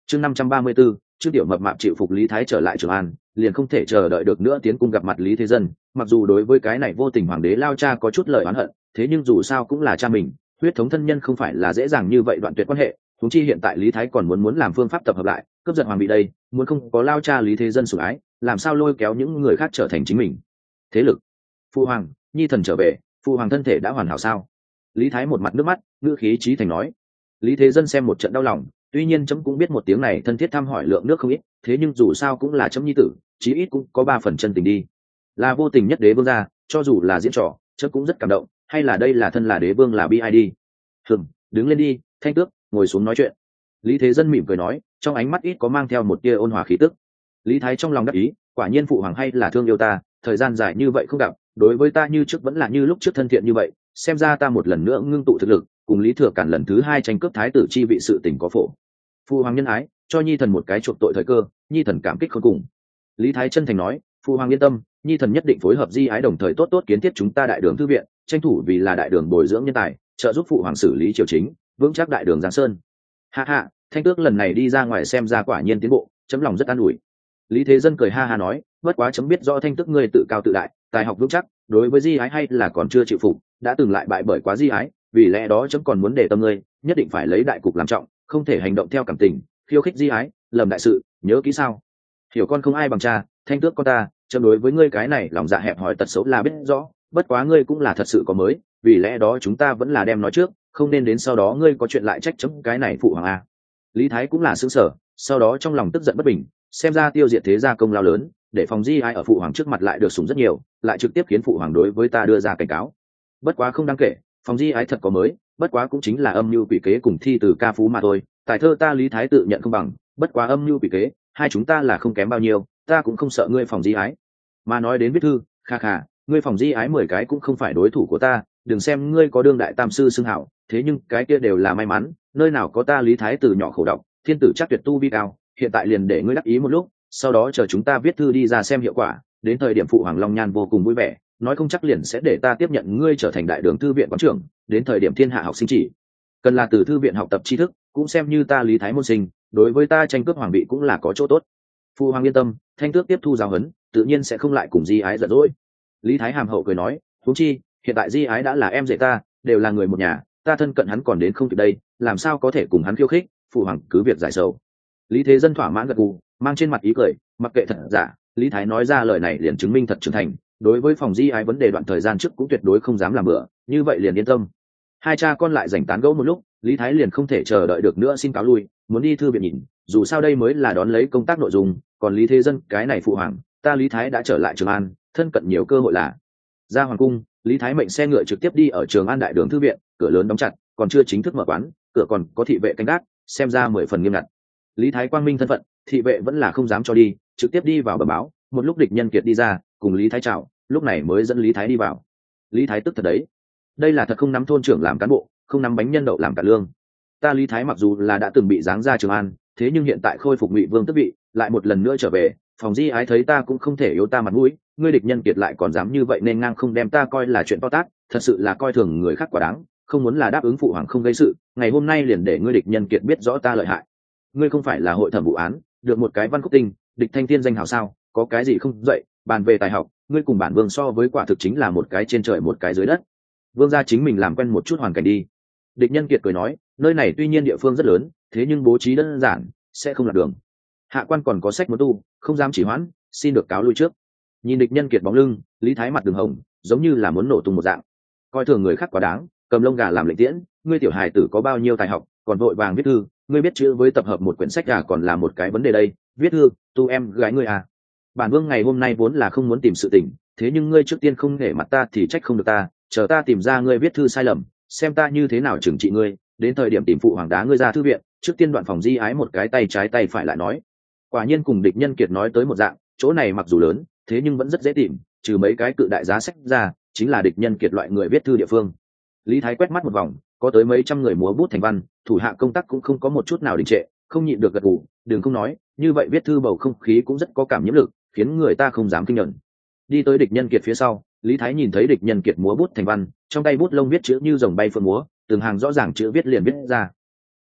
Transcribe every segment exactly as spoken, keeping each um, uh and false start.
chương năm trăm ba mươi 534, Trương Tiểu Mập mạp chịu phục Lý Thái trở lại Trường An, liền không thể chờ đợi được nữa tiến cung gặp mặt Lý Thế Dân. Mặc dù đối với cái này vô tình hoàng đế lao cha có chút lời oán hận, thế nhưng dù sao cũng là cha mình, huyết thống thân nhân không phải là dễ dàng như vậy đoạn tuyệt quan hệ. Huống chi hiện tại Lý Thái còn muốn muốn làm phương pháp tập hợp lại, cướp giật hoàng vị đây, muốn không có lao cha Lý Thế Dân sủng ái, làm sao lôi kéo những người khác trở thành chính mình thế lực. Phu hoàng, nhi thần trở về, phu hoàng thân thể đã hoàn hảo sao? Lý Thái một mặt nước mắt, ngữ khí chí thành nói. Lý Thế Dân xem một trận đau lòng, tuy nhiên chấm cũng biết một tiếng này thân thiết thăm hỏi lượng nước không ít, thế nhưng dù sao cũng là chấm nhi tử, chí ít cũng có ba phần chân tình đi. Là vô tình nhất đế vương gia, cho dù là diễn trò, chấm cũng rất cảm động, hay là đây là thân là đế vương là bi ai đi. Hừm, đứng lên đi, Thanh Tước, ngồi xuống nói chuyện. Lý Thế Dân mỉm cười nói, trong ánh mắt ít có mang theo một tia ôn hòa khí tức. Lý Thái trong lòng đắc ý, quả nhiên phụ hoàng hay là thương yêu ta, thời gian dài như vậy không gặp, đối với ta như trước vẫn là như lúc trước thân thiện như vậy, xem ra ta một lần nữa ngưng tụ thực lực, cùng Lý Thừa Cản lần thứ hai tranh cướp thái tử chi vị sự tình có phổ. Phụ hoàng nhân ái, cho nhi thần một cái chuộc tội thời cơ, nhi thần cảm kích khôn cùng. Lý Thái chân thành nói, phụ hoàng yên tâm, nhi thần nhất định phối hợp di ái đồng thời tốt tốt kiến thiết chúng ta đại đường thư viện, tranh thủ vì là đại đường bồi dưỡng nhân tài, trợ giúp phụ hoàng xử lý triều chính, vững chắc đại đường giang sơn. Ha ha, Thanh Tước lần này đi ra ngoài xem ra quả nhiên tiến bộ, chấm lòng rất an ủi. Lý Thế Dân cười ha ha nói, bất quá chấm biết rõ Thanh Tước ngươi tự cao tự đại, tài học vững chắc, đối với di ái hay là còn chưa chịu phục, đã từng lại bại bởi quá di ái, vì lẽ đó chấm còn muốn để tâm ngươi, nhất định phải lấy đại cục làm trọng, không thể hành động theo cảm tình, khiêu khích di ái, lầm đại sự, nhớ kỹ sao? Hiểu con không ai bằng cha, Thanh Tước con ta, chấm đối với ngươi cái này lòng dạ hẹp hòi tật xấu là biết rõ, bất quá ngươi cũng là thật sự có mới, vì lẽ đó chúng ta vẫn là đem nói trước, không nên đến sau đó ngươi có chuyện lại trách chấm cái này phụ hoàng a. Lý Thái cũng là sững sờ, sau đó trong lòng tức giận bất bình, xem ra tiêu diệt thế gia công lao lớn, để phòng di ai ở phụ hoàng trước mặt lại được sủng rất nhiều, lại trực tiếp khiến phụ hoàng đối với ta đưa ra cảnh cáo. Bất quá không đáng kể, phòng di ái thật có mới, bất quá cũng chính là âm mưu quỷ kế cùng thi từ ca phú mà thôi, tài thơ ta Lý Thái tự nhận không bằng, bất quá âm mưu quỷ kế, hai chúng ta là không kém bao nhiêu, ta cũng không sợ ngươi phòng di ái. Mà nói đến viết thư, kha kha, ngươi phòng di ái mười cái cũng không phải đối thủ của ta, đừng xem ngươi có đương đại tam sư xưng hảo, thế nhưng cái kia đều là may mắn, nơi nào có ta Lý Thái từ nhỏ khổ đọc, thiên tử chắc tuyệt tu vi cao, hiện tại liền để ngươi đắc ý một lúc, sau đó chờ chúng ta viết thư đi ra xem hiệu quả, đến thời điểm phụ hoàng Long Nhan vô cùng vui vẻ, nói không chắc liền sẽ để ta tiếp nhận ngươi trở thành đại đường thư viện quán trưởng, đến thời điểm thiên hạ học sinh chỉ cần là từ thư viện học tập tri thức, cũng xem như ta Lý Thái môn sinh, đối với ta tranh cướp hoàng vị cũng là có chỗ tốt. Phụ hoàng yên tâm, Thanh Tước tiếp thu giáo huấn, tự nhiên sẽ không lại cùng di ái giận dỗi. Lý Thái hàm hậu cười nói, huống chi hiện tại di ái đã là em rể ta, đều là người một nhà, ta thân cận hắn còn đến không kịp đây, làm sao có thể cùng hắn khiêu khích, phụ hoàng cứ việc giải sầu. Lý Thế Dân thỏa mãn gật gù, mang trên mặt ý cười, mặc kệ thật giả, Lý Thái nói ra lời này liền chứng minh thật trưởng thành, đối với phòng di ái vấn đề đoạn thời gian trước cũng tuyệt đối không dám làm bừa, như vậy liền yên tâm. Hai cha con lại rảnh tán gẫu một lúc, Lý Thái liền không thể chờ đợi được nữa xin cáo lui, muốn đi thư viện nhìn, dù sao đây mới là đón lấy công tác nội dung, còn Lý Thế Dân cái này phụ hoàng, ta Lý Thái đã trở lại Trường An, thân cận nhiều cơ hội là. Ra hoàng cung, Lý Thái mệnh xe ngựa trực tiếp đi ở Trường An đại đường thư viện, cửa lớn đóng chặt, còn chưa chính thức mở quán, cửa còn có thị vệ canh gác, xem ra mười phần nghiêm ngặt. Lý Thái quang minh thân phận, thị vệ vẫn là không dám cho đi, trực tiếp đi vào bẩm báo, một lúc địch nhân kiệt đi ra, cùng Lý Thái chào, lúc này mới dẫn Lý Thái đi vào. Lý Thái tức thật đấy, đây là thật không nắm thôn trưởng làm cán bộ, không nắm bánh nhân đậu làm cả lương. Ta Lý Thái mặc dù là đã từng bị giáng ra Trường An, thế nhưng hiện tại khôi phục Ngụy Vương tước vị, lại một lần nữa trở về, phòng di ái thấy ta cũng không thể yếu ta mặt mũi, ngươi địch nhân kiệt lại còn dám như vậy nên ngang không đem ta coi là chuyện to tát, thật sự là coi thường người khác quá đáng, không muốn là đáp ứng phụ hoàng không gây sự, ngày hôm nay liền để ngươi địch nhân kiệt biết rõ ta lợi hại. Ngươi không phải là hội thẩm vụ án, được một cái văn khúc tinh, địch thanh thiên danh hào sao, có cái gì không dậy, bàn về tài học, ngươi cùng bản vương so với quả thực chính là một cái trên trời một cái dưới đất. Vương gia chính mình làm quen một chút hoàn cảnh đi. Địch nhân kiệt cười nói, nơi này tuy nhiên địa phương rất lớn, thế nhưng bố trí đơn giản, sẽ không lạc đường. Hạ quan còn có sách muốn tu, không dám chỉ hoãn, xin được cáo lui trước. Nhìn địch nhân kiệt bóng lưng, Lý Thái mặt đường hồng, giống như là muốn nổ tung một dạng. Coi thường người khác quá đáng, cầm lông gà làm lệnh tiễn, ngươi tiểu hài tử có bao nhiêu tài học, còn vội vàng viết thư, ngươi biết chữ với tập hợp một quyển sách à, còn là một cái vấn đề đây, viết thư, tu em gái ngươi à. Bản vương ngày hôm nay vốn là không muốn tìm sự tình, thế nhưng ngươi trước tiên không nể mặt ta thì trách không được ta, chờ ta tìm ra ngươi viết thư sai lầm, xem ta như thế nào trừng trị ngươi, đến thời điểm tìm phụ hoàng đá ngươi ra thư viện, trước tiên đoạn phòng di ái một cái tay trái tay phải lại nói. Quả nhiên cùng địch nhân kiệt nói tới một dạng, chỗ này mặc dù lớn, thế nhưng vẫn rất dễ tìm, trừ mấy cái cự đại giá sách ra, chính là địch nhân kiệt loại người viết thư địa phương. Lý Thái quét mắt một vòng, có tới mấy trăm người múa bút thành văn, thủ hạ công tác cũng không có một chút nào đình trệ, không nhịn được gật gù, đừng không nói, như vậy viết thư bầu không khí cũng rất có cảm nhiễm lực, khiến người ta không dám kinh nhận. Đi tới địch nhân kiệt phía sau, Lý Thái nhìn thấy địch nhân kiệt múa bút thành văn, trong tay bút lông viết chữ như rồng bay phượng múa, từng hàng rõ ràng chữ viết liền viết ra. Ừ,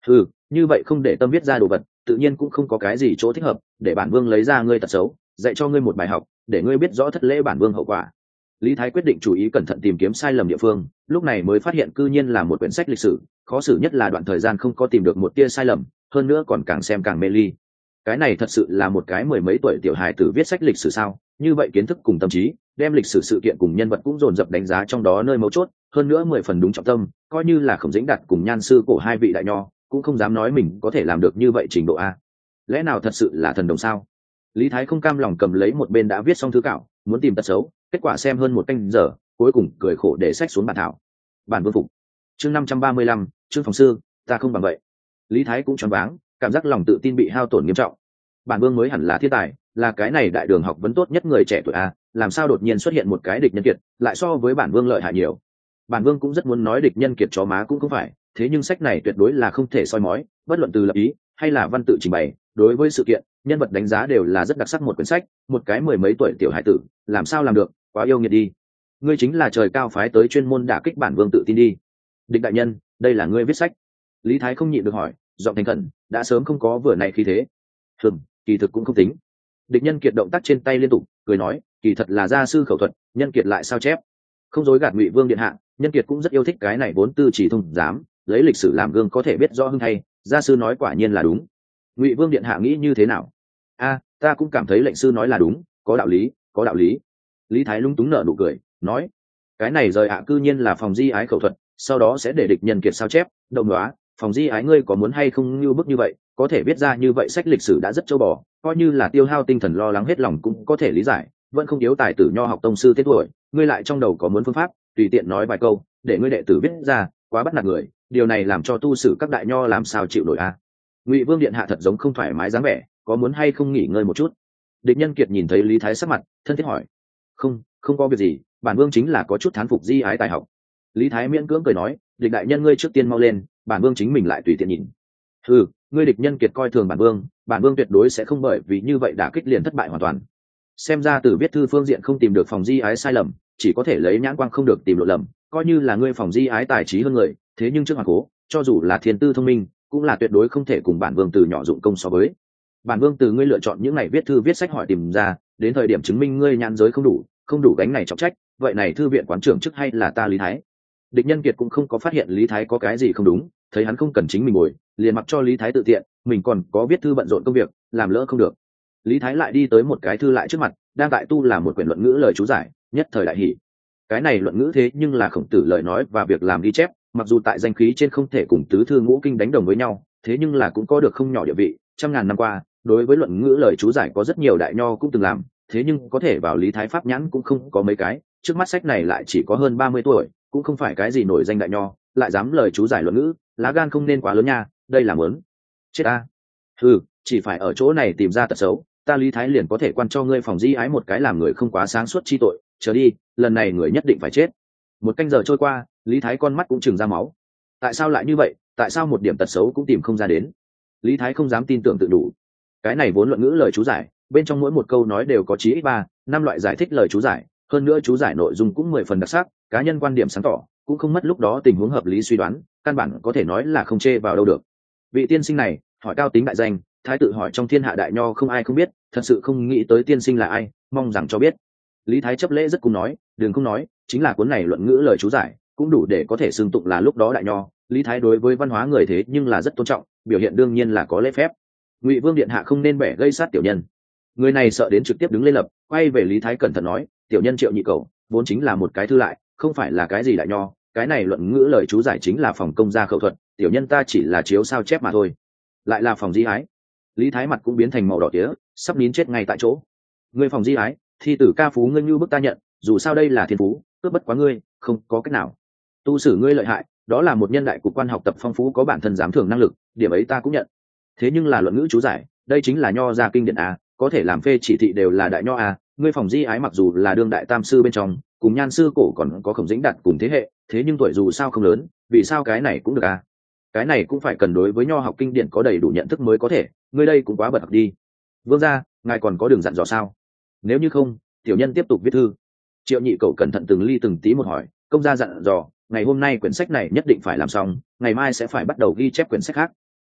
như vậy không để tâm viết ra đồ vật tự nhiên cũng không có cái gì chỗ thích hợp để bản vương lấy ra ngươi tật xấu dạy cho ngươi một bài học để ngươi biết rõ thất lễ bản vương hậu quả. Lý Thái quyết định chú ý cẩn thận tìm kiếm sai lầm địa phương, lúc này mới phát hiện cư nhiên là một quyển sách lịch sử, khó xử nhất là đoạn thời gian không có tìm được một tia sai lầm, hơn nữa còn càng xem càng mê ly. Cái này thật sự là một cái mười mấy tuổi tiểu hài tử viết sách lịch sử sao? Như vậy kiến thức cùng tâm trí, đem lịch sử sự kiện cùng nhân vật cũng dồn dập đánh giá trong đó nơi mấu chốt, hơn nữa mười phần đúng trọng tâm, coi như là Khổng Dĩnh Đạt cùng Nhan Sư Cổ hai vị đại nho, cũng không dám nói mình có thể làm được như vậy trình độ a. Lẽ nào thật sự là thần đồng sao? Lý Thái không cam lòng cầm lấy một bên đã viết xong thư cạo, muốn tìm tật xấu, kết quả xem hơn một canh giờ, cuối cùng cười khổ để sách xuống bản thảo. Bản vương phục. Chương năm trăm ba mươi lăm, chương phòng sư, ta không bằng vậy. Lý Thái cũng choáng váng, cảm giác lòng tự tin bị hao tổn nghiêm trọng. Bản vương mới hẳn là thiên tài, là cái này đại đường học vấn tốt nhất người trẻ tuổi a, làm sao đột nhiên xuất hiện một cái địch nhân kiệt, lại so với bản vương lợi hại nhiều. Bản vương cũng rất muốn nói địch nhân kiệt chó má cũng không phải, thế nhưng sách này tuyệt đối là không thể soi mói, bất luận từ lập ý hay là văn tự trình bày, đối với sự kiện, nhân vật đánh giá đều là rất đặc sắc một quyển sách, một cái mười mấy tuổi tiểu hải tử, làm sao làm được, quá yêu nghiệt đi. Ngươi chính là trời cao phái tới chuyên môn đả kích bản vương tự tin đi. Địch đại nhân, đây là ngươi viết sách. Lý Thái không nhịn được hỏi, giọng thành khẩn, đã sớm không có vừa này khí thế. Hừm, kỳ thực cũng không tính. Địch Nhân Kiệt động tác trên tay liên tục, cười nói, kỳ thật là gia sư khẩu thuật, Nhân Kiệt lại sao chép. Không dối gạt Ngụy Vương điện hạ, Nhân Kiệt cũng rất yêu thích cái này vốn tư chỉ thông dám, lấy lịch sử làm gương có thể biết rõ hưng thay, gia sư nói quả nhiên là đúng. Ngụy Vương điện hạ nghĩ như thế nào? A, ta cũng cảm thấy lệnh sư nói là đúng, có đạo lý, có đạo lý. Lý Thái lung túng nở nụ cười, nói, cái này rời ạ cư nhiên là phòng di ái khẩu thuật, sau đó sẽ để Địch Nhân Kiệt sao chép, động đoá, phòng di ái ngươi có muốn hay không như bức như vậy, có thể viết ra như vậy sách lịch sử đã rất châu bò, coi như là tiêu hao tinh thần lo lắng hết lòng cũng có thể lý giải, vẫn không yếu tài tử nho học tông sư thế tuổi, ngươi lại trong đầu có muốn phương pháp, tùy tiện nói vài câu, để ngươi đệ tử viết ra, quá bắt nạt người, điều này làm cho tu sử các đại nho làm sao chịu nổi a. À? Ngụy Vương điện hạ thật giống không thoải mái dáng vẻ, có muốn hay không nghỉ ngơi một chút? Địch Nhân Kiệt nhìn thấy Lý Thái sắc mặt, thân thiết hỏi, không, không có việc gì, bản vương chính là có chút thán phục di ái tài học. Lý Thái miễn cưỡng cười nói, địch đại nhân ngươi trước tiên mau lên, bản vương chính mình lại tùy tiện nhìn. Ừ, ngươi Địch Nhân Kiệt coi thường bản vương, bản vương tuyệt đối sẽ không bởi vì như vậy đả kích liền thất bại hoàn toàn. Xem ra từ viết thư phương diện không tìm được phòng di ái sai lầm, chỉ có thể lấy nhãn quang không được tìm lộ lầm, coi như là ngươi phòng di ái tài trí hơn người, thế nhưng trước hoàng cố, cho dù là thiên tư thông minh, cũng là tuyệt đối không thể cùng bản vương từ nhỏ dụng công so với. Bản vương từ ngươi lựa chọn những ngày viết thư viết sách hỏi tìm ra, đến thời điểm chứng minh ngươi nhãn giới không đủ, không đủ gánh này trọng trách, vậy này thư viện quán trưởng chức hay là ta Lý Thái? Địch Nhân Kiệt cũng không có phát hiện Lý Thái có cái gì không đúng, thấy hắn không cần chính mình ngồi, liền mặc cho Lý Thái tự tiện, mình còn có viết thư bận rộn công việc, làm lỡ không được. Lý Thái lại đi tới một cái thư lại trước mặt, đang tại tu là một quyển luận ngữ lời chú giải, nhất thời đại hỉ. Cái này luận ngữ thế nhưng là Khổng Tử lời nói và việc làm ghi chép, mặc dù tại danh khí trên không thể cùng tứ thư ngũ kinh đánh đồng với nhau, thế nhưng là cũng có được không nhỏ địa vị, trăm ngàn năm qua, đối với luận ngữ lời chú giải có rất nhiều đại nho cũng từng làm, thế nhưng có thể vào Lý Thái pháp nhãn cũng không có mấy cái, trước mắt sách này lại chỉ có hơn ba mươi tuổi, cũng không phải cái gì nổi danh đại nho, lại dám lời chú giải luận ngữ, lá gan không nên quá lớn nha, đây là muốn chết ta. Ừ, chỉ phải ở chỗ này tìm ra tật xấu, ta Lý Thái liền có thể quan cho ngươi phòng di ái một cái làm người không quá sáng suốt chi tội, chờ đi, lần này người nhất định phải chết. Một canh giờ trôi qua, Lý Thái con mắt cũng trừng ra máu. Tại sao lại như vậy, tại sao một điểm tật xấu cũng tìm không ra đến? Lý Thái không dám tin tưởng tự đủ. Cái này vốn luận ngữ lời chú giải, bên trong mỗi một câu nói đều có chí ít ba, năm loại giải thích lời chú giải, hơn nữa chú giải nội dung cũng mười phần đặc sắc, cá nhân quan điểm sáng tỏ, cũng không mất lúc đó tình huống hợp lý suy đoán, căn bản có thể nói là không chê vào đâu được. Vị tiên sinh này, hỏi cao tính đại danh, Thái tự hỏi trong thiên hạ đại nho không ai không biết, thật sự không nghĩ tới tiên sinh là ai, mong rằng cho biết. Lý Thái chấp lễ rất cung nói, đừng không nói, chính là cuốn này luận ngữ lời chú giải, cũng đủ để có thể xưng tụng là lúc đó đại nho. Lý Thái đối với văn hóa người thế nhưng là rất tôn trọng, biểu hiện đương nhiên là có lễ phép. Ngụy Vương điện hạ không nên bẻ gây sát tiểu nhân. Người này sợ đến trực tiếp đứng lên lập, quay về Lý Thái cẩn thận nói, tiểu nhân Triệu Nhị Cầu, vốn chính là một cái thư lại, không phải là cái gì đại nho, cái này luận ngữ lời chú giải chính là phòng công gia khẩu thuật, tiểu nhân ta chỉ là chiếu sao chép mà thôi. Lại là phòng di ái. Lý Thái mặt cũng biến thành màu đỏ tía, sắp nín chết ngay tại chỗ. Ngươi phòng di ái, thi tử ca phú ngươi như bức ta nhận, dù sao đây là thiên phú, cướp bất quá ngươi, không có cách nào. Tu sử ngươi lợi hại, đó là một nhân đại cục quan học tập phong phú có bản thân dám thưởng năng lực, điểm ấy ta cũng nhận. Thế nhưng là luận ngữ chú giải, đây chính là nho gia kinh điển a, có thể làm phê chỉ thị đều là đại nho a, ngươi phòng di ái mặc dù là đương đại tam sư bên trong, cùng Nhan sư cổ còn có Khổng Dĩnh Đạt cùng thế hệ, thế nhưng tuổi dù sao không lớn, vì sao cái này cũng được a? Cái này cũng phải cần đối với nho học kinh điển có đầy đủ nhận thức mới có thể, ngươi đây cũng quá bật học đi. Vương gia, ngài còn có đường dặn dò sao? Nếu như không, tiểu nhân tiếp tục viết thư. Triệu Nhị Cầu cẩn thận từng ly từng tí một hỏi, công gia dặn dò, ngày hôm nay quyển sách này nhất định phải làm xong, ngày mai sẽ phải bắt đầu ghi chép quyển sách khác.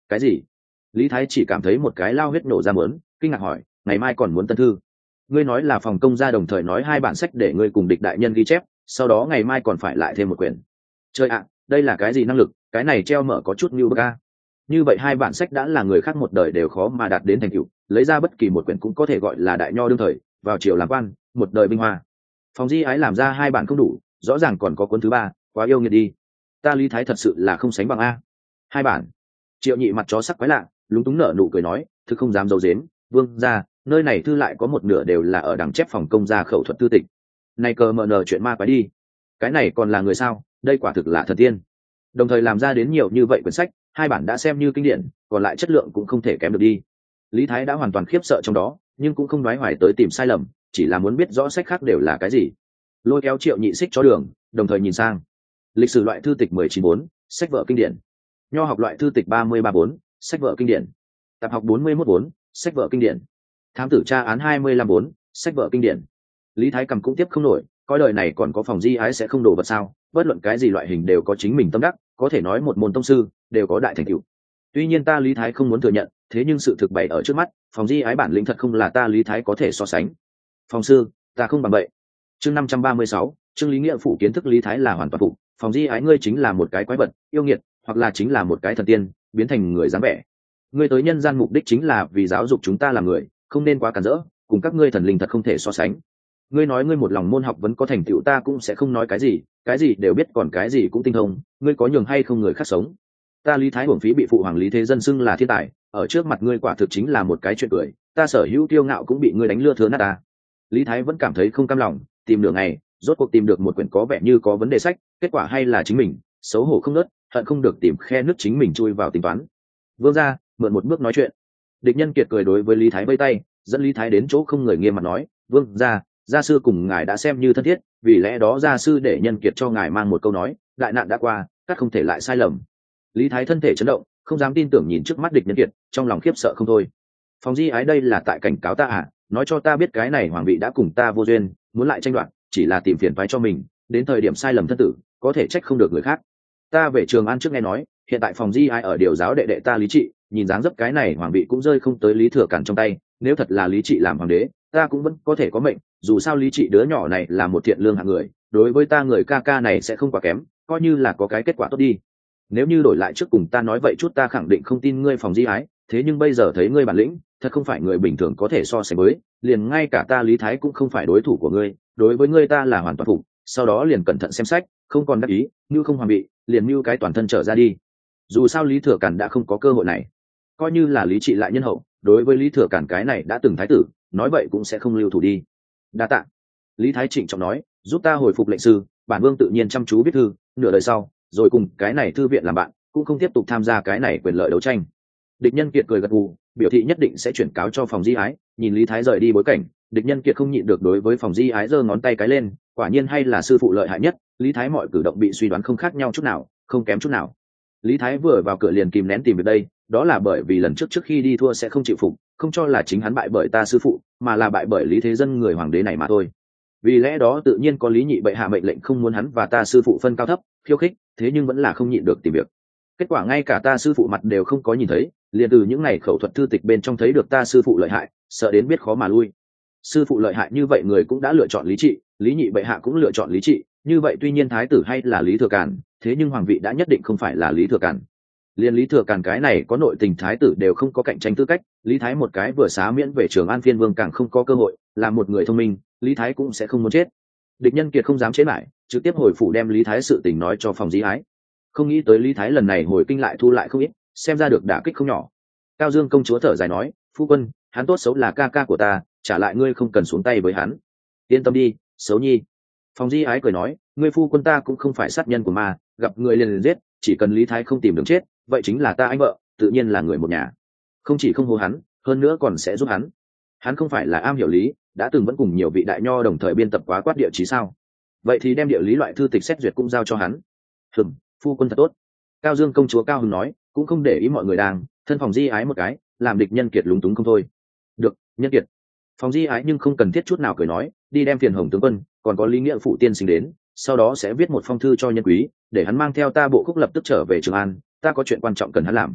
Cái gì? Lý Thái chỉ cảm thấy một cái lao huyết nổ ra mớn, kinh ngạc hỏi, ngày mai còn muốn tân thư? Ngươi nói là phòng công gia đồng thời nói hai bản sách để ngươi cùng địch đại nhân ghi chép, sau đó ngày mai còn phải lại thêm một quyển. Trời ạ, đây là cái gì năng lực, cái này treo mở có chút như bức a. Như vậy hai bản sách đã là người khác một đời đều khó mà đạt đến thành tựu, lấy ra bất kỳ một quyển cũng có thể gọi là đại nho đương thời, vào triều làm quan, một đời vinh hoa. Phòng Di Ái làm ra hai bản không đủ, rõ ràng còn có cuốn thứ ba, quá yêu nghiệt đi. Ta Lý Thái thật sự là không sánh bằng a. Hai bản. Triệu Nhị mặt chó sắc quái lạ, lúng túng nở nụ cười nói, thực không dám giấu giếm, vương gia, nơi này thư lại có một nửa đều là ở đằng chép phòng công gia khẩu thuật tư tịch. Này cờ mờ nờ chuyện ma quái đi. Cái này còn là người sao, đây quả thực là thần tiên. Đồng thời làm ra đến nhiều như vậy quyển sách, hai bản đã xem như kinh điển, còn lại chất lượng cũng không thể kém được đi. Lý Thái đã hoàn toàn khiếp sợ trong đó, nhưng cũng không nói hoài tới tìm sai lầm, chỉ là muốn biết rõ sách khác đều là cái gì. Lôi kéo Triệu Nhị xích cho đường, đồng thời nhìn sang. Lịch sử loại thư tịch mười chín bốn, sách vở kinh điển. Nho học loại thư tịch ba mươi ba bốn, sách vở kinh điển. Tạp học bốn mươi mốt bốn, sách vở kinh điển. Thám tử tra án hai mươi lăm bốn, sách vở kinh điển. Lý Thái cầm cũng tiếp không nổi, coi đời này còn có phòng Di Ái sẽ không đổ vật sao? Bất luận cái gì loại hình đều có chính mình tâm đắc, có thể nói một môn tông sư đều có đại thành tựu. Tuy nhiên ta Lý Thái không muốn thừa nhận, thế nhưng sự thực bày ở trước mắt, phòng Di Ái bản lĩnh thật không là ta Lý Thái có thể so sánh. Phòng sư, ta không bằng vậy. Chương năm trăm ba mươi sáu, chương Lý Nghĩa phủ kiến thức Lý Thái là hoàn toàn phục, phòng Di Ái ngươi chính là một cái quái vật, yêu nghiệt, hoặc là chính là một cái thần tiên, biến thành người dáng vẻ. Ngươi tới nhân gian mục đích chính là vì giáo dục chúng ta làm người, không nên quá cản rỡ, cùng các ngươi thần linh thật không thể so sánh. Ngươi nói ngươi một lòng môn học vẫn có thành tựu, ta cũng sẽ không nói cái gì, cái gì đều biết còn cái gì cũng tinh thông, ngươi có nhường hay không người khác sống. Ta Lý Thái uổng phí bị phụ hoàng Lý Thế Dân xưng là thiên tài, ở trước mặt ngươi quả thực chính là một cái chuyện cười, ta Sở Hữu kiêu ngạo cũng bị ngươi đánh lưa thưa nát ta. Lý Thái vẫn cảm thấy không cam lòng, tìm nửa ngày, rốt cuộc tìm được một quyển có vẻ như có vấn đề sách, kết quả hay là chính mình, xấu hổ không nớt, hận không được tìm khe nước chính mình chui vào tính toán. Vương gia, mượn một bước nói chuyện. Địch Nhân Kiệt cười đối với Lý Thái vây tay, dẫn Lý Thái đến chỗ không người nghiêm mặt nói, vương gia, gia sư cùng ngài đã xem như thân thiết, vì lẽ đó gia sư để Nhân Kiệt cho ngài mang một câu nói, đại nạn đã qua, các không thể lại sai lầm. Lý Thái thân thể chấn động, không dám tin tưởng nhìn trước mắt Địch Nhân Kiệt, trong lòng khiếp sợ không thôi. Phòng Di Ái đây là tại cảnh cáo ta à, nói cho ta biết cái này hoàng vị đã cùng ta vô duyên, muốn lại tranh đoạt, chỉ là tìm phiền toái cho mình, đến thời điểm sai lầm thân tử, có thể trách không được người khác. Ta về Trường An trước nghe nói, hiện tại phòng Di Ái ở điều giáo đệ đệ ta Lý Trị, nhìn dáng dấp cái này hoàng vị cũng rơi không tới Lý Thừa Càn trong tay, nếu thật là Lý Trị làm hoàng đế, ta cũng vẫn có thể có mệnh, dù sao Lý Trị đứa nhỏ này là một thiện lương hạng người, đối với ta người ca ca này sẽ không quá kém, coi như là có cái kết quả tốt đi. Nếu như đổi lại trước cùng ta nói vậy chút ta khẳng định không tin ngươi phòng Di Ái, thế nhưng bây giờ thấy ngươi bản lĩnh, thật không phải người bình thường có thể so sánh với, liền ngay cả ta Lý Thái cũng không phải đối thủ của ngươi, đối với ngươi ta là hoàn toàn phục, sau đó liền cẩn thận xem sách, không còn đắc ý, như không hoàng bị, liền như cái toàn thân trở ra đi. Dù sao Lý Thừa Càn đã không có cơ hội này, coi như là Lý Trị lại nhân hậu, đối với Lý Thừa Càn cái này đã từng thái tử, nói vậy cũng sẽ không lưu thủ đi. Đa tạ. Lý Thái trịnh trọng nói, giúp ta hồi phục lệnh sư, bản vương tự nhiên chăm chú viết thư, nửa đời sau, rồi cùng cái này thư viện làm bạn, cũng không tiếp tục tham gia cái này quyền lợi đấu tranh. Địch Nhân Kiệt cười gật gù, biểu thị nhất định sẽ chuyển cáo cho phòng Di Ái. Nhìn Lý Thái rời đi bối cảnh, Địch Nhân Kiệt không nhịn được đối với phòng Di Ái giơ ngón tay cái lên, quả nhiên hay là sư phụ lợi hại nhất. Lý Thái mọi cử động bị suy đoán không khác nhau chút nào, không kém chút nào. Lý Thái vừa vào cửa liền kìm nén tìm việc đây, đó là bởi vì lần trước trước khi đi thua sẽ không chịu phục, không cho là chính hắn bại bởi ta sư phụ, mà là bại bởi Lý Thế Dân người hoàng đế này mà thôi. Vì lẽ đó tự nhiên có Lý Nhị bệ hạ mệnh lệnh không muốn hắn và ta sư phụ phân cao thấp, khiêu khích, thế nhưng vẫn là không nhịn được tìm việc. Kết quả ngay cả ta sư phụ mặt đều không có nhìn thấy, liền từ những ngày khẩu thuật thư tịch bên trong thấy được ta sư phụ lợi hại, sợ đến biết khó mà lui. Sư phụ lợi hại như vậy người cũng đã lựa chọn Lý Trị, Lý Nhị bệ hạ cũng lựa chọn Lý Trị, như vậy tuy nhiên thái tử hay là Lý Thừa Càn, thế nhưng hoàng vị đã nhất định không phải là Lý Thừa Càn. Liên Lý Thừa Càn cái này có nội tình thái tử đều không có cạnh tranh tư cách, Lý Thái một cái vừa xá miễn về Trường An phiên vương càng không có cơ hội, là một người thông minh, Lý Thái cũng sẽ không muốn chết. Địch Nhân Kiệt không dám chế lại, trực tiếp hồi phủ đem Lý Thái sự tình nói cho phòng Di Ái. Không nghĩ tới Lý Thái lần này hồi kinh lại thu lại không ít, xem ra được đả kích không nhỏ. Cao Dương công chúa thở dài nói, phu quân, hắn tốt xấu là ca ca của ta, trả lại ngươi không cần xuống tay với hắn. Yên tâm đi, xấu nhi. Phòng Di Ái cười nói, ngươi phu quân ta cũng không phải sát nhân của ma, gặp người liền liền giết, chỉ cần Lý Thái không tìm đường chết, vậy chính là ta anh vợ, tự nhiên là người một nhà. Không chỉ không hô hắn, hơn nữa còn sẽ giúp hắn. Hắn không phải là am hiểu lý, đã từng vẫn cùng nhiều vị đại nho đồng thời biên tập quá quát địa chí sao? Vậy thì đem địa lý loại thư tịch xét duyệt cũng giao cho hắn. Hừm, phu quân thật tốt. Cao Dương công chúa cao hứng nói, cũng không để ý mọi người đang, thân phòng Di Ái một cái, làm Địch Nhân Kiệt lúng túng không thôi. Được, Nhân Kiệt. Phòng Di Ái nhưng không cần thiết chút nào cười nói, đi đem phiền Hồng tướng quân, còn có Lý Nghĩa phụ tiên sinh đến, sau đó sẽ viết một phong thư cho Nhân Quý, để hắn mang theo ta bộ khúc lập tức trở về Trường An, ta có chuyện quan trọng cần hắn làm.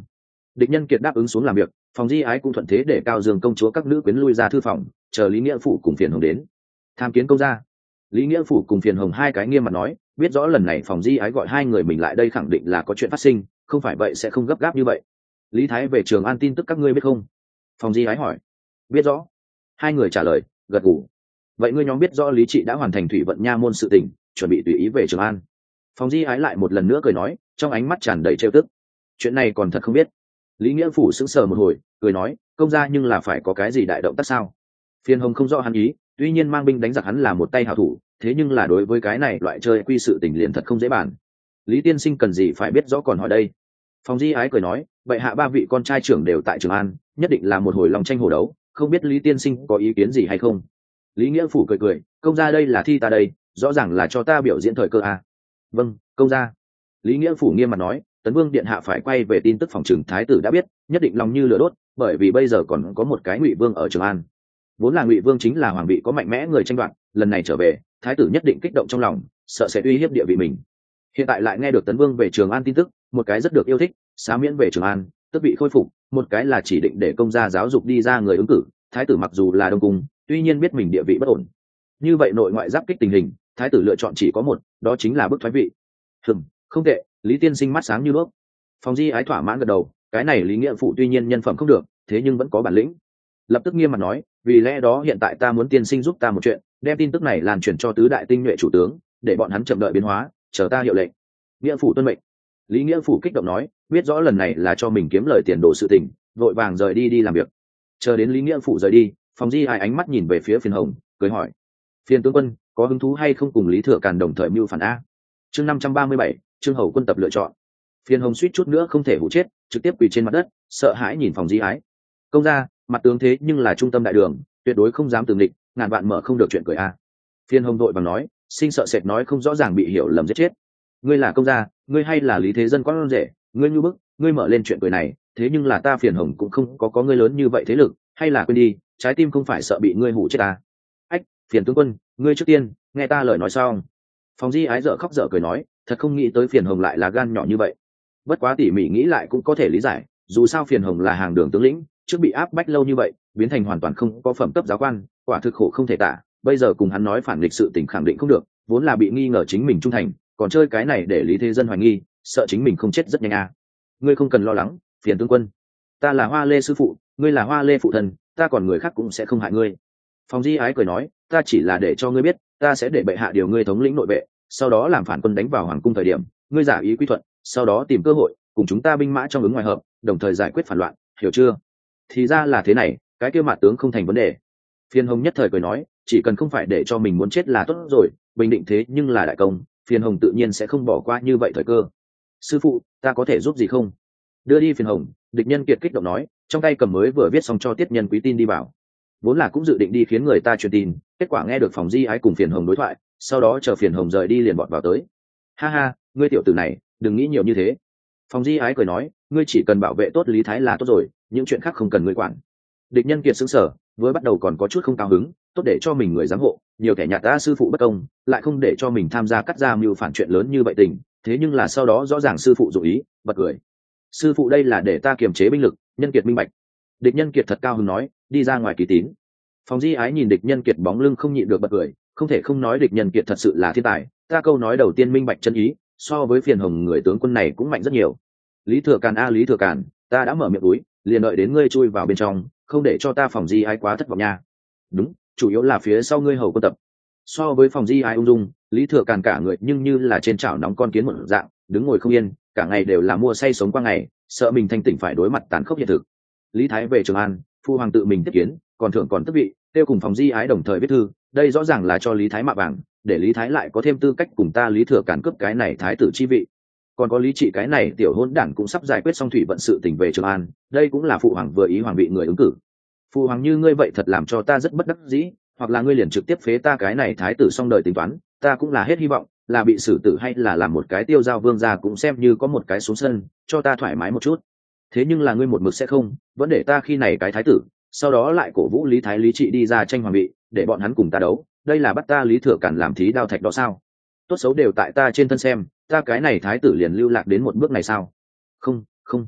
Địch Nhân Kiệt đáp ứng xuống làm việc, phòng Di Ái cũng thuận thế để Cao Dương công chúa các nữ quyến lui ra thư phòng, chờ Lý Nghĩa Phủ cùng Phiền Hồng đến tham kiến công gia. Lý Nghĩa Phủ cùng Phiền Hồng hai cái nghiêm mặt nói, biết rõ lần này phòng Di Ái gọi hai người mình lại đây khẳng định là có chuyện phát sinh, không phải vậy sẽ không gấp gáp như vậy. Lý Thái về Trường An tin tức các ngươi biết không? Phòng Di Ái hỏi. Biết rõ. Hai người trả lời, gật gù. Vậy ngươi nhóm biết rõ Lý Trị đã hoàn thành thủy vận nha môn sự tình, chuẩn bị tùy ý về Trường An. Phòng Di Ái lại một lần nữa cười nói, trong ánh mắt tràn đầy trêu tức. Chuyện này còn thật không biết. Lý Nghĩa Phủ sững sờ một hồi, cười nói, công gia nhưng là phải có cái gì đại động tác sao? Phiền Hồng không rõ hắn ý, tuy nhiên mang binh đánh giặc hắn là một tay hảo thủ, thế nhưng là đối với cái này loại chơi quy sự tình liền thật không dễ bàn. Lý tiên sinh cần gì phải biết rõ còn hỏi đây? Phòng Di Ái cười nói, vậy hạ ba vị con trai trưởng đều tại Trường An, nhất định là một hồi lòng tranh hổ đấu, không biết Lý tiên sinh có ý kiến gì hay không? Lý Nghĩa Phủ cười cười, công gia đây là thi ta đây, rõ ràng là cho ta biểu diễn thời cơ à? Vâng, công gia. Lý Nghĩa Phủ nghiêm mặt nói, Tấn Vương điện hạ phải quay về tin tức phòng trừng thái tử đã biết, nhất định lòng như lửa đốt, bởi vì bây giờ còn có một cái Ngụy Vương ở Trường An. Vốn là Ngụy Vương chính là hoàng vị có mạnh mẽ người tranh đoạt, lần này trở về, thái tử nhất định kích động trong lòng, sợ sẽ uy hiếp địa vị mình. Hiện tại lại nghe được Tấn Vương về Trường An tin tức, một cái rất được yêu thích, xá miễn về Trường An, tức bị khôi phục, một cái là chỉ định để công gia giáo dục đi ra người ứng cử, thái tử mặc dù là đông cung, tuy nhiên biết mình địa vị bất ổn. Như vậy nội ngoại giáp kích tình hình, thái tử lựa chọn chỉ có một, đó chính là bức thoái vị. Hừm, không tệ, Lý tiên sinh mắt sáng như đuốc. Phòng Di Ái thỏa mãn gật đầu, cái này Lý Nghĩa Phụ tuy nhiên nhân phẩm không được, thế nhưng vẫn có bản lĩnh. Lập tức nghiêm mặt nói, vì lẽ đó hiện tại ta muốn tiên sinh giúp ta một chuyện, đem tin tức này lan truyền cho tứ đại tinh nhuệ chủ tướng, để bọn hắn chậm đợi biến hóa, chờ ta hiệu lệnh. Nghĩa Phụ tuân mệnh. Lý Nghĩa Phụ kích động nói, biết rõ lần này là cho mình kiếm lời tiền đồ sự tình, vội vàng rời đi đi làm việc. Chờ đến Lý Nghĩa Phụ rời đi, Phòng Di Ái ánh mắt nhìn về phía Phiền Hồng, cười hỏi, Phiền tướng quân có hứng thú hay không cùng Lý Thừa Càn đồng thời mưu phản a? Chương năm trăm ba mươi bảy, Trương Hầu quân tập lựa chọn. Phiền Hồng suýt chút nữa không thể hụ chết, trực tiếp quỳ trên mặt đất, sợ hãi nhìn Phòng Di Ái. Công gia, mặt tướng thế nhưng là trung tâm đại đường, tuyệt đối không dám tường địch, ngàn vạn mở không được chuyện cười a. Phiền Hồng đội bằng nói, sinh sợ sệt nói không rõ ràng bị hiểu lầm giết chết. Ngươi là công gia, ngươi hay là Lý Thế Dân con rể, ngươi như bức, ngươi mở lên chuyện cười này, thế nhưng là ta Phiền Hồng cũng không có có ngươi lớn như vậy thế lực, hay là quên đi, trái tim không phải sợ bị ngươi hủ chết ta. Ách, Phiền tướng quân, ngươi trước tiên nghe ta lời nói xong. Phòng Di Ái dở khóc dở cười nói, thật không nghĩ tới Phiền Hồng lại là gan nhỏ như vậy. Bất quá tỉ mỉ nghĩ lại cũng có thể lý giải, dù sao Phiền Hồng là hàng đường tướng lĩnh, trước bị áp bách lâu như vậy, biến thành hoàn toàn không có phẩm cấp giáo quan, quả thực khổ không thể tả. Bây giờ cùng hắn nói phản nghịch sự tình khẳng định không được, vốn là bị nghi ngờ chính mình trung thành, còn chơi cái này để Lý Thế Dân hoài nghi, sợ chính mình không chết rất nhanh à. Ngươi không cần lo lắng, Phiền tướng quân, ta là Hoa Lê sư phụ, ngươi là Hoa Lê phụ thần, ta còn người khác cũng sẽ không hại ngươi. Phòng Di Ái cười nói, ta chỉ là để cho ngươi biết, ta sẽ để bệ hạ điều ngươi thống lĩnh nội vệ, sau đó làm phản quân đánh vào hoàng cung thời điểm, ngươi giả ý quy thuận, sau đó tìm cơ hội cùng chúng ta binh mã trong ứng ngoài hợp, đồng thời giải quyết phản loạn, hiểu chưa? Thì ra là thế này, cái kia mạt tướng không thành vấn đề. Phiền Hồng nhất thời cười nói, chỉ cần không phải để cho mình muốn chết là tốt rồi, bình định thế nhưng là đại công, Phiền Hồng tự nhiên sẽ không bỏ qua như vậy thời cơ. Sư phụ, ta có thể giúp gì không? Đưa đi Phiền Hồng. Địch Nhân Kiệt kích động nói, trong tay cầm mới vừa viết xong cho Tiết Nhân Quý tin đi vào. Vốn là cũng dự định đi khiến người ta truyền tin, kết quả nghe được Phòng Di Ái cùng Phiền Hồng đối thoại, sau đó chờ Phiền Hồng rời đi liền bọt vào tới. Ha ha, ngươi tiểu tử này, đừng nghĩ nhiều như thế. Phòng Di Ái cười nói, ngươi chỉ cần bảo vệ tốt Lý Thái là tốt rồi, những chuyện khác không cần ngươi quản. Địch Nhân Kiệt sững sờ, vừa bắt đầu còn có chút không cao hứng, tốt để cho mình người giám hộ, nhiều kẻ nhạt ta sư phụ bất công, lại không để cho mình tham gia cắt ra mưu phản chuyện lớn như vậy tình, thế nhưng là sau đó rõ ràng sư phụ dụng ý, bật cười. Sư phụ đây là để ta kiềm chế binh lực, Nhân Kiệt minh bạch. Địch Nhân Kiệt thật cao hứng nói, đi ra ngoài ký tín. Phòng Di Ái nhìn Địch Nhân Kiệt bóng lưng không nhịn được bật cười, không thể không nói Địch Nhân Kiệt thật sự là thiên tài, ta câu nói đầu tiên minh bạch chân ý, so với Phiền Hồng người tướng quân này cũng mạnh rất nhiều. Lý Thừa Càn a Lý Thừa Càn, ta đã mở miệng túi, liền đợi đến ngươi chui vào bên trong, không để cho ta Phòng Di Ái quá thất vọng nha. Đúng, chủ yếu là phía sau ngươi hầu quân tập. So với Phòng Di Ái ung dung, Lý Thừa Càn cả người nhưng như là trên chảo nóng con kiến một dạng, đứng ngồi không yên, cả ngày đều là mua say sống qua ngày, sợ mình thanh tỉnh phải đối mặt tàn khốc hiện thực. Lý Thái về Trường An, phu hoàng tự mình tiếp kiến, còn thưởng còn tức vị, tiêu cùng Phòng Di Ái đồng thời viết thư, đây rõ ràng là cho Lý Thái mạ vàng, để Lý Thái lại có thêm tư cách cùng ta Lý Thừa Càn cướp cái này thái tử chi vị. Còn có Lý Trị cái này tiểu hôn đản cũng sắp giải quyết xong thủy vận sự tình về Trường An, đây cũng là phụ hoàng vừa ý hoàng vị người ứng cử. Phụ hoàng như ngươi vậy thật làm cho ta rất bất đắc dĩ, hoặc là ngươi liền trực tiếp phế ta cái này thái tử xong đời tính toán, ta cũng là hết hy vọng, là bị xử tử hay là làm một cái tiêu giao vương gia cũng xem như có một cái xuống sân, cho ta thoải mái một chút. Thế nhưng là ngươi một mực sẽ không, vẫn để ta khi này cái thái tử, sau đó lại cổ vũ Lý Thái Lý Trị đi ra tranh hoàng vị, để bọn hắn cùng ta đấu, đây là bắt ta Lý Thừa Càn làm thí đao thạch đó sao? Tốt xấu đều tại ta trên thân xem, ta cái này thái tử liền lưu lạc đến một bước này sao? Không, không.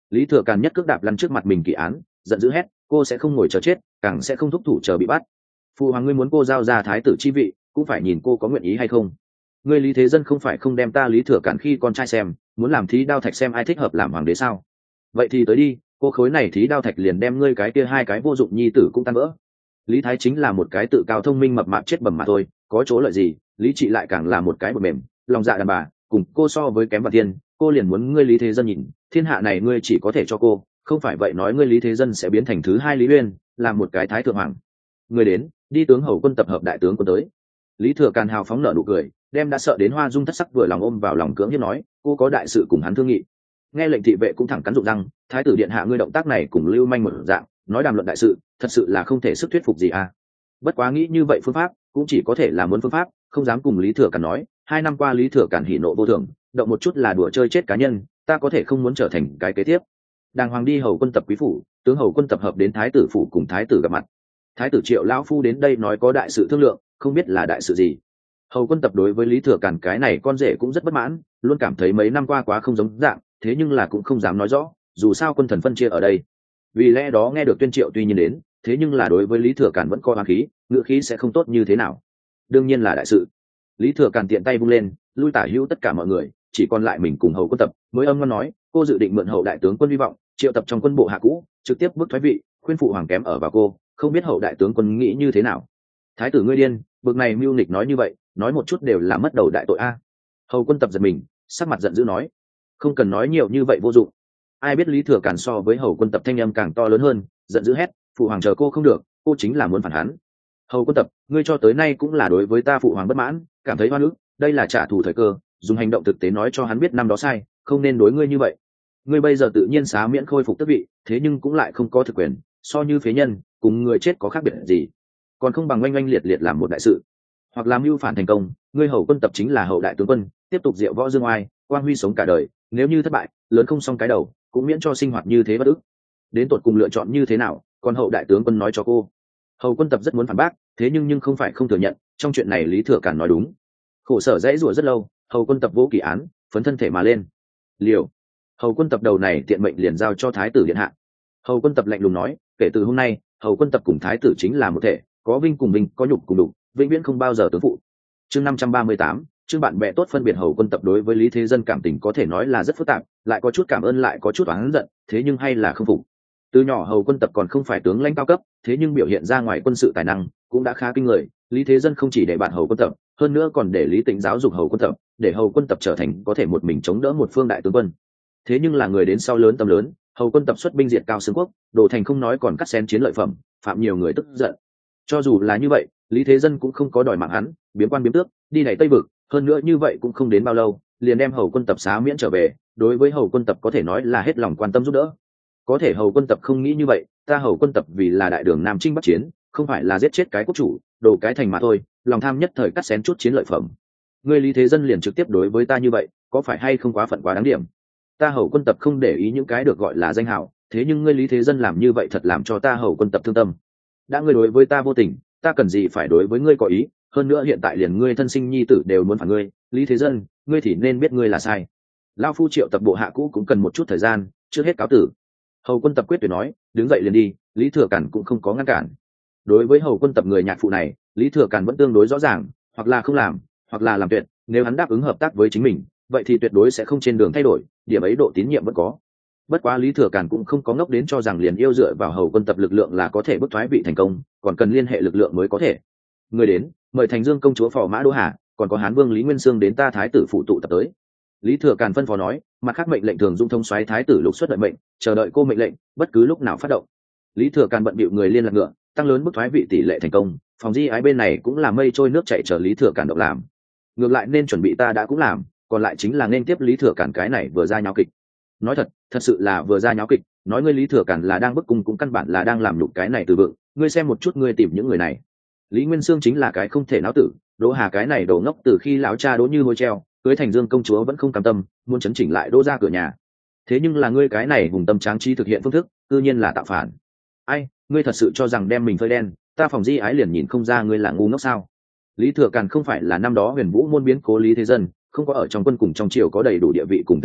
Lý Thừa Càn nhất cước đạp lăn trước mặt mình kỳ án, giận dữ hét, cô sẽ không ngồi chờ chết, càng sẽ không thúc thủ chờ bị bắt. Phụ hoàng ngươi muốn cô giao ra thái tử chi vị, cũng phải nhìn cô có nguyện ý hay không. Ngươi Lý Thế Dân không phải không đem ta Lý Thừa Càn khi con trai xem, muốn làm thí đao thạch xem ai thích hợp làm hoàng đế sao? Vậy thì tới đi, cô khối này thí đao thạch liền đem ngươi cái kia hai cái vô dụng nhi tử cũng tan vỡ. Lý Thái chính là một cái tự cao thông minh mập mạp chết bầm mà thôi, có chỗ lợi gì? Lý Trị lại càng là một cái bột mềm, lòng dạ đàn bà, cùng cô so với kém và thiên, cô liền muốn ngươi Lý Thế Dân nhìn, thiên hạ này ngươi chỉ có thể cho cô, không phải vậy nói ngươi Lý Thế Dân sẽ biến thành thứ hai Lý Uyên, làm một cái thái thượng hoàng. Người đến, đi tướng hầu quân tập hợp đại tướng quân tới. Lý Thừa Càn hào phóng nở nụ cười, đem đã sợ đến hoa dung thất sắc vừa lòng ôm vào lòng cưỡng hiếp nói, cô có đại sự cùng hắn thương nghị. Nghe lệnh thị vệ cũng thẳng cắn rụng răng, thái tử điện hạ ngươi động tác này cùng lưu manh một dạng, nói đàm luận đại sự, thật sự là không thể sức thuyết phục gì à. Bất quá nghĩ như vậy phương pháp cũng chỉ có thể là muốn phương pháp, không dám cùng Lý Thừa Càn nói, hai năm qua Lý Thừa Càn hỉ nộ vô thường, động một chút là đùa chơi chết cá nhân, ta có thể không muốn trở thành cái kế tiếp. Đàng hoàng đi hầu quân tập quý phủ, tướng hầu quân tập hợp đến thái tử phủ cùng thái tử gặp mặt. Thái tử Triệu lão phu đến đây nói có đại sự thương lượng, không biết là đại sự gì. Hầu quân tập đối với Lý Thừa Càn cái này con rể cũng rất bất mãn, luôn cảm thấy mấy năm qua quá không giống dạng, thế nhưng là cũng không dám nói rõ, dù sao quân thần phân chia ở đây. Vì lẽ đó nghe được tuyên triệu tuy nhiên đến, thế nhưng là đối với Lý Thừa Càn vẫn có oán khí, ngữ khí sẽ không tốt như thế nào. Đương nhiên là đại sự. Lý Thừa Càn tiện tay vung lên, lui tả hữu tất cả mọi người, chỉ còn lại mình cùng hầu quân tập, mới âm ngon nói, cô dự định mượn hậu đại tướng quân hy vọng, triệu tập trong quân bộ hạ cũ, trực tiếp bức thoái vị, khuyên phụ hoàng kém ở vào cô, không biết hậu đại tướng quân nghĩ như thế nào. Thái tử ngươi điên, bực này mưu nịch nói như vậy, nói một chút đều là mất đầu đại tội a. Hầu quân tập giật mình, sắc mặt giận dữ nói, không cần nói nhiều như vậy vô dụng. Ai biết Lý Thừa Càn so với hầu quân tập thanh âm càng to lớn hơn, giận dữ hét, phụ hoàng chờ cô không được, cô chính là muốn phản hắn. Hầu quân tập, ngươi cho tới nay cũng là đối với ta phụ hoàng bất mãn, cảm thấy oan ức, đây là trả thù thời cơ, dùng hành động thực tế nói cho hắn biết năm đó sai, không nên đối ngươi như vậy. Ngươi bây giờ tự nhiên xá miễn khôi phục tước vị, thế nhưng cũng lại không có thực quyền, so như phế nhân, cùng người chết có khác biệt gì, còn không bằng oanh oanh liệt liệt làm một đại sự, hoặc làm mưu phản thành công. Ngươi hầu quân tập chính là hậu đại tướng quân, tiếp tục diệu võ dương oai, quang huy sống cả đời, nếu như thất bại, lớn không xong cái đầu, cũng miễn cho sinh hoạt như thế bất ức. Đến tột cùng lựa chọn như thế nào, còn hậu đại tướng quân nói cho cô. Hầu quân tập rất muốn phản bác, thế nhưng nhưng không phải không thừa nhận, trong chuyện này Lý Thừa Càn nói đúng. Khổ sở dãy rủa rất lâu, hầu quân tập vỗ kỳ án, phấn thân thể mà lên. Liều. Hầu quân tập đầu này tiện mệnh liền giao cho thái tử điện hạ. Hầu quân tập lạnh lùng nói, kể từ hôm nay, hầu quân tập cùng thái tử chính là một thể, có vinh cùng vinh, có nhục cùng đục, vĩnh viễn không bao giờ tướng phụ. Chương năm trăm ba mươi tám, chương bạn bè tốt phân biệt. Hầu quân tập đối với Lý Thế Dân cảm tình có thể nói là rất phức tạp, lại có chút cảm ơn lại có chút oán giận, thế nhưng hay là không phục. Từ nhỏ hầu quân tập còn không phải tướng lãnh cao cấp, thế nhưng biểu hiện ra ngoài quân sự tài năng cũng đã khá kinh người. Lý Thế Dân không chỉ để bạn hầu quân tập, hơn nữa còn để Lý Tĩnh giáo dục hầu quân tập, để hầu quân tập trở thành có thể một mình chống đỡ một phương đại tướng quân. Thế nhưng là người đến sau lớn tâm lớn, hầu quân tập xuất binh diệt Cao Xương quốc, đổ thành không nói còn cắt xén chiến lợi phẩm, phạm nhiều người tức giận. Cho dù là như vậy, Lý Thế Dân cũng không có đòi mạng hắn, biếm quan biếm tước, đi đẩy Tây vực, hơn nữa như vậy cũng không đến bao lâu, liền đem hầu quân tập xá miễn trở về. Đối với hầu quân tập có thể nói là hết lòng quan tâm giúp đỡ. Có thể hầu quân tập không nghĩ như vậy, ta hầu quân tập vì là đại đường Nam Chinh Bắc Chiến, không phải là giết chết cái quốc chủ, đồ cái thành mà thôi, lòng tham nhất thời cắt xén chút chiến lợi phẩm. Ngươi Lý Thế Dân liền trực tiếp đối với ta như vậy, có phải hay không quá phận quá đáng điểm? Ta hầu quân tập không để ý những cái được gọi là danh hào, thế nhưng ngươi Lý Thế Dân làm như vậy thật làm cho ta hầu quân tập thương tâm. Đã ngươi đối với ta vô tình, ta cần gì phải đối với ngươi có ý, hơn nữa hiện tại liền ngươi thân sinh nhi tử đều muốn phản ngươi, Lý Thế Dân, ngươi thì nên biết ngươi là sai. Lão phu triệu tập bộ hạ cũ cũng cần một chút thời gian, trước hết cáo tử. Hầu quân tập quyết tuyệt nói, đứng dậy liền đi. Lý Thừa Càn cũng không có ngăn cản. Đối với hầu quân tập người nhạc phụ này, Lý Thừa Càn vẫn tương đối rõ ràng, hoặc là không làm, hoặc là làm tuyệt. Nếu hắn đáp ứng hợp tác với chính mình, vậy thì tuyệt đối sẽ không trên đường thay đổi, điểm ấy độ tín nhiệm vẫn có. Bất quá Lý Thừa Càn cũng không có ngốc đến cho rằng liền yêu dựa vào hầu quân tập lực lượng là có thể bức thoái vị thành công, còn cần liên hệ lực lượng mới có thể. Người đến, mời Thành Dương công chúa Phò Mã Đỗ Hà, còn có Hán Vương Lý Nguyên Sương đến ta thái tử phụ tụ tập tới. Lý Thừa Càn phân phó nói, mặt khác mệnh lệnh Thường Dung thông soái thái tử Lục xuất đợi mệnh, chờ đợi cô mệnh lệnh, bất cứ lúc nào phát động. Lý Thừa Càn bận bịu người liên lạc ngựa, tăng lớn bức thoái vị tỷ lệ thành công. Phòng di ái bên này cũng là mây trôi nước chảy chờ Lý Thừa Càn động làm. Ngược lại nên chuẩn bị ta đã cũng làm, còn lại chính là nên tiếp Lý Thừa Càn cái này vừa ra nháo kịch. Nói thật, thật sự là vừa ra nháo kịch. Nói ngươi Lý Thừa Càn là đang bức cung cũng căn bản là đang làm nhục cái này từ vựng. Ngươi xem một chút ngươi tìm những người này. Lý Nguyên Sương chính là cái không thể náo tử, Đỗ Hà cái này đồ ngốc từ khi lão cha Đỗ Như hôi treo, cưới Thành Dương công chúa vẫn không cam tâm, muốn chấn chỉnh lại Đỗ ra cửa nhà. Thế nhưng là ngươi cái này vùng tâm tráng trí thực hiện phương thức, tự nhiên là tạo phản. Ai, ngươi thật sự cho rằng đem mình phơi đen, ta phòng di ái liền nhìn không ra ngươi là ngu ngốc sao? Lý Thừa Càn không phải là năm đó Huyền Vũ môn biến cố Lý Thế Dân, không có ở trong quân cùng trong triều có đầy đủ địa vị cùng thực lực,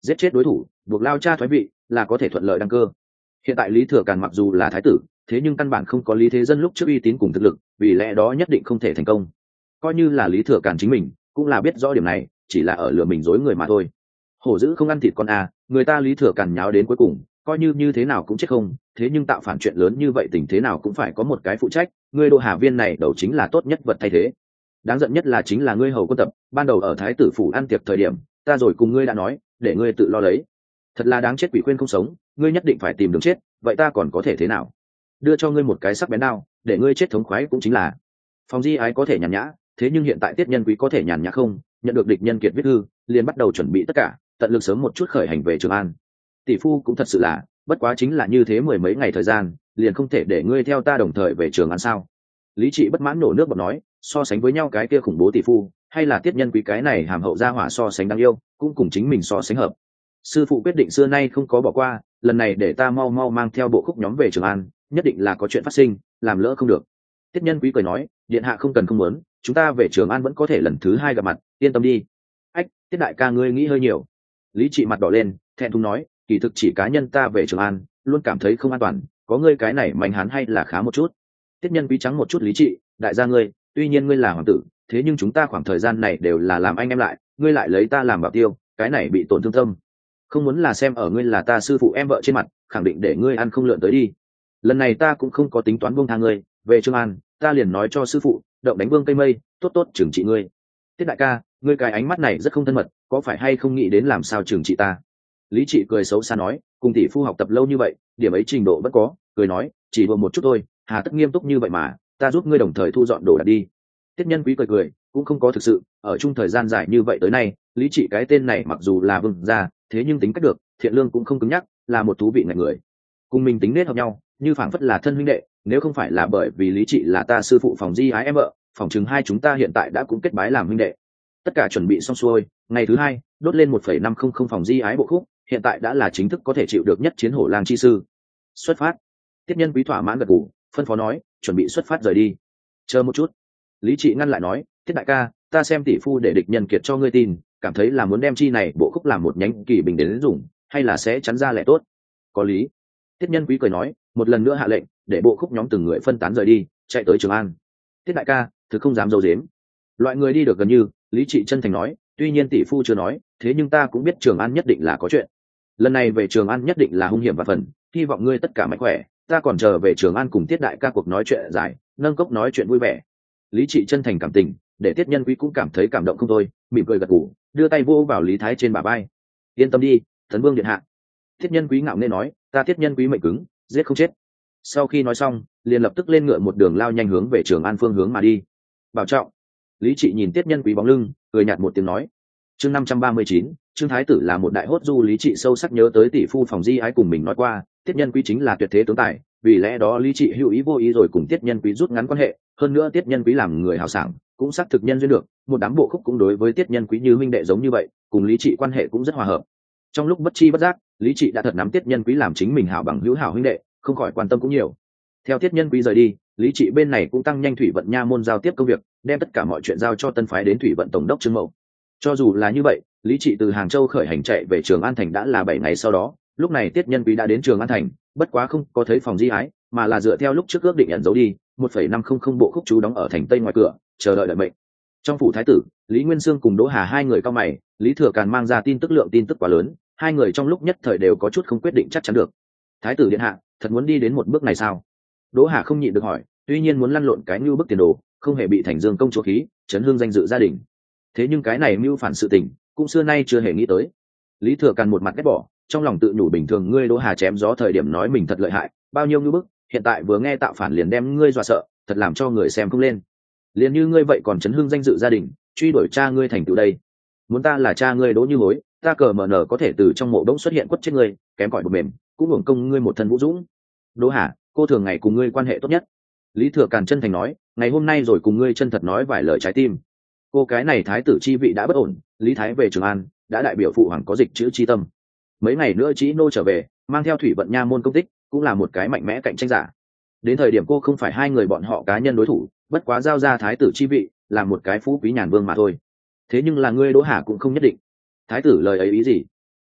giết chết đối thủ buộc lao cha thoái vị là có thể thuận lợi đăng cơ. Hiện tại Lý Thừa Càn mặc dù là thái tử, thế nhưng căn bản không có Lý Thế Dân lúc trước uy tín cùng thực lực, vì lẽ đó nhất định không thể thành công. Coi như là Lý Thừa Càn chính mình cũng là biết rõ điểm này, chỉ là ở lừa mình dối người mà thôi. Hổ dữ không ăn thịt con à, người ta Lý Thừa Càn nháo đến cuối cùng coi như như thế nào cũng chết không, thế nhưng tạo phản chuyện lớn như vậy tình thế nào cũng phải có một cái phụ trách, ngươi Đỗ Hà Viên này đầu chính là tốt nhất vật thay thế. Đáng giận nhất là chính là ngươi hầu quân tập, ban đầu ở thái tử phủ ăn tiệc thời điểm ta rồi cùng ngươi đã nói để ngươi tự lo lấy, thật là đáng chết, quỷ khuyên không sống, ngươi nhất định phải tìm đường chết, vậy ta còn có thể thế nào? Đưa cho ngươi một cái sắc bén đao để ngươi chết thống khoái cũng chính là. Phòng Di Ái có thể nhàn nhã, thế nhưng hiện tại Tiết Nhân Quý có thể nhàn nhã không? Nhận được địch nhân kiệt viết thư liền bắt đầu chuẩn bị tất cả, tận lực sớm một chút khởi hành về Trường An. Tỷ phu cũng thật sự là, bất quá chính là như thế mười mấy ngày thời gian liền không thể để ngươi theo ta đồng thời về Trường An sao? Lý Trị bất mãn nổ nước bọt nói, so sánh với nhau cái kia khủng bố tỷ phu hay là Tiết Nhân Quý cái này hàm hậu gia hỏa so sánh đáng yêu, cũng cùng chính mình so sánh hợp. Sư phụ quyết định xưa nay không có bỏ qua, lần này để ta mau mau mang theo bộ khúc nhóm về Trường An, nhất định là có chuyện phát sinh, làm lỡ không được. Tiết Nhân Quý cười nói, điện hạ không cần không muốn, chúng ta về Trường An vẫn có thể lần thứ hai gặp mặt, yên tâm đi. Ách, Tiết đại ca ngươi nghĩ hơi nhiều. Lý Trị mặt đỏ lên, thẹn thùng nói, kỳ thực chỉ cá nhân ta về Trường An luôn cảm thấy không an toàn, có ngươi cái này mạnh hán hay là khá một chút. Tiết Nhân Quý trắng một chút Lý Trị, đại gia ngươi, tuy nhiên ngươi là hoàng tử, thế nhưng chúng ta khoảng thời gian này đều là làm anh em lại, ngươi lại lấy ta làm bảo tiêu, cái này bị tổn thương tâm. Không muốn là xem ở ngươi là ta sư phụ em vợ trên mặt, khẳng định để ngươi ăn không lượn tới đi. Lần này ta cũng không có tính toán buông tha ngươi, về Trường An ta liền nói cho sư phụ động đánh vương cây mây, tốt tốt trừng trị ngươi. Tiết đại ca, ngươi cái ánh mắt này rất không thân mật, có phải hay không nghĩ đến làm sao trừng trị ta? Lý Trị cười xấu xa nói, cùng tỷ phu học tập lâu như vậy điểm ấy trình độ vẫn có, cười nói, chỉ đùa một chút thôi, hà tất nghiêm túc như vậy mà, ta giúp ngươi đồng thời thu dọn đồ đạc đi. Tiết Nhân Quý cười cười, cũng không có thực sự ở chung thời gian dài như vậy tới nay, Lý Trị cái tên này mặc dù là vương gia, thế nhưng tính cách được, thiện lương cũng không cứng nhắc, là một thú vị ngại người. Cùng mình tính nết hợp nhau, như phảng phất là thân huynh đệ, nếu không phải là bởi vì Lý Trị là ta sư phụ Phòng Di Ái em vợ, phòng chừng hai chúng ta hiện tại đã cũng kết bái làm huynh đệ. Tất cả chuẩn bị xong xuôi, ngày thứ hai đốt lên một phẩy năm không không Phòng Di Ái bộ khúc, hiện tại đã là chính thức có thể chịu được nhất chiến hổ lang chi sư. Xuất phát. Tiết Nhân Quý thỏa mãn gật gù, phân phó nói, chuẩn bị xuất phát rời đi. Chờ một chút. Lý Trị ngăn lại nói, Tiết đại ca, ta xem tỷ phu để địch nhân kiệt cho ngươi tin, cảm thấy là muốn đem chi này bộ khúc làm một nhánh kỳ bình đến dùng, hay là sẽ chắn ra lẻ tốt? Có lý. Tiết Nhân Quý cười nói, một lần nữa hạ lệnh để bộ khúc nhóm từng người phân tán rời đi, chạy tới Trường An. Tiết đại ca, thực không dám giấu giếm, loại người đi được gần như. Lý Trị chân thành nói, tuy nhiên tỷ phu chưa nói, thế nhưng ta cũng biết Trường An nhất định là có chuyện. Lần này về Trường An nhất định là hung hiểm và phần, hy vọng ngươi tất cả mạnh khỏe, ta còn chờ về Trường An cùng Tiết đại ca cuộc nói chuyện dài, nâng cốc nói chuyện vui vẻ. Lý Trị chân thành cảm tình, để Tiết Nhân Quý cũng cảm thấy cảm động không thôi, mỉm cười gật gù, đưa tay vô vào Lý Thái trên bả vai. Yên tâm đi, Tấn Vương điện hạ. Tiết Nhân Quý ngạo nghễ nói, ta Tiết Nhân Quý mệnh cứng, giết không chết. Sau khi nói xong, liền lập tức lên ngựa một đường lao nhanh hướng về Trường An phương hướng mà đi. Bảo trọng. Lý Trị nhìn Tiết Nhân Quý bóng lưng, cười nhạt một tiếng nói. Chương năm trăm ba mươi chín, Trương Thái tử là một đại hốt du. Lý Trị sâu sắc nhớ tới tỷ phu Phòng Di Ái cùng mình nói qua, Tiết Nhân Quý chính là tuyệt thế tướng tài, vì lẽ đó Lý Trị hữu ý vô ý rồi cùng Tiết Nhân Quý rút ngắn quan hệ, hơn nữa Tiết Nhân Quý làm người hào sảng, cũng xác thực nhân duyên được, một đám bộ khúc cũng đối với Tiết Nhân Quý như huynh đệ giống như vậy, cùng Lý Trị quan hệ cũng rất hòa hợp. Trong lúc bất chi bất giác, Lý Trị đã thật nắm Tiết Nhân Quý làm chính mình hảo bằng hữu hảo huynh đệ, không khỏi quan tâm cũng nhiều. Theo Tiết Nhân Quý rời đi, Lý Trị bên này cũng tăng nhanh thủy vận nha môn giao tiếp công việc, đem tất cả mọi chuyện giao cho tân phái đến thủy vận tổng đốc Trương Mậu. Cho dù là như vậy, Lý Trị từ Hàng Châu khởi hành chạy về Trường An thành đã là bảy ngày sau đó, lúc này Tiết Nhân Quý đã đến Trường An thành, bất quá không có thấy Phòng Di Ái, mà là dựa theo lúc trước ước định ẩn giấu đi, một phẩy năm không không bộ khúc chú đóng ở thành tây ngoài cửa, chờ đợi đợi mệnh. Trong phủ thái tử, Lý Nguyên Sương cùng Đỗ Hà hai người cao mày, Lý Thừa Càn mang ra tin tức lượng tin tức quá lớn, hai người trong lúc nhất thời đều có chút không quyết định chắc chắn được. Thái tử điện hạ, thật muốn đi đến một bước này sao? Đỗ Hà không nhịn được hỏi, tuy nhiên muốn lăn lộn cái mưu bức tiền đồ, không hề bị Thành Dương công chúa khí, chấn hương danh dự gia đình. Thế nhưng cái này mưu phản sự tình, cũng xưa nay chưa hề nghĩ tới. Lý Thừa Càn một mặt ghét bỏ, trong lòng tự nhủ bình thường ngươi Đỗ Hà chém gió thời điểm nói mình thật lợi hại, bao nhiêu mưu bức, hiện tại vừa nghe tạo phản liền đem ngươi dọa sợ, thật làm cho người xem không lên. Liền như ngươi vậy còn chấn hương danh dự gia đình, truy đuổi cha ngươi thành tựu đây. Muốn ta là cha ngươi Đỗ Như Hối, ta cờ mờ nở có thể từ trong mộ đống xuất hiện quất chết ngươi, kém cỏi bột mềm, cũng hưởng công ngươi một thân vũ dũng. Đỗ Hà, cô thường ngày cùng ngươi quan hệ tốt nhất. Lý Thừa Càn chân thành nói, ngày hôm nay rồi cùng ngươi chân thật nói vài lời trái tim. Cô cái này thái tử chi vị đã bất ổn, Lý Thái về Trường An đã đại biểu phụ hoàng có dịch chữ chi tâm. Mấy ngày nữa Chí Nô trở về, mang theo thủy vận nha môn công tích, cũng là một cái mạnh mẽ cạnh tranh giả. Đến thời điểm cô không phải hai người bọn họ cá nhân đối thủ, bất quá giao ra thái tử chi vị là một cái phú quý nhàn vương mà thôi. Thế nhưng là ngươi Đỗ Hà cũng không nhất định. Thái tử lời ấy ý gì?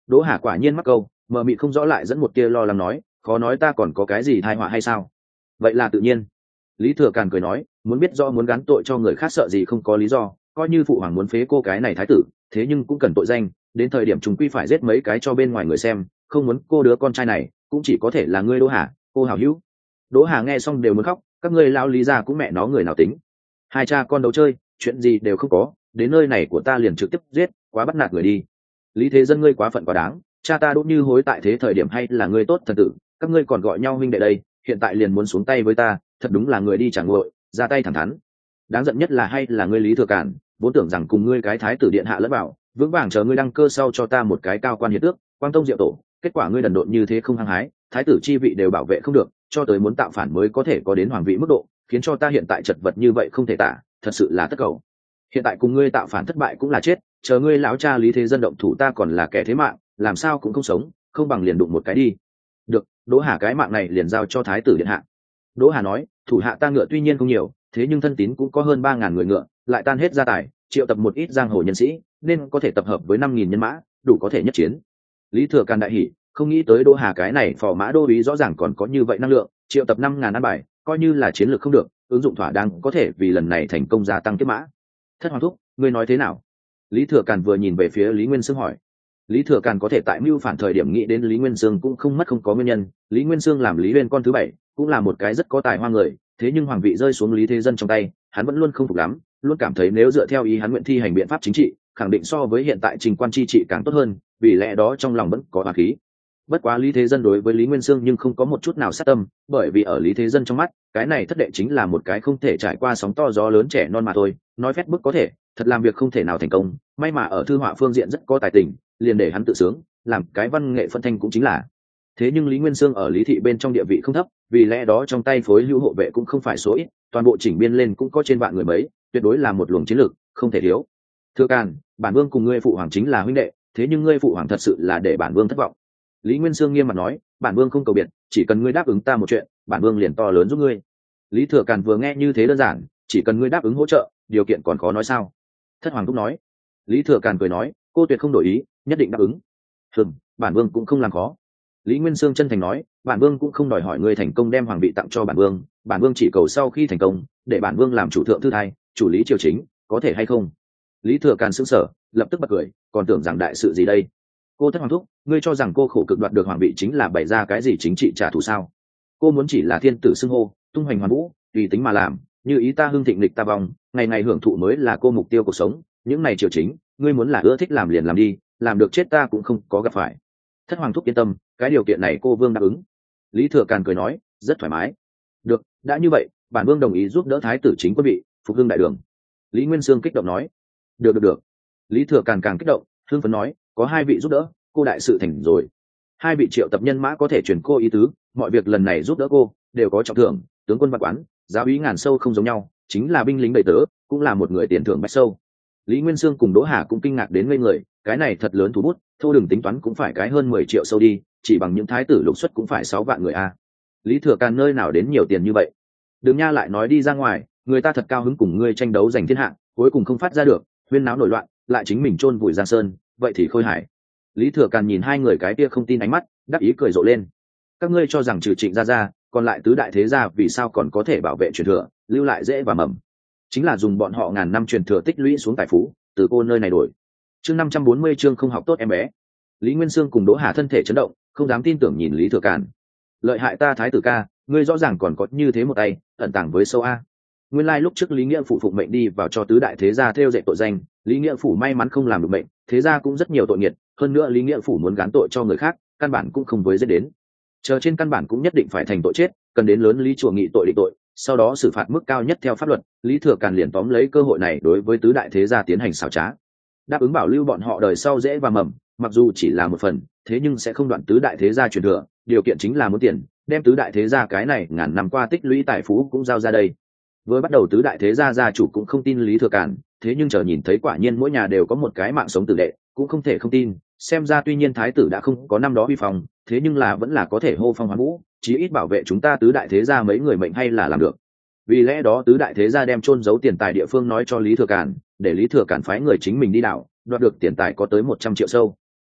Đỗ Hà quả nhiên mắc câu, mờ mịt không rõ lại dẫn một tia lo lắng nói, khó nói ta còn có cái gì tai họa hay sao? Vậy là tự nhiên. Lý Thừa Càn cười nói, muốn biết rõ muốn gán tội cho người khác sợ gì không có lý do, coi như phụ hoàng muốn phế cô cái này thái tử, thế nhưng cũng cần tội danh, đến thời điểm chúng quy phải giết mấy cái cho bên ngoài người xem, không muốn cô đứa con trai này, cũng chỉ có thể là ngươi Đỗ Hà, cô hảo hữu. Đỗ Hà nghe xong đều muốn khóc, các ngươi lão Lý gia cũng mẹ nó người nào tính. Hai cha con đấu chơi, chuyện gì đều không có, đến nơi này của ta liền trực tiếp giết, quá bắt nạt người đi. Lý Thế Dân ngươi quá phận quá đáng, cha ta Đỗ Như Hối tại thế thời điểm hay là ngươi tốt thần tử, các ngươi còn gọi nhau huynh đệ đây, hiện tại liền muốn xuống tay với ta, thật đúng là người đi chẳng ngội, ra tay thẳng thắn. Đáng giận nhất là hay là ngươi Lý Thừa Càn, vốn tưởng rằng cùng ngươi cái thái tử điện hạ lẫn vào, vững vàng chờ ngươi đăng cơ sau cho ta một cái cao quan hiệp tước, quang tông diệu tổ, kết quả ngươi đần độn như thế không hăng hái, thái tử chi vị đều bảo vệ không được, cho tới muốn tạo phản mới có thể có đến hoàng vị mức độ, khiến cho ta hiện tại chật vật như vậy không thể tả, thật sự là tất cầu. Hiện tại cùng ngươi tạo phản thất bại cũng là chết, chờ ngươi lão cha Lý Thế Dân động thủ ta còn là kẻ thế mạng, làm sao cũng không sống, không bằng liền đụng một cái đi. Được, Đỗ Hà cái mạng này liền giao cho thái tử điện hạ. Đỗ Hà nói, thủ hạ ta ngựa tuy nhiên không nhiều, thế nhưng thân tín cũng có hơn ba ngàn người ngựa, lại tan hết gia tài, triệu tập một ít giang hồ nhân sĩ, nên có thể tập hợp với năm nghìn nhân mã, đủ có thể nhất chiến. Lý Thừa Càn đại hỉ, không nghĩ tới Đỗ Hà cái này phò mã đô úy rõ ràng còn có như vậy năng lượng, triệu tập năm ngàn ăn bài, coi như là chiến lược không được, ứng dụng thỏa đáng có thể vì lần này thành công gia tăng kiếp mã. Thất hoàng thúc, ngươi nói thế nào? Lý Thừa Càn vừa nhìn về phía Lý Nguyên Sương hỏi. Lý Thừa Càn có thể tại mưu phản thời điểm nghĩ đến Lý Nguyên Sương cũng không mất không có nguyên nhân. Lý Nguyên Sương làm Lý Uyên con thứ bảy, cũng là một cái rất có tài hoa người, thế nhưng hoàng vị rơi xuống Lý Thế Dân trong tay, hắn vẫn luôn không phục lắm, luôn cảm thấy nếu dựa theo ý hắn nguyện thi hành biện pháp chính trị, khẳng định so với hiện tại trình quan chi trị càng tốt hơn, vì lẽ đó trong lòng vẫn có hòa khí. Bất quá Lý Thế Dân đối với Lý Nguyên Sương nhưng không có một chút nào sát tâm, bởi vì ở Lý Thế Dân trong mắt, cái này thất đệ chính là một cái không thể trải qua sóng to gió lớn trẻ non mà thôi, nói phép bức có thể, thật làm việc không thể nào thành công, may mà ở thư họa phương diện rất có tài tình, liền để hắn tự sướng, làm cái văn nghệ phân thanh cũng chính là. Thế nhưng Lý Nguyên Sương ở Lý thị bên trong địa vị không thấp, vì lẽ đó trong tay phối hữu hộ vệ cũng không phải số ít, toàn bộ chỉnh biên lên cũng có trên vạn người mấy, tuyệt đối là một luồng chiến lược, không thể thiếu. Thừa Càn, bản vương cùng ngươi phụ hoàng chính là huynh đệ, thế nhưng ngươi phụ hoàng thật sự là để bản vương thất vọng. Lý Nguyên Sương nghiêm mặt nói, bản vương không cầu biệt, chỉ cần ngươi đáp ứng ta một chuyện, bản vương liền to lớn giúp ngươi. Lý Thừa Càn vừa nghe như thế đơn giản, chỉ cần ngươi đáp ứng hỗ trợ, điều kiện còn khó nói sao? Thất hoàng thúc nói. Lý Thừa Càn cười nói, cô tuyệt không đổi ý, nhất định đáp ứng. Hừm, bản vương cũng không làm khó. Lý Nguyên Sương chân thành nói, bản vương cũng không đòi hỏi ngươi thành công đem hoàng vị tặng cho bản vương, bản vương chỉ cầu sau khi thành công, để bản vương làm chủ thượng thư thái, chủ lý triều chính, có thể hay không? Lý Thừa Càn sững sờ, lập tức bật cười, còn tưởng rằng đại sự gì đây? Cô Thất hoàng thúc, ngươi cho rằng cô khổ cực đoạt được hoàng vị chính là bày ra cái gì chính trị trả thù sao? Cô muốn chỉ là thiên tử xưng hô, tung hoành hoàn vũ, tùy tính mà làm, như ý ta hưng thịnh lịch ta vong, ngày ngày hưởng thụ mới là cô mục tiêu cuộc sống, những này triều chính, ngươi muốn là ưa thích làm liền làm đi, làm được chết ta cũng không có gặp phải. Thất hoàng thúc yên tâm, cái điều kiện này cô vương đáp ứng. Lý Thừa Càn cười nói, rất thoải mái. Được, đã như vậy, bản vương đồng ý giúp đỡ thái tử chính quân vị, phục hưng đại đường. Lý Nguyên Sương kích động nói, được được được. Lý Thừa Càn càng kích động, hưng phấn nói, có hai vị giúp đỡ, cô đại sự thành rồi. Hai vị triệu tập nhân mã có thể truyền cô ý tứ, mọi việc lần này giúp đỡ cô đều có trọng thưởng, tướng quân văn quán, giáo úy ngàn sâu không giống nhau, chính là binh lính đầy tớ, cũng là một người tiền thưởng bách sâu. Lý Nguyên Sương cùng Đỗ Hà cũng kinh ngạc đến ngây người, cái này thật lớn thủ bút, thô đừng tính toán cũng phải cái hơn mười triệu sâu đi, chỉ bằng những thái tử lục xuất cũng phải sáu vạn người a. Lý Thừa Càn nơi nào đến nhiều tiền như vậy? Đừng nha lại nói đi ra ngoài, người ta thật cao hứng cùng ngươi tranh đấu giành thiên hạ, cuối cùng không phát ra được, huyên náo nổi loạn, lại chính mình chôn vùi Giang Sơn, vậy thì khôi hài. Lý Thừa Càn nhìn hai người cái kia không tin ánh mắt, đắc ý cười rộ lên. Các ngươi cho rằng trừ Trịnh gia gia, còn lại tứ đại thế gia vì sao còn có thể bảo vệ truyền thừa, lưu lại dễ và mầm? Chính là dùng bọn họ ngàn năm truyền thừa tích lũy xuống tài phú, từ cô nơi này đổi. Chương năm trăm bốn mươi chương không học tốt em bé. Lý Nguyên Sương cùng Đỗ Hà thân thể chấn động, không dám tin tưởng nhìn Lý Thừa Càn. Lợi hại ta thái tử ca, ngươi rõ ràng còn có như thế một tay, ẩn tàng với sâu a. Nguyên lai lúc trước Lý Nghĩa phủ phụng mệnh đi vào cho tứ đại thế gia theo dệt tội danh, Lý Nghĩa phủ may mắn không làm được mệnh, thế gia cũng rất nhiều tội nghiệt, hơn nữa Lý Nghĩa phủ muốn gán tội cho người khác, căn bản cũng không với dễ đến. Chờ trên căn bản cũng nhất định phải thành tội chết, cần đến lớn Lý chùa nghị tội định tội, sau đó xử phạt mức cao nhất theo pháp luật. Lý Thừa Càn liền tóm lấy cơ hội này đối với tứ đại thế gia tiến hành xảo trá, đáp ứng bảo lưu bọn họ đời sau dễ và mầm, mặc dù chỉ là một phần, thế nhưng sẽ không đoạn tứ đại thế gia truyền thừa, điều kiện chính là muốn tiền, đem tứ đại thế gia cái này ngàn năm qua tích lũy tài phú cũng giao ra đây. Với bắt đầu tứ đại thế gia gia chủ cũng không tin Lý Thừa Càn, thế nhưng chờ nhìn thấy quả nhiên mỗi nhà đều có một cái mạng sống tử đệ, cũng không thể không tin, xem ra tuy nhiên thái tử đã không có năm đó uy phong, thế nhưng là vẫn là có thể hô phong hoán vũ, chí ít bảo vệ chúng ta tứ đại thế gia mấy người mệnh hay là làm được. Vì lẽ đó tứ đại thế gia đem chôn giấu tiền tài địa phương nói cho Lý Thừa Càn, để Lý Thừa Càn phái người chính mình đi đảo, đoạt được tiền tài có tới một trăm triệu sâu.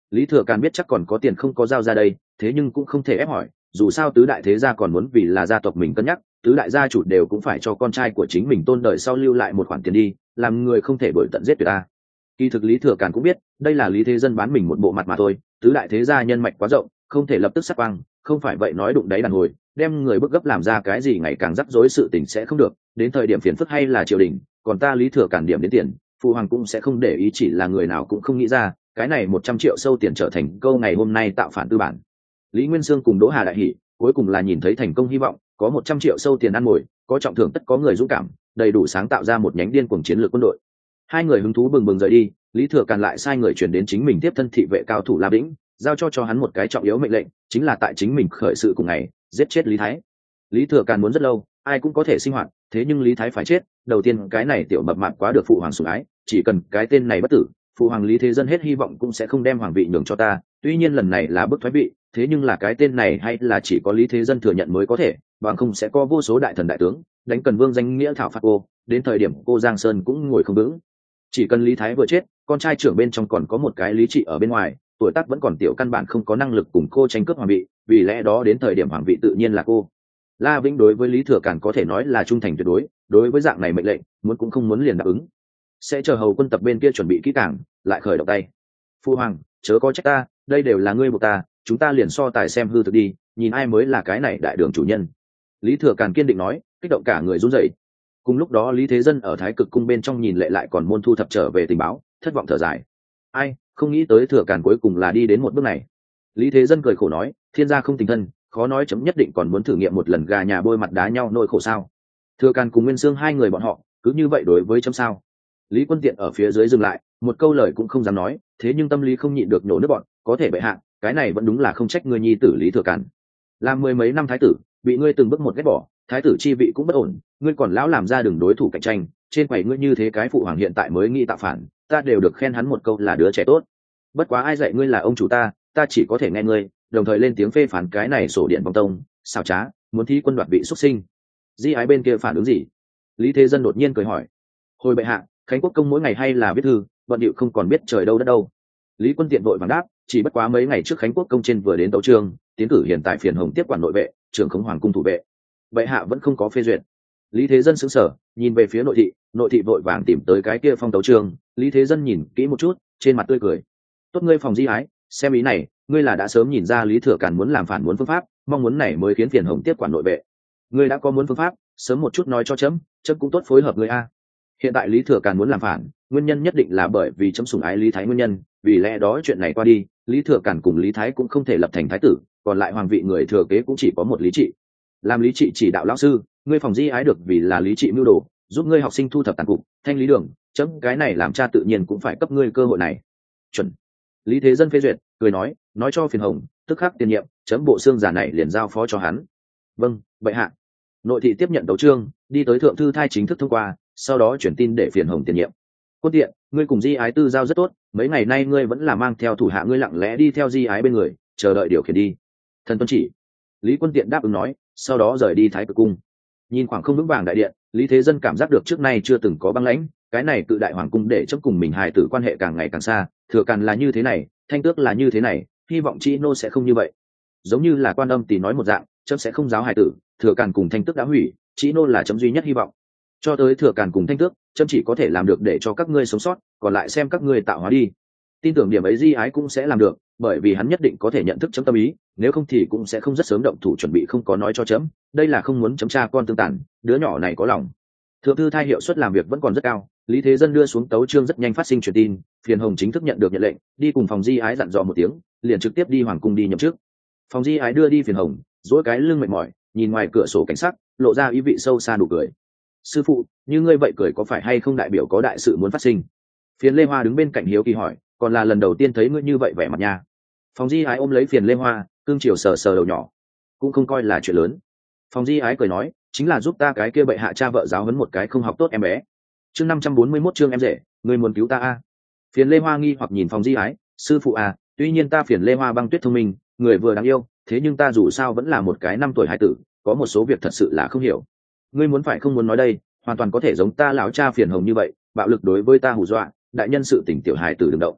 Lý Thừa Càn biết chắc còn có tiền không có giao ra đây, thế nhưng cũng không thể ép hỏi, dù sao tứ đại thế gia còn muốn vì là gia tộc mình cân nhắc, tứ đại gia chủ đều cũng phải cho con trai của chính mình tôn đời sau lưu lại một khoản tiền đi, làm người không thể đổi tận giết người ta. Kỳ thực Lý Thừa Càn cũng biết, đây là Lý Thế Dân bán mình một bộ mặt mà thôi, tứ đại thế gia nhân mạch quá rộng, không thể lập tức sát quang, không phải vậy nói đụng đáy đàn hồi, đem người bức gấp làm ra cái gì ngày càng rắc rối sự tình sẽ không được, đến thời điểm phiền phức hay là triều đình, còn ta Lý Thừa Càn điểm đến tiền, phụ hoàng cũng sẽ không để ý, chỉ là người nào cũng không nghĩ ra, cái này một trăm triệu sâu tiền trở thành câu ngày hôm nay tạo phản tư bản. Lý Nguyên Sương cùng Đỗ Hà đại hỉ, cuối cùng là nhìn thấy thành công hy vọng, có một trăm triệu sâu tiền ăn mồi, có trọng thưởng tất có người dũng cảm, đầy đủ sáng tạo ra một nhánh điên cuồng chiến lược quân đội. Hai người hứng thú bừng bừng rời đi, Lý Thừa Càn lại sai người chuyển đến chính mình tiếp thân thị vệ cao thủ La Vĩnh, giao cho cho hắn một cái trọng yếu mệnh lệnh, chính là tại chính mình khởi sự cùng ngày, giết chết Lý Thái. Lý Thừa Càn muốn rất lâu, ai cũng có thể sinh hoạt, thế nhưng Lý Thái phải chết, đầu tiên cái này tiểu mập mạp quá được phụ hoàng sủng ái, chỉ cần cái tên này bất tử, phụ hoàng Lý Thế Dân hết hy vọng cũng sẽ không đem hoàng vị nhường cho ta. Tuy nhiên lần này là bức thoái vị, thế nhưng là cái tên này hay là chỉ có Lý Thế Dân thừa nhận mới có thể, bằng không sẽ có vô số đại thần đại tướng đánh Cần Vương danh nghĩa thảo phạt cô, đến thời điểm cô Giang Sơn cũng ngồi không vững. Chỉ cần Lý Thái vừa chết, con trai trưởng bên trong còn có một cái Lý Trị ở bên ngoài, tuổi tác vẫn còn tiểu, căn bản không có năng lực cùng cô tranh cướp hoàng vị, vì lẽ đó đến thời điểm hoàng vị tự nhiên là cô. La Vĩnh đối với Lý Thừa Càn có thể nói là trung thành tuyệt đối, đối với dạng này mệnh lệnh, muốn cũng không muốn liền đáp ứng. Sẽ chờ hầu quân tập bên kia chuẩn bị kỹ càng, lại khởi động tay. Phu hoàng, chớ có trách ta, đây đều là ngươi buộc ta, chúng ta liền so tài xem hư thực đi, nhìn ai mới là cái này đại đường chủ nhân. Lý Thừa Càn kiên định nói, kích động cả người run rẩy. Cùng lúc đó Lý Thế Dân ở Thái Cực cung bên trong nhìn lệ lại còn môn thu thập trở về tình báo, thất vọng thở dài. Ai, không nghĩ tới Thừa Càn cuối cùng là đi đến một bước này. Lý Thế Dân cười khổ nói, thiên gia không tình thân, khó nói chấm nhất định còn muốn thử nghiệm một lần gà nhà bôi mặt đá nhau nỗi khổ sao. Thừa Càn cùng Nguyên Sương hai người bọn họ, cứ như vậy đối với chấm sao. Lý Quân Tiện ở phía dưới dừng lại, một câu lời cũng không dám nói, thế nhưng tâm lý không nhịn được nổ nước bọn, có thể bệ hạ, cái này vẫn đúng là không trách ngươi nhi tử Lý Thừa Càn. Làm mười mấy năm thái tử, bị ngươi từng bước một ghét bỏ, thái tử chi vị cũng bất ổn, ngươi còn lão làm ra đường đối thủ cạnh tranh, trên quầy ngươi như thế cái phụ hoàng hiện tại mới nghĩ tạo phản, ta đều được khen hắn một câu là đứa trẻ tốt. Bất quá ai dạy ngươi là ông chủ ta, ta chỉ có thể nghe ngươi, đồng thời lên tiếng phê phán cái này sổ điện vong tông, xảo trá, muốn thi quân đoạt vị xuất sinh. Di ái bên kia phản ứng gì? Lý Thế Dân đột nhiên cười hỏi. Hồi bệ hạ, Khánh Quốc công mỗi ngày hay là viết thư, bận điệu không còn biết trời đâu đất đâu. Lý Quân Tiện vội vàng đáp, chỉ bất quá mấy ngày trước Khánh Quốc công trên vừa đến tấu trương, tiến cử hiện tại phiền hồng tiếp quản nội vệ, trưởng khống hoàng cung thủ vệ. Bệ hạ vẫn không có phê duyệt. Lý Thế Dân sững sờ, nhìn về phía nội thị, nội thị vội vàng tìm tới cái kia phong tấu trương. Lý Thế Dân nhìn kỹ một chút, trên mặt tươi cười. Tốt ngươi phòng Di ái, xem ý này, ngươi là đã sớm nhìn ra Lý Thừa Càn muốn làm phản muốn phương pháp, mong muốn này mới khiến phiền hồng tiếp quản nội vệ. Ngươi đã có muốn phương pháp, sớm một chút nói cho chấm, chấm cũng tốt phối hợp ngươi a. Hiện tại Lý Thừa Càn muốn làm phản, nguyên nhân nhất định là bởi vì chấm sủng ái Lý Thái nguyên nhân, vì lẽ đó chuyện này qua đi, Lý Thừa Càn cùng Lý Thái cũng không thể lập thành thái tử, còn lại hoàng vị người thừa kế cũng chỉ có một Lý Trị. Làm Lý Trị chỉ đạo lão sư, ngươi phòng Di ái được vì là Lý Trị mưu đồ, giúp ngươi học sinh thu thập tàn cục, thanh lý đường, chấm cái này làm cha tự nhiên cũng phải cấp ngươi cơ hội này. Chuẩn. Lý Thế Dân phê duyệt, cười nói, nói cho phiền hồng, tức khắc tiền nhiệm, chấm bộ xương giả này liền giao phó cho hắn. Vâng, bệ hạ. Nội thị tiếp nhận đấu trương, đi tới thượng thư thai chính thức thông qua, sau đó chuyển tin để phiền hồng tiền nhiệm. Quân Tiện, ngươi cùng Di ái tư giao rất tốt, mấy ngày nay ngươi vẫn là mang theo thủ hạ ngươi lặng lẽ đi theo Di ái bên người, chờ đợi điều khiển đi. Thần tuân chỉ. Lý Quân Tiện đáp ứng nói, sau đó rời đi Thái Cực cung. Nhìn khoảng không vững vàng đại điện, Lý Thế Dân cảm giác được trước nay chưa từng có băng lãnh, cái này cự đại hoàng cung để chấm cùng mình hài tử quan hệ càng ngày càng xa, Thừa Càn là như thế này, Thanh Tước là như thế này, hy vọng Chi nô sẽ không như vậy. Giống như là Quan Âm tỷ nói một dạng, chấm sẽ không giáo hài tử, Thừa Càn cùng Thanh Tước đã hủy, Chi nô là chấm duy nhất hy vọng. Cho tới Thừa Càn cùng Thanh Tước, chấm chỉ có thể làm được để cho các ngươi sống sót, còn lại xem các ngươi tạo hóa đi. Tin tưởng điểm ấy Di ái cũng sẽ làm được, bởi vì hắn nhất định có thể nhận thức chấm tâm ý, nếu không thì cũng sẽ không rất sớm động thủ chuẩn bị, không có nói cho chấm, đây là không muốn chấm cha con tương tàn, đứa nhỏ này có lòng. Thượng thư thai hiệu suất làm việc vẫn còn rất cao, Lý Thế Dân đưa xuống tấu chương rất nhanh phát sinh truyền tin, phiền hồng chính thức nhận được nhận lệnh, đi cùng phòng Di ái dặn dò một tiếng, liền trực tiếp đi hoàng cung đi nhậm chức. Phòng Di ái đưa đi phiền hồng, duỗi cái lưng mệt mỏi, nhìn ngoài cửa sổ cảnh sắc, lộ ra ý vị sâu xa nụ cười. Sư phụ, như ngươi vậy cười có phải hay không đại biểu có đại sự muốn phát sinh? Phiền Lê Hoa đứng bên cạnh hiếu kỳ hỏi, còn là lần đầu tiên thấy ngươi như vậy vẻ mặt nha. Phòng Di ái ôm lấy Phiền Lê Hoa, cương chiều sờ sờ đầu nhỏ, cũng không coi là chuyện lớn. Phòng Di ái cười nói, chính là giúp ta cái kia bệ hạ cha vợ giáo huấn một cái không học tốt em bé. Chương năm trăm bốn mươi mốt chương em rể, ngươi muốn cứu ta a? À? Phiền Lê Hoa nghi hoặc nhìn Phòng Di ái, sư phụ à, tuy nhiên ta Phiền Lê Hoa băng tuyết thông minh, người vừa đáng yêu, thế nhưng ta dù sao vẫn là một cái năm tuổi hải tử, có một số việc thật sự là không hiểu. Ngươi muốn phải không muốn nói đây, hoàn toàn có thể giống ta lão cha Phiền Hồng như vậy, bạo lực đối với ta hù dọa, đại nhân sự tình tiểu hài tử đừng động.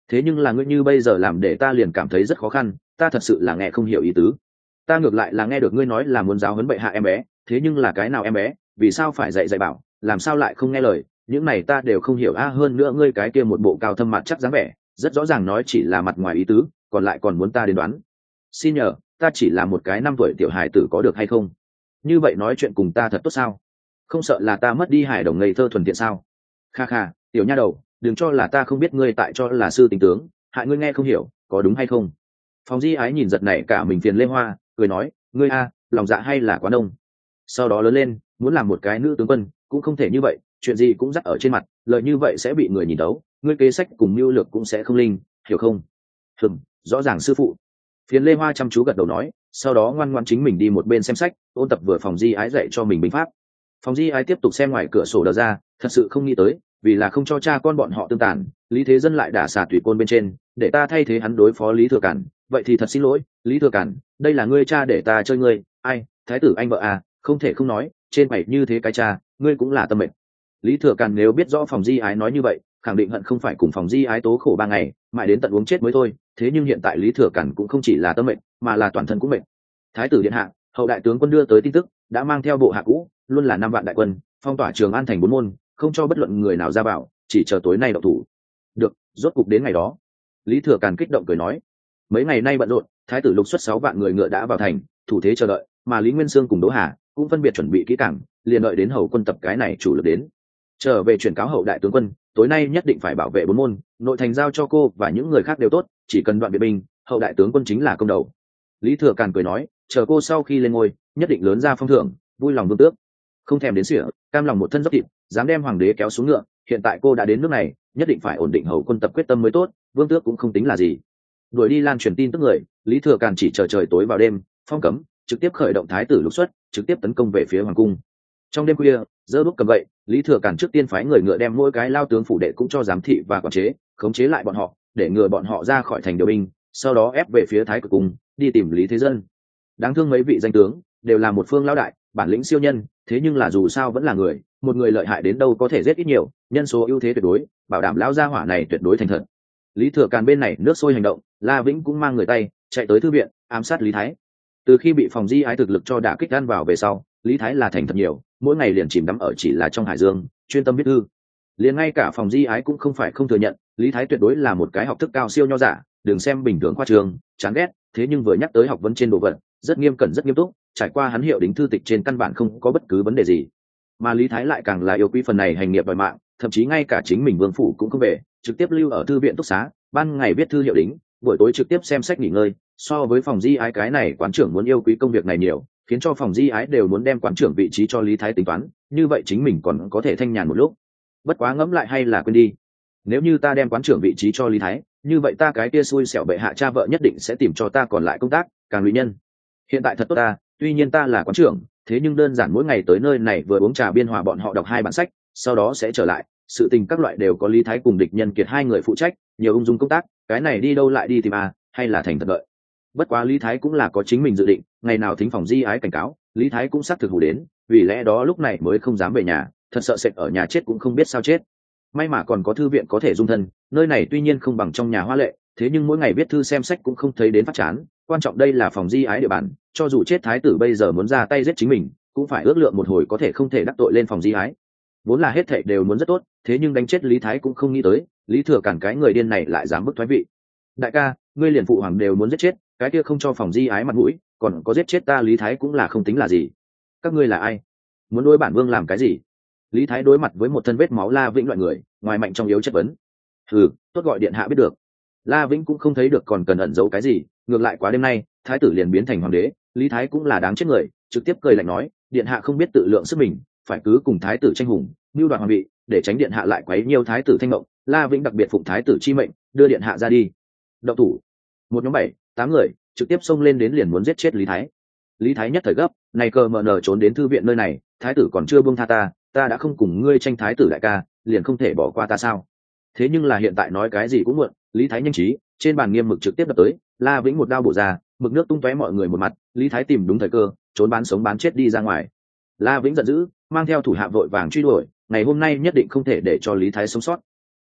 thế nhưng là ngươi như bây giờ làm để ta liền cảm thấy rất khó khăn, ta thật sự là nghe không hiểu ý tứ. Ta ngược lại là nghe được ngươi nói là muốn giáo huấn bệ hạ em bé, thế nhưng là cái nào em bé, vì sao phải dạy dạy bảo, làm sao lại không nghe lời, những này ta đều không hiểu a. Hơn nữa ngươi cái kia một bộ cao thâm mặt chắc dáng vẻ, rất rõ ràng nói chỉ là mặt ngoài ý tứ, còn lại còn muốn ta đến đoán. Xin nhờ, ta chỉ là một cái năm tuổi tiểu hài tử có được hay không? Như vậy nói chuyện cùng ta thật tốt sao? Không sợ là ta mất đi hài đồng ngây thơ thuần tiện sao? Kha kha, tiểu nha đầu, đừng cho là ta không biết ngươi tại cho là sư tình tướng, hại ngươi nghe không hiểu, có đúng hay không? Phòng Di Ái nhìn giật này cả mình phiền Lê Hoa, cười nói, ngươi a, lòng dạ hay là quá đông. Sau đó lớn lên, muốn làm một cái nữ tướng quân, cũng không thể như vậy, chuyện gì cũng dắt ở trên mặt, lời như vậy sẽ bị người nhìn đấu, ngươi kế sách cùng mưu lược cũng sẽ không linh, hiểu không? Hừm, rõ ràng sư phụ. Phiền Lê Hoa chăm chú gật đầu nói, sau đó ngoan ngoãn chính mình đi một bên xem sách, ôn tập vừa Phòng Di Ái dạy cho mình binh pháp. Phòng Di Ái tiếp tục xem ngoài cửa sổ đờ ra, thật sự không nghĩ tới, vì là không cho cha con bọn họ tương tàn, Lý Thế Dân lại đả xà tùy côn bên trên, để ta thay thế hắn đối phó Lý Thừa Cản, vậy thì thật xin lỗi, Lý Thừa Cản, đây là ngươi cha để ta chơi ngươi, ai, thái tử anh vợ à, không thể không nói, trên mày như thế cái cha, ngươi cũng là tâm mệnh. Lý Thừa Cản nếu biết rõ Phòng Di Ái nói như vậy, khẳng định hận không phải cùng Phòng Di Ái tố khổ ba ngày, mãi đến tận uống chết mới thôi, thế nhưng hiện tại Lý Thừa Cản cũng không chỉ là tâm mệnh, mà là toàn thân cũng mệnh. Thái tử điện hạ, hậu đại tướng quân đưa tới tin tức, đã mang theo bộ hạ cũ, luôn là năm vạn đại quân, phong tỏa Trường An thành bốn môn, không cho bất luận người nào ra vào, chỉ chờ tối nay động thủ. Được, rốt cục đến ngày đó. Lý Thừa Càn kích động cười nói, mấy ngày nay bận rộn, thái tử lục xuất sáu vạn người ngựa đã vào thành, thủ thế chờ đợi, mà Lý Nguyên Sương cùng Đỗ Hà cũng phân biệt chuẩn bị kỹ càng, liền đợi đến hầu quân tập cái này chủ lực đến. Trở về chuyển cáo hậu đại tướng quân, tối nay nhất định phải bảo vệ bốn môn, nội thành giao cho cô và những người khác đều tốt, chỉ cần đoạn biệt binh, hậu đại tướng quân chính là công đầu. Lý Thừa Càn cười nói, chờ cô sau khi lên ngôi, nhất định lớn ra phong thưởng, vui lòng vương tước. Không thèm đến sỉa, cam lòng một thân dốc thịt, dám đem hoàng đế kéo xuống ngựa, hiện tại cô đã đến nước này, nhất định phải ổn định hầu quân tập quyết tâm mới tốt, vương tước cũng không tính là gì. Đuổi đi lan truyền tin tức người, Lý Thừa Càn chỉ chờ trời tối vào đêm, phong cấm, trực tiếp khởi động thái tử lục xuất, trực tiếp tấn công về phía hoàng cung. Trong đêm khuya, giơ đuốc cầm gậy, Lý Thừa Càn trước tiên phái người ngựa đem mỗi cái lao tướng phủ đệ cũng cho giám thị và quản chế, khống chế lại bọn họ, để ngừa bọn họ ra khỏi thành điều binh, sau đó ép về phía thái cực cung, đi tìm Lý Thế Dân. Đáng thương mấy vị danh tướng, đều là một phương lão đại, bản lĩnh siêu nhân, thế nhưng là dù sao vẫn là người, một người lợi hại đến đâu có thể giết ít nhiều, nhân số ưu thế tuyệt đối, bảo đảm lão gia hỏa này tuyệt đối thành thật. Lý Thừa Càn bên này nước sôi hành động, La Vĩnh cũng mang người tay chạy tới thư viện ám sát Lý Thái. Từ khi bị Phòng Di Ái thực lực cho đả kích gan vào về sau, Lý Thái là thành thật nhiều, mỗi ngày liền chìm đắm ở chỉ là trong hải dương, chuyên tâm viết thư. Liền ngay cả Phòng Di Ái cũng không phải không thừa nhận, Lý Thái tuyệt đối là một cái học thức cao siêu nho giả, đừng xem bình thường khoa trường, chán ghét, thế nhưng vừa nhắc tới học vấn trên đồ vật, rất nghiêm cẩn rất nghiêm túc, trải qua hắn hiệu đính thư tịch trên căn bản không có bất cứ vấn đề gì. Mà Lý Thái lại càng là yêu quý phần này hành nghiệp đòi mạng, thậm chí ngay cả chính mình vương phủ cũng không về, trực tiếp lưu ở thư viện túc xá, ban ngày viết thư hiệu đính, buổi tối trực tiếp xem sách nghỉ ngơi. So với Phòng Di Ái cái này quán trưởng muốn yêu quý công việc này nhiều, khiến cho Phòng Di Ái đều muốn đem quán trưởng vị trí cho Lý Thái tính toán, như vậy chính mình còn có thể thanh nhàn một lúc. Bất quá ngẫm lại hay là quên đi, nếu như ta đem quán trưởng vị trí cho Lý Thái, như vậy ta cái kia xui xẻo bệ hạ cha vợ nhất định sẽ tìm cho ta còn lại công tác, càng lụy nhân. Hiện tại thật tốt ta, tuy nhiên ta là quán trưởng, thế nhưng đơn giản mỗi ngày tới nơi này vừa uống trà biên hòa bọn họ đọc hai bản sách, sau đó sẽ trở lại, sự tình các loại đều có Lý Thái cùng địch nhân kiệt hai người phụ trách, nhiều ung dung công tác, cái này đi đâu lại đi tìm à, hay là thành thật đợi. Bất quá Lý Thái cũng là có chính mình dự định, ngày nào thính Phòng Di Ái cảnh cáo, Lý Thái cũng xác thực hù đến, vì lẽ đó lúc này mới không dám về nhà, thật sợ sệt ở nhà chết cũng không biết sao chết. May mà còn có thư viện có thể dung thân, nơi này tuy nhiên không bằng trong nhà hoa lệ, thế nhưng mỗi ngày viết thư xem sách cũng không thấy đến phát chán, quan trọng đây là Phòng Di Ái địa bàn, cho dù chết thái tử bây giờ muốn ra tay giết chính mình, cũng phải ước lượng một hồi có thể không thể đắc tội lên Phòng Di Ái. Vốn là hết thảy đều muốn rất tốt, thế nhưng đánh chết Lý Thái cũng không nghĩ tới, Lý Thừa Cản cái người điên này lại dám bức thoái vị. Đại ca, ngươi liền phụ hoàng đều muốn giết chết, cái kia không cho Phòng Di Ái mặt mũi, còn có giết chết ta Lý Thái cũng là không tính là gì. Các ngươi là ai? Muốn đối bản vương làm cái gì? Lý Thái đối mặt với một thân vết máu La Vĩnh loại người, ngoài mạnh trong yếu chất vấn. Hừ, tốt gọi điện hạ biết được. La Vĩnh cũng không thấy được còn cần ẩn giấu cái gì, ngược lại quá đêm nay, thái tử liền biến thành hoàng đế, Lý Thái cũng là đáng chết người, trực tiếp cười lạnh nói, điện hạ không biết tự lượng sức mình, phải cứ cùng thái tử tranh hùng, mưu đoạt hoàng vị, để tránh điện hạ lại quấy nhiêu thái tử thanh ngộng. La Vĩnh đặc biệt phụng thái tử chi mệnh, đưa điện hạ ra đi. Động thủ. Một nhóm bảy, tám người, trực tiếp xông lên đến liền muốn giết chết Lý Thái. Lý Thái nhất thời gấp, này cờ mờ nở trốn đến thư viện nơi này, thái tử còn chưa buông tha ta, ta đã không cùng ngươi tranh thái tử đại ca, liền không thể bỏ qua ta sao? Thế nhưng là hiện tại nói cái gì cũng muộn, Lý Thái nhanh trí, trên bàn nghiêm mực trực tiếp đập tới, La Vĩnh một đao bổ ra, mực nước tung tóe mọi người một mặt, Lý Thái tìm đúng thời cơ, trốn bán sống bán chết đi ra ngoài. La Vĩnh giận dữ, mang theo thủ hạ vội vàng truy đuổi, ngày hôm nay nhất định không thể để cho Lý Thái sống sót.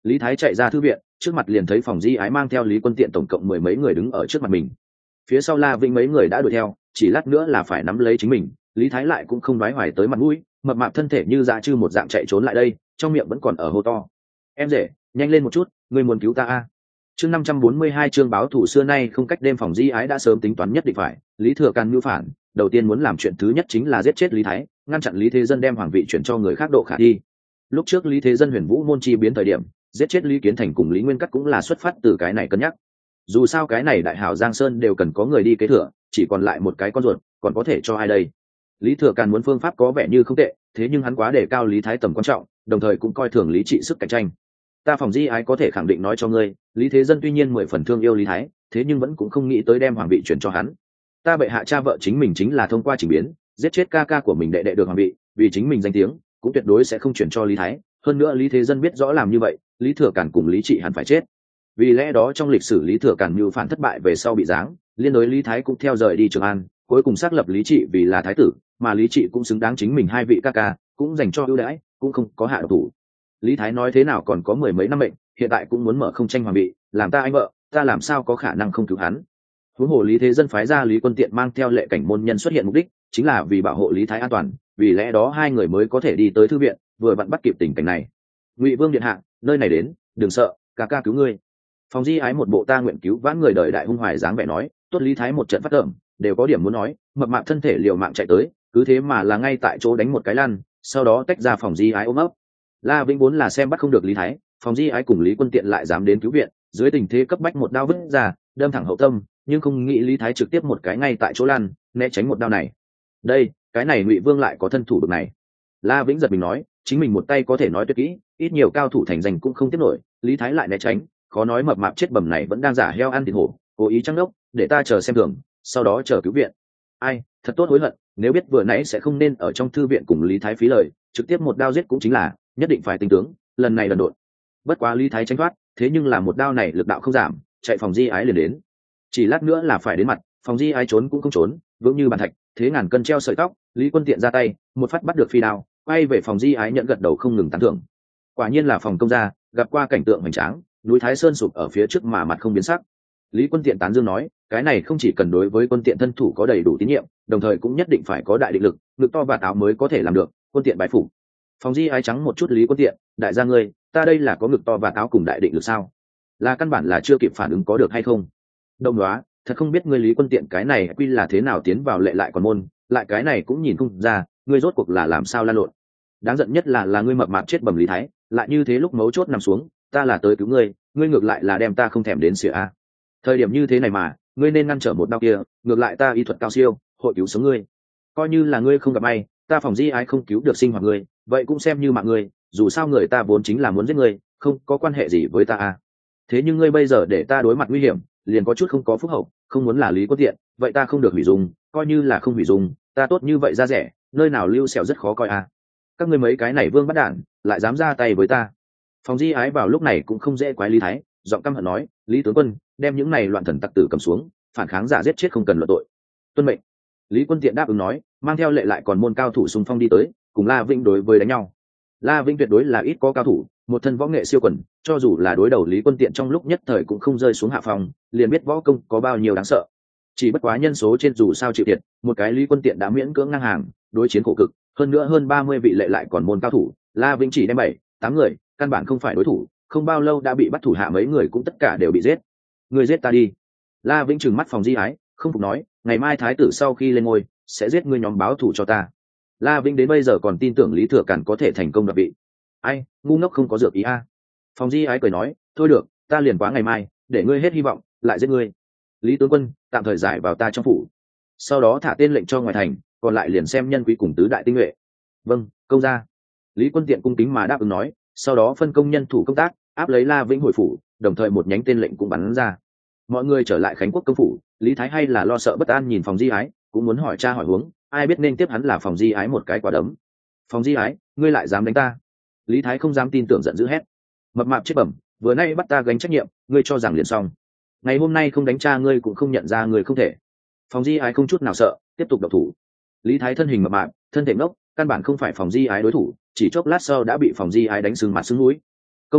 Lý Thái chạy ra thư viện, trước mặt liền thấy Phòng Di Ái mang theo Lý Quân Tiện tổng cộng mười mấy người đứng ở trước mặt mình. Phía sau La Vĩnh mấy người đã đuổi theo, chỉ lát nữa là phải nắm lấy chính mình. Lý Thái lại cũng không đoái hoài tới mặt mũi, mập mạp thân thể như dã chư một dạng chạy trốn lại đây, trong miệng vẫn còn ở hô to: "Em rể, nhanh lên một chút, ngươi muốn cứu ta a!" Chương năm trăm bốn mươi hai chương báo thủ xưa nay không cách đêm. Phòng Di Ái đã sớm tính toán nhất định phải, Lý Thừa Càn mưu phản, đầu tiên muốn làm chuyện thứ nhất chính là giết chết Lý Thái, ngăn chặn Lý Thế Dân đem hoàng vị chuyển cho người khác độ khả thi. Lúc trước Lý Thế Dân Huyền Vũ môn chi biến thời điểm, giết chết Lý Kiến Thành cùng Lý Nguyên Cắt cũng là xuất phát từ cái này cân nhắc. Dù sao cái này đại hảo Giang Sơn đều cần có người đi kế thừa, chỉ còn lại một cái con ruột, còn có thể cho ai đây? Lý Thừa Càn muốn phương pháp có vẻ như không tệ, thế nhưng hắn quá đề cao Lý Thái tầm quan trọng, đồng thời cũng coi thường Lý Trị sức cạnh tranh. Ta Phòng Di Ái có thể khẳng định nói cho ngươi, Lý Thế Dân tuy nhiên mười phần thương yêu Lý Thái, thế nhưng vẫn cũng không nghĩ tới đem hoàng vị chuyển cho hắn. Ta bệ hạ cha vợ chính mình chính là thông qua chỉnh biến, giết chết ca ca của mình đệ đệ được hoàng vị, vì chính mình danh tiếng, cũng tuyệt đối sẽ không chuyển cho Lý Thái. Hơn nữa Lý Thế Dân biết rõ làm như vậy, Lý Thừa Càn cùng Lý Trị hẳn phải chết. Vì lẽ đó trong lịch sử Lý Thừa Càn mưu phản thất bại về sau bị giáng, liên đối Lý Thái cũng theo rời đi Trường An, cuối cùng xác lập Lý Trị vì là thái tử, mà Lý Trị cũng xứng đáng chính mình hai vị ca ca, cũng dành cho ưu đãi, cũng không có hạ độc thủ. Lý Thái nói thế nào còn có mười mấy năm mệnh, hiện tại cũng muốn mở không tranh hoàng vị, làm ta anh vợ, ta làm sao có khả năng không cứu hắn? Huống hồ Lý Thế Dân phái ra Lý Quân Tiện mang theo lệ cảnh môn nhân xuất hiện mục đích, chính là vì bảo hộ Lý Thái an toàn, vì lẽ đó hai người mới có thể đi tới thư viện, vừa vặn bắt kịp tình cảnh này. Ngụy Vương điện hạ, nơi này đến, đừng sợ, ca ca cứu ngươi. Phòng Di Ái một bộ ta nguyện cứu vãn người đời đại hung hoài dáng vẻ nói, tốt Lý Thái một trận phát động, đều có điểm muốn nói, mập mạp thân thể liều mạng chạy tới, cứ thế mà là ngay tại chỗ đánh một cái lăn, sau đó tách ra Phòng Di Ái ôm ấp. La Vĩnh vốn là xem bắt không được Lý Thái, Phòng Di Ái cùng Lý Quân Tiện lại dám đến cứu viện, dưới tình thế cấp bách một đao vứt ra, đâm thẳng hậu tâm, nhưng không nghĩ Lý Thái trực tiếp một cái ngay tại chỗ lăn, né tránh một đao này. Đây, cái này Ngụy Vương lại có thân thủ bực này. La Vĩnh giật mình nói, chính mình một tay có thể nói tuyệt kỹ, ít nhiều cao thủ thành danh cũng không tiếp nổi, Lý Thái lại né tránh, khó nói mập mạp chết bầm này vẫn đang giả heo ăn thịt hổ, cố ý trăng đốc, để ta chờ xem thường, sau đó chờ cứu viện. Ai, thật tốt hối hận, nếu biết vừa nãy sẽ không nên ở trong thư viện cùng Lý Thái phí lời, trực tiếp một đao giết cũng chính là, nhất định phải tinh tướng, lần này lần đột. Bất quá Lý Thái tránh thoát, thế nhưng là một đao này lực đạo không giảm, chạy Phòng Di Ái liền đến. Chỉ lát nữa là phải đến mặt, Phòng Di Ái trốn cũng không trốn, vững như bàn thạch, thế ngàn cân treo sợi tóc, Lý Quân Tiện ra tay, một phát bắt được phi đao, quay về Phòng Di Ái nhận gật đầu không ngừng tán thưởng. Quả nhiên là phòng công gia, gặp qua cảnh tượng hoành tráng, núi Thái Sơn sụp ở phía trước mà mặt không biến sắc. Lý Quân Tiện tán dương nói, cái này không chỉ cần đối với Quân Tiện thân thủ có đầy đủ tín nhiệm, đồng thời cũng nhất định phải có đại định lực, ngực to và táo mới có thể làm được. Quân Tiện bái phục. Phòng Di Ái trắng một chút Lý Quân Tiện, đại gia ngươi, ta đây là có ngực to và táo cùng đại định lực sao? Là căn bản là chưa kịp phản ứng có được hay không? Đồng đoá, thật không biết ngươi Lý Quân Tiện cái này quy là thế nào tiến vào lệ lại còn môn, lại cái này cũng nhìn không ra, ngươi rốt cuộc là làm sao lan lộn. Đáng giận nhất là là ngươi mập mạp chết bầm Lý Thái, lại như thế lúc mấu chốt nằm xuống, ta là tới cứu ngươi, ngươi ngược lại là đem ta không thèm đến xỉa a. Thời điểm như thế này mà, ngươi nên ngăn trở một đau kia, ngược lại ta y thuật cao siêu, hội cứu sống ngươi. Coi như là ngươi không gặp may, ta Phòng Di Ái không cứu được sinh hoạt ngươi, vậy cũng xem như mạng ngươi, dù sao người ta vốn chính là muốn giết ngươi, không có quan hệ gì với ta a. Thế nhưng ngươi bây giờ để ta đối mặt nguy hiểm, liền có chút không có phúc hậu, không muốn là Lý Quân Tiện, vậy ta không được hủy dung, coi như là không hủy dung, ta tốt như vậy ra rẻ, nơi nào lưu sẹo rất khó coi a. Các ngươi mấy cái này vương bắt đản, lại dám ra tay với ta. Phòng Di Ái vào lúc này cũng không dễ quái Lý Thái, giọng căm hận nói, Lý tướng quân, đem những này loạn thần tặc tử cầm xuống, phản kháng giả giết chết không cần luận tội. Tuân mệnh. Lý Quân Tiện đáp ứng nói, mang theo lệ lại còn môn cao thủ xung phong đi tới, cùng La Vĩnh đối với đánh nhau. La Vĩnh tuyệt đối là ít có cao thủ, một thân võ nghệ siêu quần, cho dù là đối đầu Lý Quân Tiện trong lúc nhất thời cũng không rơi xuống hạ phòng, liền biết võ công có bao nhiêu đáng sợ. Chỉ bất quá nhân số trên dù sao chịu thiệt, một cái Lý Quân Tiện đã miễn cưỡng ngang hàng, đối chiến khổ cực, hơn nữa hơn ba mươi vị lệ lại còn môn cao thủ, La Vĩnh chỉ đem bảy, tám người, căn bản không phải đối thủ, không bao lâu đã bị bắt thủ hạ mấy người cũng tất cả đều bị giết. Người giết ta đi. La Vĩnh trừng mắt Phòng Di Ái, không phục nói, ngày mai thái tử sau khi lên ngôi, sẽ giết ngươi nhóm báo thù cho ta. La Vĩnh đến bây giờ còn tin tưởng Lý Thừa Càn có thể thành công đoạt vị. Ai, ngu ngốc không có dược ý a. À. Phòng Di Ái cười nói, thôi được, ta liền quá ngày mai, để ngươi hết hy vọng, lại giết ngươi. Lý tướng quân, tạm thời giải vào ta trong phủ. Sau đó thả tên lệnh cho ngoài thành, còn lại liền xem nhân quý cùng tứ đại tinh nhuệ. Vâng, công gia. Lý Quân Tiện cung kính mà đáp ứng nói, sau đó phân công nhân thủ công tác, áp lấy La Vĩnh hồi phủ, đồng thời một nhánh tên lệnh cũng bắn ra. Mọi người trở lại Khánh Quốc công phủ, Lý Thái hay là lo sợ bất an nhìn Phòng Di Ái, cũng muốn hỏi cha hỏi huống, ai biết nên tiếp hắn là Phòng Di Ái một cái quả đấm. Phòng Di Ái, ngươi lại dám đánh ta? Lý Thái không dám tin tưởng giận dữ hét. Mập mạp chết bẩm, vừa nay bắt ta gánh trách nhiệm, ngươi cho rằng liền xong. Ngày hôm nay không đánh cha ngươi cũng không nhận ra ngươi không thể. Phòng Di Ái không chút nào sợ, tiếp tục độc thủ. Lý Thái thân hình mập mạp, thân thể ngốc, căn bản không phải Phòng Di Ái đối thủ, chỉ chốc lát sau đã bị Phòng Di Ái đánh sưng mặt sưng mũi. Công gia,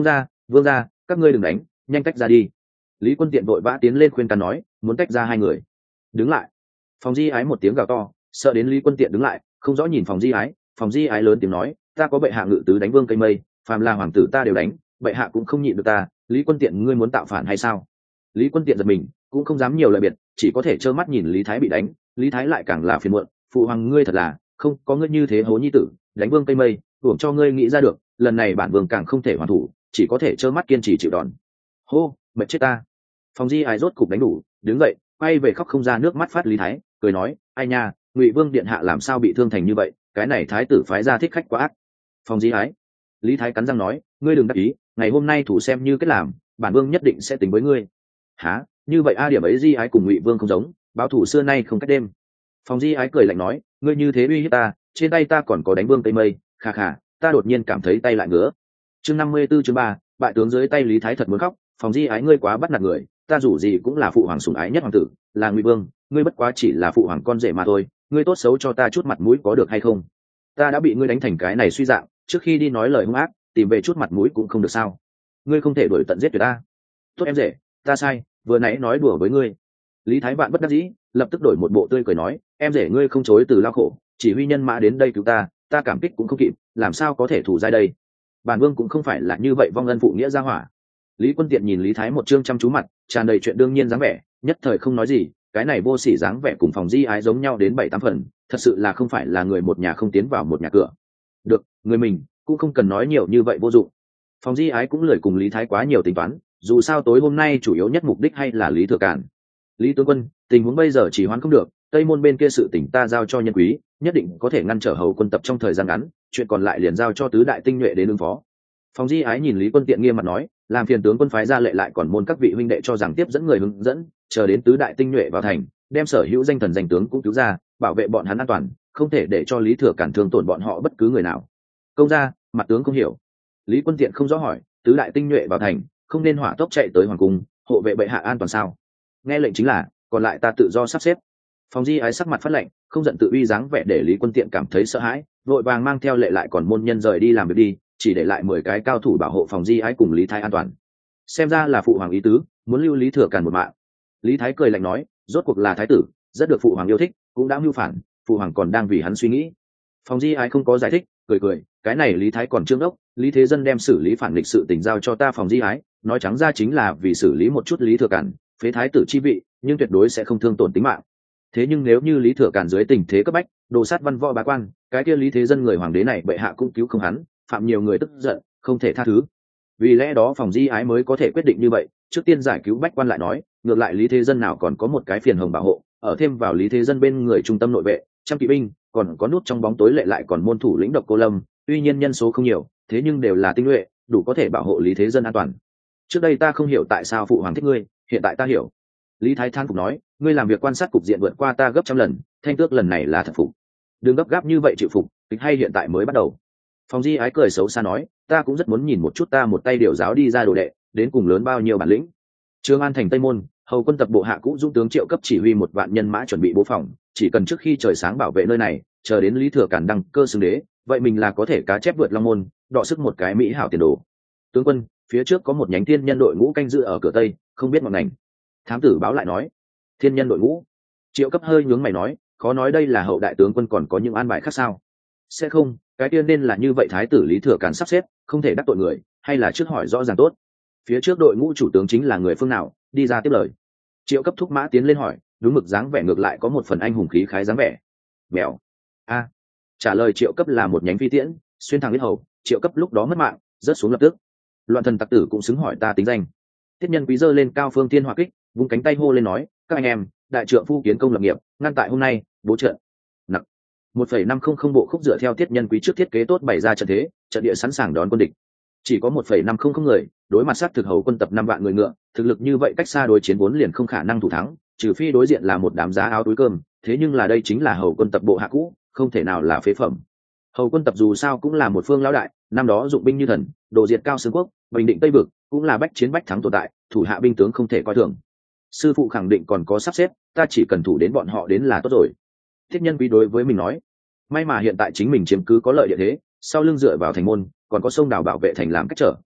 vương ra các ngươi đừng đánh, nhanh tách ra đi. Lý Quân Tiện vội vã tiến lên khuyên can nói, muốn tách ra hai người. Đứng lại. Phòng Di Ái một tiếng gào to, sợ đến Lý Quân Tiện đứng lại, không rõ nhìn Phòng Di Ái. Phòng Di Ái lớn tiếng nói, ta có bệ hạ ngự tứ đánh vương cây mây, phàm là hoàng tử ta đều đánh, bệ hạ cũng không nhịn được ta. Lý Quân Tiện ngươi muốn tạo phản hay sao? Lý Quân Tiện giật mình, cũng không dám nhiều lời biệt, chỉ có thể trơ mắt nhìn Lý Thái bị đánh. Lý Thái lại càng là phiền muộn, phụ hoàng ngươi thật là không có ngươi như thế hố nhi tử, đánh vương cây mây, hưởng cho ngươi nghĩ ra được, lần này bản vương càng không thể hoàn thủ, chỉ có thể trơ mắt kiên trì chịu đòn. Hô, mệt chết ta. Phòng Di Ái rốt cục đánh đủ, đứng dậy, quay về khóc không ra nước mắt phát Lý Thái, cười nói, ai nha, Ngụy Vương điện hạ làm sao bị thương thành như vậy, cái này thái tử phái ra thích khách quá ác. Phòng Di Ái. Lý Thái cắn răng nói, ngươi đừng đắc ý, ngày hôm nay thủ xem như kết làm, bản vương nhất định sẽ tính với ngươi. Hả, như vậy a điểm ấy Di Ái cùng Ngụy Vương không giống, báo thủ xưa nay không cách đêm. Phòng Di Ái cười lạnh nói, ngươi như thế uy hiếp ta, trên tay ta còn có đánh vương tây mây, kha kha, ta đột nhiên cảm thấy tay lại ngứa. Chương năm mươi 54 chương ba, bại tướng dưới tay Lý Thái thật muốn khóc. Phòng Di Ái ngươi quá bắt nạt người, ta dù gì cũng là phụ hoàng sủng ái nhất hoàng tử, là Ngụy Vương, ngươi bất quá chỉ là phụ hoàng con rể mà thôi, ngươi tốt xấu cho ta chút mặt mũi có được hay không? Ta đã bị ngươi đánh thành cái này suy dạng, trước khi đi nói lời hung ác, tìm về chút mặt mũi cũng không được sao? Ngươi không thể đuổi tận giết người ta. Tốt em rể, ta sai, vừa nãy nói đùa với ngươi. Lý Thái Vạn bất đắc dĩ, lập tức đổi một bộ tươi cười nói, em rể ngươi không chối từ lao khổ, chỉ huy nhân mã đến đây cứu ta, ta cảm kích cũng không kịp, làm sao có thể thủ ra đây? Bản vương cũng không phải là như vậy vong ân phụ nghĩa gia hỏa. Lý Quân Tiện nhìn Lý Thái một trương chăm chú mặt, tràn đầy chuyện đương nhiên dáng vẻ, nhất thời không nói gì, cái này vô sỉ dáng vẻ cùng Phòng Di Ái giống nhau đến bảy tám phần, thật sự là không phải là người một nhà không tiến vào một nhà cửa. Được, người mình cũng không cần nói nhiều như vậy vô dụng. Phòng Di Ái cũng lười cùng Lý Thái quá nhiều tính toán, dù sao tối hôm nay chủ yếu nhất mục đích hay là Lý Thừa Cản. Lý tướng quân, tình huống bây giờ chỉ hoãn không được, Tây Môn bên kia sự tỉnh ta giao cho Nhân Quý, nhất định có thể ngăn trở Hầu quân tập trong thời gian ngắn, chuyện còn lại liền giao cho tứ đại tinh nhuệ đến ứng phó. Phòng Di Ái nhìn Lý Quân Tiện nghiêm mặt nói, làm phiền tướng quân phái ra lệ lại còn môn các vị huynh đệ cho rằng tiếp dẫn người hướng dẫn, chờ đến tứ đại tinh nhuệ vào thành, đem sở hữu danh thần danh tướng cũng cứu ra, bảo vệ bọn hắn an toàn, không thể để cho Lý Thừa Cản thương tổn bọn họ bất cứ người nào. Công gia, mặt tướng không hiểu. Lý Quân Tiện không rõ hỏi, tứ đại tinh nhuệ vào thành, không nên hỏa tốc chạy tới hoàng cung, hộ vệ bệ hạ an toàn sao? Nghe lệnh chính là, còn lại ta tự do sắp xếp. Phòng Di Ái sắc mặt phát lệnh, không giận tự uy dáng vẻ để Lý Quân Tiện cảm thấy sợ hãi, vội vàng mang theo lệ lại còn môn nhân rời đi làm việc đi, chỉ để lại mười cái cao thủ bảo hộ Phòng Di Ái cùng Lý Thái an toàn. Xem ra là phụ hoàng ý tứ, muốn lưu Lý Thừa Cản một mạng. Lý Thái cười lạnh nói, rốt cuộc là thái tử, rất được phụ hoàng yêu thích, cũng đã mưu phản, phụ hoàng còn đang vì hắn suy nghĩ. Phòng Di Ái không có giải thích, cười cười, cái này Lý Thái còn trương đốc, Lý Thế Dân đem xử lý phản nghịch sự tình giao cho ta Phòng Di Ái, nói trắng ra chính là vì xử lý một chút Lý Thừa Cản, phế thái tử chi vị, nhưng tuyệt đối sẽ không thương tổn tính mạng. Thế nhưng nếu như Lý Thừa Cản dưới tình thế cấp bách, đồ sát văn võ bá quan, cái kia Lý Thế Dân người hoàng đế này bệ hạ cũng cứu không hắn, phạm nhiều người tức giận, không thể tha thứ. Vì lẽ đó Phòng Di Ái mới có thể quyết định như vậy, trước tiên giải cứu bách quan lại nói, ngược lại Lý Thế Dân nào còn có một cái phiền hồng bảo hộ, ở thêm vào Lý Thế Dân bên người trung tâm nội vệ, trăm kỵ binh, còn có nút trong bóng tối lệ lại còn môn thủ lĩnh Độc Cô Lâm, tuy nhiên nhân số không nhiều, thế nhưng đều là tinh nhuệ, đủ có thể bảo hộ Lý Thế Dân an toàn. Trước đây ta không hiểu tại sao phụ hoàng thích ngươi, hiện tại ta hiểu. Lý Thái than phục nói, ngươi làm việc quan sát cục diện vượt qua ta gấp trăm lần, thanh tước lần này là thật phục. Đừng gấp gáp như vậy chịu phục, kịch hay hiện tại mới bắt đầu. Phòng Di Ái cười xấu xa nói, ta cũng rất muốn nhìn một chút ta một tay điều giáo đi ra đồ đệ, đến cùng lớn bao nhiêu bản lĩnh. Trường An thành Tây Môn, Hầu quân tập bộ hạ cũ dũng tướng Triệu Cấp chỉ huy một vạn nhân mã chuẩn bị bố phòng, chỉ cần trước khi trời sáng bảo vệ nơi này, chờ đến Lý Thừa Cản đăng cơ xưng đế, vậy mình là có thể cá chép vượt long môn, đọ sức một cái mỹ hảo tiền đồ. Tướng quân, phía trước có một nhánh thiên nhân đội ngũ canh giữ ở cửa tây, không biết ngọn ngành. Thám tử báo lại nói, thiên nhân đội ngũ. Triệu Cấp hơi nhướng mày nói, khó nói đây là hậu đại tướng quân còn có những an bài khác sao? Sẽ không, cái tiên nên là như vậy thái tử Lý Thừa Cản sắp xếp, không thể đắc tội người, hay là trước hỏi rõ ràng tốt. Phía trước đội ngũ chủ tướng chính là người phương nào, đi ra tiếp lời. Triệu Cấp thúc mã tiến lên hỏi, đúng mực dáng vẻ ngược lại có một phần anh hùng khí khái dáng vẻ. Mèo. A. Trả lời Triệu Cấp là một nhánh phi tiễn, xuyên thẳng huyết hầu, Triệu Cấp lúc đó mất mạng, rớt xuống lập tức. Loạn thần tặc tử cũng xứng hỏi ta tính danh. Tiết Nhân Quý giơ lên cao phương thiên hỏa kích, vung cánh tay hô lên nói, các anh em, đại trượng phu kiến công lập nghiệp, ngăn tại hôm nay, bố trận. Nặc. một phẩy năm không không bộ khúc dựa theo Tiết Nhân Quý trước thiết kế tốt bày ra trận thế, trận địa sẵn sàng đón quân địch. Chỉ có một phẩy năm không không người, đối mặt sát thực hầu quân tập năm vạn người ngựa, thực lực như vậy cách xa đối chiến vốn liền không khả năng thủ thắng, trừ phi đối diện là một đám giá áo túi cơm, thế nhưng là đây chính là hầu quân tập bộ hạ cũ, không thể nào là phế phẩm. Hầu quân tập dù sao cũng là một phương lão đại, năm đó dụng binh như thần, đồ diệt cao xương quốc, bình định tây vực, cũng là bách chiến bách thắng tồn tại, thủ hạ binh tướng không thể coi thường. Sư phụ khẳng định còn có sắp xếp, ta chỉ cần thủ đến bọn họ đến là tốt rồi. Thiết Nhân Quý đối với mình nói, may mà hiện tại chính mình chiếm cứ có lợi địa thế, sau lưng dựa vào thành môn, còn có sông đào bảo vệ thành làm cách trở,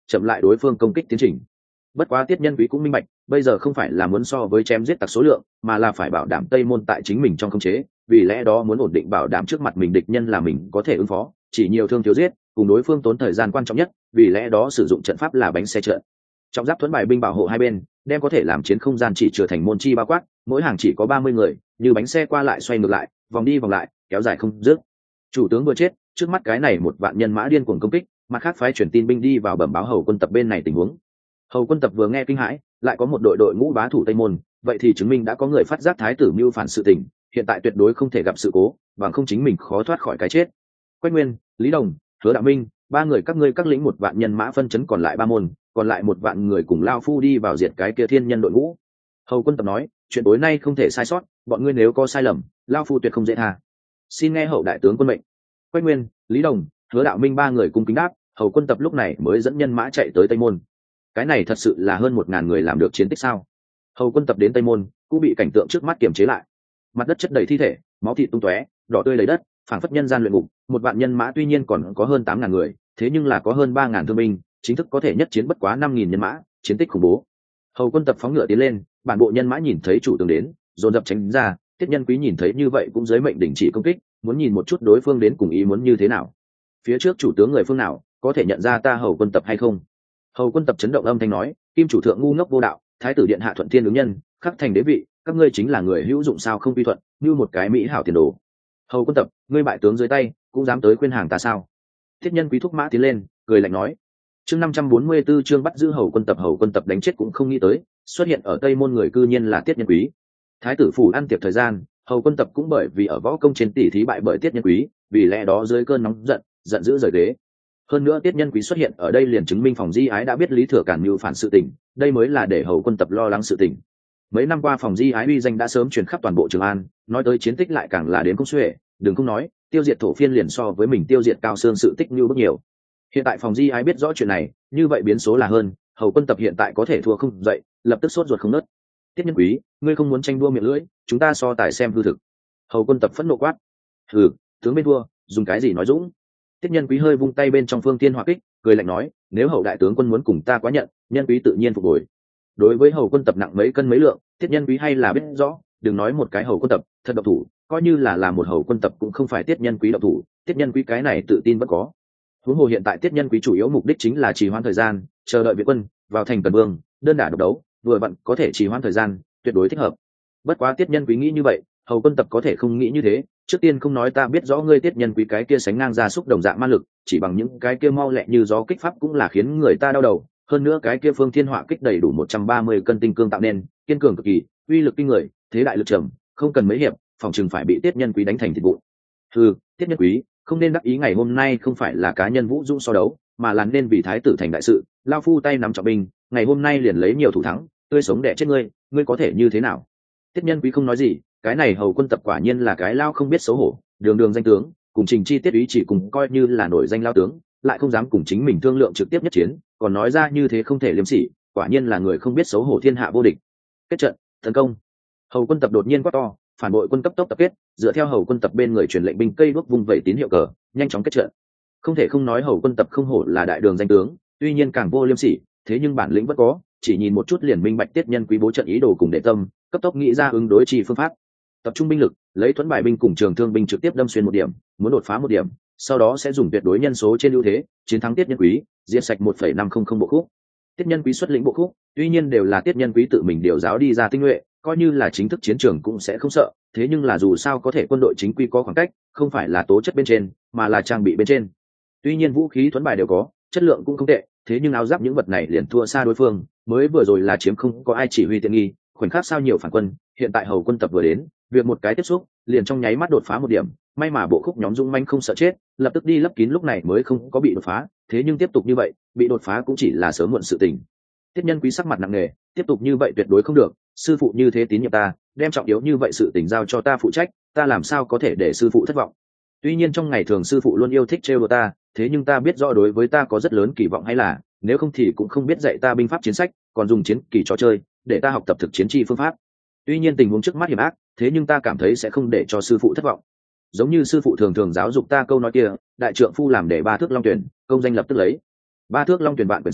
chậm lại đối phương công kích tiến trình. Bất quá Tiết Nhân Quý cũng minh bạch, bây giờ không phải là muốn so với chém giết tặc số lượng, mà là phải bảo đảm Tây Môn tại chính mình trong khống chế, vì lẽ đó muốn ổn định bảo đảm trước mặt mình địch nhân là mình có thể ứng phó, chỉ nhiều thương thiếu giết, cùng đối phương tốn thời gian quan trọng nhất, vì lẽ đó sử dụng trận pháp là bánh xe trận. Trọng giáp thuẫn bài binh bảo hộ hai bên, đem có thể làm chiến không gian chỉ trở thành môn chi bao quát, mỗi hàng chỉ có ba mươi người, như bánh xe qua lại xoay ngược lại, vòng đi vòng lại, kéo dài không dứt. Chủ tướng vừa chết, trước mắt cái này một vạn nhân mã điên cuồng công kích, mặt khác phái chuyển tin binh đi vào bẩm báo Hầu quân tập bên này tình huống. Hầu quân tập vừa nghe kinh hãi, lại có một đội đội ngũ bá thủ Tây Môn, vậy thì chứng minh đã có người phát giác thái tử mưu phản sự tình, hiện tại tuyệt đối không thể gặp sự cố, bằng không chính mình khó thoát khỏi cái chết. Quách Nguyên, Lý Đồng, Hứa Đạo Minh, ba người các ngươi các lĩnh một vạn nhân mã phân chấn còn lại ba môn, còn lại một vạn người cùng lao phu đi vào diệt cái kia thiên nhân đội ngũ. Hầu quân tập nói, chuyện tối nay không thể sai sót, bọn ngươi nếu có sai lầm, lao phu tuyệt không dễ tha. Xin nghe hậu đại tướng quân mệnh. Quách Nguyên, Lý Đồng, Hứa Đạo Minh ba người cung kính đáp, hầu quân tập lúc này mới dẫn nhân mã chạy tới Tây Môn. Cái này thật sự là hơn một ngàn người làm được chiến tích sao? Hầu quân tập đến Tây Môn, cũng bị cảnh tượng trước mắt kiềm chế lại. Mặt đất chất đầy thi thể, máu thịt tung tóe, đỏ tươi đầy đất, phảng phất nhân gian luyện ngục. Một vạn nhân mã tuy nhiên còn có hơn tám ngàn người, thế nhưng là có hơn ba ngàn thương binh, chính thức có thể nhất chiến bất quá năm nghìn nhân mã, chiến tích khủng bố. Hầu quân tập phóng ngựa tiến lên, bản bộ nhân mã nhìn thấy chủ tướng đến, dồn dập tránh ra. Tiết Nhân Quý nhìn thấy như vậy cũng dưới mệnh đình chỉ công kích, muốn nhìn một chút đối phương đến cùng ý muốn như thế nào. Phía trước chủ tướng người phương nào, có thể nhận ra ta hầu quân tập hay không? Hầu quân tập chấn động âm thanh nói, kim chủ thượng ngu ngốc vô đạo, thái tử điện hạ thuận thiên ứng nhân, khắc thành đế vị, các ngươi chính là người hữu dụng sao không vi thuận, như một cái mỹ hảo tiền đồ. Hầu quân tập, ngươi bại tướng dưới tay, cũng dám tới khuyên hàng ta sao? Thiết Nhân Quý thúc mã tiến lên, cười lạnh nói. Chương năm trăm bốn mươi 44 chương bắt giữ hầu quân tập, hầu quân tập đánh chết cũng không nghĩ tới, xuất hiện ở Tây Môn người cư nhiên là Tiết Nhân Quý. Thái tử phủ ăn tiệc thời gian, hầu quân tập cũng bởi vì ở võ công trên tỷ thí bại bởi Tiết Nhân Quý, vì lẽ đó dưới cơn nóng giận, giận dữ rời ghế. Hơn nữa Tiết Nhân Quý xuất hiện ở đây liền chứng minh Phòng Di Ái đã biết Lý Thừa Cản mưu phản sự tình, đây mới là để hầu quân tập lo lắng sự tình. Mấy năm qua Phòng Di Ái uy danh đã sớm truyền khắp toàn bộ Trường An, nói tới chiến tích lại càng là đến không xuể, đừng không nói, tiêu diệt thổ phiên liền so với mình tiêu diệt Cao Xương sự tích như bất nhiều. Hiện tại Phòng Di Ái biết rõ chuyện này, như vậy biến số là hơn, hầu quân tập hiện tại có thể thua không dậy, lập tức sốt ruột không nớt. Tiết Nhân Quý, ngươi không muốn tranh đua miệng lưỡi, chúng ta so tài xem hư thực. Hầu quân tập phẫn nộ quát. Hừ, tướng bên thua, dùng cái gì nói dũng? Tiết Nhân Quý hơi vung tay bên trong phương thiên hỏa kích, cười lạnh nói, nếu hầu đại tướng quân muốn cùng ta quá nhận, Nhân Quý tự nhiên phục hồi. Đối với hầu quân tập nặng mấy cân mấy lượng, Tiết Nhân Quý hay là biết rõ, đừng nói một cái hầu quân tập, thật độc thủ, coi như là là một hầu quân tập cũng không phải Tiết Nhân Quý độc thủ, Tiết Nhân Quý cái này tự tin vẫn có. Huống hồ hiện tại Tiết Nhân Quý chủ yếu mục đích chính là trì hoãn thời gian, chờ đợi viện quân vào thành Cần Vương, đơn đả độc đấu, vừa vặn có thể trì hoãn thời gian, tuyệt đối thích hợp. Bất quá Tiết Nhân Quý nghĩ như vậy, hầu quân tập có thể không nghĩ như thế. Trước tiên không nói ta biết rõ ngươi Tiết Nhân Quý cái kia sánh ngang ra xúc đồng dạng ma lực, chỉ bằng những cái kia mau lẹ như gió kích pháp cũng là khiến người ta đau đầu. Hơn nữa cái kia phương thiên họa kích đầy đủ một trăm ba mươi cân tinh cương tạo nên, kiên cường cực kỳ, uy lực kinh người, thế đại lực trầm, không cần mấy hiệp, phòng chừng phải bị Tiết Nhân Quý đánh thành thịt vụn. Hừ, Tiết Nhân Quý, không nên đắc ý ngày hôm nay không phải là cá nhân vũ dũng so đấu, mà là nên vì thái tử thành đại sự, lao phu tay nắm trọng binh, ngày hôm nay liền lấy nhiều thủ thắng, tươi sống đẻ chết ngươi, ngươi có thể như thế nào? Tiết Nhân Quý không nói gì, cái này hầu quân tập quả nhiên là cái lao không biết xấu hổ, đường đường danh tướng, cùng Trình Chi Tiết ý chỉ cùng coi như là nổi danh lao tướng, lại không dám cùng chính mình thương lượng trực tiếp nhất chiến, còn nói ra như thế không thể liêm sỉ, quả nhiên là người không biết xấu hổ thiên hạ vô địch. Kết trận, tấn công. Hầu quân tập đột nhiên quát to, phản bội quân cấp tốc tập kết, dựa theo hầu quân tập bên người truyền lệnh binh cây đuốc vung vẩy tín hiệu cờ, nhanh chóng kết trận. Không thể không nói hầu quân tập không hổ là đại đường danh tướng, tuy nhiên càng vô liêm sỉ, thế nhưng bản lĩnh vẫn có, chỉ nhìn một chút liền minh bạch Tiết Nhân Quý bố trận ý đồ cùng đệ tâm, cấp tốc nghĩ ra ứng đối chi phương pháp. Tập trung binh lực, lấy thuẫn bài binh cùng trường thương binh trực tiếp đâm xuyên một điểm, muốn đột phá một điểm, sau đó sẽ dùng tuyệt đối nhân số trên ưu thế, chiến thắng Tiết Nhân Quý, diệt sạch một phẩy năm không không bộ khúc. Tiết Nhân Quý xuất lĩnh bộ khúc, tuy nhiên đều là Tiết Nhân Quý tự mình điều giáo đi ra tinh nhuệ, coi như là chính thức chiến trường cũng sẽ không sợ, thế nhưng là dù sao có thể quân đội chính quy có khoảng cách, không phải là tố chất bên trên, mà là trang bị bên trên. Tuy nhiên vũ khí thuẫn bài đều có, chất lượng cũng không tệ, thế nhưng áo giáp những vật này liền thua xa đối phương, mới vừa rồi là chiếm không có ai chỉ huy tiện nghi, khoảnh khắc sao nhiều phản quân, hiện tại hầu quân tập vừa đến, việc một cái tiếp xúc, liền trong nháy mắt đột phá một điểm, may mà bộ khúc nhóm dũng manh không sợ chết, lập tức đi lấp kín lúc này mới không có bị đột phá, thế nhưng tiếp tục như vậy, bị đột phá cũng chỉ là sớm muộn sự tình. Tiết Nhân Quý sắc mặt nặng nề, tiếp tục như vậy tuyệt đối không được, sư phụ như thế tín nhiệm ta, đem trọng yếu như vậy sự tình giao cho ta phụ trách, ta làm sao có thể để sư phụ thất vọng. Tuy nhiên trong ngày thường sư phụ luôn yêu thích trêu đùa ta, thế nhưng ta biết rõ đối với ta có rất lớn kỳ vọng, hay là nếu không thì cũng không biết dạy ta binh pháp chiến sách, còn dùng chiến kỳ trò chơi để ta học tập thực chiến chi phương pháp. Tuy nhiên tình huống trước mắt hiểm ác, thế nhưng ta cảm thấy sẽ không để cho sư phụ thất vọng. Giống như sư phụ thường thường giáo dục ta câu nói kia, đại trượng phu làm để ba thước long tuyển, công danh lập tức lấy. Ba thước long tuyển bạn quyển sách,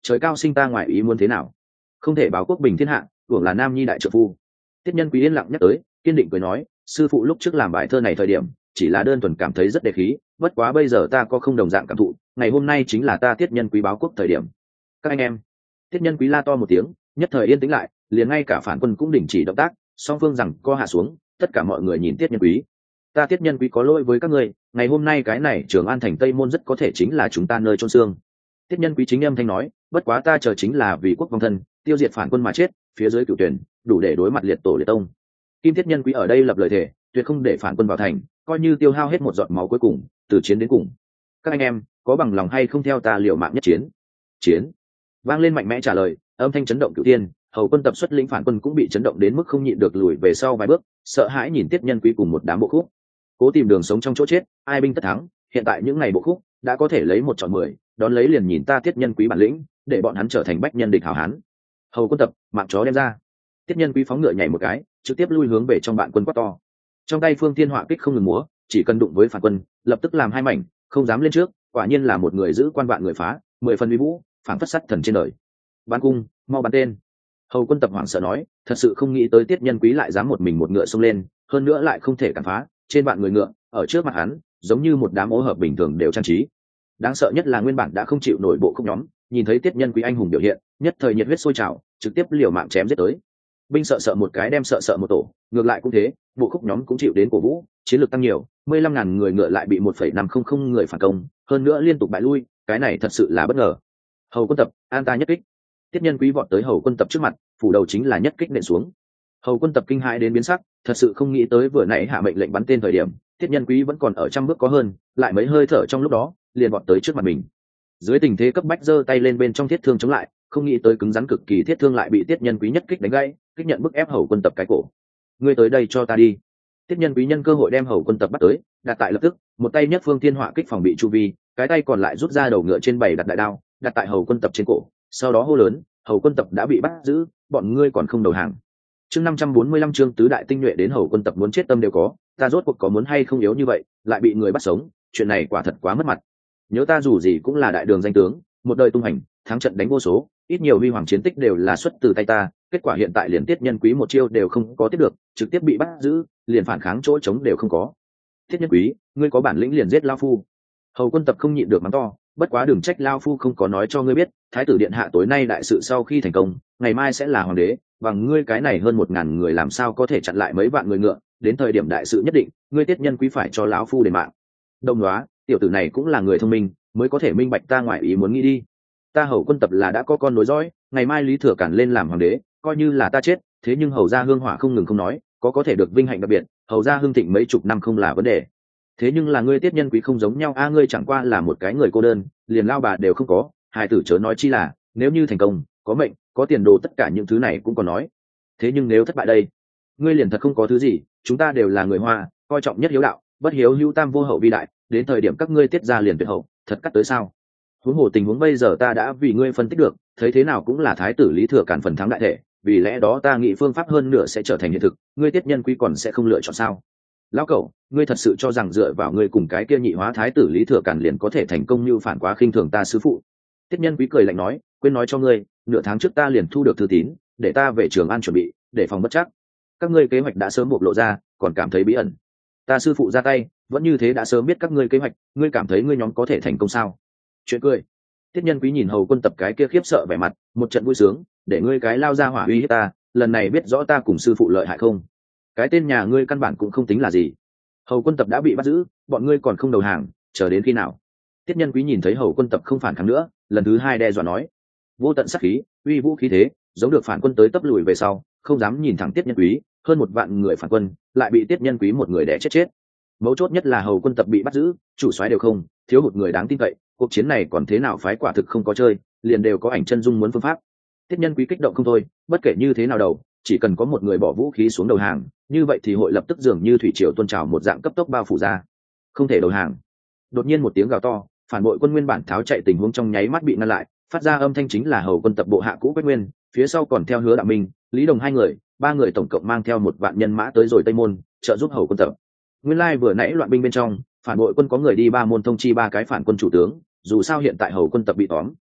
trời cao sinh ta ngoài ý muốn thế nào, không thể báo quốc bình thiên hạ, hưởng là nam nhi đại trợ phu. Tiết Nhân Quý yên lặng nhắc tới, kiên định cười nói, sư phụ lúc trước làm bài thơ này thời điểm chỉ là đơn thuần cảm thấy rất đề khí, bất quá bây giờ ta có không đồng dạng cảm thụ, ngày hôm nay chính là ta Tiết Nhân Quý báo quốc thời điểm. Các anh em. Tiết Nhân Quý la to một tiếng, nhất thời yên tĩnh lại, liền ngay cả phản quân cũng đình chỉ động tác, song phương rằng co hạ xuống, tất cả mọi người nhìn Tiết Nhân Quý. Ta Tiết Nhân Quý có lỗi với các ngươi, ngày hôm nay cái này Trường An thành Tây môn rất có thể chính là chúng ta nơi chôn xương. Tiết Nhân Quý chính âm thanh nói, bất quá ta chờ chính là vì quốc vong thân, tiêu diệt phản quân mà chết, phía dưới cửu tuyển đủ để đối mặt liệt tổ liệt tông. Kim Tiết Nhân Quý ở đây lập lời thề, tuyệt không để phản quân vào thành, coi như tiêu hao hết một giọt máu cuối cùng, từ chiến đến cùng. Các anh em có bằng lòng hay không theo ta liều mạng nhất chiến? Chiến. Vang lên mạnh mẽ trả lời, âm thanh chấn động cửu thiên, hầu quân tập xuất lĩnh phản quân cũng bị chấn động đến mức không nhịn được lùi về sau vài bước, sợ hãi nhìn Tiết Nhân Quý cùng một đám bộ khúc, cố tìm đường sống trong chỗ chết, ai binh tất thắng. Hiện tại những ngày bộ khúc đã có thể lấy một chọn mười, đón lấy liền nhìn ta Tiết Nhân Quý bản lĩnh, để bọn hắn trở thành bách nhân địch hảo hán. Hầu quân tập, mạng chó đem ra. Tiết Nhân Quý phóng ngựa nhảy một cái, trực tiếp lui hướng về trong bạn quân quát to. Trong tay Phương Thiên Họa kích không ngừng múa, chỉ cần đụng với phản quân, lập tức làm hai mảnh, không dám lên trước. Quả nhiên là một người giữ quan vạn người phá, mười phần uy vũ, phảng phất sắt thần trên đời. Bắn cung, mau bắn tên. Hầu quân tập hoảng sợ nói, thật sự không nghĩ tới Tiết Nhân Quý lại dám một mình một ngựa xông lên, hơn nữa lại không thể cản phá. Trên vạn người ngựa, ở trước mặt hắn, giống như một đám ô hợp bình thường đều trang trí. Đáng sợ nhất là nguyên bản đã không chịu nổi bộ khúc nhóm, nhìn thấy Tiết Nhân Quý anh hùng biểu hiện, nhất thời nhiệt huyết sôi trào, trực tiếp liều mạng chém giết tới. Binh sợ sợ một cái đem sợ sợ một tổ, ngược lại cũng thế, bộ khúc nhóm cũng chịu đến cổ vũ, chiến lược tăng nhiều, mười lăm ngàn người ngựa lại bị một phẩy năm không không người phản công, hơn nữa liên tục bại lui, cái này thật sự là bất ngờ. Hầu quân tập, an ta nhất kích. Tiết Nhân Quý vọt tới hầu quân tập trước mặt, phủ đầu chính là nhất kích nện xuống. Hầu quân tập kinh hãi đến biến sắc, thật sự không nghĩ tới vừa nãy hạ mệnh lệnh bắn tên thời điểm, Tiết Nhân Quý vẫn còn ở trăm bước có hơn, lại mấy hơi thở trong lúc đó, liền vọt tới trước mặt mình. Dưới tình thế cấp bách giơ tay lên bên trong thiết thương chống lại, không nghĩ tới cứng rắn cực kỳ thiết thương lại bị Tiết Nhân Quý nhất kích đánh gãy, kích nhận bức ép hầu quân tập cái cổ. Ngươi tới đây cho ta đi. Tiết Nhân Quý nhân cơ hội đem hầu quân tập bắt tới, đặt tại lập tức, một tay nhất Phương Thiên Họa kích phòng bị chu vi, cái tay còn lại rút ra đầu ngựa trên bày đặt đại đao, đặt tại hầu quân tập trên cổ, sau đó hô lớn, hầu quân tập đã bị bắt giữ, bọn ngươi còn không đầu hàng. Chương năm trăm bốn mươi lăm chương tứ đại tinh nhuệ đến hầu quân tập muốn chết tâm đều có, ta rốt cuộc có muốn hay không yếu như vậy, lại bị người bắt sống, chuyện này quả thật quá mất mặt. Nhớ ta dù gì cũng là đại đường danh tướng, một đời tung hành, thắng trận đánh vô số, ít nhiều huy hoàng chiến tích đều là xuất từ tay ta, kết quả hiện tại liền Tiết Nhân Quý một chiêu đều không có tiếp được, trực tiếp bị bắt giữ, liền phản kháng chỗ chống đều không có. Tiết Nhân Quý, ngươi có bản lĩnh liền giết lao phu. Hầu quân tập không nhịn được mắng to, bất quá đừng trách lao phu không có nói cho ngươi biết, thái tử điện hạ tối nay đại sự sau khi thành công, ngày mai sẽ là hoàng đế, và ngươi cái này hơn một ngàn người làm sao có thể chặn lại mấy vạn người ngựa, đến thời điểm đại sự nhất định, ngươi Tiết Nhân Quý phải cho lão phu đền mạng. Đồng đoá, tiểu tử này cũng là người thông minh, mới có thể minh bạch ta ngoại ý muốn nghĩ đi. Ta hầu quân tập là đã có con nối dõi, ngày mai Lý Thừa Cản lên làm hoàng đế, coi như là ta chết, thế nhưng hầu gia hương hỏa không ngừng không nói, có có thể được vinh hạnh đặc biệt, hầu gia hương thịnh mấy chục năm không là vấn đề. Thế nhưng là ngươi Tiết Nhân Quý không giống nhau a, ngươi chẳng qua là một cái người cô đơn, liền lao bà đều không có, hai tử chớ nói chi là, nếu như thành công, có mệnh, có tiền đồ tất cả những thứ này cũng còn nói. Thế nhưng nếu thất bại đây, ngươi liền thật không có thứ gì, chúng ta đều là người Hoa, coi trọng nhất hiếu đạo, bất hiếu hữu tam vô hậu vi đại, đến thời điểm các ngươi Tiết gia liền tuyệt hậu, thật cắt tới sao? Huống hồ tình huống bây giờ ta đã vì ngươi phân tích được, thấy thế nào cũng là thái tử Lý Thừa Cản phần thắng đại thể, vì lẽ đó ta nghĩ phương pháp hơn nửa sẽ trở thành hiện thực, ngươi Tiết Nhân Quý còn sẽ không lựa chọn sao? Lão cẩu, ngươi thật sự cho rằng dựa vào ngươi cùng cái kia nhị hóa thái tử Lý Thừa Cản liền có thể thành công như phản quá khinh thường ta sư phụ? Tiết Nhân Quý cười lạnh nói, quên nói cho ngươi, nửa tháng trước ta liền thu được thư tín, để ta về Trường An chuẩn bị, để phòng bất chắc. Các ngươi kế hoạch đã sớm bộc lộ ra, còn cảm thấy bí ẩn. Ta sư phụ ra tay, vẫn như thế đã sớm biết các ngươi kế hoạch, ngươi cảm thấy ngươi nhóm có thể thành công sao? Chuyện cười. Tiết Nhân Quý nhìn hầu quân tập cái kia khiếp sợ vẻ mặt, một trận vui sướng, để ngươi cái lao ra hỏa uy hiếp ta, lần này biết rõ ta cùng sư phụ lợi hại không? Cái tên nhà ngươi căn bản cũng không tính là gì. Hầu quân tập đã bị bắt giữ, bọn ngươi còn không đầu hàng, chờ đến khi nào? Tiết Nhân Quý nhìn thấy hầu quân tập không phản kháng nữa, lần thứ hai đe dọa nói, vô tận sát khí, uy vũ khí thế, giống được phản quân tới tấp lùi về sau, không dám nhìn thẳng Tiết Nhân Quý, hơn một vạn người phản quân, lại bị Tiết Nhân Quý một người đè chết chết. Mấu chốt nhất là hầu quân tập bị bắt giữ, chủ soái đều không, thiếu hụt người đáng tin cậy, cuộc chiến này còn thế nào phái quả thực không có chơi, liền đều có ảnh chân dung muốn phương pháp. Tiết Nhân Quý kích động không thôi, bất kể như thế nào đầu, chỉ cần có một người bỏ vũ khí xuống đầu hàng, như vậy thì hội lập tức dường như thủy triều tuôn trào một dạng cấp tốc bao phủ ra. Không thể đầu hàng. Đột nhiên một tiếng gào to, phản bội quân nguyên bản tháo chạy tình huống trong nháy mắt bị ngăn lại, phát ra âm thanh chính là hầu quân tập bộ hạ cũ Quách Nguyên, phía sau còn theo Hứa Đạo Minh, Lý Đồng hai người, ba người tổng cộng mang theo một vạn nhân mã tới rồi Tây Môn, trợ giúp hầu quân tập. Nguyên lai vừa nãy loạn binh bên trong, phản bội quân có người đi ba môn thông chi ba cái phản quân chủ tướng, dù sao hiện tại hầu quân tập bị tóm,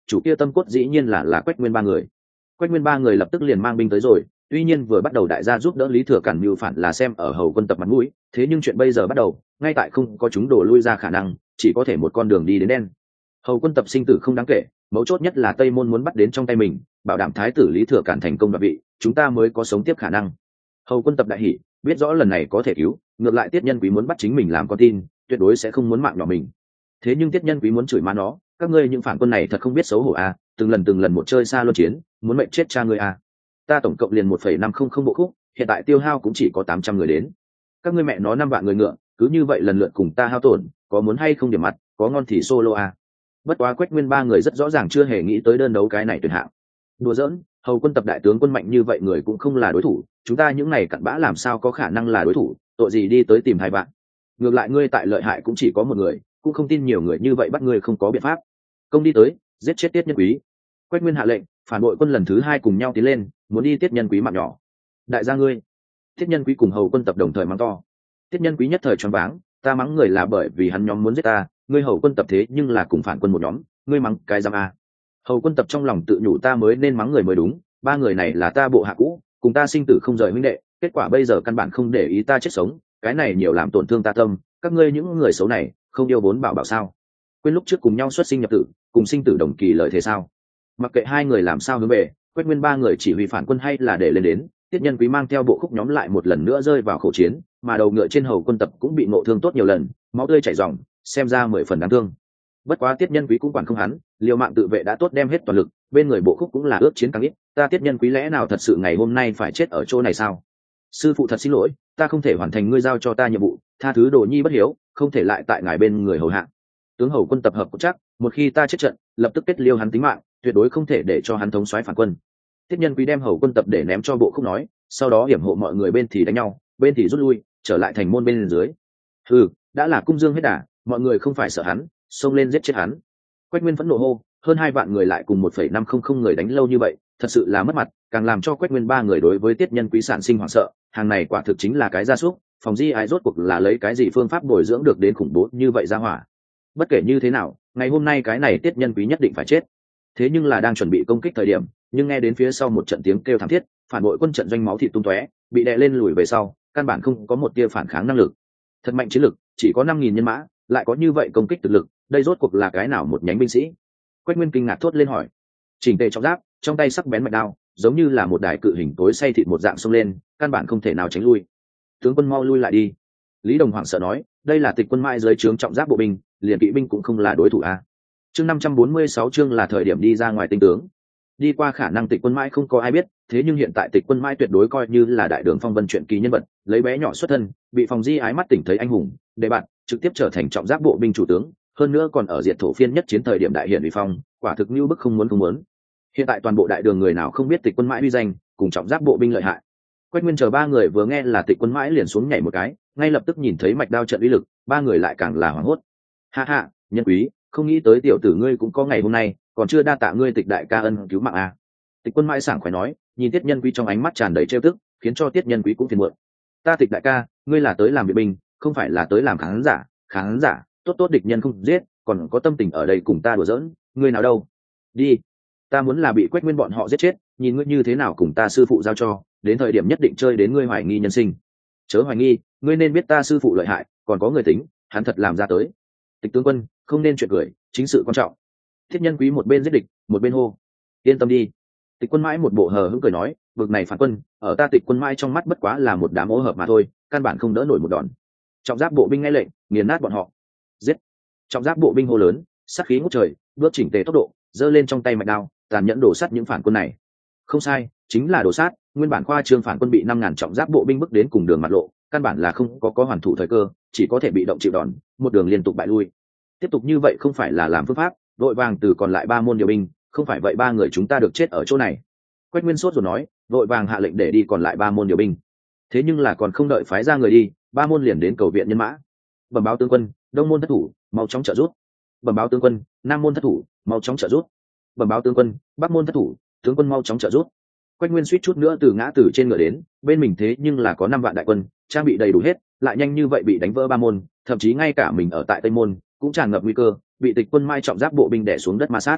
chủ kia tâm cốt dĩ nhiên là là Quách Nguyên ba người. Quách Nguyên ba người lập tức liền mang binh tới rồi, tuy nhiên vừa bắt đầu đại gia giúp đỡ Lý Thừa Cản mưu phản là xem ở Hầu Quân Tập mặt mũi, thế nhưng chuyện bây giờ bắt đầu, ngay tại không có chúng đổ lui ra khả năng, chỉ có thể một con đường đi đến đen. Hầu Quân Tập sinh tử không đáng kể, mấu chốt nhất là Tây Môn muốn bắt đến trong tay mình, bảo đảm thái tử Lý Thừa Cản thành công đoạt vị, chúng ta mới có sống tiếp khả năng. Hầu Quân Tập đại hỉ, biết rõ lần này có thể cứu, ngược lại Tiết Nhân Quý muốn bắt chính mình làm con tin, tuyệt đối sẽ không muốn mạng nhỏ mình. Thế nhưng Tiết Nhân Quý muốn chửi má nó, các ngươi những phản quân này thật không biết xấu hổ à, từng lần từng lần một chơi xa luân chiến, muốn mệnh chết cha ngươi à. Ta tổng cộng liền một phẩy năm không không bộ khúc, hiện tại tiêu hao cũng chỉ có tám trăm người đến. Các ngươi mẹ nó năm vạn người ngựa, cứ như vậy lần lượt cùng ta hao tổn, có muốn hay không điểm mặt, có ngon thì solo à. Bất quá Quách Nguyên ba người rất rõ ràng chưa hề nghĩ tới đơn đấu cái này tuyệt hạng. Đùa giỡn, Hầu Quân Tập đại tướng quân mạnh như vậy người cũng không là đối thủ, chúng ta những này cặn bã làm sao có khả năng là đối thủ, tội gì đi tới tìm hai bạn. Ngược lại ngươi tại lợi hại cũng chỉ có một người, cũng không tin nhiều người như vậy bắt ngươi không có biện pháp. Công đi tới, giết chết Tiết Nhân Quý. Quách Nguyên hạ lệnh, phản bội quân lần thứ hai cùng nhau tiến lên, muốn đi Tiết Nhân Quý mạng nhỏ. Đại gia ngươi. Tiết Nhân Quý cùng Hầu Quân Tập đồng thời mắng to. Tiết Nhân Quý nhất thời choáng váng, ta mắng người là bởi vì hắn nhóm muốn giết ta, ngươi Hầu Quân Tập thế nhưng là cùng phản quân một nhóm, ngươi mắng cái giam a. Hầu Quân Tập trong lòng tự nhủ ta mới nên mắng người mới đúng, ba người này là ta bộ hạ cũ, cùng ta sinh tử không rời huynh đệ, kết quả bây giờ căn bản không để ý ta chết sống, cái này nhiều làm tổn thương ta tâm, các ngươi những người xấu này, không yêu vốn bảo bảo sao? Quên lúc trước cùng nhau xuất sinh nhập tử, cùng sinh tử đồng kỳ lợi thế sao? Mặc kệ hai người làm sao hướng về, Quách Nguyên ba người chỉ huy phản quân hay là để lên đến, Tiết Nhân Quý mang theo bộ khúc nhóm lại một lần nữa rơi vào khẩu chiến, mà đầu ngựa trên Hầu Quân Tập cũng bị ngộ thương tốt nhiều lần, máu tươi chảy ròng, xem ra mười phần đáng thương. Bất quá Tiết Nhân Quý cũng quản không hắn, liều mạng tự vệ đã tốt đem hết toàn lực, bên người bộ khúc cũng là ước chiến càng ít, ta Tiết Nhân Quý lẽ nào thật sự ngày hôm nay phải chết ở chỗ này sao? Sư phụ thật xin lỗi, ta không thể hoàn thành ngươi giao cho ta nhiệm vụ, tha thứ Đồ Nhi bất hiếu, không thể lại tại ngài bên người hầu hạ. Tướng Hầu Quân Tập hợp chắc, một khi ta chết trận, lập tức kết liêu hắn tính mạng, tuyệt đối không thể để cho hắn thống soái phản quân. Tiết Nhân Quý đem Hầu Quân Tập để ném cho bộ khúc nói, sau đó hiểm hộ mọi người bên thì đánh nhau, bên thì rút lui, trở lại thành môn bên dưới. Ừ, đã là cung dương hết đà, mọi người không phải sợ hắn, xông lên giết chết hắn. Quách Nguyên phẫn nộ hô, hơn hai vạn người lại cùng một phẩy năm không không người đánh lâu như vậy, thật sự là mất mặt, càng làm cho Quách Nguyên ba người đối với Tiết Nhân Quý sản sinh hoảng sợ, hàng này quả thực chính là cái gia súc, phòng di ái rốt cuộc là lấy cái gì phương pháp bồi dưỡng được đến khủng bố như vậy ra hỏa. Bất kể như thế nào, ngày hôm nay cái này Tiết Nhân Quý nhất định phải chết. Thế nhưng là đang chuẩn bị công kích thời điểm, nhưng nghe đến phía sau một trận tiếng kêu thảm thiết, phản bội quân trận doanh máu thịt tung tóe, bị đè lên lùi về sau, căn bản không có một tia phản kháng năng lực. Thật mạnh chiến lực, chỉ có năm nghìn nhân mã, lại có như vậy công kích thực lực, đây rốt cuộc là cái nào một nhánh binh sĩ? Quách Nguyên kinh ngạc thốt lên hỏi. Chỉnh tề trọng giáp, trong tay sắc bén mạch đao, giống như là một đài cự hình tối xay thịt một dạng xông lên, căn bản không thể nào tránh lui. Tướng quân mau lui lại đi. Lý Đồng hoảng sợ nói, đây là Tịch quân mãi dưới trướng trọng giáp bộ binh, liền kỵ binh cũng không là đối thủ a. Chương năm trăm bốn mươi sáu chương là thời điểm đi ra ngoài tinh tướng. Đi qua khả năng Tịch quân mãi không có ai biết, thế nhưng hiện tại Tịch quân mãi tuyệt đối coi như là đại đường phong vân truyện kỳ nhân vật, lấy bé nhỏ xuất thân, bị phòng di ái mắt tỉnh thấy anh hùng, để bạn trực tiếp trở thành trọng giáp bộ binh chủ tướng, hơn nữa còn ở diệt thổ phiên nhất chiến thời điểm đại hiển uy phong, quả thực như bức không muốn không muốn. Hiện tại toàn bộ đại đường người nào không biết Tịch quân mãi uy danh, cùng trọng giáp bộ binh lợi hại. Quách Nguyên chờ ba người vừa nghe là Tịch quân mãi liền xuống nhảy một cái, ngay lập tức nhìn thấy mạch đao trận uy lực, ba người lại càng là hoảng hốt. Ha ha, Nhân Quý, không nghĩ tới tiểu tử ngươi cũng có ngày hôm nay, còn chưa đa tạ ngươi Tịch đại ca ân cứu mạng à. Tịch quân mãi sảng khoái nói, nhìn Tiết Nhân Quý trong ánh mắt tràn đầy trêu tức, khiến cho Tiết Nhân Quý cũng phiền muộn. Ta Tịch đại ca, ngươi là tới làm viện binh, không phải là tới làm khán giả, khán giả, tốt tốt địch nhân không giết, còn có tâm tình ở đây cùng ta đùa giỡn, ngươi nào đâu? Đi, ta muốn là bị Quách Nguyên bọn họ giết chết, nhìn ngươi như thế nào cùng ta sư phụ giao cho, đến thời điểm nhất định chơi đến ngươi hoài nghi nhân sinh. Chớ hoài nghi, ngươi nên biết ta sư phụ lợi hại, còn có người tính, hắn thật làm ra tới. Tịch tướng quân, không nên chuyện cười, chính sự quan trọng. Thiết Nhân Quý một bên giết địch, một bên hô, yên tâm đi. Tịch quân mãi một bộ hờ hững cười nói, bực này phản quân, ở ta Tịch quân mãi trong mắt bất quá là một đám ô hợp mà thôi, căn bản không đỡ nổi một đòn. Trọng giáp bộ binh nghe lệnh, nghiền nát bọn họ. Giết. Trọng giáp bộ binh hô lớn, sát khí ngút trời, bước chỉnh tề tốc độ, giơ lên trong tay mạch đao, tàn nhẫn đổ sát những phản quân này. Không sai, chính là đổ sát, nguyên bản khoa trương phản quân bị năm ngàn trọng giáp bộ binh bước đến cùng đường mặt lộ, căn bản là không có có hoàn thủ thời cơ, chỉ có thể bị động chịu đòn, một đường liên tục bại lui. Tiếp tục như vậy không phải là làm phương pháp, đội vàng từ còn lại ba môn điều binh, không phải vậy ba người chúng ta được chết ở chỗ này. Quách Nguyên sốt rồi nói, đội vàng hạ lệnh để đi còn lại ba môn điều binh. Thế nhưng là còn không đợi phái ra người đi, ba môn liền đến cầu viện nhân mã. Bẩm báo tướng quân, đông môn thất thủ, mau chóng trợ giúp. Bẩm báo tướng quân, nam môn thất thủ, mau chóng trợ giúp. Bẩm báo tướng quân, bắc môn thất thủ, tướng quân mau chóng trợ giúp. Quách Nguyên suýt chút nữa từ ngã từ trên ngựa đến, bên mình thế nhưng là có năm vạn đại quân, trang bị đầy đủ hết, lại nhanh như vậy bị đánh vỡ ba môn, thậm chí ngay cả mình ở tại tây môn cũng tràn ngập nguy cơ, bị Tịch quân mai trọng giáp bộ binh đè xuống đất ma sát.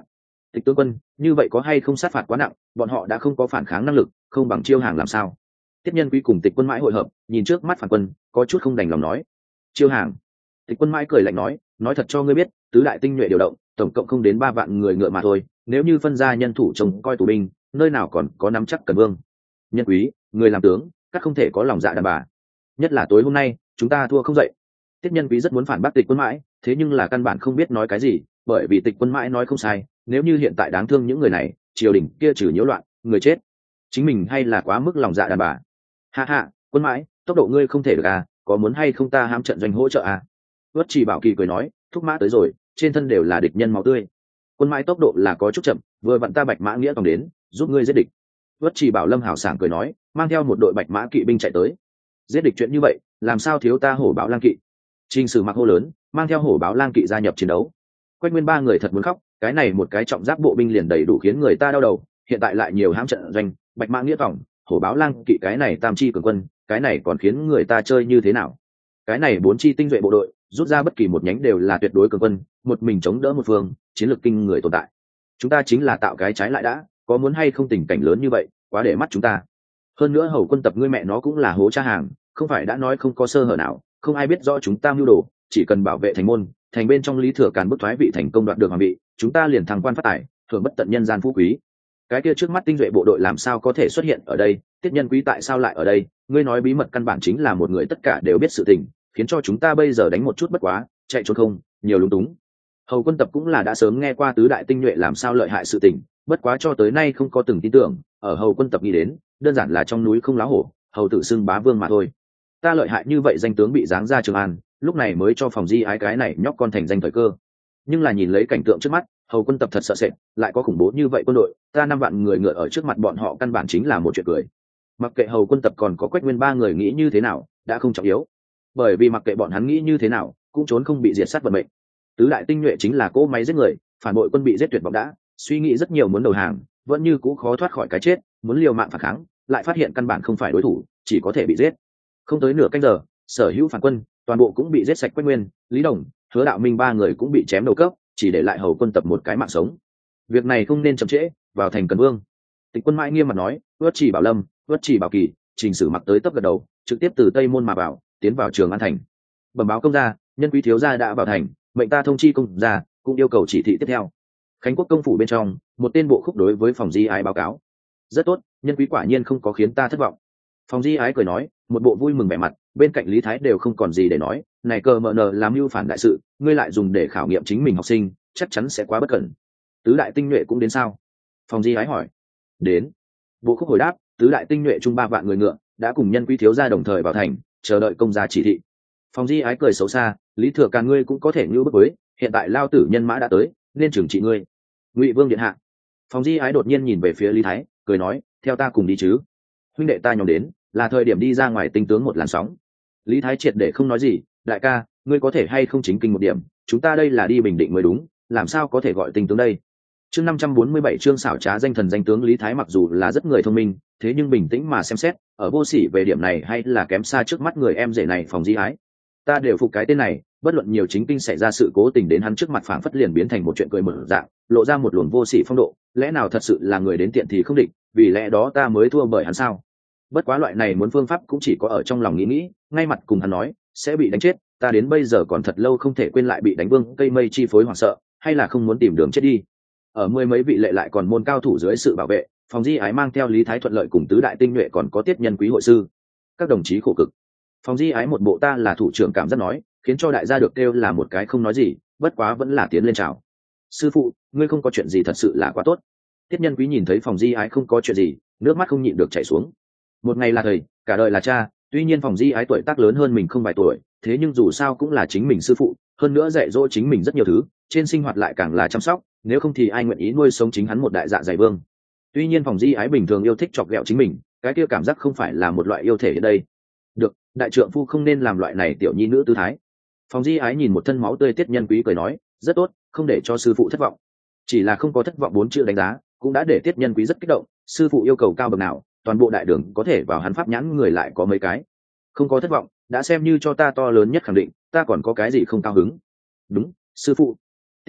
Tịch tướng quân, như vậy có hay không sát phạt quá nặng, bọn họ đã không có phản kháng năng lực, không bằng chiêu hàng làm sao? Tiết Nhân Quý cùng Tịch Quân Mãi hội hợp, nhìn trước mắt phản quân, có chút không đành lòng nói. Chiêu hàng. Tịch Quân Mãi cười lạnh nói, nói thật cho ngươi biết, tứ đại tinh nhuệ điều động, tổng cộng không đến ba vạn người ngựa mà thôi, nếu như phân ra nhân thủ trông coi tù binh, nơi nào còn có nắm chắc cần vương. Nhân Quý, người làm tướng, các không thể có lòng dạ đàn bà. Nhất là tối hôm nay, chúng ta thua không dậy. Tiết Nhân Quý rất muốn phản bác Tịch Quân Mãi, thế nhưng là căn bản không biết nói cái gì, bởi vì Tịch Quân Mãi nói không sai, nếu như hiện tại đáng thương những người này, triều đình kia trừ nhiễu loạn, người chết. Chính mình hay là quá mức lòng dạ đàn bà. Hạ hạ, Quân Mãi, tốc độ ngươi không thể được à, có muốn hay không ta hãm trận doanh hỗ trợ à? Uất Chỉ Bảo Kỳ cười nói, thúc mã tới rồi, trên thân đều là địch nhân máu tươi. Quân Mãi tốc độ là có chút chậm, vừa vặn ta Bạch Mã Nghĩa tòng đến, giúp ngươi giết địch. Uất Chỉ Bảo Lâm hào sảng cười nói, mang theo một đội Bạch Mã kỵ binh chạy tới. Giết địch chuyện như vậy, làm sao thiếu ta Hổ Báo Lang kỵ? Trình Sử mặc hô lớn, mang theo Hổ Báo Lang kỵ gia nhập chiến đấu. Quách Nguyên ba người thật muốn khóc, cái này một cái trọng giáp bộ binh liền đầy đủ khiến người ta đau đầu, hiện tại lại nhiều hãm trận doanh, Bạch Mã Nghĩa tòng, Hổ Báo Lang kỵ cái này tam chi cường quân, cái này còn khiến người ta chơi như thế nào? Cái này bốn chi tinh duệ bộ đội, rút ra bất kỳ một nhánh đều là tuyệt đối cường quân, một mình chống đỡ một phương, chiến lược kinh người tồn tại. Chúng ta chính là tạo cái trái lại đã, có muốn hay không tình cảnh lớn như vậy, quá để mắt chúng ta. Hơn nữa hầu quân tập ngươi mẹ nó cũng là hố cha hàng, không phải đã nói không có sơ hở nào, không ai biết rõ chúng ta mưu đồ, chỉ cần bảo vệ thành môn, thành bên trong Lý Thừa Càn bức thoái vị thành công đoạt được hoàng vị, chúng ta liền thăng quan phát tài, hưởng bất tận nhân gian phú quý. Cái kia trước mắt tinh duệ bộ đội làm sao có thể xuất hiện ở đây? Tiết Nhân Quý tại sao lại ở đây? Ngươi nói bí mật căn bản chính là một người tất cả đều biết sự tình, khiến cho chúng ta bây giờ đánh một chút bất quá, chạy trốn không, nhiều lúng túng. Hầu quân tập cũng là đã sớm nghe qua tứ đại tinh nhuệ làm sao lợi hại sự tình, bất quá cho tới nay không có từng tin tưởng, ở hầu quân tập nghĩ đến, đơn giản là trong núi không láo hổ, hầu tự xưng bá vương mà thôi. Ta lợi hại như vậy danh tướng bị giáng ra Trường An, lúc này mới cho Phòng Di Ái cái này nhóc con thành danh thời cơ. Nhưng là nhìn lấy cảnh tượng trước mắt, hầu quân tập thật sợ sệt, lại có khủng bố như vậy quân đội, ta năm vạn người ngựa ở trước mặt bọn họ căn bản chính là một chuyện cười. Mặc kệ hầu quân tập còn có Quách Nguyên ba người nghĩ như thế nào, đã không trọng yếu, bởi vì mặc kệ bọn hắn nghĩ như thế nào, cũng trốn không bị diệt sát vận mệnh. Tứ đại tinh nhuệ chính là cỗ máy giết người, phản bội quân bị giết tuyệt vọng đã, suy nghĩ rất nhiều muốn đầu hàng, vẫn như cũ khó thoát khỏi cái chết, muốn liều mạng phản kháng, lại phát hiện căn bản không phải đối thủ, chỉ có thể bị giết. Không tới nửa canh giờ, sở hữu phản quân toàn bộ cũng bị giết sạch. Quách Nguyên, Lý Đồng, Hứa Đạo Minh ba người cũng bị chém đầu cấp, chỉ để lại hầu quân tập một cái mạng sống. Việc này không nên chậm trễ, vào thành Cần Vương. Tịch Quân Mãi nghiêm mặt nói, Uất Chỉ Bảo Lâm, Uất Chỉ Bảo Kỳ, Trình Sử mặc tới tấp gật đầu, trực tiếp từ tây môn mà vào, tiến vào Trường An thành. Bẩm báo công gia, Nhân Quý thiếu gia đã vào thành, mệnh ta thông chi công gia, cũng yêu cầu chỉ thị tiếp theo. Khánh Quốc công phủ bên trong, một tên bộ khúc đối với Phòng Di Ái báo cáo. Rất tốt, Nhân Quý quả nhiên không có khiến ta thất vọng. Phòng Di Ái cười nói, một bộ vui mừng vẻ mặt, bên cạnh Lý Thái đều không còn gì để nói, này cờ mờ nờ làm mưu phản đại sự, ngươi lại dùng để khảo nghiệm chính mình học sinh, chắc chắn sẽ quá bất cẩn. Tứ đại tinh nhuệ cũng đến sao? Phòng Di Ái hỏi. Đến. Bộ khúc hồi đáp, tứ đại tinh nhuệ chung ba vạn người ngựa, đã cùng Nhân Quý thiếu gia đồng thời vào thành, chờ đợi công gia chỉ thị. Phòng Di Ái cười xấu xa, Lý Thừa Càn ngươi cũng có thể như bức với, hiện tại lao tử nhân mã đã tới, nên trừng trị ngươi. Ngụy Vương điện hạ. Phòng Di Ái đột nhiên nhìn về phía Lý Thái, cười nói, theo ta cùng đi chứ. Huynh đệ ta nhóm đến, là thời điểm đi ra ngoài tinh tướng một làn sóng. Lý Thái triệt để không nói gì, đại ca, ngươi có thể hay không chính kinh một điểm, chúng ta đây là đi Bình Định mới đúng, làm sao có thể gọi tinh tướng đây. Chương năm trăm bốn mươi bảy chương xảo trá danh thần danh tướng. Lý Thái mặc dù là rất người thông minh, thế nhưng bình tĩnh mà xem xét, ở vô sỉ về điểm này hay là kém xa trước mắt người em rể này. Phòng Di Ái, ta đều phục cái tên này, bất luận nhiều chính kinh xảy ra sự cố tình đến hắn trước mặt phảng phất liền biến thành một chuyện cười mở dạng, lộ ra một luồng vô sỉ phong độ, lẽ nào thật sự là người đến tiện thì không định, vì lẽ đó ta mới thua bởi hắn sao? Bất quá loại này muốn phương pháp cũng chỉ có ở trong lòng nghĩ nghĩ, ngay mặt cùng hắn nói sẽ bị đánh chết, ta đến bây giờ còn thật lâu không thể quên lại bị đánh vương cây mây chi phối hoảng sợ, hay là không muốn tìm đường chết đi. Ở mười mấy vị lệ lại còn môn cao thủ dưới sự bảo vệ, Phòng Di Ái mang theo Lý Thái thuận lợi cùng tứ đại tinh nhuệ còn có Tiết Nhân Quý hội sư. Các đồng chí khổ cực. Phòng Di Ái một bộ ta là thủ trưởng cảm giác nói, khiến cho đại gia được kêu là một cái không nói gì, bất quá vẫn là tiến lên chào. Sư phụ, ngươi không có chuyện gì thật sự là quá tốt. Tiết Nhân Quý nhìn thấy Phòng Di Ái không có chuyện gì, nước mắt không nhịn được chảy xuống. Một ngày là thầy, cả đời là cha, tuy nhiên Phòng Di Ái tuổi tác lớn hơn mình không vài tuổi, thế nhưng dù sao cũng là chính mình sư phụ, hơn nữa dạy dỗ chính mình rất nhiều thứ, trên sinh hoạt lại càng là chăm sóc, nếu không thì ai nguyện ý nuôi sống chính hắn một đại dạ dày vương. Tuy nhiên Phòng Di Ái bình thường yêu thích chọc ghẹo chính mình, cái kia cảm giác không phải là một loại yêu thể ở đây. Được, đại trượng phu không nên làm loại này tiểu nhi nữ tư thái. Phòng Di Ái nhìn một thân máu tươi Tiết Nhân Quý cười nói, rất tốt, không để cho sư phụ thất vọng. Chỉ là không có thất vọng bốn chữ đánh giá, cũng đã để Tiết Nhân Quý rất kích động, sư phụ yêu cầu cao bậc nào, toàn bộ đại đường có thể vào hắn pháp nhãn người lại có mấy cái. Không có thất vọng, đã xem như cho ta to lớn nhất khẳng định, ta còn có cái gì không cao hứng. Đúng, sư phụ.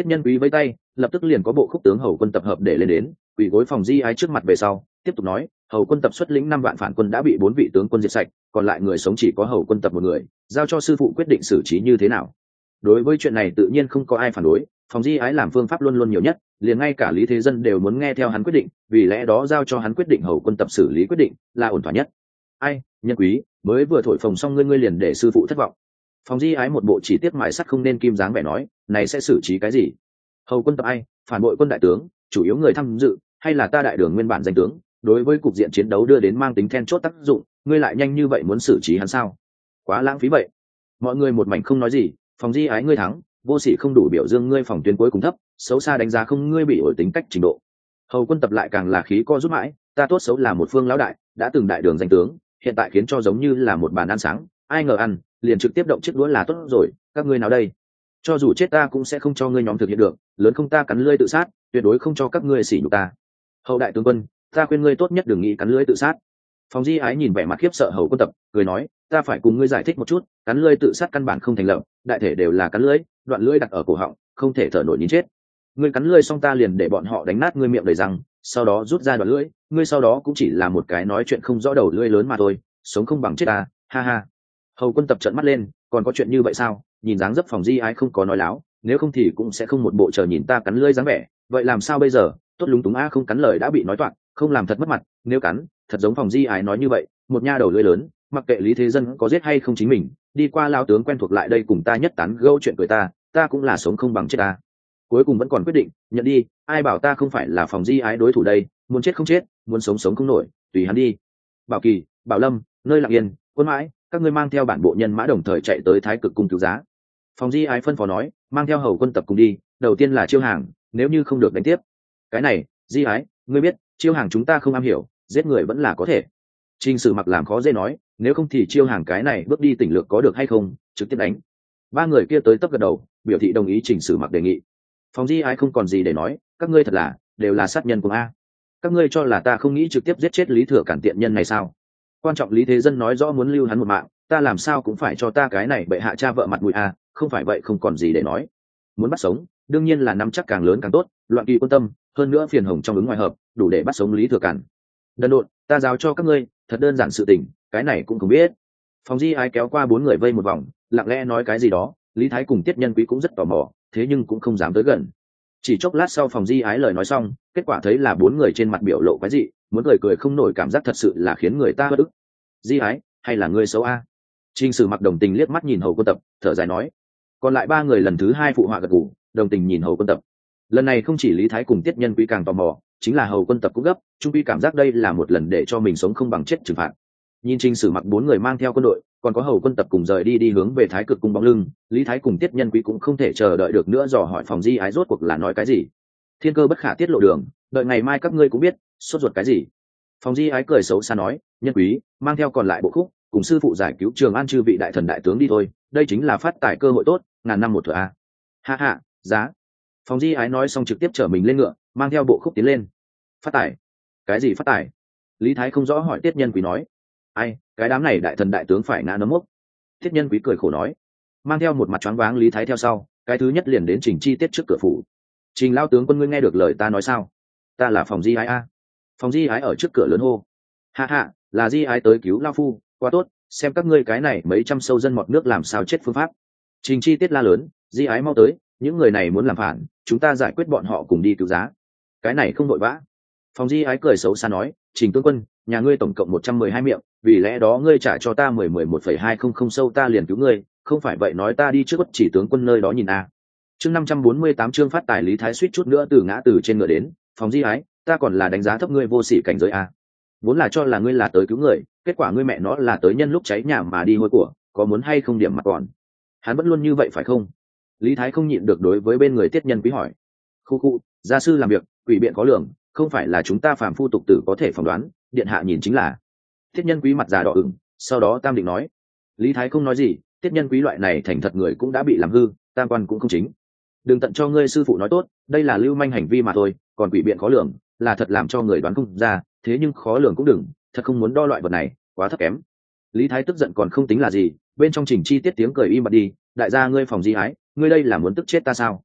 Thiết Nhân Quý vẫy tay, lập tức liền có bộ khúc tướng hầu quân tập hợp để lên đến, quỳ gối phòng di ái trước mặt về sau, tiếp tục nói, hầu quân tập xuất lĩnh năm vạn phản quân đã bị bốn vị tướng quân diệt sạch, còn lại người sống chỉ có hầu quân tập một người, giao cho sư phụ quyết định xử trí như thế nào. Đối với chuyện này tự nhiên không có ai phản đối, phòng di ái làm phương pháp luôn luôn nhiều nhất, liền ngay cả Lý Thế Dân đều muốn nghe theo hắn quyết định, vì lẽ đó giao cho hắn quyết định hầu quân tập xử lý quyết định là ổn thỏa nhất. Ai, Nhân Quý, mới vừa thổi phồng xong ngươi ngươi liền để sư phụ thất vọng. Phòng di ái một bộ chỉ tiếc mài sắt không nên kim dáng vẻ nói, này sẽ xử trí cái gì? Hầu quân tập ai, phản bội quân đại tướng, chủ yếu người tham dự hay là ta đại đường nguyên bản danh tướng, đối với cục diện chiến đấu đưa đến mang tính then chốt tác dụng, ngươi lại nhanh như vậy muốn xử trí hắn sao? Quá lãng phí vậy. Mọi người một mảnh không nói gì. Phòng di ái ngươi thắng, vô sỉ không đủ biểu dương ngươi phòng tuyến cuối cùng thấp, xấu xa đánh giá không ngươi bị ổi tính cách trình độ. Hầu quân tập lại càng là khí co rút mãi, ta tốt xấu là một phương lão đại, đã từng đại đường danh tướng, hiện tại khiến cho giống như là một bàn ăn sáng, ai ngờ ăn liền trực tiếp động chiếc đũa là tốt rồi, các ngươi nào đây? Cho dù chết ta cũng sẽ không cho ngươi nhóm thực hiện được, lớn không ta cắn lưỡi tự sát, tuyệt đối không cho các ngươi sỉ nhục ta. Hầu đại tướng quân, ta khuyên ngươi tốt nhất đừng nghĩ cắn lưỡi tự sát. Phòng di ái nhìn vẻ mặt khiếp sợ hầu quân tập, cười nói, ta phải cùng ngươi giải thích một chút, cắn lưỡi tự sát căn bản không thành lập, đại thể đều là cắn lưỡi, đoạn lưỡi đặt ở cổ họng, không thể thở nổi nín chết. Ngươi cắn lưỡi xong ta liền để bọn họ đánh nát ngươi miệng đầy răng, sau đó rút ra đoạn lưỡi, ngươi sau đó cũng chỉ là một cái nói chuyện không rõ đầu lưỡi lớn mà thôi, sống không bằng chết ta, ha ha. Hầu quân tập trợn mắt lên, còn có chuyện như vậy sao? Nhìn dáng dấp phòng di ái không có nói láo, nếu không thì cũng sẽ không một bộ chờ nhìn ta cắn lưỡi dáng vẻ, vậy làm sao bây giờ? Tốt lúng túng a, không cắn lời đã bị nói toạc, không làm thật mất mặt, nếu cắn, thật giống phòng di ái nói như vậy, một nha đầu lưỡi lớn, mặc kệ Lý Thế Dân có giết hay không chính mình, đi qua lao tướng quen thuộc lại đây cùng ta nhất tán gẫu chuyện cười ta, ta cũng là sống không bằng chết ta. Cuối cùng vẫn còn quyết định, nhận đi, ai bảo ta không phải là phòng di ái đối thủ đây, muốn chết không chết, muốn sống sống không nổi, tùy hắn đi. Bảo Kỳ, Bảo Lâm, nơi lặng yên, Quân Mãi, các ngươi mang theo bản bộ nhân mã đồng thời chạy tới Thái Cực cung cứu giá. Phòng di ái phân phó nói, mang theo hầu quân tập cùng đi, đầu tiên là Chiêu Hàng, nếu như không được đánh tiếp. Cái này, di ái, ngươi biết, Chiêu Hàng chúng ta không am hiểu, giết người vẫn là có thể. Trình Sử Mặc làm khó dễ nói, nếu không thì Chiêu Hàng cái này bước đi tỉnh lược có được hay không, trực tiếp đánh. Ba người kia tới tấp gật đầu, biểu thị đồng ý Trình Sử Mặc đề nghị. Phòng di ái không còn gì để nói, các ngươi thật là đều là sát nhân của a. Các ngươi cho là ta không nghĩ trực tiếp giết chết Lý Thừa Cản tiện nhân này sao? Quan trọng Lý Thế Dân nói rõ muốn lưu hắn một mạng, ta làm sao cũng phải cho ta cái này bệ hạ cha vợ mặt mũi a, không phải vậy không còn gì để nói. Muốn bắt sống, đương nhiên là nắm chắc càng lớn càng tốt, loạn kỳ quân tâm, hơn nữa phiền hồng trong ứng ngoài hợp, đủ để bắt sống Lý Thừa Cản. Đần độn, ta giao cho các ngươi, thật đơn giản sự tình, cái này cũng không biết. Phòng di ái kéo qua bốn người vây một vòng, lặng lẽ nói cái gì đó, Lý Thái cùng Tiết Nhân Quý cũng rất tò mò, thế nhưng cũng không dám tới gần. Chỉ chốc lát sau phòng di ái lời nói xong, kết quả thấy là bốn người trên mặt biểu lộ cái gì, muốn cười cười không nổi, cảm giác thật sự là khiến người ta bất ức. Di ái, hay là ngươi xấu a? Trình Sử Mặc đồng tình liếc mắt nhìn hầu quân tập, thở dài nói. Còn lại ba người lần thứ hai phụ họa gật gù, đồng tình nhìn hầu quân tập. Lần này không chỉ Lý Thái cùng Tiết Nhân Quý càng tò mò, chính là hầu quân tập cũng gấp, trung quy cảm giác đây là một lần để cho mình sống không bằng chết trừng phạt. Nhìn Trình Sử Mặc bốn người mang theo quân đội, còn có hầu quân tập cùng rời đi đi hướng về Thái Cực cung bóng lưng, Lý Thái cùng Tiết Nhân Quý cũng không thể chờ đợi được nữa, dò hỏi phòng di ái rốt cuộc là nói cái gì. Thiên cơ bất khả tiết lộ đường, đợi ngày mai các ngươi cũng biết, sốt ruột cái gì. Phòng di ái cười xấu xa nói, Nhân Quý, mang theo còn lại bộ khúc, cùng sư phụ giải cứu Trường An chư vị đại thần đại tướng đi thôi, đây chính là phát tài cơ hội tốt, ngàn năm một thửa a. Ha ha, giá. Phòng di ái nói xong trực tiếp chở mình lên ngựa, mang theo bộ khúc tiến lên. Phát tài? Cái gì phát tài? Lý Thái không rõ hỏi. Tiết Nhân Quý nói, ai, cái đám này đại thần đại tướng phải ngã nấm mốc. Tiết Nhân Quý cười khổ nói, mang theo một mặt choáng váng Lý Thái theo sau, cái thứ nhất liền đến Trình Chi Tiết trước cửa phủ. Trình lao tướng quân, ngươi nghe được lời ta nói sao? Ta là phòng di ái a. Phòng di ái ở trước cửa lớn hô, ha ha, là di ái tới cứu lao phu, quá tốt, xem các ngươi cái này mấy trăm sâu dân mọt nước làm sao chết phương pháp. Trình Chi Tiết la lớn, di ái mau tới, những người này muốn làm phản, chúng ta giải quyết bọn họ cùng đi cứu giá. Cái này không vội vã. Phòng di ái cười xấu xa nói, Trình tướng quân, nhà ngươi tổng cộng một trăm mười hai miệng, vì lẽ đó ngươi trả cho ta mười mười một phẩy hai không không sâu ta liền cứu ngươi, không phải vậy nói ta đi trước bất chỉ tướng quân nơi đó nhìn a. Chương năm trăm bốn mươi tám chương phát tài. Lý Thái suýt chút nữa từ ngã từ trên ngựa đến. Phòng di ái, ta còn là đánh giá thấp ngươi vô sỉ cảnh giới a. Vốn là cho là ngươi là tới cứu người, kết quả ngươi mẹ nó là tới nhân lúc cháy nhà mà đi hôi của, có muốn hay không điểm mặt còn. Hắn vẫn luôn như vậy phải không? Lý Thái không nhịn được đối với bên người Tiết Nhân Quý hỏi. Khu khu, gia sư làm việc, quỷ biện có lường, không phải là chúng ta phàm phu tục tử có thể phỏng đoán, điện hạ nhìn chính là. Tiết Nhân Quý mặt già đỏ ửng, sau đó Tam Định nói. Lý Thái không nói gì, Tiết Nhân Quý loại này thành thật người cũng đã bị làm hư, tam quan cũng không chính. Đừng tận cho ngươi sư phụ nói tốt, đây là lưu manh hành vi mà thôi, còn quỷ biện khó lường, là thật làm cho người đoán không ra, thế nhưng khó lường cũng đừng, thật không muốn đo loại vật này, quá thấp kém. Lý Thái tức giận còn không tính là gì, bên trong Trình Chi Tiết tiếng cười im bặt đi, đại gia ngươi phòng di ái, ngươi đây là muốn tức chết ta sao?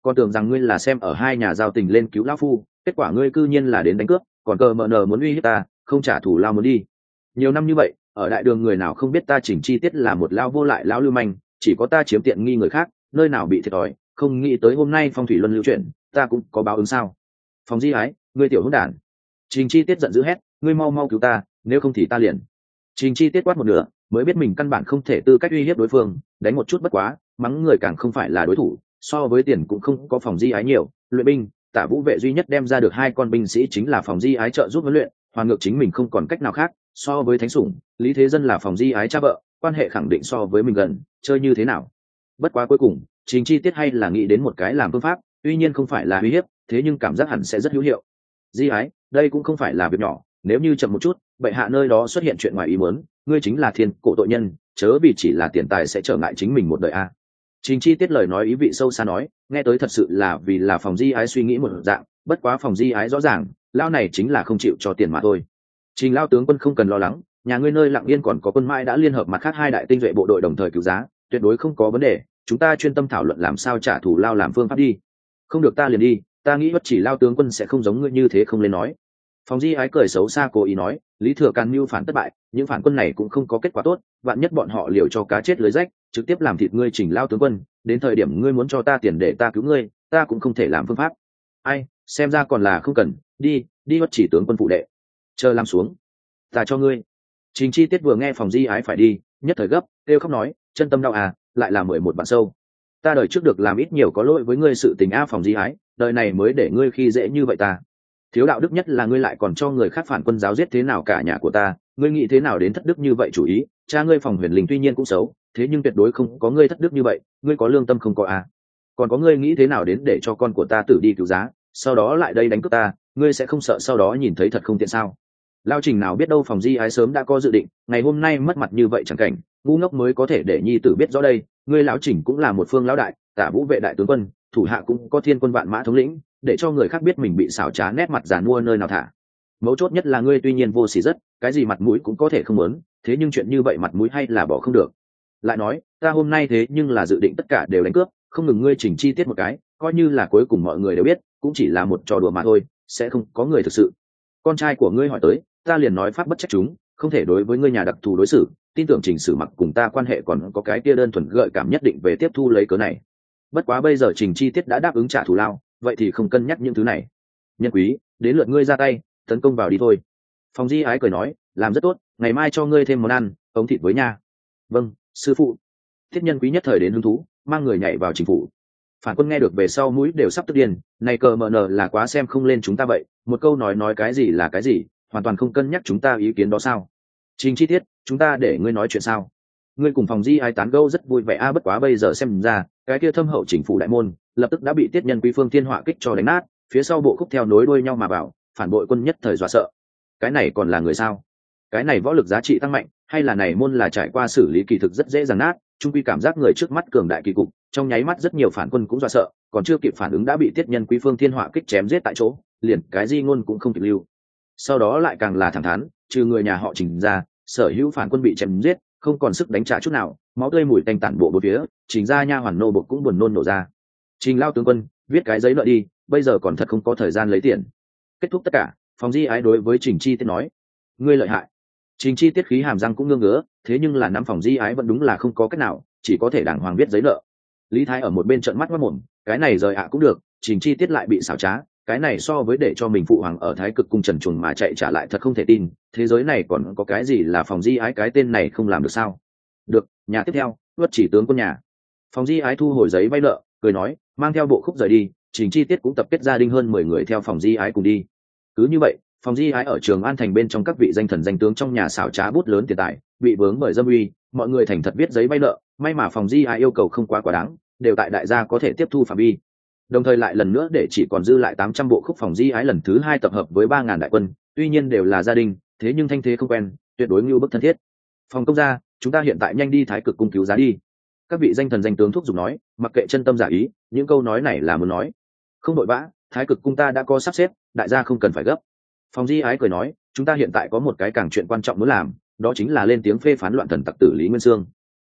Con tưởng rằng ngươi là xem ở hai nhà giao tình lên cứu lão phu, kết quả ngươi cư nhiên là đến đánh cướp, còn cờ mờ nờ muốn uy hiếp ta, không trả thù lao muốn đi. Nhiều năm như vậy, ở đại đường người nào không biết ta Trình Chi Tiết là một lao vô lại lão lưu manh, chỉ có ta chiếm tiện nghi người khác, nơi nào bị thiệt thòi, không nghĩ tới hôm nay phong thủy luân lưu chuyển, ta cũng có báo ứng sao? Phòng Di Ái, ngươi tiểu hỗn đản! Trình Chi Tiết giận dữ hét, ngươi mau mau cứu ta, nếu không thì ta liền. Trình Chi Tiết quát một nửa, mới biết mình căn bản không thể tư cách uy hiếp đối phương, đánh một chút bất quá, mắng người càng không phải là đối thủ, so với tiền cũng không có Phòng Di Ái nhiều, luyện binh, Tả Vũ Vệ duy nhất đem ra được hai con binh sĩ chính là Phòng Di Ái trợ giúp huấn luyện, hoàn ngược chính mình không còn cách nào khác, so với thánh sủng, Lý Thế Dân là Phòng Di Ái cha vợ, quan hệ khẳng định so với mình gần, chơi như thế nào? Bất quá cuối cùng, Trình Chi Tiết hay là nghĩ đến một cái làm phương pháp, tuy nhiên không phải là uy hiếp, thế nhưng cảm giác hẳn sẽ rất hữu hiệu. Di Ái, đây cũng không phải là việc nhỏ, nếu như chậm một chút, bệ hạ nơi đó xuất hiện chuyện ngoài ý muốn, ngươi chính là thiên cổ tội nhân, chớ vì chỉ là tiền tài sẽ trở ngại chính mình một đời a. Trình Chi Tiết lời nói ý vị sâu xa nói, nghe tới thật sự là vì là Phòng Di Ái suy nghĩ một dạng, bất quá Phòng Di Ái rõ ràng, lao này chính là không chịu cho tiền mà thôi. Trình lao tướng quân không cần lo lắng, nhà ngươi nơi Lặng Yên còn có quân mãi đã liên hợp mặt khác hai đại tinh duệ bộ đội đồng thời cứu giá, tuyệt đối không có vấn đề, chúng ta chuyên tâm thảo luận làm sao trả thù lao làm phương pháp đi. Không được ta liền đi, ta nghĩ bất chỉ lao tướng quân sẽ không giống ngươi như thế không lên nói. Phòng Di Ái cười xấu xa cố ý nói, Lý Thừa Càn mưu phản thất bại, những phản quân này cũng không có kết quả tốt, vạn nhất bọn họ liều cho cá chết lưới rách, trực tiếp làm thịt ngươi Trình lao tướng quân, đến thời điểm ngươi muốn cho ta tiền để ta cứu ngươi, ta cũng không thể làm phương pháp. Ai, xem ra còn là không cần, đi, đi bất chỉ tướng quân phụ đệ. Chờ làm xuống, ta cho ngươi. Trình Chi Tiết vừa nghe Phòng Di Ái phải đi, nhất thời gấp, kêu khóc nói, chân tâm đau à, lại là mười một bạn sâu. Ta đời trước được làm ít nhiều có lỗi với ngươi sự tình a Phòng Di Ái, đời này mới để ngươi khi dễ như vậy ta. Thiếu đạo đức nhất là ngươi lại còn cho người khác phản quân giáo giết thế nào cả nhà của ta, ngươi nghĩ thế nào đến thất đức như vậy chủ ý, cha ngươi Phòng Huyền Linh tuy nhiên cũng xấu, thế nhưng tuyệt đối không có ngươi thất đức như vậy, ngươi có lương tâm không có à? Còn có ngươi nghĩ thế nào đến để cho con của ta tử đi cứu giá, sau đó lại đây đánh cướp ta, ngươi sẽ không sợ sau đó nhìn thấy thật không tiện sao? Lao Trình nào biết đâu Phòng Di Ái sớm đã có dự định, ngày hôm nay mất mặt như vậy chẳng cảnh, ngu ngốc mới có thể để nhi tử biết rõ đây, ngươi lão Trình cũng là một phương lão đại, Tả Vũ Vệ đại tướng quân, thủ hạ cũng có thiên quân vạn mã thống lĩnh, để cho người khác biết mình bị xảo trá nét mặt giàn mua nơi nào thả. Mấu chốt nhất là ngươi tuy nhiên vô sỉ rất, cái gì mặt mũi cũng có thể không muốn, thế nhưng chuyện như vậy mặt mũi hay là bỏ không được. Lại nói, ta hôm nay thế nhưng là dự định tất cả đều đánh cướp, không ngừng ngươi Trình Chi Tiết một cái, coi như là cuối cùng mọi người đều biết, cũng chỉ là một trò đùa mà thôi, sẽ không có người thực sự. Con trai của ngươi hỏi tới, ta liền nói pháp bất trách chúng, không thể đối với ngươi nhà đặc thù đối xử, tin tưởng Trình Sử Mặc cùng ta quan hệ còn có cái kia đơn thuần gợi cảm nhất định về tiếp thu lấy cớ này. Bất quá bây giờ Trình Chi Tiết đã đáp ứng trả thù lao, vậy thì không cân nhắc những thứ này. Nhân quý, đến lượt ngươi ra tay, tấn công vào đi thôi. Phòng Di Ái cười nói, làm rất tốt, ngày mai cho ngươi thêm món ăn, ống thịt với nha. Vâng, sư phụ. Thiết Nhân quý nhất thời đến hứng thú, mang người nhảy vào chính phủ. Phản quân nghe được về sau mũi đều sắp tức điên, này cờ mờ nờ là quá xem không lên chúng ta vậy, một câu nói nói cái gì là cái gì, hoàn toàn không cân nhắc chúng ta ý kiến đó sao? Trình Chi Tiết, chúng ta để ngươi nói chuyện sao? Ngươi cùng Phòng Di Ái tán gẫu rất vui vẻ a, bất quá bây giờ xem ra, cái kia thâm hậu chính phủ đại môn, lập tức đã bị Tiết Nhân quý phương thiên họa kích cho đánh nát, phía sau bộ khúc theo nối đuôi nhau mà vào, phản bội quân nhất thời dọa sợ. Cái này còn là người sao? Cái này võ lực giá trị tăng mạnh, hay là này môn là trải qua xử lý kỳ thực rất dễ dàng nát, trung quy cảm giác người trước mắt cường đại kỳ cục, trong nháy mắt rất nhiều phản quân cũng dọa sợ, còn chưa kịp phản ứng đã bị Tiết Nhân quý phương thiên họa kích chém giết tại chỗ, liền cái di ngôn cũng không kịp lưu. Sau đó lại càng là thẳng thắn, trừ người nhà họ Trình ra, sở hữu phản quân bị chém giết, không còn sức đánh trả chút nào, máu tươi mùi tanh tản bộ bốn phía, Trình ra nha hoàn nô bộc cũng buồn nôn nổ ra. Trình lao tướng quân, viết cái giấy nợ đi, bây giờ còn thật không có thời gian lấy tiền. Kết thúc tất cả, Phòng Di Ái đối với Trình Chi Tiết nói, ngươi lợi hại. Trình Chi Tiết khí hàm răng cũng ngưng ngứa, thế nhưng là nắm Phòng Di Ái vẫn đúng là không có cách nào, chỉ có thể đàng hoàng viết giấy nợ. Lý Thái ở một bên trợn mắt mắt mồm, cái này rời ạ cũng được, Trình Chi Tiết lại bị xảo trá, cái này so với để cho mình phụ hoàng ở Thái Cực cung trần truồng mà chạy trả lại thật không thể tin, thế giới này còn có cái gì là Phòng Di Ái cái tên này không làm được sao? Được, nhà tiếp theo, Tuất chỉ tướng quân nhà. Phòng Di Ái thu hồi giấy vay nợ, cười nói, mang theo bộ khúc rời đi, Trình Chi Tiết cũng tập kết gia đình hơn mười người theo Phòng Di Ái cùng đi. Cứ như vậy, Phòng Di Ái ở Trường An thành bên trong các vị danh thần danh tướng trong nhà xảo trá bút lớn tiền tài, bị vướng bởi dâm uy, mọi người thành thật viết giấy vay nợ, may mà Phòng Di Ái yêu cầu không quá quá đáng, đều tại đại gia có thể tiếp thu phạm vi. Đồng thời lại lần nữa để chỉ còn dư lại tám trăm bộ khúc Phòng Di Ái lần thứ hai tập hợp với ba ngàn đại quân, tuy nhiên đều là gia đình, thế nhưng thanh thế không quen, tuyệt đối như bức thân thiết. Phòng công gia, chúng ta hiện tại nhanh đi Thái Cực cung cứu giá đi. Các vị danh thần danh tướng thúc giục nói, mặc kệ chân tâm giả ý, những câu nói này là muốn nói. Không đội vã, Thái Cực cung ta đã có sắp xếp, đại gia không cần phải gấp. Phòng Di Ái cười nói, chúng ta hiện tại có một cái càng chuyện quan trọng muốn làm, đó chính là lên tiếng phê phán loạn thần tặc tử Lý Nguyên Sương.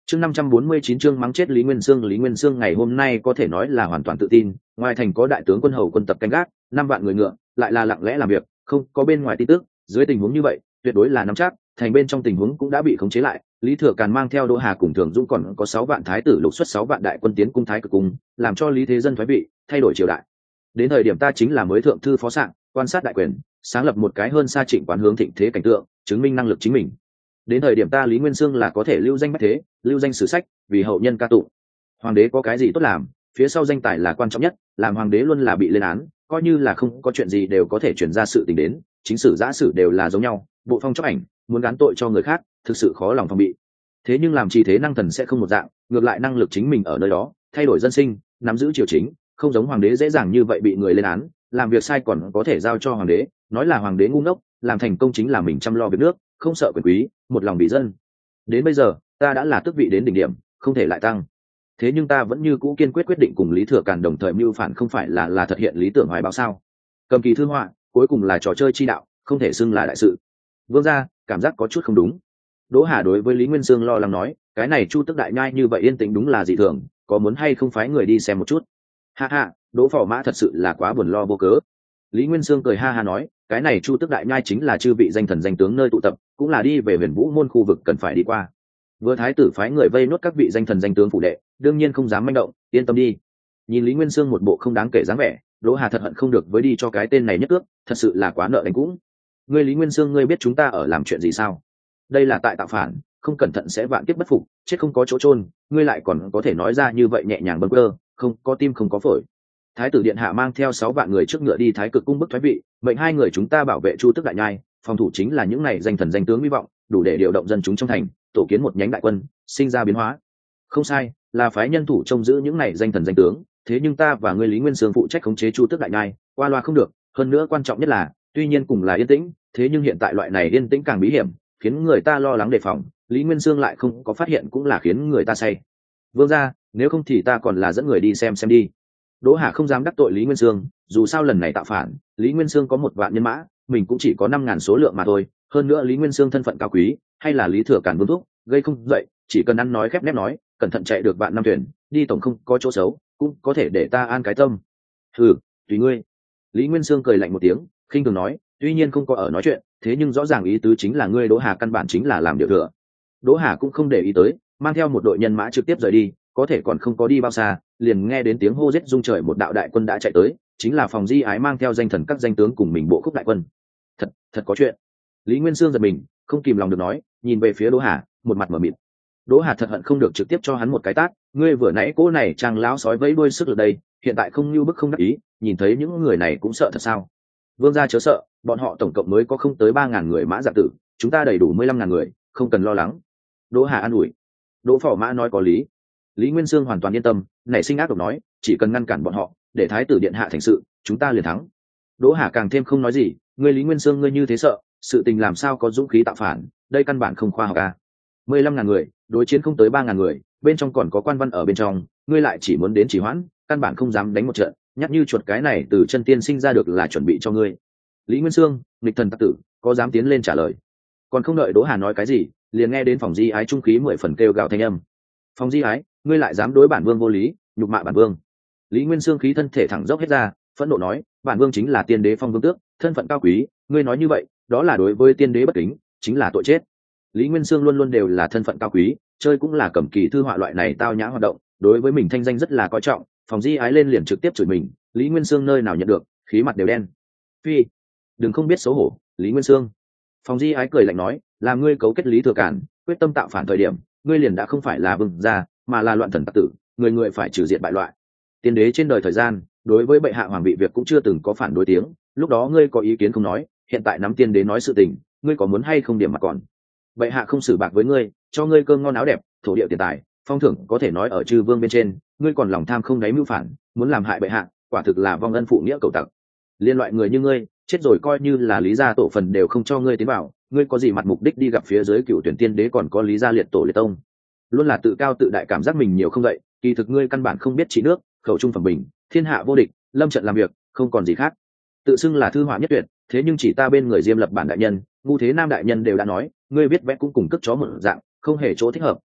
Chương năm trăm bốn mươi chín chương mắng chết Lý Nguyên Xương. Lý Nguyên Xương ngày hôm nay có thể nói là hoàn toàn tự tin, ngoài thành có đại tướng quân hầu quân tập canh gác, năm vạn người ngựa, lại là lặng lẽ làm việc, không có bên ngoài tin tức, dưới tình huống như vậy, tuyệt đối là nắm chắc, thành bên trong tình huống cũng đã bị khống chế lại. Lý Thừa Càn mang theo Đỗ Hà cùng Thường Dũng còn có sáu vạn thái tử lục xuất sáu vạn đại quân tiến cung Thái Cực cung, làm cho Lý Thế Dân thoái vị, thay đổi triều đại. Đến thời điểm ta chính là mới thượng thư phó sạng, quan sát đại quyền, sáng lập một cái hơn xa Trịnh Quán hướng thịnh thế cảnh tượng, chứng minh năng lực chính mình. Đến thời điểm ta Lý Nguyên Xương là có thể lưu danh bách thế, lưu danh sử sách, vì hậu nhân ca tụng. Hoàng đế có cái gì tốt làm, phía sau danh tài là quan trọng nhất, làm hoàng đế luôn là bị lên án, coi như là không có chuyện gì đều có thể chuyển ra sự tình đến, chính sử giã sử đều là giống nhau, bộ phong chóc ảnh, muốn gán tội cho người khác, thực sự khó lòng phòng bị. Thế nhưng làm trì thế năng thần sẽ không một dạng, ngược lại năng lực chính mình ở nơi đó, thay đổi dân sinh, nắm giữ triều chính, không giống hoàng đế dễ dàng như vậy bị người lên án, làm việc sai còn có thể giao cho hoàng đế, nói là hoàng đế ngu ngốc, làm thành công chính là mình chăm lo việc nước, không sợ quyền quý, một lòng bị dân. Đến bây giờ ta đã là tước vị đến đỉnh điểm, không thể lại tăng. Thế nhưng ta vẫn như cũ kiên quyết quyết định cùng Lý Thừa Càn đồng thời mưu phản, không phải là là thực hiện lý tưởng hoài bão sao? Cầm kỳ thư họa, cuối cùng là trò chơi chi đạo, không thể xưng là đại sự. Vương gia cảm giác có chút không đúng. Đỗ Hà đối với Lý Nguyên Xương lo lắng nói, cái này Chu Tức đại nhai như vậy yên tĩnh đúng là dị thường, có muốn hay không phái người đi xem một chút? Ha ha, Đỗ Phò Mã thật sự là quá buồn lo vô cớ. Lý Nguyên Xương cười ha ha nói, cái này Chu Tức đại nhai chính là chư vị danh thần danh tướng nơi tụ tập, cũng là đi về Huyền Vũ môn khu vực cần phải đi qua. Vừa thái tử phái người vây nuốt các vị danh thần danh tướng phủ đệ, đương nhiên không dám manh động, yên tâm đi. Nhìn Lý Nguyên Xương một bộ không đáng kể dáng vẻ, Đỗ Hà thật hận không được với đi cho cái tên này nhất ước, thật sự là quá nợ đánh cũng. Ngươi Lý Nguyên Xương, ngươi biết chúng ta ở làm chuyện gì sao? Đây là tại tạo phản, không cẩn thận sẽ vạn kiếp bất phục, chết không có chỗ chôn, ngươi lại còn có thể nói ra như vậy nhẹ nhàng bâng quơ, không có tim không có phổi. Thái tử điện hạ mang theo sáu vạn người trước ngựa đi Thái Cực cung bức thoái vị, mệnh hai người chúng ta bảo vệ Chu Tức đại nhai, phòng thủ chính là những này danh thần danh tướng hy vọng, đủ để điều động dân chúng trong thành, tổ kiến một nhánh đại quân, sinh ra biến hóa. Không sai, là phái nhân thủ trông giữ những này danh thần danh tướng, thế nhưng ta và ngươi Lý Nguyên Xương phụ trách khống chế Chu Tức đại nhai, qua loa không được, hơn nữa quan trọng nhất là, tuy nhiên cùng là yên tĩnh, thế nhưng hiện tại loại này yên tĩnh càng bí hiểm, khiến người ta lo lắng đề phòng, Lý Nguyên Xương lại không có phát hiện cũng là khiến người ta say. Vương gia, nếu không thì ta còn là dẫn người đi xem xem đi. Đỗ Hà không dám đắc tội Lý Nguyên Xương, dù sao lần này tạo phản, Lý Nguyên Xương có một vạn nhân mã, mình cũng chỉ có năm ngàn số lượng mà thôi, hơn nữa Lý Nguyên Xương thân phận cao quý, hay là Lý Thừa Càn vương thúc, gây không dậy, chỉ cần ăn nói khép nép nói, cẩn thận chạy được vạn năm thuyền, đi tổng không có chỗ xấu, cũng có thể để ta an cái tâm. Ừ, tùy ngươi. Lý Nguyên Xương cười lạnh một tiếng, khinh thường nói, tuy nhiên không có ở nói chuyện, thế nhưng rõ ràng ý tứ chính là ngươi Đỗ Hà căn bản chính là làm điều thừa. Đỗ Hà cũng không để ý tới, mang theo một đội nhân mã trực tiếp rời đi, có thể còn không có đi bao xa, liền nghe đến tiếng hô giết rung trời, một đạo đại quân đã chạy tới, chính là Phòng Di Ái mang theo danh thần các danh tướng cùng mình bộ khúc đại quân. Thật, thật có chuyện. Lý Nguyên Xương giật mình, không kìm lòng được nói, nhìn về phía Đỗ Hà, một mặt mở mịt. Đỗ Hà thật hận không được trực tiếp cho hắn một cái tát, ngươi vừa nãy cỗ này trang lão sói vẫy đuôi sức ở đây, hiện tại không như bức không đắc ý, nhìn thấy những người này cũng sợ thật sao? Vương gia chớ sợ, bọn họ tổng cộng mới có không tới ba ngàn người mã dạ tử, chúng ta đầy đủ mười lăm ngàn người, không cần lo lắng. Đỗ Hà an ủi. Đỗ Phò Mã nói có lý. Lý Nguyên Xương hoàn toàn yên tâm, nảy sinh ác độc nói, chỉ cần ngăn cản bọn họ, để thái tử điện hạ thành sự, chúng ta liền thắng. Đỗ Hà càng thêm không nói gì, ngươi Lý Nguyên Xương ngươi như thế sợ, sự tình làm sao có dũng khí tạo phản, đây căn bản không khoa học à? Mười lăm ngàn người, đối chiến không tới ba ngàn người, bên trong còn có quan văn ở bên trong, ngươi lại chỉ muốn đến chỉ hoãn, căn bản không dám đánh một trận, nhắc như chuột cái này từ chân tiên sinh ra được là chuẩn bị cho ngươi. Lý Nguyên Xương, nghịch thần tặc tử, có dám tiến lên trả lời? Còn không đợi Đỗ Hà nói cái gì, liền nghe đến Phòng Di Ái trung khí mười phần kêu gào thanh âm. Phòng Di Ái, ngươi lại dám đối bản vương vô lý, nhục mạ bản vương. Lý Nguyên Xương khí thân thể thẳng dốc hết ra, phẫn nộ nói, bản vương chính là tiên đế phong vương tước, thân phận cao quý, ngươi nói như vậy, đó là đối với tiên đế bất kính, chính là tội chết. Lý Nguyên Xương luôn luôn đều là thân phận cao quý, chơi cũng là cầm kỳ thư họa loại này tao nhã hoạt động, đối với mình thanh danh rất là coi trọng. Phòng Di Ái lên liền trực tiếp chửi mình, Lý Nguyên Xương nơi nào nhận được, khí mặt đều đen. Phi, đừng không biết xấu hổ, Lý Nguyên Xương. Phòng Di Ái cười lạnh nói, là ngươi cấu kết Lý Thừa Càn, quyết tâm tạo phản thời điểm, ngươi liền đã không phải là vương gia, mà là loạn thần tặc tử, người người phải trừ diệt bại loại. Tiên đế trên đời thời gian, đối với bệ hạ hoàng vị việc cũng chưa từng có phản đối tiếng, lúc đó ngươi có ý kiến không nói, hiện tại nắm tiên đế nói sự tình, ngươi có muốn hay không điểm mặt còn. Bệ hạ không xử bạc với ngươi, cho ngươi cơm ngon áo đẹp, thổ địa tiền tài, phong thưởng có thể nói ở chư vương bên trên, ngươi còn lòng tham không đáy mưu phản, muốn làm hại bệ hạ, quả thực là vong ân phụ nghĩa cầu tặc. Liên loại người như ngươi, chết rồi coi như là Lý gia tổ phần đều không cho ngươi tiến vào, ngươi có gì mặt mục đích đi gặp phía dưới cựu tuyển tiên đế còn có Lý gia liệt tổ liệt tông? Luôn là tự cao tự đại, cảm giác mình nhiều không vậy, kỳ thực ngươi căn bản không biết trị nước, khẩu trung phẩm bình, thiên hạ vô địch, lâm trận làm việc, không còn gì khác. Tự xưng là thư họa nhất tuyệt, thế nhưng chỉ ta bên người Diêm Lập bản đại nhân, Ngu Thế Nam đại nhân đều đã nói, ngươi viết vẽ cũng cùng cất chó một dạng, không hề chỗ thích hợp,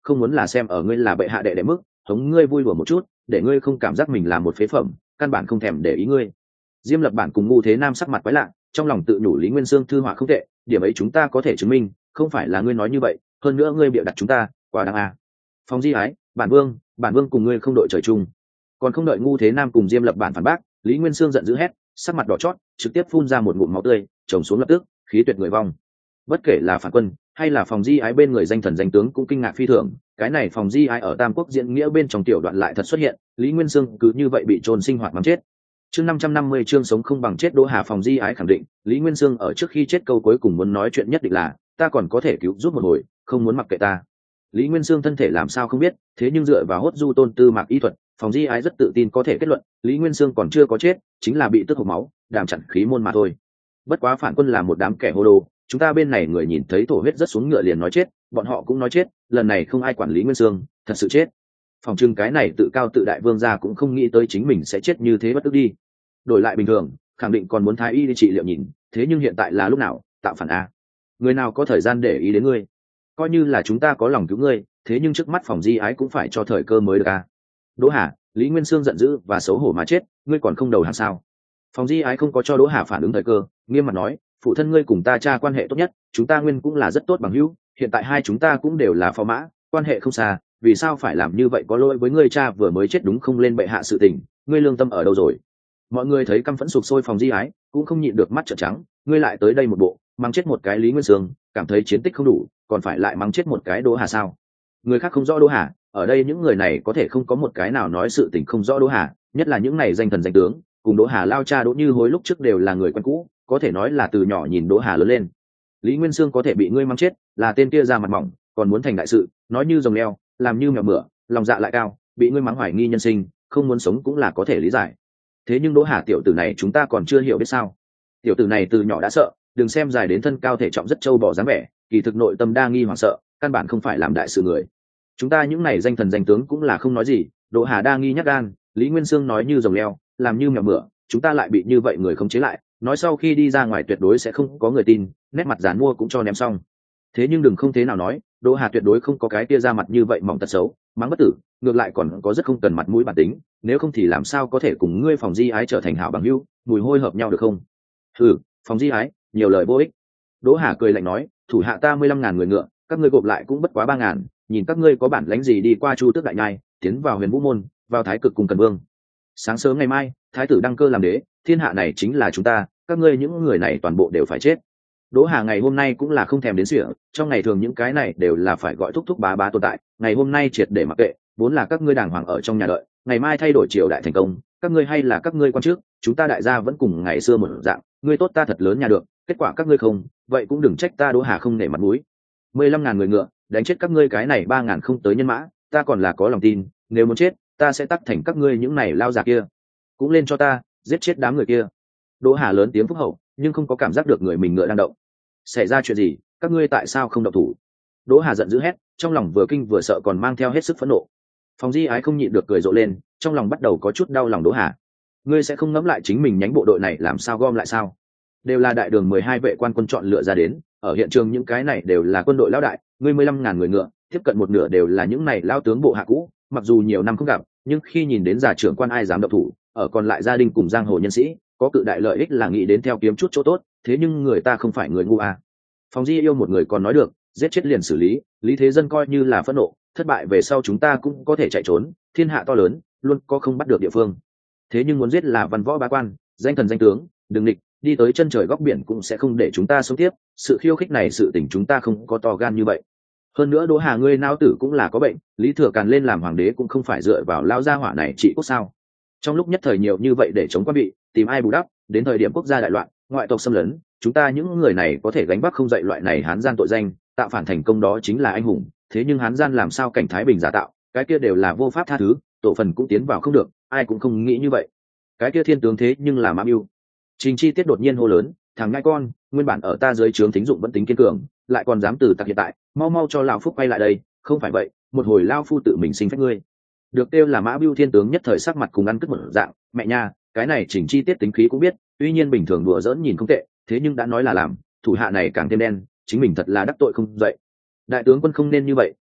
không muốn là xem ở ngươi là bệ hạ đệ đệ mức hống ngươi vui đùa một chút để ngươi không cảm giác mình là một phế phẩm, căn bản không thèm để ý ngươi. Diêm Lập Bản cùng Ngu Thế Nam sắc mặt quái lạ, trong lòng tự nhủ Lý Nguyên Sương thư họa không tệ, điểm ấy chúng ta có thể chứng minh, không phải là ngươi nói như vậy, hơn nữa ngươi bịa đặt chúng ta quá đáng à. Phong Di Ái, bản vương bản vương cùng ngươi không đội trời chung. Còn không đợi Ngu Thế Nam cùng Diêm Lập Bản phản bác, Lý Nguyên Sương giận dữ hét, sắc mặt đỏ chót, trực tiếp phun ra một ngụm máu tươi, chồng xuống lập tức, khí tuyệt người vong. Bất kể là phản quân hay là Phòng Di Ái bên người danh thần danh tướng cũng kinh ngạc phi thường, cái này Phòng Di Ái ở Tam Quốc diễn nghĩa bên trong tiểu đoạn lại thật xuất hiện, Lý Nguyên Sương cứ như vậy bị trôn sinh hoạt mắng chết. Chương năm trăm năm mươi chương sống không bằng chết. Đỗ Hà Phòng Di Ái khẳng định, Lý Nguyên Sương ở trước khi chết câu cuối cùng muốn nói chuyện nhất định là, ta còn có thể cứu giúp một hồi, không muốn mặc kệ ta. Lý Nguyên Sương thân thể làm sao không biết, thế nhưng dựa vào hốt du tôn tư mạc y thuật, Phòng Di Ái rất tự tin có thể kết luận, Lý Nguyên Sương còn chưa có chết, chính là bị tức hộc máu, đàm chặn khí môn mà thôi. Bất quá phản quân là một đám kẻ hồ đồ, chúng ta bên này người nhìn thấy thổ huyết rất xuống ngựa liền nói chết, bọn họ cũng nói chết, lần này không ai quản Lý Nguyên Sương, thật sự chết. Phòng trưng cái này tự cao tự đại vương gia cũng không nghĩ tới chính mình sẽ chết như thế bất tức đi. Đổi lại bình thường, khẳng định còn muốn thái y đi trị liệu nhìn, thế nhưng hiện tại là lúc nào, tạo phản a. Người nào có thời gian để ý đến ngươi? Coi như là chúng ta có lòng cứu ngươi, thế nhưng trước mắt Phòng Di Ái cũng phải cho thời cơ mới được a. Đỗ Hà, Lý Nguyên Sương giận dữ và xấu hổ mà chết, ngươi còn không đầu hàng sao? Phòng Di Ái không có cho Đỗ Hà phản ứng thời cơ, nghiêm mặt nói, phụ thân ngươi cùng ta cha quan hệ tốt nhất, chúng ta nguyên cũng là rất tốt bằng hữu, hiện tại hai chúng ta cũng đều là phò mã, quan hệ không xa, vì sao phải làm như vậy, có lỗi với ngươi cha vừa mới chết đúng không lên bệ hạ sự tình, ngươi lương tâm ở đâu rồi? Mọi người thấy căm phẫn sục sôi Phòng Di Ái, cũng không nhịn được mắt trợn trắng, ngươi lại tới đây một bộ mắng chết một cái Lý Nguyên Sương, cảm thấy chiến tích không đủ, còn phải lại mắng chết một cái Đỗ Hà sao? Người khác không rõ Đỗ Hà, ở đây những người này có thể không có một cái nào nói sự tình không rõ Đỗ Hà, nhất là những này danh thần danh tướng, cùng Đỗ Hà lao cha Đỗ Như Hối lúc trước đều là người quen cũ, có thể nói là từ nhỏ nhìn Đỗ Hà lớn lên. Lý Nguyên Sương có thể bị ngươi mắng chết, là tên kia ra mặt mỏng, còn muốn thành đại sự, nói như rồng leo, làm như mèo mửa, lòng dạ lại cao, bị ngươi mắng hoài nghi nhân sinh, không muốn sống cũng là có thể lý giải. Thế nhưng Đỗ Hà tiểu tử này chúng ta còn chưa hiểu biết sao? Tiểu tử này từ nhỏ đã sợ, đừng xem dài đến thân cao thể trọng rất trâu bò dáng vẻ, kỳ thực nội tâm đa nghi hoảng sợ, căn bản không phải làm đại sự người. Chúng ta những này danh thần danh tướng cũng là không nói gì, Đỗ Hà đa nghi nhát gan, Lý Nguyên Sương nói như rồng leo, làm như mèo mửa, chúng ta lại bị như vậy người không chế lại, nói sau khi đi ra ngoài tuyệt đối sẽ không có người tin, nét mặt dán mua cũng cho ném xong. Thế nhưng đừng không thế nào nói, Đỗ Hà tuyệt đối không có cái tia ra mặt như vậy mỏng tật xấu, mắng bất tử, ngược lại còn có rất không cần mặt mũi bản tính, nếu không thì làm sao có thể cùng ngươi Phòng Di Ái trở thành hảo bằng hữu, mùi hôi hợp nhau được không? Ừ, Phòng Di Ái, nhiều lời vô ích. Đỗ Hà cười lạnh nói, thủ hạ ta mười lăm ngàn người ngựa, các ngươi gộp lại cũng bất quá ba ngàn, nhìn các ngươi có bản lãnh gì đi qua Chu Tước đại nhai, tiến vào Huyền Vũ môn, vào Thái Cực cùng Cần Vương. Sáng sớm ngày mai, thái tử đăng cơ làm đế, thiên hạ này chính là chúng ta, các ngươi những người này toàn bộ đều phải chết. Đỗ Hà ngày hôm nay cũng là không thèm đến sỉa, trong ngày thường những cái này đều là phải gọi thúc thúc bá bá tồn tại, ngày hôm nay triệt để mặc kệ, vốn là các ngươi đàng hoàng ở trong nhà đợi, ngày mai thay đổi triều đại thành công, các ngươi hay là các ngươi quan trước, chúng ta đại gia vẫn cùng ngày xưa một dạng, ngươi tốt ta thật lớn nhà được, kết quả các ngươi không, vậy cũng đừng trách ta Đỗ Hà không nể mặt mũi. Mười lăm ngàn người ngựa, đánh chết các ngươi cái này ba ngàn không tới nhân mã, ta còn là có lòng tin, nếu muốn chết, ta sẽ tắt thành các ngươi những này lao già kia, cũng lên cho ta, giết chết đám người kia. Đỗ Hà lớn tiếng phúc hậu, nhưng không có cảm giác được người mình ngựa đang động. Xảy ra chuyện gì, các ngươi tại sao không động thủ? Đỗ Hà giận dữ hét, trong lòng vừa kinh vừa sợ còn mang theo hết sức phẫn nộ. Phòng Di Ái không nhịn được cười rộ lên, trong lòng bắt đầu có chút đau lòng Đỗ Hà. Ngươi sẽ không ngẫm lại chính mình nhánh bộ đội này làm sao gom lại sao? Đều là đại đường mười hai vệ quan quân chọn lựa ra đến, ở hiện trường những cái này đều là quân đội lão đại, ngươi mười lăm ngàn người ngựa, tiếp cận một nửa đều là những này lao tướng bộ hạ cũ, mặc dù nhiều năm không gặp, nhưng khi nhìn đến già trưởng quan ai dám động thủ, ở còn lại gia đình cùng giang hồ nhân sĩ, có cự đại lợi ích là nghĩ đến theo kiếm chút chỗ tốt, thế nhưng người ta không phải người ngu à. Phòng Di yêu một người còn nói được, giết chết liền xử lý, Lý Thế Dân coi như là phẫn nộ, thất bại về sau chúng ta cũng có thể chạy trốn, thiên hạ to lớn, luôn có không bắt được địa phương. Thế nhưng muốn giết là văn võ bá quan, danh thần danh tướng, đừng địch, đi tới chân trời góc biển cũng sẽ không để chúng ta sống tiếp, sự khiêu khích này sự tình chúng ta không có to gan như vậy. Hơn nữa Đỗ Hà ngươi nao tử cũng là có bệnh, Lý Thừa Càn lên làm hoàng đế cũng không phải dựa vào lao gia hỏa này trị quốc sao? Trong lúc nhất thời nhiều như vậy để chống quan bị, tìm ai bù đắp, đến thời điểm quốc gia đại loạn, ngoại tộc xâm lấn, chúng ta những người này có thể gánh vác không dậy loại này hán gian tội danh, tạo phản thành công đó chính là anh hùng, thế nhưng hán gian làm sao cảnh thái bình giả tạo, cái kia đều là vô pháp tha thứ, tổ phần cũng tiến vào không được, ai cũng không nghĩ như vậy. Cái kia thiên tướng thế nhưng là mã mưu. Trình Chi Tiết đột nhiên hô lớn, thằng ngai con, nguyên bản ở ta dưới trướng thính dụng vẫn tính kiên cường, lại còn dám từ tặc hiện tại, mau mau cho lão phúc quay lại đây, không phải vậy, một hồi lao phu tự mình sinh phách ngươi. Được kêu là mã mưu thiên tướng nhất thời sắc mặt cùng ăn cất một dạng, mẹ nha, cái này Trình Chi Tiết tính khí cũng biết, tuy nhiên bình thường đùa giỡn nhìn không tệ, thế nhưng đã nói là làm, thủ hạ này càng thêm đen, chính mình thật là đắc tội không dậy. Đại tướng quân không nên như vậy,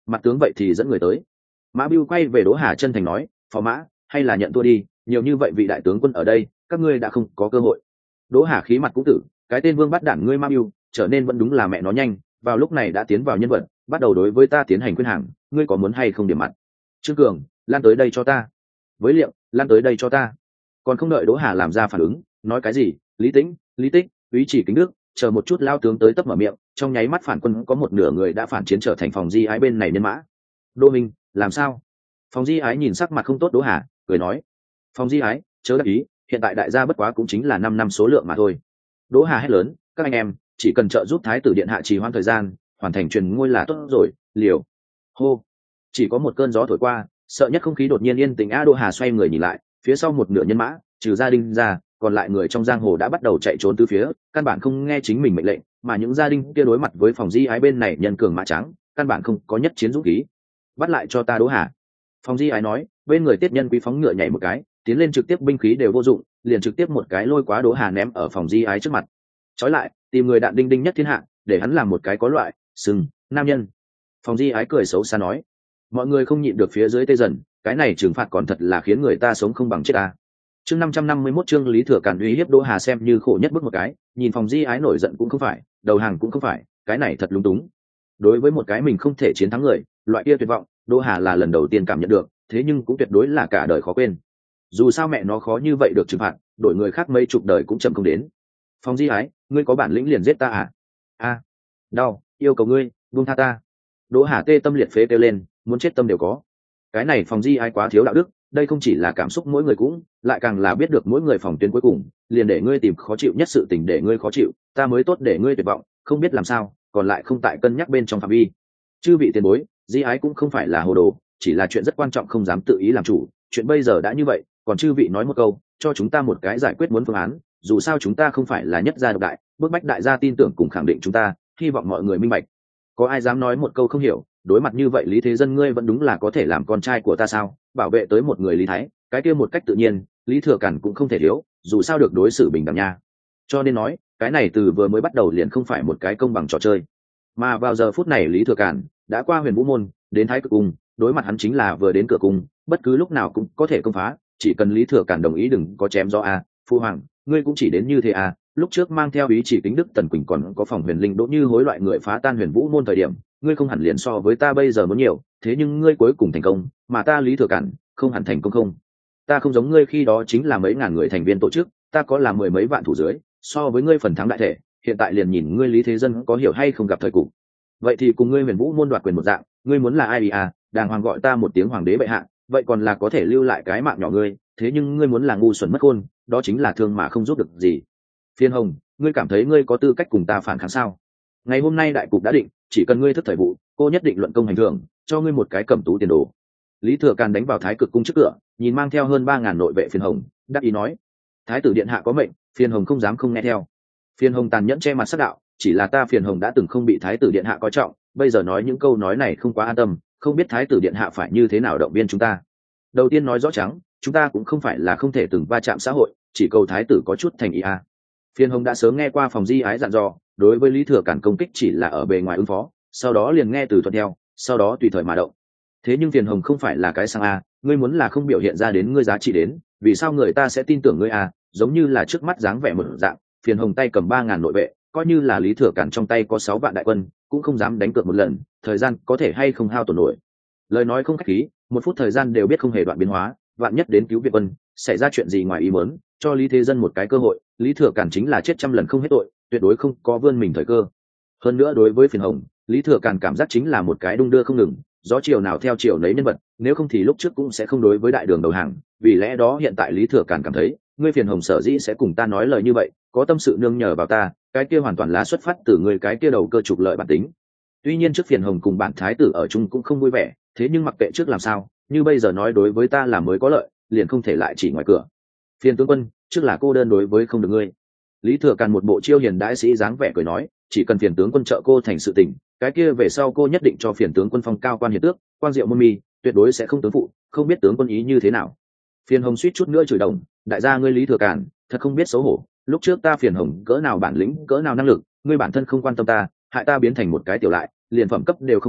mặt tướng vậy thì dẫn người tới. Mã Bưu quay về Đỗ Hà chân thành nói, phò mã hay là nhận thua đi, nhiều như vậy vị đại tướng quân ở đây, các ngươi đã không có cơ hội. Đỗ Hà khí mặt cũng tử, cái tên vương bắt đản ngươi Mã Bưu trở nên vẫn đúng là mẹ nó nhanh, vào lúc này đã tiến vào nhân vật, bắt đầu đối với ta tiến hành khuyên hàng, ngươi có muốn hay không điểm mặt? Trương Cường, lan tới đây cho ta. Với Liệm, lan tới đây cho ta. Còn không đợi Đỗ Hà làm ra phản ứng, nói cái gì? Lý Tĩnh, Lý Tích, Úy Chỉ Kính Đức, chờ một chút lao tướng tới tấp mở miệng, trong nháy mắt phản quân có một nửa người đã phản chiến trở thành phòng di ái bên này nhân mã. Đỗ Minh, làm sao? Phòng di ái nhìn sắc mặt không tốt Đỗ Hà, cười nói, phòng di ái, chớ đắc ý, hiện tại đại gia bất quá cũng chính là năm năm số lượng mà thôi. Đỗ Hà hét lớn, các anh em, chỉ cần trợ giúp thái tử điện hạ trì hoãn thời gian, hoàn thành truyền ngôi là tốt rồi. Liều. Hô. Chỉ có một cơn gió thổi qua, sợ nhất không khí đột nhiên yên tĩnh. A Đỗ Hà xoay người nhìn lại, phía sau một nửa nhân mã, trừ gia đình ra, còn lại người trong giang hồ đã bắt đầu chạy trốn tứ phía, căn bản không nghe chính mình mệnh lệnh, mà những gia đình kia đối mặt với phòng di ái bên này nhân cường mã trắng, căn bản không có nhất chiến dũng khí. Bắt lại cho ta Đỗ Hà. Phòng di ái nói, bên người tiết nhân quý phóng ngựa nhảy một cái, tiến lên trực tiếp binh khí đều vô dụng, liền trực tiếp một cái lôi quá Đỗ Hà ném ở phòng di ái trước mặt. Trói lại, tìm người đạn đinh đinh nhất thiên hạ, để hắn làm một cái có loại sừng nam nhân. Phòng di ái cười xấu xa nói, mọi người không nhịn được phía dưới tê dần, cái này trừng phạt còn thật là khiến người ta sống không bằng chết ta. Chương năm trăm năm mươi mốt chương Lý Thừa Càn uy hiếp Đỗ Hà xem như khổ nhất bức một cái, nhìn phòng di ái nổi giận cũng không phải, đầu hàng cũng không phải, cái này thật lúng túng. Đối với một cái mình không thể chiến thắng người, loại kia tuyệt vọng, Đỗ Hà là lần đầu tiên cảm nhận được, thế nhưng cũng tuyệt đối là cả đời khó quên. Dù sao mẹ nó khó như vậy được trừng phạt, đổi người khác mấy chục đời cũng chậm không đến. Phòng di ái, ngươi có bản lĩnh liền giết ta à? A, đau, yêu cầu ngươi buông tha ta. Đỗ Hà tê tâm liệt phế kêu lên, muốn chết tâm đều có. Cái này phòng di ái quá thiếu đạo đức, đây không chỉ là cảm xúc mỗi người cũng, lại càng là biết được mỗi người phòng tuyến cuối cùng, liền để ngươi tìm khó chịu nhất sự tình để ngươi khó chịu, ta mới tốt để ngươi tuyệt vọng, không biết làm sao, còn lại không tại cân nhắc bên trong phạm vi. Chư vị tiền bối, di ái cũng không phải là hồ đồ, chỉ là chuyện rất quan trọng không dám tự ý làm chủ, chuyện bây giờ đã như vậy, còn chư vị nói một câu, cho chúng ta một cái giải quyết muốn phương án, dù sao chúng ta không phải là nhất gia độc đại, bức bách đại gia tin tưởng cùng khẳng định chúng ta, hy vọng mọi người minh bạch. Có ai dám nói một câu không hiểu? Đối mặt như vậy Lý Thế Dân ngươi vẫn đúng là có thể làm con trai của ta sao? Bảo vệ tới một người Lý Thái, cái kia một cách tự nhiên, Lý Thừa Càn cũng không thể thiếu, dù sao được đối xử bình đẳng nha. Cho nên nói, cái này từ vừa mới bắt đầu liền không phải một cái công bằng trò chơi. Mà vào giờ phút này Lý Thừa Càn đã qua Huyền Vũ môn, đến Thái Cực cung, đối mặt hắn chính là vừa đến cửa cung, bất cứ lúc nào cũng có thể công phá, chỉ cần Lý Thừa Càn đồng ý đừng có chém gió a, phu hoàng, ngươi cũng chỉ đến như thế à? Lúc trước mang theo ý chỉ Kính Đức Tần Quỳnh còn có phòng Huyền Linh Đỗ Như hối loại người phá tan Huyền Vũ môn thời điểm, ngươi không hẳn liền so với ta bây giờ muốn nhiều, thế nhưng ngươi cuối cùng thành công, mà ta Lý Thừa Càn không hẳn thành công không. Ta không giống ngươi khi đó chính là mấy ngàn người thành viên tổ chức, ta có là mười mấy vạn thủ dưới, so với ngươi phần thắng đại thể, hiện tại liền nhìn ngươi Lý Thế Dân có hiểu hay không gặp thời cục. Vậy thì cùng ngươi Huyền Vũ môn đoạt quyền một dạng, ngươi muốn là ai đi à, đàng hoàng gọi ta một tiếng hoàng đế bệ hạ, vậy còn là có thể lưu lại cái mạng nhỏ ngươi, thế nhưng ngươi muốn là ngu xuẩn mất khôn, đó chính là thương mà không giúp được gì. Phiên Hồng, ngươi cảm thấy ngươi có tư cách cùng ta phản kháng sao? Ngày hôm nay đại cục đã định, chỉ cần ngươi thức thời vụ, cô nhất định luận công hành thưởng, cho ngươi một cái cẩm tú tiền đồ. Lý Thừa Càn đánh vào Thái Cực cung trước cửa, nhìn mang theo hơn ba ngàn nội vệ Phiên Hồng, đáp ý nói: Thái tử điện hạ có mệnh, Phiên Hồng không dám không nghe theo. Phiên Hồng tàn nhẫn che mặt sát đạo, chỉ là ta Phiên Hồng đã từng không bị Thái tử điện hạ coi trọng, bây giờ nói những câu nói này không quá an tâm, không biết Thái tử điện hạ phải như thế nào động viên chúng ta. Đầu tiên nói rõ trắng, chúng ta cũng không phải là không thể từng va chạm xã hội, chỉ cầu Thái tử có chút thành ý a. Phiên Hồng đã sớm nghe qua phòng di ái dặn dò, đối với Lý Thừa Càn công kích chỉ là ở bề ngoài ứng phó, sau đó liền nghe từ thuận theo, sau đó tùy thời mà động. Thế nhưng Phiên Hồng không phải là cái sang a, ngươi muốn là không biểu hiện ra đến ngươi giá trị đến, vì sao người ta sẽ tin tưởng ngươi a? Giống như là trước mắt dáng vẻ một dạng, Phiên Hồng tay cầm ba ngàn nội vệ, coi như là Lý Thừa Càn trong tay có sáu vạn đại quân, cũng không dám đánh cược một lần, thời gian có thể hay không hao tổn nổi. Lời nói không khách khí, một phút thời gian đều biết không hề đoạn biến hóa, vạn nhất đến cứu Việt quân, xảy ra chuyện gì ngoài ý muốn, cho Lý Thế Dân một cái cơ hội, Lý Thừa Càn chính là chết trăm lần không hết tội, tuyệt đối không có vươn mình thời cơ. Hơn nữa đối với Phiên Hồng, Lý Thừa Càn cảm giác chính là một cái đung đưa không ngừng, gió chiều nào theo chiều nấy nhân vật, nếu không thì lúc trước cũng sẽ không đối với đại đường đầu hàng, vì lẽ đó hiện tại Lý Thừa Càn cảm thấy, ngươi Phiên Hồng sở dĩ sẽ cùng ta nói lời như vậy, có tâm sự nương nhờ vào ta, cái kia hoàn toàn là xuất phát từ ngươi cái kia đầu cơ trục lợi bản tính. Tuy nhiên trước Phiên Hồng cùng bản thái tử ở chung cũng không vui vẻ, thế nhưng mặc kệ trước làm sao, như bây giờ nói đối với ta là mới có lợi, liền không thể lại chỉ ngoài cửa. Phiên tướng quân, trước là cô đơn đối với không được ngươi. Lý Thừa Càn một bộ chiêu hiền đại sĩ dáng vẻ cười nói, chỉ cần Phiền tướng quân trợ cô thành sự tình, cái kia về sau cô nhất định cho Phiền tướng quân phong cao quan hiền tước, quan diệu môn mi, tuyệt đối sẽ không tướng phụ, không biết tướng quân ý như thế nào. Phiền Hồng suýt chút nữa chửi đồng, đại gia ngươi Lý Thừa Càn, thật không biết xấu hổ, lúc trước ta Phiền Hồng cỡ nào bản lĩnh, cỡ nào năng lực, ngươi bản thân không quan tâm ta, hại ta biến thành một cái tiểu lại, liền phẩm cấp đều không có,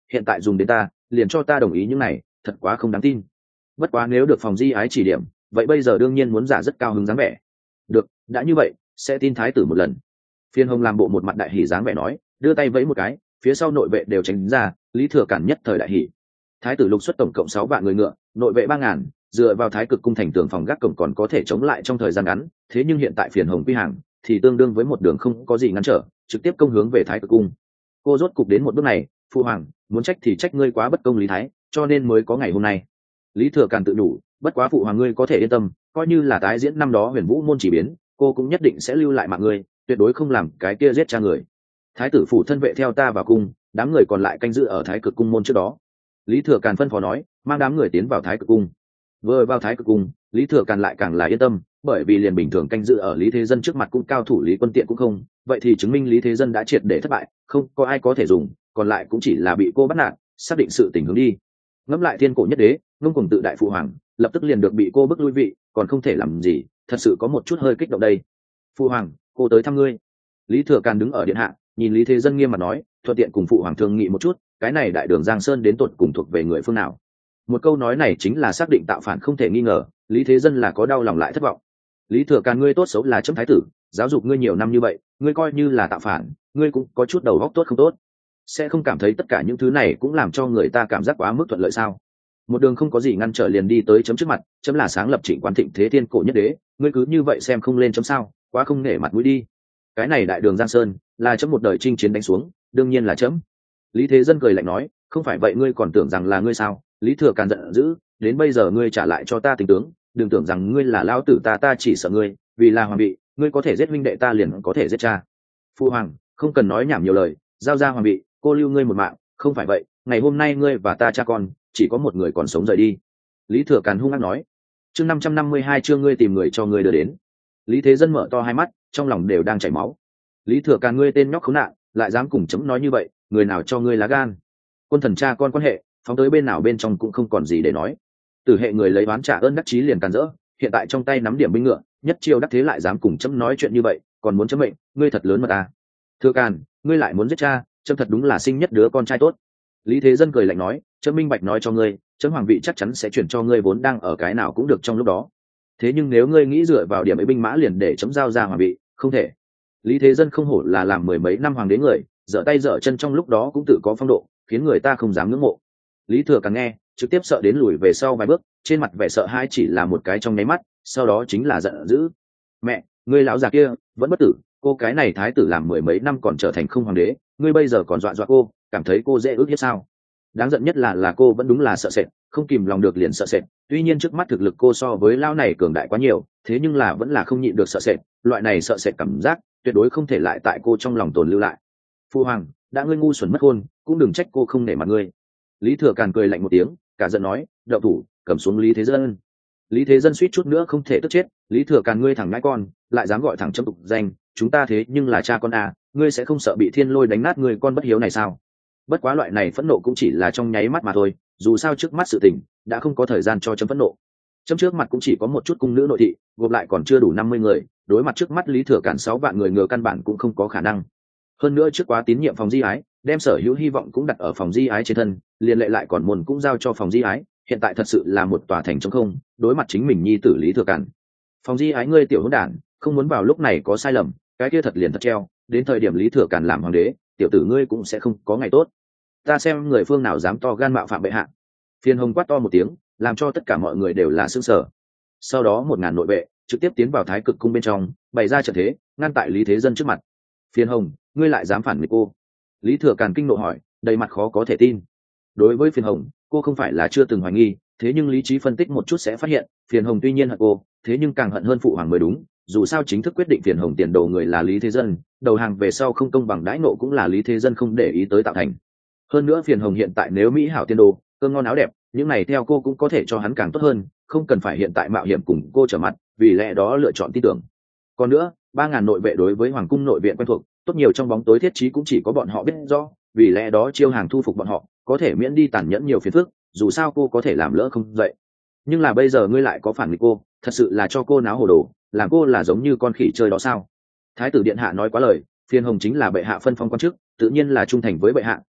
hiện tại dùng đến ta liền cho ta đồng ý những này thật quá không đáng tin. Bất quá nếu được phòng di ái chỉ điểm, vậy bây giờ đương nhiên muốn giả rất cao hứng dáng vẻ. Được, đã như vậy sẽ tin thái tử một lần. Phiên Hồng làm bộ một mặt đại hỉ dáng vẻ nói, đưa tay vẫy một cái, phía sau nội vệ đều tránh ra, Lý Thừa Cản nhất thời đại hỉ. Thái tử lục xuất tổng cộng sáu vạn người ngựa, nội vệ ba ngàn, dựa vào Thái Cực cung thành tường phòng gác cổng còn có thể chống lại trong thời gian ngắn, thế nhưng hiện tại Phiền Hồng quy hàng thì tương đương với một đường không có gì ngăn trở, trực tiếp công hướng về Thái Cực cung. Cô rốt cục đến một bước này, phu hoàng, muốn trách thì trách ngươi quá bất công lý thái, cho nên mới có ngày hôm nay. Lý Thừa Càn tự đủ, bất quá phụ hoàng ngươi có thể yên tâm, coi như là tái diễn năm đó Huyền Vũ môn chỉ biến, cô cũng nhất định sẽ lưu lại mạng ngươi, tuyệt đối không làm cái kia giết cha người. Thái tử phủ thân vệ theo ta vào cung, đám người còn lại canh giữ ở Thái Cực cung môn trước đó. Lý Thừa Càn phân phó nói, mang đám người tiến vào Thái Cực cung. Vừa vào Thái Cực cung, Lý Thừa Càn lại càng là yên tâm, bởi vì liền bình thường canh giữ ở Lý Thế Dân trước mặt cũng cao thủ Lý Quân Tiện cũng không, vậy thì chứng minh Lý Thế Dân đã triệt để thất bại, không có ai có thể dùng, còn lại cũng chỉ là bị cô bắt nạt, xác định sự tình hướng đi. Ngẫm lại thiên cổ nhất đế, ngông cuồng tự đại phụ hoàng, lập tức liền được bị cô bức lui vị, còn không thể làm gì, thật sự có một chút hơi kích động đây. Phụ hoàng, cô tới thăm ngươi. Lý Thừa Càn đứng ở điện hạ, nhìn Lý Thế Dân nghiêm mặt nói, thuận tiện cùng phụ hoàng thương nghị một chút, cái này đại đường Giang Sơn đến tột cùng thuộc về người phương nào. Một câu nói này chính là xác định tạo phản không thể nghi ngờ, Lý Thế Dân là có đau lòng lại thất vọng. Lý Thừa Càn ngươi tốt xấu là chấm thái tử, giáo dục ngươi nhiều năm như vậy, ngươi coi như là tạo phản, ngươi cũng có chút đầu óc tốt không tốt, sẽ không cảm thấy tất cả những thứ này cũng làm cho người ta cảm giác quá mức thuận lợi sao? Một đường không có gì ngăn trở liền đi tới chấm trước mặt, chấm là sáng lập Trịnh Quán thịnh thế thiên cổ nhất đế, ngươi cứ như vậy xem không lên chấm sao? Quá không nể mặt mũi đi. Cái này đại đường Giang Sơn là chấm một đời chinh chiến đánh xuống, đương nhiên là chấm. Lý Thế Dân cười lạnh nói, không phải vậy ngươi còn tưởng rằng là ngươi sao? Lý Thừa Càn giận dữ, đến bây giờ ngươi trả lại cho ta tình tướng, đừng tưởng rằng ngươi là lão tử ta ta chỉ sợ ngươi, vì là hoàng vị, ngươi có thể giết huynh đệ ta liền có thể giết cha. Phu hoàng, không cần nói nhảm nhiều lời, giao ra hoàng vị, cô lưu ngươi một mạng, không phải vậy, ngày hôm nay ngươi và ta cha con chỉ có một người còn sống rời đi. Lý Thừa Càn hung hăng nói. Chương năm trăm năm mươi hai chương ngươi tìm người cho ngươi đưa đến. Lý Thế Dân mở to hai mắt, trong lòng đều đang chảy máu. Lý Thừa Càn ngươi tên nhóc khốn nạn, lại dám cùng chấm nói như vậy, người nào cho ngươi lá gan? Quân thần cha con quan hệ, phóng tới bên nào bên trong cũng không còn gì để nói. Tử hệ người lấy oán trả ơn đắc chí liền càn rỡ, hiện tại trong tay nắm điểm binh ngựa, nhất chiêu đắc thế lại dám cùng chấm nói chuyện như vậy, còn muốn chấm mệnh, ngươi thật lớn mà ta. Thừa Càn, ngươi lại muốn giết cha, chấm thật đúng là sinh nhất đứa con trai tốt. Lý Thế Dân cười lạnh nói, chấm minh bạch nói cho ngươi, chấm hoàng vị chắc chắn sẽ chuyển cho ngươi, vốn đang ở cái nào cũng được trong lúc đó. Thế nhưng nếu ngươi nghĩ dựa vào điểm ấy binh mã liền để chấm giao ra hoàng vị, không thể. Lý Thế Dân không hổ là làm mười mấy năm hoàng đế người, dở tay dở chân trong lúc đó cũng tự có phong độ, khiến người ta không dám ngưỡng mộ. Lý Thừa Càn nghe, trực tiếp sợ đến lùi về sau vài bước, trên mặt vẻ sợ hãi chỉ là một cái trong nháy mắt, sau đó chính là giận dữ. Mẹ, ngươi lão già kia vẫn bất tử, cô cái này thái tử làm mười mấy năm còn trở thành không hoàng đế, ngươi bây giờ còn dọa dọa cô, cảm thấy cô dễ ước hiếp sao? Đáng giận nhất là là cô vẫn đúng là sợ sệt, không kìm lòng được liền sợ sệt. Tuy nhiên trước mắt thực lực cô so với lão này cường đại quá nhiều, thế nhưng là vẫn là không nhịn được sợ sệt, loại này sợ sệt cảm giác tuyệt đối không thể lại tại cô trong lòng tồn lưu lại. Phu hoàng, đã ngươi ngu xuẩn mất khôn, cũng đừng trách cô không nể mặt ngươi. Lý Thừa Càn cười lạnh một tiếng, cả giận nói, đậu thủ, cầm xuống Lý Thế Dân. Lý Thế Dân suýt chút nữa không thể tức chết. Lý Thừa Càn ngươi thẳng ngãi con, lại dám gọi thẳng chấm tục danh, chúng ta thế nhưng là cha con à, ngươi sẽ không sợ bị thiên lôi đánh nát người con bất hiếu này sao? Bất quá loại này phẫn nộ cũng chỉ là trong nháy mắt mà thôi, dù sao trước mắt sự tình đã không có thời gian cho chấm phẫn nộ. Chấm trước mặt cũng chỉ có một chút cung nữ nội thị, gộp lại còn chưa đủ năm mươi người, đối mặt trước mắt Lý Thừa Càn sáu vạn người ngựa căn bản cũng không có khả năng. Hơn nữa trước quá tín nhiệm phòng di ái, đem sở hữu hy vọng cũng đặt ở phòng di ái trên thân, liên lệ lại còn môn cũng giao cho phòng di ái, hiện tại thật sự là một tòa thành trống không, đối mặt chính mình nhi tử Lý Thừa Càn. Phòng di ái ngươi tiểu hỗn đản, không muốn vào lúc này có sai lầm, cái kia thật liền thật treo, đến thời điểm Lý Thừa Càn làm hoàng đế, tiểu tử ngươi cũng sẽ không có ngày tốt. Ta xem người phương nào dám to gan mạo phạm bệ hạ. Phiên Hồng quát to một tiếng, làm cho tất cả mọi người đều là sững sờ. Sau đó một ngàn nội vệ trực tiếp tiến vào Thái Cực cung bên trong, bày ra trận thế, ngăn tại Lý Thế Dân trước mặt. Phiên Hồng, ngươi lại dám phản nghịch cô? Lý Thừa Càn kinh nộ hỏi, đầy mặt khó có thể tin. Đối với Phiên Hồng, cô không phải là chưa từng hoài nghi, thế nhưng lý trí phân tích một chút sẽ phát hiện, Phiên Hồng tuy nhiên hận cô, thế nhưng càng hận hơn phụ hoàng mới đúng. Dù sao chính thức quyết định Phiên Hồng tiền đồ người là Lý Thế Dân, đầu hàng về sau không công bằng đãi nộ cũng là Lý Thế Dân không để ý tới tạo thành. Hơn nữa Phiên Hồng hiện tại nếu mỹ hảo tiên đồ, cơm ngon áo đẹp, những này theo cô cũng có thể cho hắn càng tốt hơn, không cần phải hiện tại mạo hiểm cùng cô trở mặt, vì lẽ đó lựa chọn tin tưởng. Còn nữa, ba ngàn nội vệ đối với hoàng cung nội viện quen thuộc, tốt nhiều trong bóng tối thiết trí cũng chỉ có bọn họ biết rõ, vì lẽ đó chiêu hàng thu phục bọn họ, có thể miễn đi tàn nhẫn nhiều phiền phức, dù sao cô có thể làm lỡ không dậy. Nhưng là bây giờ ngươi lại có phản nghịch cô, thật sự là cho cô náo hồ đồ, làm cô là giống như con khỉ chơi đó sao? Thái tử điện hạ nói quá lời, Phiên Hồng chính là bệ hạ phân phong quan chức, tự nhiên là trung thành với bệ hạ,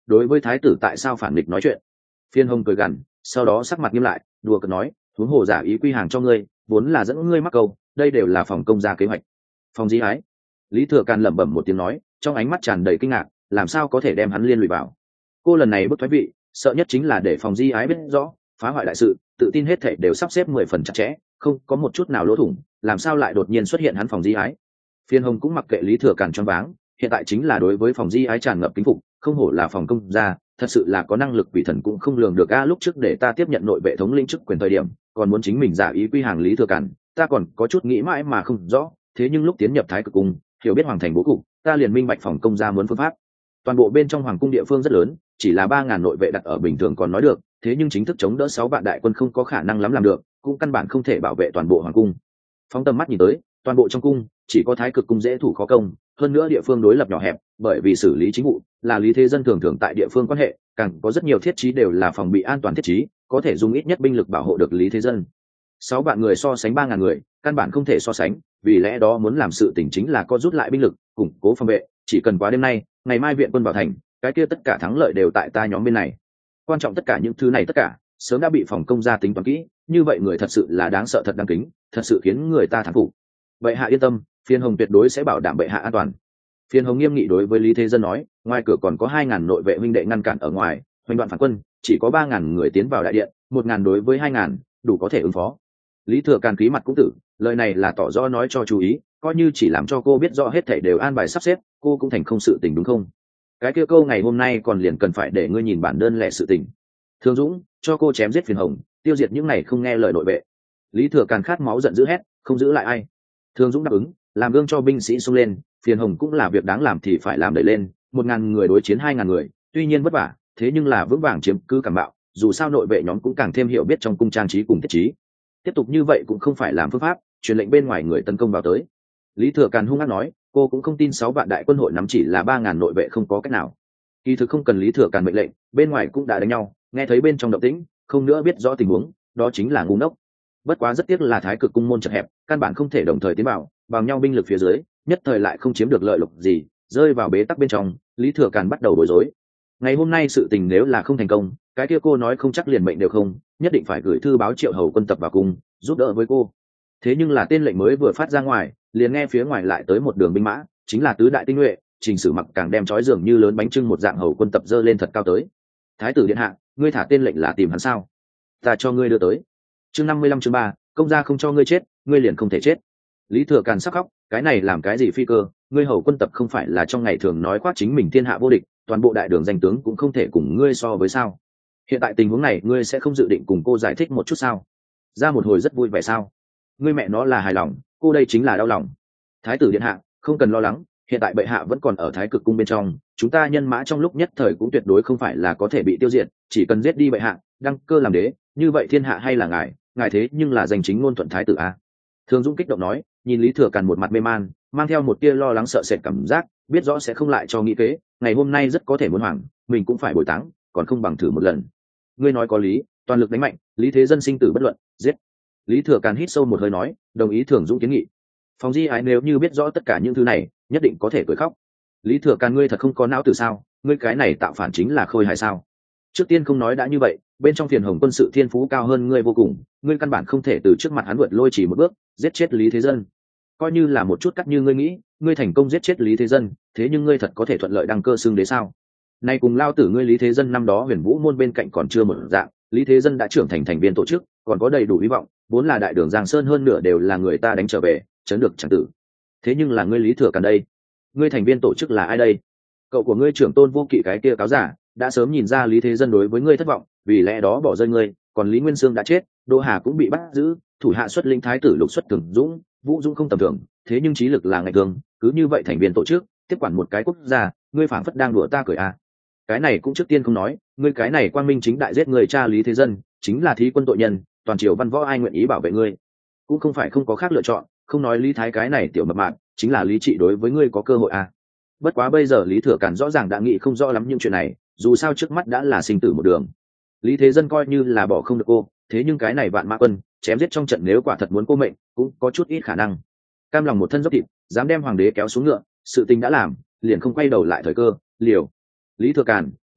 đối với thái tử tại sao phản nghịch nói chuyện. Phiên Hồng cười gằn, sau đó sắc mặt nghiêm lại, đùa cợt nói, huống hồ giả ý quy hàng cho ngươi, vốn là dẫn ngươi mắc câu, đây đều là phòng công gia kế hoạch. Phòng Di Ái. Lý Thừa Càn lẩm bẩm một tiếng nói, trong ánh mắt tràn đầy kinh ngạc, làm sao có thể đem hắn liên lụy vào. Cô lần này bức thoái vị, sợ nhất chính là để phòng Di Ái biết rõ, phá hoại đại sự, tự tin hết thảy đều sắp xếp mười phần chặt chẽ, không có một chút nào lỗ thủng, làm sao lại đột nhiên xuất hiện hắn phòng Di Ái. Phiên Hồng cũng mặc kệ Lý Thừa Càn choáng váng, hiện tại chính là đối với phòng Di Ái tràn ngập kính phục, không hổ là phòng công gia, thật sự là có năng lực quỷ thần cũng không lường được a. Lúc trước để ta tiếp nhận nội vệ thống lĩnh chức quyền thời điểm, còn muốn chính mình giả ý quy hàng Lý Thừa Càn, ta còn có chút nghĩ mãi mà không rõ, thế nhưng lúc tiến nhập Thái Cực Cung, hiểu biết hoàng thành bố cục, ta liền minh bạch phòng công gia muốn phương pháp. Toàn bộ bên trong hoàng cung địa phương rất lớn, chỉ là ba ngàn nội vệ đặt ở bình thường còn nói được, thế nhưng chính thức chống đỡ sáu vạn đại quân không có khả năng lắm làm được, cũng căn bản không thể bảo vệ toàn bộ hoàng cung. Phóng tầm mắt nhìn tới, toàn bộ trong cung chỉ có Thái Cực Cung dễ thủ khó công, hơn nữa địa phương đối lập nhỏ hẹp, bởi vì xử lý chính vụ là Lý Thế Dân thường thường tại địa phương quan hệ, càng có rất nhiều thiết trí đều là phòng bị an toàn thiết trí, có thể dùng ít nhất binh lực bảo hộ được Lý Thế Dân. Sáu vạn người so sánh ba ngàn người, căn bản không thể so sánh, vì lẽ đó muốn làm sự tình chính là có rút lại binh lực, củng cố phòng vệ, chỉ cần quá đêm nay, ngày mai viện quân vào thành, cái kia tất cả thắng lợi đều tại ta nhóm bên này. Quan trọng tất cả những thứ này tất cả, sớm đã bị phòng công gia tính toán kỹ, như vậy người thật sự là đáng sợ thật đáng kính, thật sự khiến người ta thán phục. Vậy hạ yên tâm, Phiên Hồng tuyệt đối sẽ bảo đảm bệ hạ an toàn. Phiên Hồng nghiêm nghị đối với Lý Thế Dân nói, ngoài cửa còn có hai ngàn nội vệ huynh đệ ngăn cản ở ngoài, hoành đoạn phản quân, chỉ có ba ngàn người tiến vào đại điện, một ngàn đối với hai ngàn, đủ có thể ứng phó. Lý Thừa Càn khí mặt cũng tử, lời này là tỏ rõ nói cho chú ý, coi như chỉ làm cho cô biết rõ hết thảy đều an bài sắp xếp, cô cũng thành không sự tình đúng không? Cái kia câu ngày hôm nay còn liền cần phải để ngươi nhìn bản đơn lẻ sự tình. Thường Dũng, cho cô chém giết Phiên Hồng, tiêu diệt những này không nghe lời nội vệ. Lý Thừa Càn khát máu giận dữ hét, không giữ lại ai. Thường Dũng đáp ứng, làm gương cho binh sĩ xông lên, Phiên Hồng cũng là việc đáng làm thì phải làm đẩy lên, một ngàn người đối chiến hai ngàn người, tuy nhiên vất vả, thế nhưng là vững vàng chiếm cứ cảm bạo, dù sao nội vệ nhóm cũng càng thêm hiểu biết trong cung trang trí cùng thiết trí. Tiếp tục như vậy cũng không phải làm phương pháp, truyền lệnh bên ngoài người tấn công vào tới. Lý Thừa Càn hung hăng nói, cô cũng không tin sáu vạn đại quân hội nắm chỉ là ba ngàn nội vệ không có cách nào. Kỳ thực không cần Lý Thừa Càn mệnh lệnh, bên ngoài cũng đã đánh nhau, nghe thấy bên trong động tĩnh, không nữa biết rõ tình huống, đó chính là ngu ngốc. Bất quá rất tiếc là Thái Cực Cung môn chật hẹp, căn bản không thể đồng thời tiến vào, bằng nhau binh lực phía dưới, nhất thời lại không chiếm được lợi lộc gì, rơi vào bế tắc bên trong. Lý Thừa Càn bắt đầu bối rối. Ngày hôm nay sự tình nếu là không thành công, cái kia cô nói không chắc liền mệnh đều không, nhất định phải gửi thư báo Triệu Hầu quân tập vào cung, giúp đỡ với cô. Thế nhưng là tên lệnh mới vừa phát ra ngoài, liền nghe phía ngoài lại tới một đường binh mã, chính là tứ đại tinh nhuệ, Trình Sử Mặc càng đem trói dường như lớn bánh trưng một dạng hầu quân tập dơ lên thật cao tới. Thái tử điện hạ, ngươi thả tên lệnh là tìm hắn sao? Ta cho ngươi đưa tới. Chương năm mươi lăm chương ba, công gia không cho ngươi chết, ngươi liền không thể chết. Lý Thừa Càn sắc khóc, cái này làm cái gì phi cơ, ngươi hầu quân tập không phải là trong ngày thường nói khoác chính mình thiên hạ vô địch, toàn bộ đại đường danh tướng cũng không thể cùng ngươi so với sao? Hiện tại tình huống này ngươi sẽ không dự định cùng cô giải thích một chút sao? Ra một hồi rất vui vẻ sao? Ngươi mẹ nó là hài lòng, cô đây chính là đau lòng. Thái tử điện hạ, không cần lo lắng, hiện tại bệ hạ vẫn còn ở Thái Cực Cung bên trong, chúng ta nhân mã trong lúc nhất thời cũng tuyệt đối không phải là có thể bị tiêu diệt, chỉ cần giết đi bệ hạ, đăng cơ làm đế, như vậy thiên hạ hay là ngài, ngài thế nhưng là danh chính ngôn thuận thái tử a. Thường Dũng kích động nói, nhìn Lý Thừa Càn một mặt mê man, mang theo một tia lo lắng sợ sệt cảm giác, biết rõ sẽ không lại cho nghĩ kế, ngày hôm nay rất có thể muốn hoàng, mình cũng phải bồi táng, còn không bằng thử một lần. Ngươi nói có lý, toàn lực đánh mạnh, Lý Thế Dân sinh tử bất luận, giết. Lý Thừa Càn hít sâu một hơi nói, đồng ý Thường Dũng kiến nghị. Phòng Di Ái nếu như biết rõ tất cả những thứ này, nhất định có thể cười khóc. Lý Thừa Càn, ngươi thật không có não từ sao? Ngươi cái này tạo phản chính là khôi hài sao? Trước tiên không nói đã như vậy, bên trong Phiền Hồng quân sự thiên phú cao hơn ngươi vô cùng, ngươi căn bản không thể từ trước mặt hắn vượt lôi chỉ một bước, giết chết Lý Thế Dân. Coi như là một chút cắt như ngươi nghĩ, ngươi thành công giết chết Lý Thế Dân, thế nhưng ngươi thật có thể thuận lợi đăng cơ xưng đế sao? Nay cùng lao tử ngươi Lý Thế Dân năm đó Huyền Vũ môn bên cạnh còn chưa một dạng, Lý Thế Dân đã trưởng thành thành viên tổ chức, còn có đầy đủ hy vọng, vốn là đại đường Giang Sơn hơn nửa đều là người ta đánh trở về, chấn được chẳng tử. Thế nhưng là ngươi Lý Thừa Càn đây, ngươi thành viên tổ chức là ai đây? Cậu của ngươi trưởng tôn Vô Kỵ cái kia cáo giả, đã sớm nhìn ra Lý Thế Dân đối với ngươi thất vọng, vì lẽ đó bỏ rơi ngươi, còn Lý Nguyên Sương đã chết, Đỗ Hà cũng bị bắt giữ, thủ hạ xuất linh thái tử Lục Xuất Thường Dũng, Vũ Dũng không tầm thường, thế nhưng trí lực là ngày thường, cứ như vậy thành viên tổ chức, tiếp quản một cái quốc gia, ngươi phảng phất đang đùa ta cười à? Cái này cũng trước tiên không nói, ngươi cái này quang minh chính đại giết người cha Lý Thế Dân, chính là thí quân tội nhân, toàn triều văn võ ai nguyện ý bảo vệ ngươi? Cũng không phải không có khác lựa chọn, không nói Lý Thái cái này tiểu mập mạp, chính là Lý Trị đối với ngươi có cơ hội à? Bất quá bây giờ Lý Thừa Càn rõ ràng đã nghĩ không rõ lắm những chuyện này, dù sao trước mắt đã là sinh tử một đường. Lý Thế Dân coi như là bỏ không được cô, thế nhưng cái này vạn mã quân chém giết trong trận nếu quả thật muốn cô mệnh, cũng có chút ít khả năng. Cam lòng một thân dốc thịt, dám đem hoàng đế kéo xuống ngựa, sự tình đã làm, liền không quay đầu lại thời cơ, liều. Lý Thừa Càn,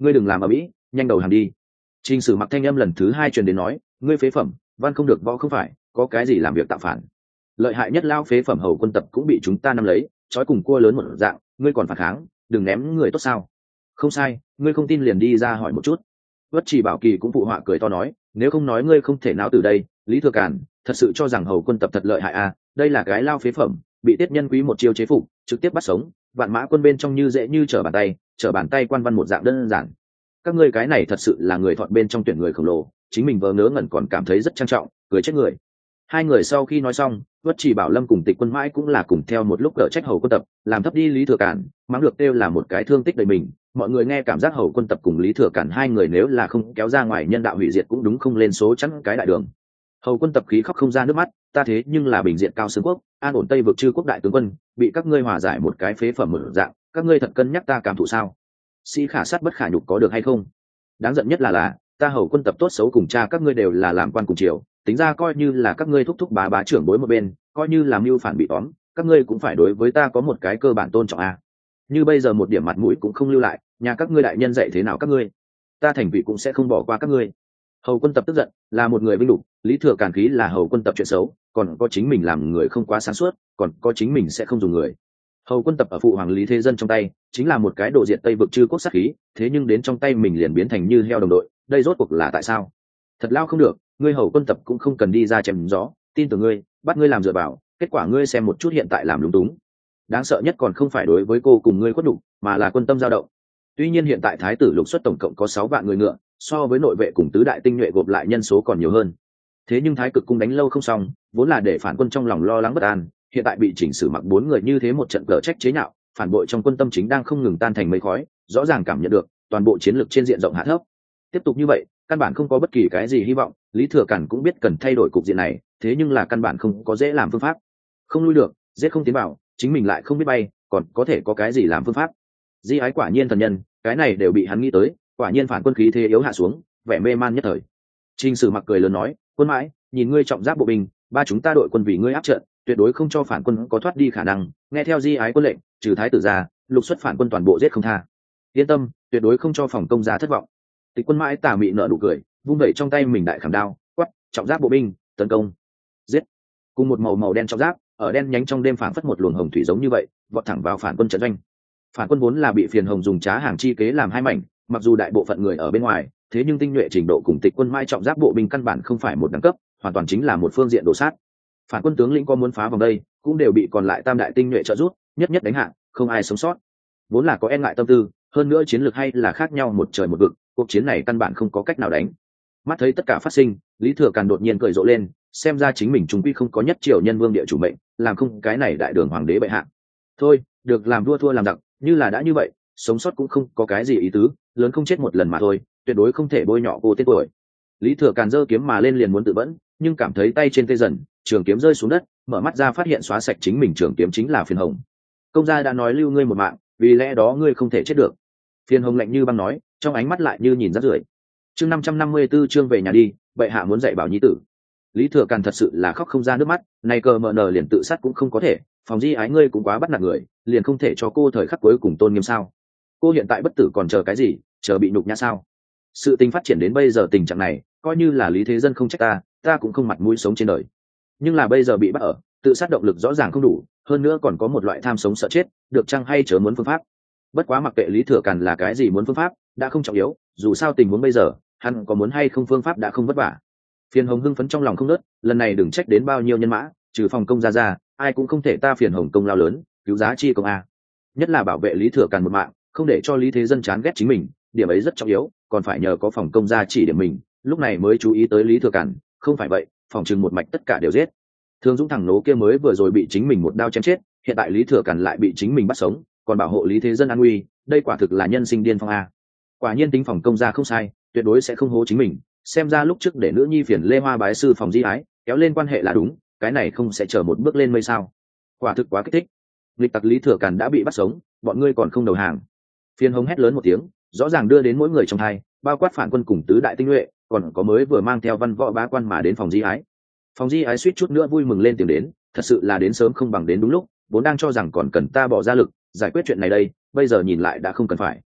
ngươi đừng làm ở mỹ, nhanh đầu hàng đi. Trình Sử Mặc thanh âm lần thứ hai truyền đến nói, ngươi phế phẩm, văn không được võ không phải, có cái gì làm việc tạo phản. Lợi hại nhất lao phế phẩm Hầu Quân Tập cũng bị chúng ta nắm lấy, trói cùng cua lớn một dạng, ngươi còn phản kháng, đừng ném người tốt sao? Không sai, ngươi không tin liền đi ra hỏi một chút. Vất Chỉ Bảo Kỳ cũng phụ họa cười to nói, nếu không nói ngươi không thể nào từ đây, Lý Thừa Càn, thật sự cho rằng Hầu Quân Tập thật lợi hại à, đây là cái lao phế phẩm, bị tiết nhân quý một chiêu chế phục, trực tiếp bắt sống, vạn mã quân bên trong như dễ như trở bàn tay, trở bàn tay quan văn một dạng đơn giản. Các ngươi cái này thật sự là người thọt bên trong tuyển người khổng lồ, chính mình vờ ngớ ngẩn còn cảm thấy rất trang trọng, cười chết người. Hai người sau khi nói xong, Vất Chỉ Bảo Lâm cùng Tịch Quân Mãi cũng là cùng theo một lúc cở trách Hầu Quân Tập, làm thấp đi Lý Thừa Càn, mắng được kêu là một cái thương tích đầy mình. Mọi người nghe cảm giác Hầu Quân Tập cùng Lý Thừa Càn hai người nếu là không kéo ra ngoài nhân đạo hủy diệt cũng đúng không lên số chắn cái đại đường. Hầu Quân Tập khí khóc không ra nước mắt, ta thế nhưng là bình diện cao xương quốc, an ổn Tây vực chư quốc đại tướng quân, bị các ngươi hòa giải một cái phế phẩm một dạng, các ngươi thật cân nhắc ta cảm thụ sao? Sĩ khả sát bất khả nhục có được hay không? Đáng giận nhất là là, ta Hầu Quân Tập tốt xấu cùng cha các ngươi đều là làm quan cùng triều, tính ra coi như là các ngươi thúc thúc bá bá trưởng bối một bên, coi như làm mưu phản bị tóm, các ngươi cũng phải đối với ta có một cái cơ bản tôn trọng a. Như bây giờ một điểm mặt mũi cũng không lưu lại, nhà các ngươi đại nhân dạy thế nào các ngươi, ta thành vị cũng sẽ không bỏ qua các ngươi. Hầu Quân Tập tức giận, là một người vinh đục, Lý Thừa Càn khí là Hầu Quân Tập chuyện xấu, còn có chính mình làm người không quá sáng suốt, còn có chính mình sẽ không dùng người. Hầu Quân Tập ở phụ hoàng Lý Thế Dân trong tay, chính là một cái độ diện Tây vực chư quốc sát khí, thế nhưng đến trong tay mình liền biến thành như heo đồng đội, đây rốt cuộc là tại sao? Thật lao không được, ngươi Hầu Quân Tập cũng không cần đi ra chém gió, tin tưởng ngươi, bắt ngươi làm dựa vào, kết quả ngươi xem một chút hiện tại làm lúng túng. Đáng sợ nhất còn không phải đối với cô cùng ngươi khuất đủ, mà là quân tâm dao động. Tuy nhiên hiện tại Thái tử Lục xuất tổng cộng có sáu vạn người ngựa, so với nội vệ cùng tứ đại tinh nhuệ gộp lại nhân số còn nhiều hơn. Thế nhưng Thái Cực cung đánh lâu không xong, vốn là để phản quân trong lòng lo lắng bất an, hiện tại bị Chỉnh Sử Mặc bốn người như thế một trận cờ trách chế nhạo, phản bội trong quân tâm chính đang không ngừng tan thành mây khói, rõ ràng cảm nhận được toàn bộ chiến lược trên diện rộng hạ thấp. Tiếp tục như vậy, căn bản không có bất kỳ cái gì hy vọng. Lý Thừa Càn cũng biết cần thay đổi cục diện này, thế nhưng là căn bản không có dễ làm phương pháp. Không lui được, giết không tiến vào, chính mình lại không biết bay, còn có thể có cái gì làm phương pháp? Di Ái quả nhiên thần nhân, cái này đều bị hắn nghĩ tới, quả nhiên phản quân khí thế yếu hạ xuống, vẻ mê man nhất thời. Trình Sử Mặc cười lớn nói, quân mãi, nhìn ngươi trọng giáp bộ binh, ba chúng ta đội quân vì ngươi áp trận, tuyệt đối không cho phản quân có thoát đi khả năng, nghe theo Di Ái quân lệnh, trừ thái tử ra, lục xuất phản quân toàn bộ giết không tha. Yên tâm, tuyệt đối không cho phòng công gia thất vọng. Tịch Quân Mãi tà mị nở nụ cười, vung đẩy trong tay mình đại khảm đao, quát, trọng giáp bộ binh, tấn công, giết. Cùng một màu màu đen trọng giáp, ở đen nhánh trong đêm phảng phất một luồng hồng thủy giống như vậy, vọt thẳng vào phản quân trận doanh. Phản quân vốn là bị Phiền Hồng dùng trá hàng chi kế làm hai mảnh, mặc dù đại bộ phận người ở bên ngoài, thế nhưng tinh nhuệ trình độ cùng Tịch Quân Mãi trọng giáp bộ binh căn bản không phải một đẳng cấp, hoàn toàn chính là một phương diện đổ sát. Phản quân tướng lĩnh có muốn phá vòng đây, cũng đều bị còn lại tam đại tinh nhuệ trợ giúp, nhất nhất đánh hạ, không ai sống sót. Vốn là có e ngại tâm tư, hơn nữa chiến lược hay là khác nhau một trời một vực, cuộc chiến này căn bản không có cách nào đánh. Mắt thấy tất cả phát sinh, Lý Thừa Càn đột nhiên cười rộ lên, xem ra chính mình chúng quy không có nhất triều nhân vương địa chủ mệnh, làm không cái này đại đường hoàng đế bệ hạ. Thôi, được làm vua thua làm giặc, như là đã như vậy, sống sót cũng không có cái gì ý tứ, lớn không chết một lần mà thôi, tuyệt đối không thể bôi nhọ cô tên tuổi. Lý Thừa Càn giơ kiếm mà lên liền muốn tự vẫn, nhưng cảm thấy tay trên tê dần, trường kiếm rơi xuống đất, mở mắt ra phát hiện xóa sạch chính mình trường kiếm chính là Phiền Hồng. Công gia đã nói lưu ngươi một mạng, vì lẽ đó ngươi không thể chết được. Phiền Hồng lạnh như băng nói, trong ánh mắt lại như nhìn rác rưởi. Chương năm trăm năm mươi tư chương về nhà đi, bệ hạ muốn dạy bảo nhi tử. Lý Thừa Càn thật sự là khóc không ra nước mắt, này cờ mờ nờ liền tự sát cũng không có thể, phòng Di Ái ngươi cũng quá bắt nạt người, liền không thể cho cô thời khắc cuối cùng tôn nghiêm sao? Cô hiện tại bất tử còn chờ cái gì, chờ bị nhục nhã sao? Sự tình phát triển đến bây giờ tình trạng này, coi như là Lý Thế Dân không trách ta, ta cũng không mặt mũi sống trên đời. Nhưng là bây giờ bị bắt ở, tự sát động lực rõ ràng không đủ, hơn nữa còn có một loại tham sống sợ chết, được chăng hay chớ muốn phương pháp. Bất quá mặc kệ Lý Thừa Càn là cái gì muốn phương pháp, đã không trọng yếu, dù sao tình huống bây giờ, hắn có muốn hay không phương pháp đã không vất vả. Phiền Hồng hưng phấn trong lòng không nớt, lần này đừng trách đến bao nhiêu nhân mã, trừ phòng công ra ra, ai cũng không thể ta Phiền Hồng công lao lớn, cứu giá chi công a. Nhất là bảo vệ Lý Thừa Càn một mạng, không để cho Lý Thế Dân chán ghét chính mình, điểm ấy rất trọng yếu, còn phải nhờ có phòng công gia chỉ điểm mình, lúc này mới chú ý tới Lý Thừa Càn, không phải vậy, phòng trừng một mạch tất cả đều giết. Thương Dũng thằng nố kia mới vừa rồi bị chính mình một đao chém chết, hiện tại Lý Thừa Càn lại bị chính mình bắt sống, còn bảo hộ Lý Thế Dân an nguy, đây quả thực là nhân sinh điên phong a. Quả nhiên tính phòng công gia không sai, tuyệt đối sẽ không hố chính mình, xem ra lúc trước để nữ nhi Phiền Lê Hoa bái sư phòng Di Ái, kéo lên quan hệ là đúng, cái này không sẽ chờ một bước lên mây sao? Quả thực quá kích thích. Lịch tặc Lý Thừa Càn đã bị bắt sống, bọn ngươi còn không đầu hàng. Phiền Hồng hét lớn một tiếng, rõ ràng đưa đến mỗi người trong hai, bao quát phản quân cùng tứ đại tinh nhuệ, còn có mới vừa mang theo văn võ bá quan mà đến phòng Di Ái. Phòng Di Ái suýt chút nữa vui mừng lên tiếng đến, thật sự là đến sớm không bằng đến đúng lúc, vốn đang cho rằng còn cần ta bỏ ra lực giải quyết chuyện này đây, bây giờ nhìn lại đã không cần phải.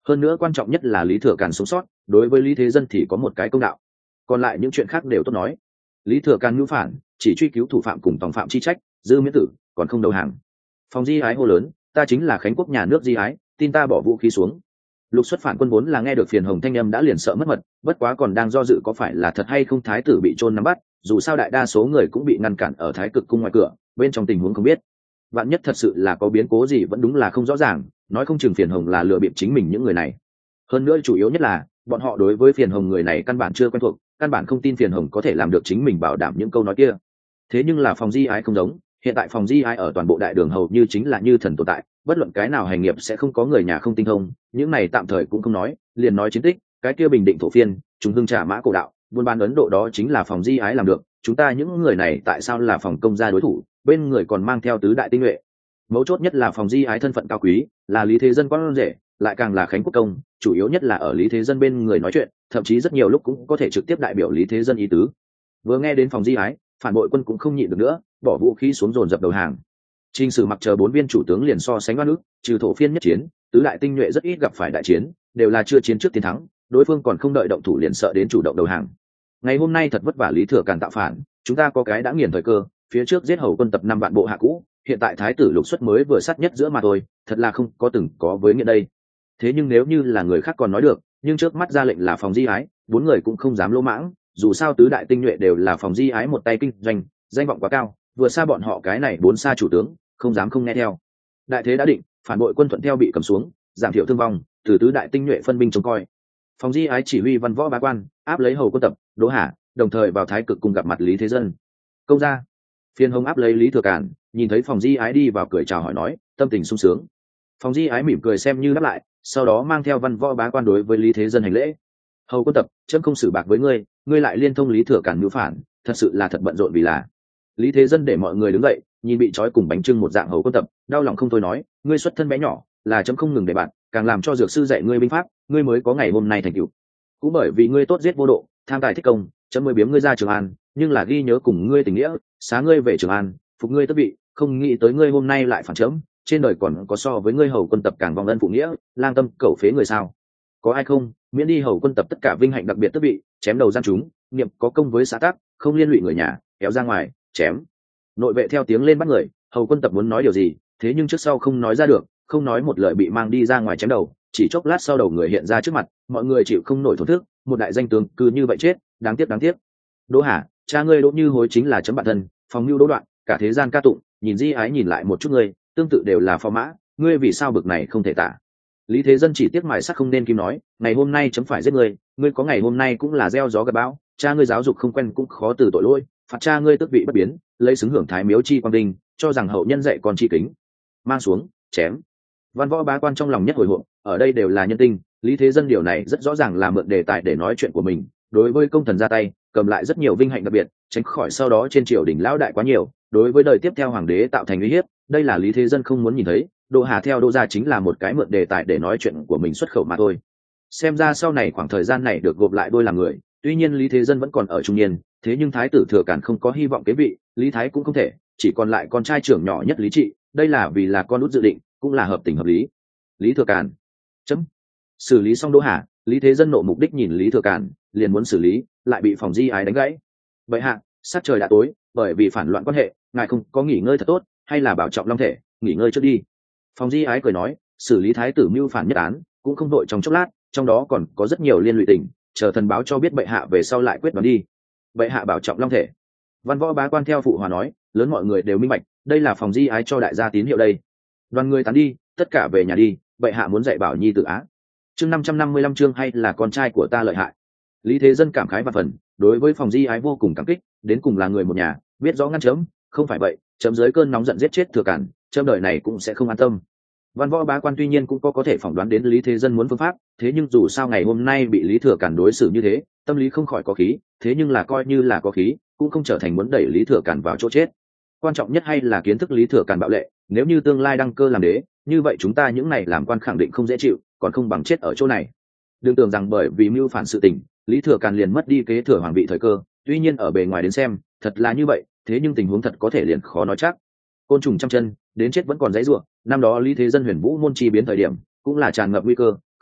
hơn nữa quan trọng nhất là lý thừa càn sống sót, đối với lý thế dân thì có một cái công đạo, còn lại những chuyện khác đều tốt nói. Lý thừa càn ngữ phản, chỉ truy cứu thủ phạm cùng tòng phạm chi trách, dư miễn tử, còn không đầu hàng. Phòng Di Ái hô lớn, ta chính là khánh quốc nhà nước Di Ái, tin ta bỏ vũ khí xuống. Lục xuất phản quân vốn là nghe được phiền hồng thanh âm đã liền sợ mất mật, bất quá còn đang do dự có phải là thật hay không thái tử bị chôn nắm bắt, dù sao đại đa số người cũng bị ngăn cản ở thái cực cung ngoài cửa, bên trong tình huống không biết. Vạn nhất thật sự là có biến cố gì vẫn đúng là không rõ ràng, nói không chừng phiền hồng là lừa bịp chính mình những người này. Hơn nữa chủ yếu nhất là bọn họ đối với phiền hồng người này căn bản chưa quen thuộc, căn bản không tin phiền hồng có thể làm được chính mình bảo đảm những câu nói kia. Thế nhưng là Phòng Di Ái không giống, hiện tại Phòng Di Ái ở toàn bộ đại đường hầu như chính là như thần tồn tại, bất luận cái nào hành nghiệp sẽ không có người nhà không tinh thông, những này tạm thời cũng không nói, liền nói chiến tích, cái kia bình định thổ phiên, chúng hưng trả mã cổ đạo, buôn bán Ấn Độ đó chính là Phòng Di Ái làm được, chúng ta những người này tại sao là phòng công gia đối thủ, bên người còn mang theo tứ đại tinh nhuệ. Mấu chốt nhất là Phòng Di Ái thân phận cao quý, là lý thế dân con rể, lại càng là khánh quốc công, chủ yếu nhất là ở lý thế dân bên người nói chuyện, thậm chí rất nhiều lúc cũng có thể trực tiếp đại biểu lý thế dân ý tứ. Vừa nghe đến Phòng Di Ái, phản bội quân cũng không nhịn được nữa, bỏ vũ khí xuống dồn dập đầu hàng. Trình Sử mặc chờ bốn viên chủ tướng liền so sánh oan ức, trừ thổ phiên nhất chiến, tứ đại tinh nhuệ rất ít gặp phải đại chiến, đều là chưa chiến trước tiến thắng, đối phương còn không đợi động thủ liền sợ đến chủ động đầu hàng. Ngày hôm nay thật vất vả lý thừa càn tạo phản, chúng ta có cái đã nghiền thời cơ, phía trước giết hầu quân tập năm vạn bộ hạ cũ, hiện tại thái tử Lục Xuất mới vừa sát nhất giữa mà thôi, thật là không có từng có với nghĩa đây. Thế nhưng nếu như là người khác còn nói được, nhưng trước mắt ra lệnh là Phòng Di Ái, bốn người cũng không dám lỗ mãng, dù sao tứ đại tinh nhuệ đều là Phòng Di Ái một tay kinh doanh, danh vọng quá cao, vừa xa bọn họ cái này bốn xa chủ tướng, không dám không nghe theo. Đại thế đã định, phản bội quân thuận theo bị cầm xuống, giảm thiểu thương vong, từ tứ đại tinh nhuệ phân binh trông coi. Phòng Di Ái chỉ huy văn võ bá quan, áp lấy hầu quân tập, Đỗ Hà, đồng thời vào thái cực cùng gặp mặt lý thế dân. Công gia, phiên hồng áp lấy lý thừa càn, nhìn thấy Phòng Di Ái đi vào cười chào hỏi nói, tâm tình sung sướng. Phòng Di Ái mỉm cười xem như đáp lại, sau đó mang theo văn võ bá quan đối với lý thế dân hành lễ. Hầu quân tập, chấm không xử bạc với ngươi, ngươi lại liên thông lý thừa càn mưu phản, thật sự là thật bận rộn vì là. Lý thế dân để mọi người đứng dậy, nhìn bị trói cùng bánh trưng một dạng hầu quân tập, đau lòng không thôi nói, ngươi xuất thân bé nhỏ, là chấm không ngừng để bạn, càng làm cho dược sư dạy ngươi binh pháp, ngươi mới có ngày hôm nay thành tựu. Cũng bởi vì ngươi tốt giết vô độ, tham tài thích công, chấm mới biếm ngươi ra Trường An, nhưng là ghi nhớ cùng ngươi tình nghĩa, xá ngươi về Trường An, phục ngươi tất bị, không nghĩ tới ngươi hôm nay lại phản chấm, trên đời còn có so với ngươi hầu quân tập càng vong ân phụ nghĩa, lang tâm cẩu phế người sao? Có ai không, miễn đi hầu quân tập tất cả vinh hạnh đặc biệt tất bị, chém đầu gian chúng, niệm có công với xã tắc, không liên lụy người nhà, kéo ra ngoài, chém. Nội vệ theo tiếng lên bắt người, hầu quân tập muốn nói điều gì, thế nhưng trước sau không nói ra được, không nói một lời bị mang đi ra ngoài chém đầu, chỉ chốc lát sau đầu người hiện ra trước mặt, mọi người chịu không nổi thổn thức, một đại danh tướng cứ như vậy chết, đáng tiếc đáng tiếc. Đỗ Hà, cha ngươi Đỗ Như Hối chính là chấm bạn thân, phòng lưu Đỗ Đoạn, cả thế gian ca tụng, nhìn Di Ái nhìn lại một chút ngươi, tương tự đều là phò mã, ngươi vì sao bực này không thể tả. Lý thế dân chỉ tiếc mài sắc không nên kim nói, ngày hôm nay chấm phải giết ngươi, ngươi có ngày hôm nay cũng là gieo gió gặp bão, cha ngươi giáo dục không quen cũng khó từ tội lỗi, phạt cha ngươi tước vị bất biến, lấy xứng hưởng thái miếu chi quang đình, cho rằng hậu nhân dạy con chi kính. Mang xuống, chém. Văn võ bá quan trong lòng nhất hồi hộp, ở đây đều là nhân tinh, Lý thế dân điều này rất rõ ràng là mượn đề tài để nói chuyện của mình, đối với công thần ra tay, cầm lại rất nhiều vinh hạnh đặc biệt, tránh khỏi sau đó trên triều đình lão đại quá nhiều, đối với đời tiếp theo hoàng đế tạo thành uy hiếp, đây là Lý thế dân không muốn nhìn thấy. Đỗ Hà theo Đỗ gia chính là một cái mượn đề tài để nói chuyện của mình xuất khẩu mà thôi. Xem ra sau này khoảng thời gian này được gộp lại đôi làm người, tuy nhiên Lý thế dân vẫn còn ở trung niên, thế nhưng thái tử thừa càn không có hy vọng kế vị, Lý thái cũng không thể, chỉ còn lại con trai trưởng nhỏ nhất Lý Trị, đây là vì là con út dự định, cũng là hợp tình hợp lý. Lý thừa càn, chấm xử lý xong Đỗ Hà, Lý thế dân nộ mục đích nhìn Lý thừa càn, liền muốn xử lý, lại bị Phòng Di Ái đánh gãy. Vậy hạ, sát trời đã tối, bởi vì phản loạn quan hệ, ngài không có nghỉ ngơi thật tốt, hay là bảo trọng long thể, nghỉ ngơi trước đi. Phòng Di Ái cười nói, xử lý thái tử mưu phản nhất án cũng không đội trong chốc lát, trong đó còn có rất nhiều liên lụy tình, chờ thần báo cho biết bệ hạ về sau lại quyết đoán đi. Bệ hạ bảo trọng long thể. Văn võ bá quan theo phụ hòa nói, lớn mọi người đều minh bạch, đây là Phòng Di Ái cho đại gia tín hiệu đây. Đoàn người tán đi, tất cả về nhà đi, bệ hạ muốn dạy bảo nhi tự á. Chương năm trăm năm mươi lăm chương hay là con trai của ta lợi hại. Lý thế dân cảm khái và phần, đối với Phòng Di Ái vô cùng cảm kích, đến cùng là người một nhà, biết rõ ngăn chấm, không phải vậy, chấm dưới cơn nóng giận giết chết thừa cản, chấm đời này cũng sẽ không an tâm. Văn võ bá quan tuy nhiên cũng có có thể phỏng đoán đến Lý thế dân muốn phương pháp, thế nhưng dù sao ngày hôm nay bị Lý thừa cản đối xử như thế, tâm lý không khỏi có khí, thế nhưng là coi như là có khí, cũng không trở thành muốn đẩy Lý thừa cản vào chỗ chết. Quan trọng nhất hay là kiến thức Lý thừa cản bạo lệ, nếu như tương lai đăng cơ làm đế, như vậy chúng ta những này làm quan khẳng định không dễ chịu, còn không bằng chết ở chỗ này. Đừng tưởng rằng bởi vì mưu phản sự tình, Lý thừa cản liền mất đi kế thừa hoàng vị thời cơ, tuy nhiên ở bề ngoài đến xem, thật là như vậy, thế nhưng tình huống thật có thể liền khó nói chắc. Côn trùng trăm chân, đến chết vẫn còn dãy rủa, năm đó Lý thế dân huyền vũ môn chi biến thời điểm, cũng là tràn ngập nguy cơ,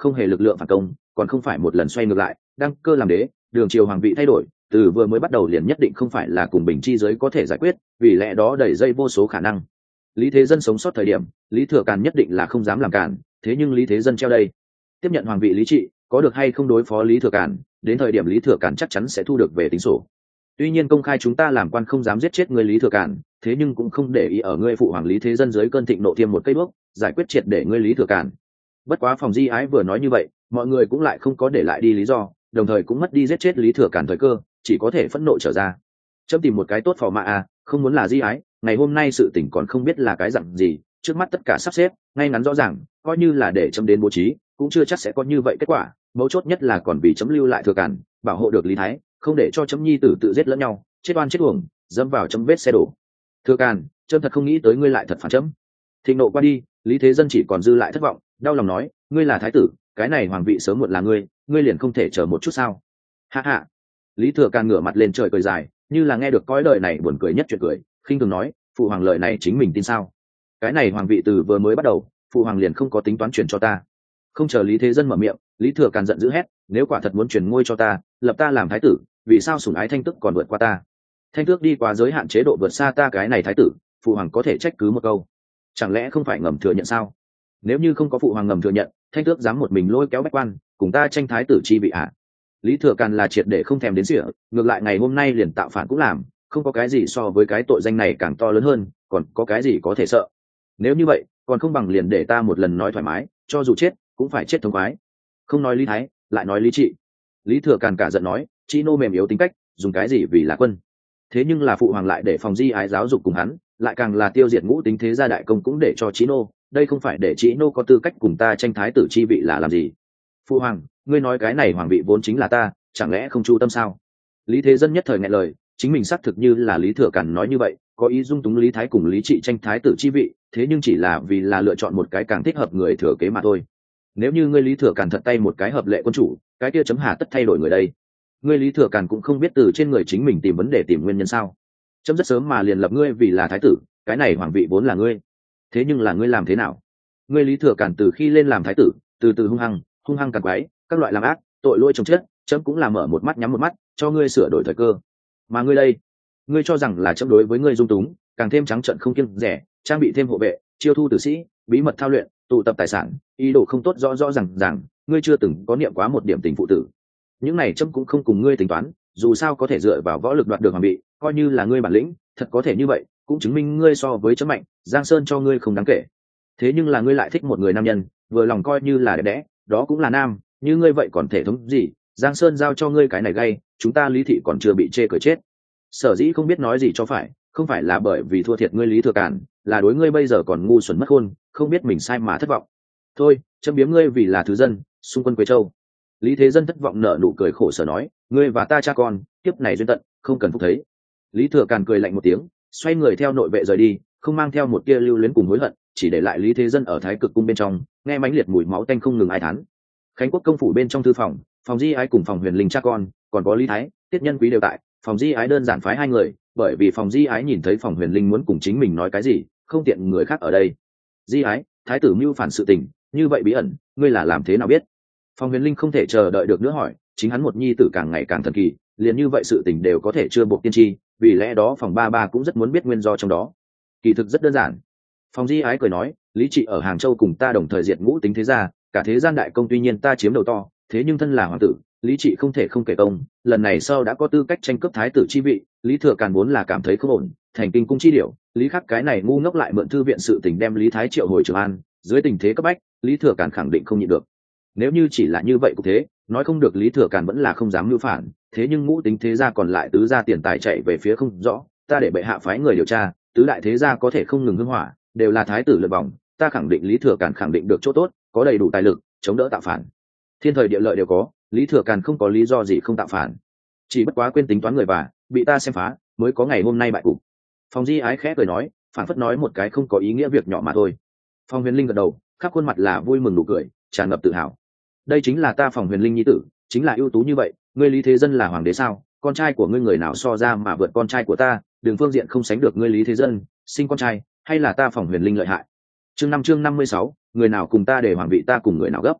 không hề lực lượng phản công, còn không phải một lần xoay ngược lại đăng cơ làm đế. Đường triều hoàng vị thay đổi từ vừa mới bắt đầu liền nhất định không phải là cùng bình chi giới có thể giải quyết, vì lẽ đó đẩy dây vô số khả năng. Lý Thế Dân sống sót thời điểm, Lý Thừa Càn nhất định là không dám làm cản, thế nhưng Lý Thế Dân treo đây, tiếp nhận hoàng vị lý trị, có được hay không đối phó Lý Thừa Càn, đến thời điểm Lý Thừa Càn chắc chắn sẽ thu được về tính sổ. Tuy nhiên công khai chúng ta làm quan không dám giết chết người Lý Thừa Càn, thế nhưng cũng không để ý ở ngươi phụ hoàng Lý Thế Dân dưới cơn thịnh nộ tiêm một cây đuốc, giải quyết triệt để ngươi Lý Thừa Càn. Bất quá Phòng Di Ái vừa nói như vậy, mọi người cũng lại không có để lại đi lý do, đồng thời cũng mất đi giết chết Lý Thừa Càn thời cơ, chỉ có thể phẫn nộ trở ra. Chấm tìm một cái tốt phò mã à, không muốn là Di Ái, ngày hôm nay sự tình còn không biết là cái dặn gì, trước mắt tất cả sắp xếp ngay ngắn rõ ràng, coi như là để chấm đến bố trí, cũng chưa chắc sẽ có như vậy kết quả. Mấu chốt nhất là còn vì chấm lưu lại Thừa Càn, bảo hộ được Lý Thái, không để cho chấm nhi tử tự giết lẫn nhau, chết oan chết uổng, dẫm vào chấm vết xe đổ. Thừa Càn, chấm thật không nghĩ tới ngươi lại thật phản chấm. Thịnh nộ qua đi, Lý Thế Dân chỉ còn dư lại thất vọng, đau lòng nói, ngươi là thái tử, cái này hoàng vị sớm muộn là ngươi, ngươi liền không thể chờ một chút sao? Ha ha. Lý Thừa Càn ngửa mặt lên trời cười dài, như là nghe được cõi đời này buồn cười nhất chuyện cười, khinh thường nói, phụ hoàng lời này chính mình tin sao? Cái này hoàng vị từ vừa mới bắt đầu, phụ hoàng liền không có tính toán truyền cho ta. Không chờ Lý Thế Dân mở miệng, Lý Thừa Càn giận dữ hét, nếu quả thật muốn truyền ngôi cho ta, lập ta làm thái tử, vì sao sủng ái thanh tước còn vượt qua ta? Thanh tước đi qua giới hạn chế độ vượt xa ta cái này thái tử, phụ hoàng có thể trách cứ một câu, chẳng lẽ không phải ngầm thừa nhận sao? Nếu như không có phụ hoàng ngầm thừa nhận, thanh tước dám một mình lôi kéo bách quan cùng ta tranh thái tử chi vị ạ? Lý Thừa Càn là triệt để không thèm đến sỉa, ngược lại ngày hôm nay liền tạo phản cũng làm, không có cái gì so với cái tội danh này càng to lớn hơn, còn có cái gì có thể sợ? Nếu như vậy, còn không bằng liền để ta một lần nói thoải mái, cho dù chết cũng phải chết thống khoái. Không nói Lý Thái, lại nói Lý Trị. Lý Thừa Càn cả giận nói, chị nô mềm yếu tính cách, dùng cái gì vì là quân? Thế nhưng là phụ hoàng lại để Phòng Di Ái giáo dục cùng hắn, lại càng là tiêu diệt ngũ tính thế gia đại công cũng để cho chị nô, đây không phải để chị nô có tư cách cùng ta tranh thái tử chi vị là làm gì? Phụ hoàng, ngươi nói cái này hoàng vị vốn chính là ta, chẳng lẽ không chu tâm sao? Lý Thế Dân nhất thời nghẹn lời, chính mình xác thực như là Lý Thừa Càn nói như vậy, có ý dung túng Lý Thái cùng Lý Trị tranh thái tử chi vị, thế nhưng chỉ là vì là lựa chọn một cái càng thích hợp người thừa kế mà thôi. Nếu như ngươi Lý Thừa Càn thật tay một cái hợp lệ quân chủ, cái kia chấm hà tất thay đổi người đây? Ngươi Lý Thừa Càn cũng không biết từ trên người chính mình tìm vấn đề tìm nguyên nhân sao? Chấm rất sớm mà liền lập ngươi vì là thái tử, cái này hoàng vị vốn là ngươi. Thế nhưng là ngươi làm thế nào? Ngươi Lý Thừa Càn từ khi lên làm thái tử, từ từ hung hăng, hung hăng càn quái, các loại làm ác, tội lỗi chồng chết, chấm cũng là mở một mắt nhắm một mắt, cho ngươi sửa đổi thời cơ. Mà ngươi đây, ngươi cho rằng là chấm đối với ngươi dung túng, càng thêm trắng trợn không kiêng rẻ, trang bị thêm hộ vệ, chiêu thu tử sĩ, bí mật thao luyện, tụ tập tài sản, ý đồ không tốt rõ rõ ràng ràng, ngươi chưa từng có niệm quá một điểm tình phụ tử. Những này chấm cũng không cùng ngươi tính toán, dù sao có thể dựa vào võ lực đoạt được hoàng vị, coi như là ngươi bản lĩnh, thật có thể như vậy, cũng chứng minh ngươi so với chấm mạnh, Giang Sơn cho ngươi không đáng kể. Thế nhưng là ngươi lại thích một người nam nhân, vừa lòng coi như là đẹp đẽ, đó cũng là nam, như ngươi vậy còn thể thống gì? Giang Sơn giao cho ngươi cái này gay, chúng ta Lý thị còn chưa bị chê cười chết. Sở dĩ không biết nói gì cho phải, không phải là bởi vì thua thiệt ngươi Lý Thừa Càn, là đối ngươi bây giờ còn ngu xuẩn mất khôn, không biết mình sai mà thất vọng. Thôi, chấm biếm ngươi vì là thứ dân, xung quân Quế Châu. Lý Thế Dân thất vọng nở nụ cười khổ sở nói, ngươi và ta cha con, kiếp này duyên tận, không cần phục thấy. Lý Thừa Càn cười lạnh một tiếng, xoay người theo nội vệ rời đi, không mang theo một tia lưu luyến cùng hối hận, chỉ để lại Lý Thế Dân ở Thái Cực cung bên trong, nghe mãnh liệt mùi máu tanh không ngừng ai thán. Khánh Quốc công phủ bên trong thư phòng, Phòng Di Ái cùng Phòng Huyền Linh cha con, còn có Lý Thái, Tiết Nhân Quý đều tại. Phòng Di Ái đơn giản phái hai người, bởi vì Phòng Di Ái nhìn thấy Phòng Huyền Linh muốn cùng chính mình nói cái gì, không tiện người khác ở đây. Di Ái, thái tử mưu phản sự tình, như vậy bí ẩn, ngươi là làm thế nào biết? Phòng Huyền Linh không thể chờ đợi được nữa hỏi, chính hắn một nhi tử càng ngày càng thần kỳ, liền như vậy sự tình đều có thể chưa buộc tiên tri, vì lẽ đó Phòng ba ba cũng rất muốn biết nguyên do trong đó. Kỳ thực rất đơn giản. Phòng Di Ái cười nói, Lý Trị ở Hàng Châu cùng ta đồng thời diệt ngũ tính thế gia, cả thế gian đại công tuy nhiên ta chiếm đầu to, thế nhưng thân là hoàng tử, Lý Trị không thể không kể công, lần này sau đã có tư cách tranh cướp thái tử chi vị, Lý Thừa Càn vốn là cảm thấy không ổn, thành kinh cung chi điểu, Lý Khắc cái này ngu ngốc lại mượn thư viện sự tình đem Lý Thái triệu hồi Trường An, dưới tình thế cấp bách, Lý Thừa Càn khẳng định không nhịn được. Nếu như chỉ là như vậy cũng thế, nói không được Lý Thừa Càn vẫn là không dám mưu phản, thế nhưng ngũ tính thế gia còn lại tứ gia tiền tài chạy về phía không rõ, ta để bệ hạ phái người điều tra, tứ đại thế gia có thể không ngừng hưng hỏa, đều là thái tử lượt vòng, ta khẳng định Lý Thừa Càn khẳng định được chỗ tốt, có đầy đủ tài lực chống đỡ tạo phản. Thiên thời địa lợi đều có, Lý Thừa Càn không có lý do gì không tạo phản, chỉ bất quá quên tính toán người và bị ta xem phá, mới có ngày hôm nay bại cục. Phòng Di Ái khẽ cười nói, phản phất nói một cái không có ý nghĩa việc nhỏ mà thôi. Phòng Huyền Linh gật đầu, khắp khuôn mặt là vui mừng nụ cười, tràn ngập tự hào. Đây chính là ta Phòng Huyền Linh nhi tử, chính là ưu tú như vậy. Ngươi Lý Thế Dân là hoàng đế sao? Con trai của ngươi người nào so ra mà vượt con trai của ta? Đường phương diện không sánh được ngươi Lý Thế Dân, sinh con trai, hay là ta Phòng Huyền Linh lợi hại? Chương năm chương năm mươi sáu, người nào cùng ta để hoàng vị ta cùng người nào gấp.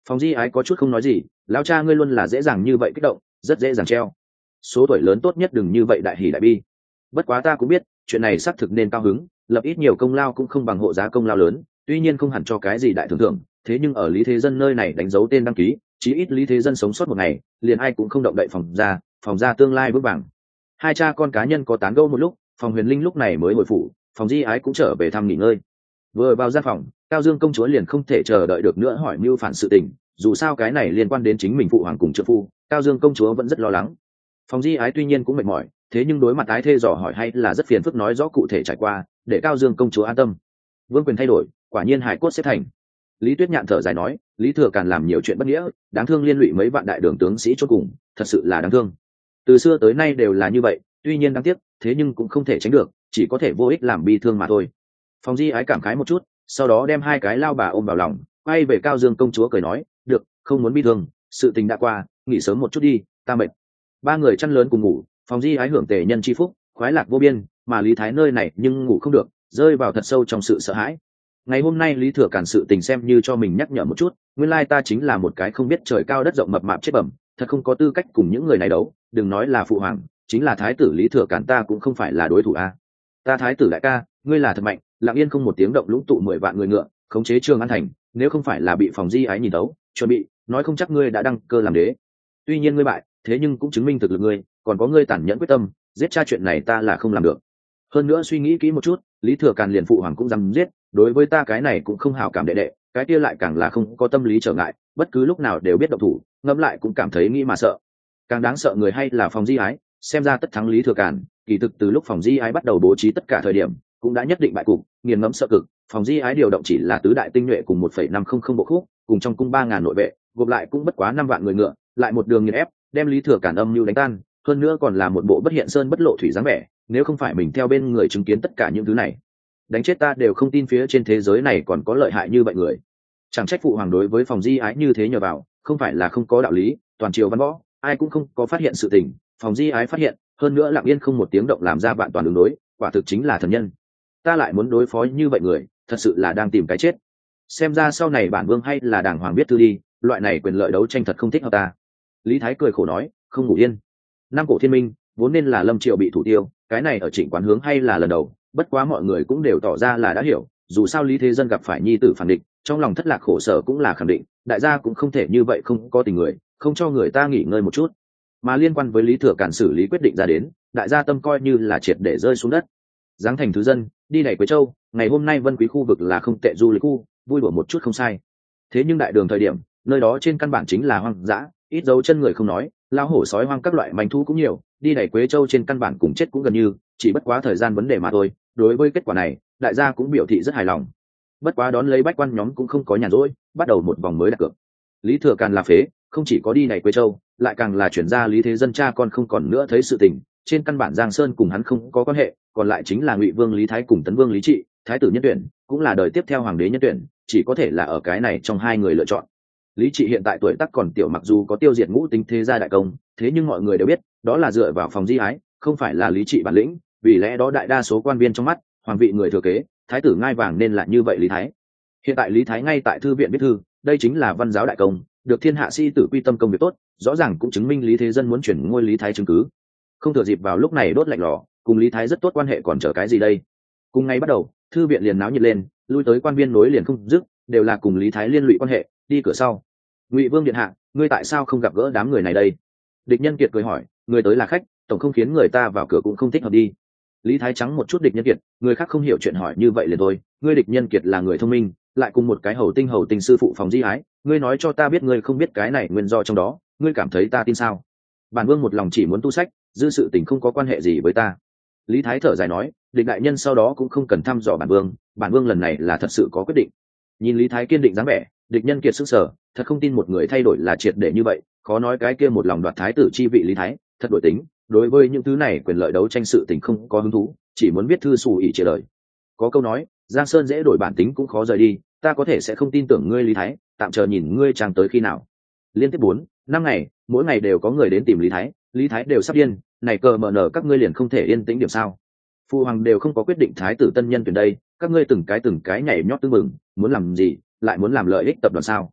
Phòng Di Ái có chút không nói gì, lão cha ngươi luôn là dễ dàng như vậy kích động, rất dễ dàng treo. Số tuổi lớn tốt nhất đừng như vậy đại hỉ đại bi. Bất quá ta cũng biết, chuyện này xác thực nên cao hứng, lập ít nhiều công lao cũng không bằng hộ giá công lao lớn, tuy nhiên không hẳn cho cái gì đại thưởng thưởng, thế nhưng ở Lý Thế Dân nơi này đánh dấu tên đăng ký, chí ít Lý Thế Dân sống sót một ngày, liền ai cũng không động đậy phòng ra, phòng ra tương lai vững vàng. Hai cha con cá nhân có tán gẫu một lúc, Phòng Huyền Linh lúc này mới hồi phủ, Phòng Di Ái cũng trở về thăm nghỉ ngơi. Vừa vào gian phòng, Cao Dương công chúa liền không thể chờ đợi được nữa hỏi mưu phản sự tình, dù sao cái này liên quan đến chính mình phụ hoàng cùng trợ phu, Cao Dương công chúa vẫn rất lo lắng. Phòng Di Ái tuy nhiên cũng mệt mỏi, thế nhưng đối mặt ái thê dò hỏi hay là rất phiền phức nói rõ cụ thể trải qua, để Cao Dương công chúa an tâm. Vương quyền thay đổi, quả nhiên hải cốt xếp thành. Lý Tuyết Nhạn thở dài nói, Lý Thừa Càn làm nhiều chuyện bất nghĩa, đáng thương liên lụy mấy vạn đại đường tướng sĩ chốt cùng, thật sự là đáng thương. Từ xưa tới nay đều là như vậy, tuy nhiên đáng tiếc, thế nhưng cũng không thể tránh được, chỉ có thể vô ích làm bi thương mà thôi. Phòng Di Ái cảm khái một chút, sau đó đem hai cái lao bà ôm vào lòng, quay về Cao Dương công chúa cười nói, được, không muốn bi thương, sự tình đã qua, nghỉ sớm một chút đi, ta mệt. Ba người chăn lớn cùng ngủ, Phòng Di Ái hưởng tề nhân chi phúc, khoái lạc vô biên, mà Lý Thái nơi này nhưng ngủ không được, rơi vào thật sâu trong sự sợ hãi. Ngày hôm nay Lý Thừa Càn sự tình xem như cho mình nhắc nhở một chút, nguyên lai ta chính là một cái không biết trời cao đất rộng mập mạp chết bẩm, thật không có tư cách cùng những người này đấu, đừng nói là phụ hoàng, chính là thái tử Lý Thừa Càn ta cũng không phải là đối thủ a. Ta thái tử đại ca, ngươi là thật mạnh, lặng yên không một tiếng động lũng tụ mười vạn người ngựa, khống chế Trường An thành, nếu không phải là bị Phòng Di Ái nhìn đấu, chuẩn bị, nói không chắc ngươi đã đăng cơ làm đế. Tuy nhiên ngươi bại, thế nhưng cũng chứng minh thực lực ngươi, còn có ngươi tàn nhẫn quyết tâm, giết cha chuyện này ta là không làm được. Hơn nữa suy nghĩ kỹ một chút, Lý Thừa Càn liền phụ hoàng cũng dám giết, đối với ta cái này cũng không hảo cảm đệ đệ, cái kia lại càng là không có tâm lý trở ngại, bất cứ lúc nào đều biết động thủ, ngẫm lại cũng cảm thấy nghĩ mà sợ. Càng đáng sợ người hay là Phòng Di Ái, xem ra tất thắng Lý Thừa Càn, kỳ thực từ lúc Phòng Di Ái bắt đầu bố trí tất cả thời điểm, cũng đã nhất định bại cục, nghiền ngẫm sợ cực. Phòng Di Ái điều động chỉ là tứ đại tinh nhuệ cùng một phẩy năm không không bộ khúc, cùng trong cung ba ngàn nội vệ, gộp lại cũng bất quá năm vạn người ngựa, lại một đường nghiền ép, đem Lý Thừa Càn âm mưu đánh tan, hơn nữa còn là một bộ bất hiện sơn bất lộ thủy dáng vẻ, nếu không phải mình theo bên người chứng kiến tất cả những thứ này, đánh chết ta đều không tin phía trên thế giới này còn có lợi hại như vậy người. Chẳng trách phụ hoàng đối với Phòng Di Ái như thế nhờ vào, không phải là không có đạo lý, toàn triều văn võ ai cũng không có phát hiện sự tình, Phòng Di Ái phát hiện, hơn nữa lặng yên không một tiếng động làm ra vạn toàn đường đối, quả thực chính là thần nhân. Ta lại muốn đối phó như vậy người, thật sự là đang tìm cái chết. Xem ra sau này bản vương hay là đàng hoàng biết thư đi, loại này quyền lợi đấu tranh thật không thích hợp ta. Lý Thái cười khổ nói, không ngủ yên. Năm cổ thiên minh vốn nên là Lâm Triệu bị thủ tiêu, cái này ở Trịnh Quán Hướng hay là lần đầu, bất quá mọi người cũng đều tỏ ra là đã hiểu, dù sao Lý Thế Dân gặp phải nhi tử phản định, trong lòng thất lạc khổ sở cũng là khẳng định, đại gia cũng không thể như vậy không có tình người, không cho người ta nghỉ ngơi một chút. Mà liên quan với Lý Thừa Càn xử lý quyết định ra đến, đại gia tâm coi như là triệt để rơi xuống đất. Giáng thành thứ dân, đi đẩy Quế Châu, ngày hôm nay Vân Quý khu vực là không tệ du lịch khu, vui đùa một chút không sai. Thế nhưng đại đường thời điểm, nơi đó trên căn bản chính là hoang dã, ít dấu chân người không nói, lao hổ sói hoang các loại manh thú cũng nhiều, đi đẩy Quế Châu trên căn bản cùng chết cũng gần như, chỉ bất quá thời gian vấn đề mà thôi. Đối với kết quả này, đại gia cũng biểu thị rất hài lòng. Bất quá đón lấy bách quan nhóm cũng không có nhàn rỗi, bắt đầu một vòng mới đặt cược. Lý Thừa Càn là phế, không chỉ có đi đẩy Quế Châu, lại càng là chuyển ra Lý Thế Dân cha con không còn nữa thấy sự tình, trên căn bản Giang Sơn cùng hắn không có quan hệ, còn lại chính là Ngụy Vương Lý Thái cùng Tấn Vương Lý Trị, thái tử nhân tuyển, cũng là đời tiếp theo hoàng đế nhân tuyển, chỉ có thể là ở cái này trong hai người lựa chọn. Lý Trị hiện tại tuổi tác còn tiểu, mặc dù có tiêu diệt ngũ tính thế gia đại công, thế nhưng mọi người đều biết, đó là dựa vào Phòng Di Ái, không phải là Lý Trị bản lĩnh, vì lẽ đó đại đa số quan viên trong mắt, hoàng vị người thừa kế, thái tử ngai vàng nên là như vậy Lý Thái. Hiện tại Lý Thái ngay tại thư viện viết thư, đây chính là văn giáo đại công, được thiên hạ sĩ tử quy tâm công việc tốt, rõ ràng cũng chứng minh Lý Thế Dân muốn chuyển ngôi Lý Thái chứng cứ. Không thừa dịp vào lúc này đốt lạnh lò, cùng Lý Thái rất tốt quan hệ còn chờ cái gì đây? Cùng ngày bắt đầu, thư viện liền náo nhiệt lên, lui tới quan viên nối liền không dứt, đều là cùng Lý Thái liên lụy quan hệ, đi cửa sau. Ngụy Vương điện hạ, ngươi tại sao không gặp gỡ đám người này đây? Địch Nhân Kiệt cười hỏi, người tới là khách, tổng không khiến người ta vào cửa cũng không thích hợp đi. Lý Thái trắng một chút Địch Nhân Kiệt, người khác không hiểu chuyện hỏi như vậy liền thôi, ngươi Địch Nhân Kiệt là người thông minh, lại cùng một cái hầu tinh hầu tình sư phụ Phòng Di Ái, ngươi nói cho ta biết ngươi không biết cái này nguyên do trong đó, ngươi cảm thấy ta tin sao? Bản vương một lòng chỉ muốn tu sách, dư sự tình không có quan hệ gì với ta. Lý Thái thở dài nói, Địch đại nhân sau đó cũng không cần thăm dò bản vương, bản vương lần này là thật sự có quyết định. Nhìn Lý Thái kiên định dáng vẻ, Địch Nhân Kiệt sững sờ, thật không tin một người thay đổi là triệt để như vậy, khó nói cái kia một lòng đoạt thái tử chi vị Lý Thái, thật đổi tính, đối với những thứ này quyền lợi đấu tranh sự tình không có hứng thú, chỉ muốn viết thư xù ỉ chia lời. Có câu nói, Giang Sơn dễ đổi bản tính cũng khó rời đi, ta có thể sẽ không tin tưởng ngươi Lý Thái, tạm chờ nhìn ngươi chàng tới khi nào. Liên tiếp bốn, năm ngày, mỗi ngày đều có người đến tìm Lý Thái, Lý Thái đều sắp điên, này cờ mở nở các ngươi liền không thể yên tĩnh điểm sao? Phu hoàng đều không có quyết định thái tử tân nhân tuyển đây, các ngươi từng cái từng cái nhảy nhót tương mừng, muốn làm gì, lại muốn làm lợi ích tập đoàn sao?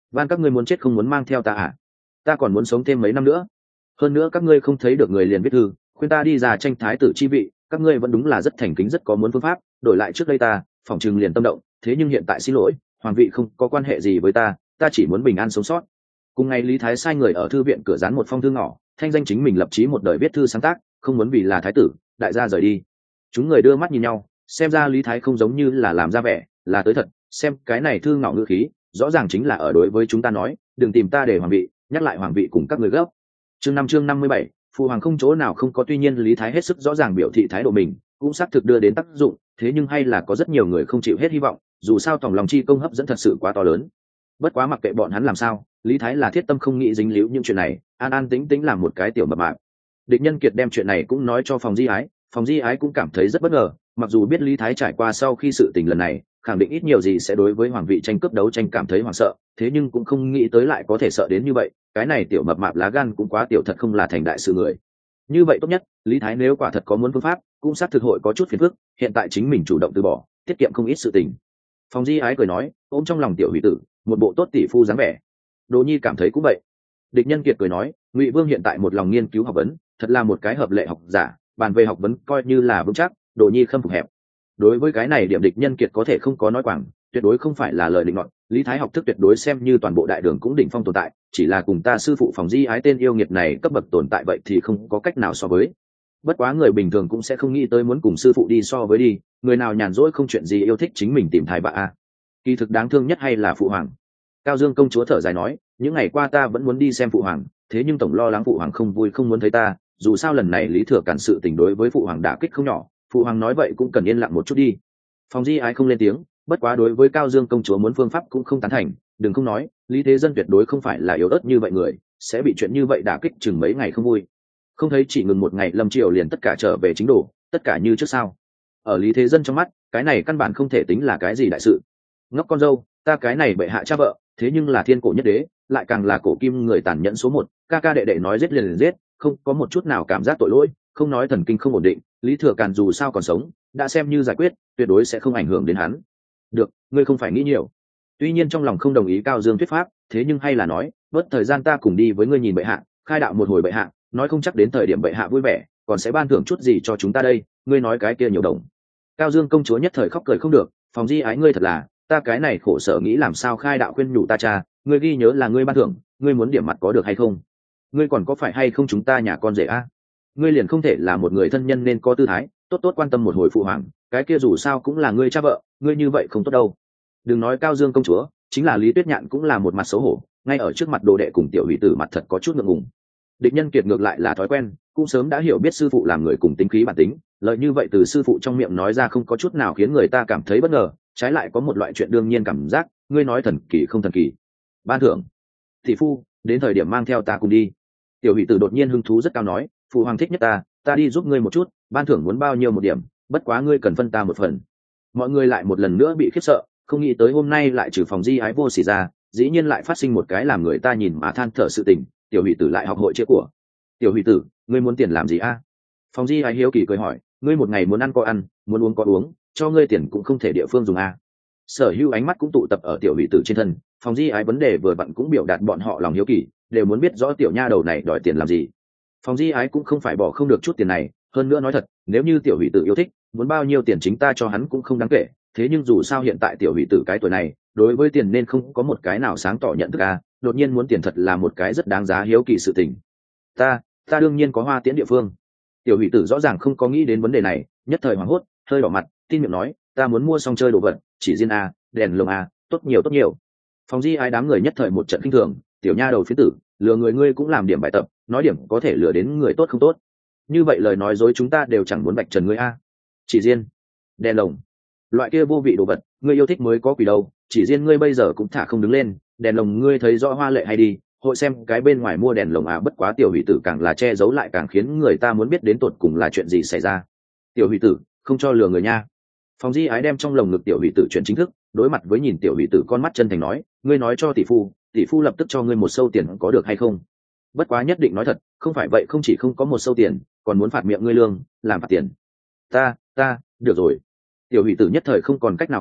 van các ngươi muốn chết không muốn mang theo ta à? Ta còn muốn sống thêm mấy năm nữa. Hơn nữa các ngươi không thấy được người liền viết thư khuyên ta đi ra tranh thái tử chi vị, các ngươi vẫn đúng là rất thành kính, rất có muốn phương pháp. Đổi lại trước đây ta phỏng chừng liền tâm động, thế nhưng hiện tại xin lỗi, hoàng vị không có quan hệ gì với ta, ta chỉ muốn bình an sống sót. Cùng ngày Lý Thái sai người ở thư viện cửa dán một phong thư ngỏ, thanh danh chính mình lập chí một đời viết thư sáng tác, không muốn vì là thái tử đại gia rời đi. Chúng người đưa mắt nhìn nhau, xem ra Lý Thái không giống như là làm ra vẻ, là tới thật. Xem cái này thư ngỏ ngữ khí, rõ ràng chính là ở đối với chúng ta nói, đừng tìm ta để hoàng vị, nhắc lại hoàng vị cùng các người gấp. Chương năm chương năm mươi bảy, phụ hoàng không chỗ nào không có, tuy nhiên Lý Thái hết sức rõ ràng biểu thị thái độ mình, cũng xác thực đưa đến tác dụng, thế nhưng hay là có rất nhiều người không chịu hết hy vọng, dù sao tổng lòng chi công hấp dẫn thật sự quá to lớn. Bất quá mặc kệ bọn hắn làm sao, Lý Thái là thiết tâm không nghĩ dính líu những chuyện này, an an tĩnh tĩnh làm một cái tiểu mập mạp. Địch Nhân Kiệt đem chuyện này cũng nói cho Phòng Di Ái, Phòng Di Ái cũng cảm thấy rất bất ngờ, mặc dù biết Lý Thái trải qua sau khi sự tình lần này, khẳng định ít nhiều gì sẽ đối với hoàng vị tranh cướp đấu tranh cảm thấy hoảng sợ, thế nhưng cũng không nghĩ tới lại có thể sợ đến như vậy, cái này tiểu mập mạp lá gan cũng quá tiểu, thật không là thành đại sự người. Như vậy tốt nhất, Lý Thái nếu quả thật có muốn phương pháp, cũng xác thực hội có chút phiền phức, hiện tại chính mình chủ động từ bỏ, tiết kiệm không ít sự tình. Phòng Di Ái cười nói, ôm trong lòng tiểu hủy tử, một bộ tốt tỷ phu dáng vẻ. Đỗ Nhi cảm thấy cũng vậy. Địch Nhân Kiệt cười nói, Ngụy Vương hiện tại một lòng nghiên cứu học vấn, thật là một cái hợp lệ học giả, bàn về học vấn coi như là vững chắc, Đỗ Nhi khâm phục hẹp. Đối với cái này điểm Địch Nhân Kiệt có thể không có nói quảng, tuyệt đối không phải là lời định luận, Lý Thái học thức tuyệt đối xem như toàn bộ đại đường cũng đỉnh phong tồn tại, chỉ là cùng ta sư phụ Phòng Di Ái tên yêu nghiệt này cấp bậc tồn tại vậy thì không có cách nào so với. Bất quá người bình thường cũng sẽ không nghĩ tới muốn cùng sư phụ đi so với đi, người nào nhàn rỗi không chuyện gì yêu thích chính mình tìm thai bạ a. Kỳ thực đáng thương nhất hay là phụ hoàng. Cao Dương công chúa thở dài nói, những ngày qua ta vẫn muốn đi xem phụ hoàng, thế nhưng tổng lo lắng phụ hoàng không vui không muốn thấy ta, dù sao lần này Lý Thừa cản sự tình đối với phụ hoàng đả kích không nhỏ, phụ hoàng nói vậy cũng cần yên lặng một chút đi. Phòng Di Ái không lên tiếng, bất quá đối với Cao Dương công chúa muốn phương pháp cũng không tán thành, đừng không nói, Lý Thế Dân tuyệt đối không phải là yếu ớt như vậy người, sẽ bị chuyện như vậy đả kích chừng mấy ngày không vui. Không thấy chỉ ngừng một ngày Lâm Triều liền tất cả trở về chính đồ, tất cả như trước sao? Ở Lý Thế Dân trong mắt, cái này căn bản không thể tính là cái gì đại sự. Ngốc con dâu, ta cái này bệ hạ cha vợ, thế nhưng là thiên cổ nhất đế, lại càng là cổ kim người tàn nhẫn số một, ca ca đệ đệ nói giết liền liền giết, không có một chút nào cảm giác tội lỗi, không nói thần kinh không ổn định, Lý Thừa Càn dù sao còn sống, đã xem như giải quyết, tuyệt đối sẽ không ảnh hưởng đến hắn. Được, ngươi không phải nghĩ nhiều. Tuy nhiên trong lòng không đồng ý Cao Dương thuyết pháp, thế nhưng hay là nói, bớt thời gian ta cùng đi với ngươi nhìn bệ hạ, khai đạo một hồi bệ hạ, nói không chắc đến thời điểm bệ hạ vui vẻ, còn sẽ ban thưởng chút gì cho chúng ta đây, ngươi nói cái kia nhiều đồng. Cao Dương công chúa nhất thời khóc cười không được, Phòng Di Ái ngươi thật là, ta cái này khổ sở nghĩ làm sao khai đạo khuyên nhủ ta cha, ngươi ghi nhớ là ngươi ban thưởng, ngươi muốn điểm mặt có được hay không? Ngươi còn có phải hay không chúng ta nhà con rể a? Ngươi liền không thể là một người thân nhân nên có tư thái, tốt tốt quan tâm một hồi phụ hoàng, cái kia dù sao cũng là ngươi cha vợ, ngươi như vậy không tốt đâu. Đừng nói Cao Dương công chúa, chính là Lý Tuyết Nhạn cũng là một mặt xấu hổ, ngay ở trước mặt đồ đệ cùng tiểu hủy tử mặt thật có chút ngượng ngùng. Địch Nhân Kiệt ngược lại là thói quen, cũng sớm đã hiểu biết sư phụ làm người cùng tính khí bản tính, lời như vậy từ sư phụ trong miệng nói ra không có chút nào khiến người ta cảm thấy bất ngờ, trái lại có một loại chuyện đương nhiên cảm giác, ngươi nói thần kỳ không thần kỳ. Ban thưởng. Thị phu, đến thời điểm mang theo ta cùng đi. Tiểu hủy tử đột nhiên hứng thú rất cao nói, phụ hoàng thích nhất ta, ta đi giúp ngươi một chút, ban thưởng muốn bao nhiêu một điểm, bất quá ngươi cần phân ta một phần. Mọi người lại một lần nữa bị khiếp sợ, không nghĩ tới hôm nay lại trừ Phòng Di Ái vô sỉ ra, dĩ nhiên lại phát sinh một cái làm người ta nhìn mà than thở sự tình. Tiểu hủy tử lại học hội chia của. Tiểu hủy tử, ngươi muốn tiền làm gì a? Phòng Di Ái hiếu kỳ cười hỏi, ngươi một ngày muốn ăn có ăn, muốn uống có uống, cho ngươi tiền cũng không thể địa phương dùng a. Sở Hữu ánh mắt cũng tụ tập ở tiểu hủy tử trên thân, Phòng Di Ái vấn đề vừa vặn cũng biểu đạt bọn họ lòng hiếu kỳ, đều muốn biết rõ tiểu nha đầu này đòi tiền làm gì. Phòng Di Ái cũng không phải bỏ không được chút tiền này, hơn nữa nói thật, nếu như tiểu hủy tử yêu thích, muốn bao nhiêu tiền chính ta cho hắn cũng không đáng kể, thế nhưng dù sao hiện tại tiểu hủy tử cái tuổi này, đối với tiền nên không có một cái nào sáng tỏ nhận thức a, đột nhiên muốn tiền thật là một cái rất đáng giá hiếu kỳ sự tình. Ta, ta đương nhiên có hoa tiễn địa phương. Tiểu hủy tử rõ ràng không có nghĩ đến vấn đề này, nhất thời hoảng hốt, hơi đỏ mặt, tin miệng nói, ta muốn mua xong chơi đồ vật, chỉ riêng a, đèn lồng a, tốt nhiều tốt nhiều. Phòng Di Ái đám người nhất thời một trận kinh thường, tiểu nha đầu phiến tử, lừa người ngươi cũng làm điểm bài tập, nói điểm có thể lừa đến người tốt không tốt. Như vậy lời nói dối chúng ta đều chẳng muốn bạch trần ngươi a. Chỉ riêng đèn lồng, loại kia vô vị đồ vật, ngươi yêu thích mới có quỷ đâu, chỉ riêng ngươi bây giờ cũng thả không đứng lên, đèn lồng ngươi thấy rõ hoa lệ hay đi, hội xem cái bên ngoài mua đèn lồng à, bất quá tiểu hủy tử càng là che giấu lại càng khiến người ta muốn biết đến tột cùng là chuyện gì xảy ra. Tiểu hủy tử, không cho lừa người nha. Phòng Di Ái đem trong lồng ngực tiểu hủy tử chuyện chính thức, đối mặt với nhìn tiểu hủy tử con mắt chân thành nói, ngươi nói cho tỷ phu, tỷ phu lập tức cho ngươi một sâu tiền có được hay không? Bất quá nhất định nói thật, không phải vậy không chỉ không có một sâu tiền, còn muốn phạt miệng ngươi lương, làm phạt tiền. Ta, ta, được rồi. Tiểu hủy tử nhất thời không còn cách nào khác,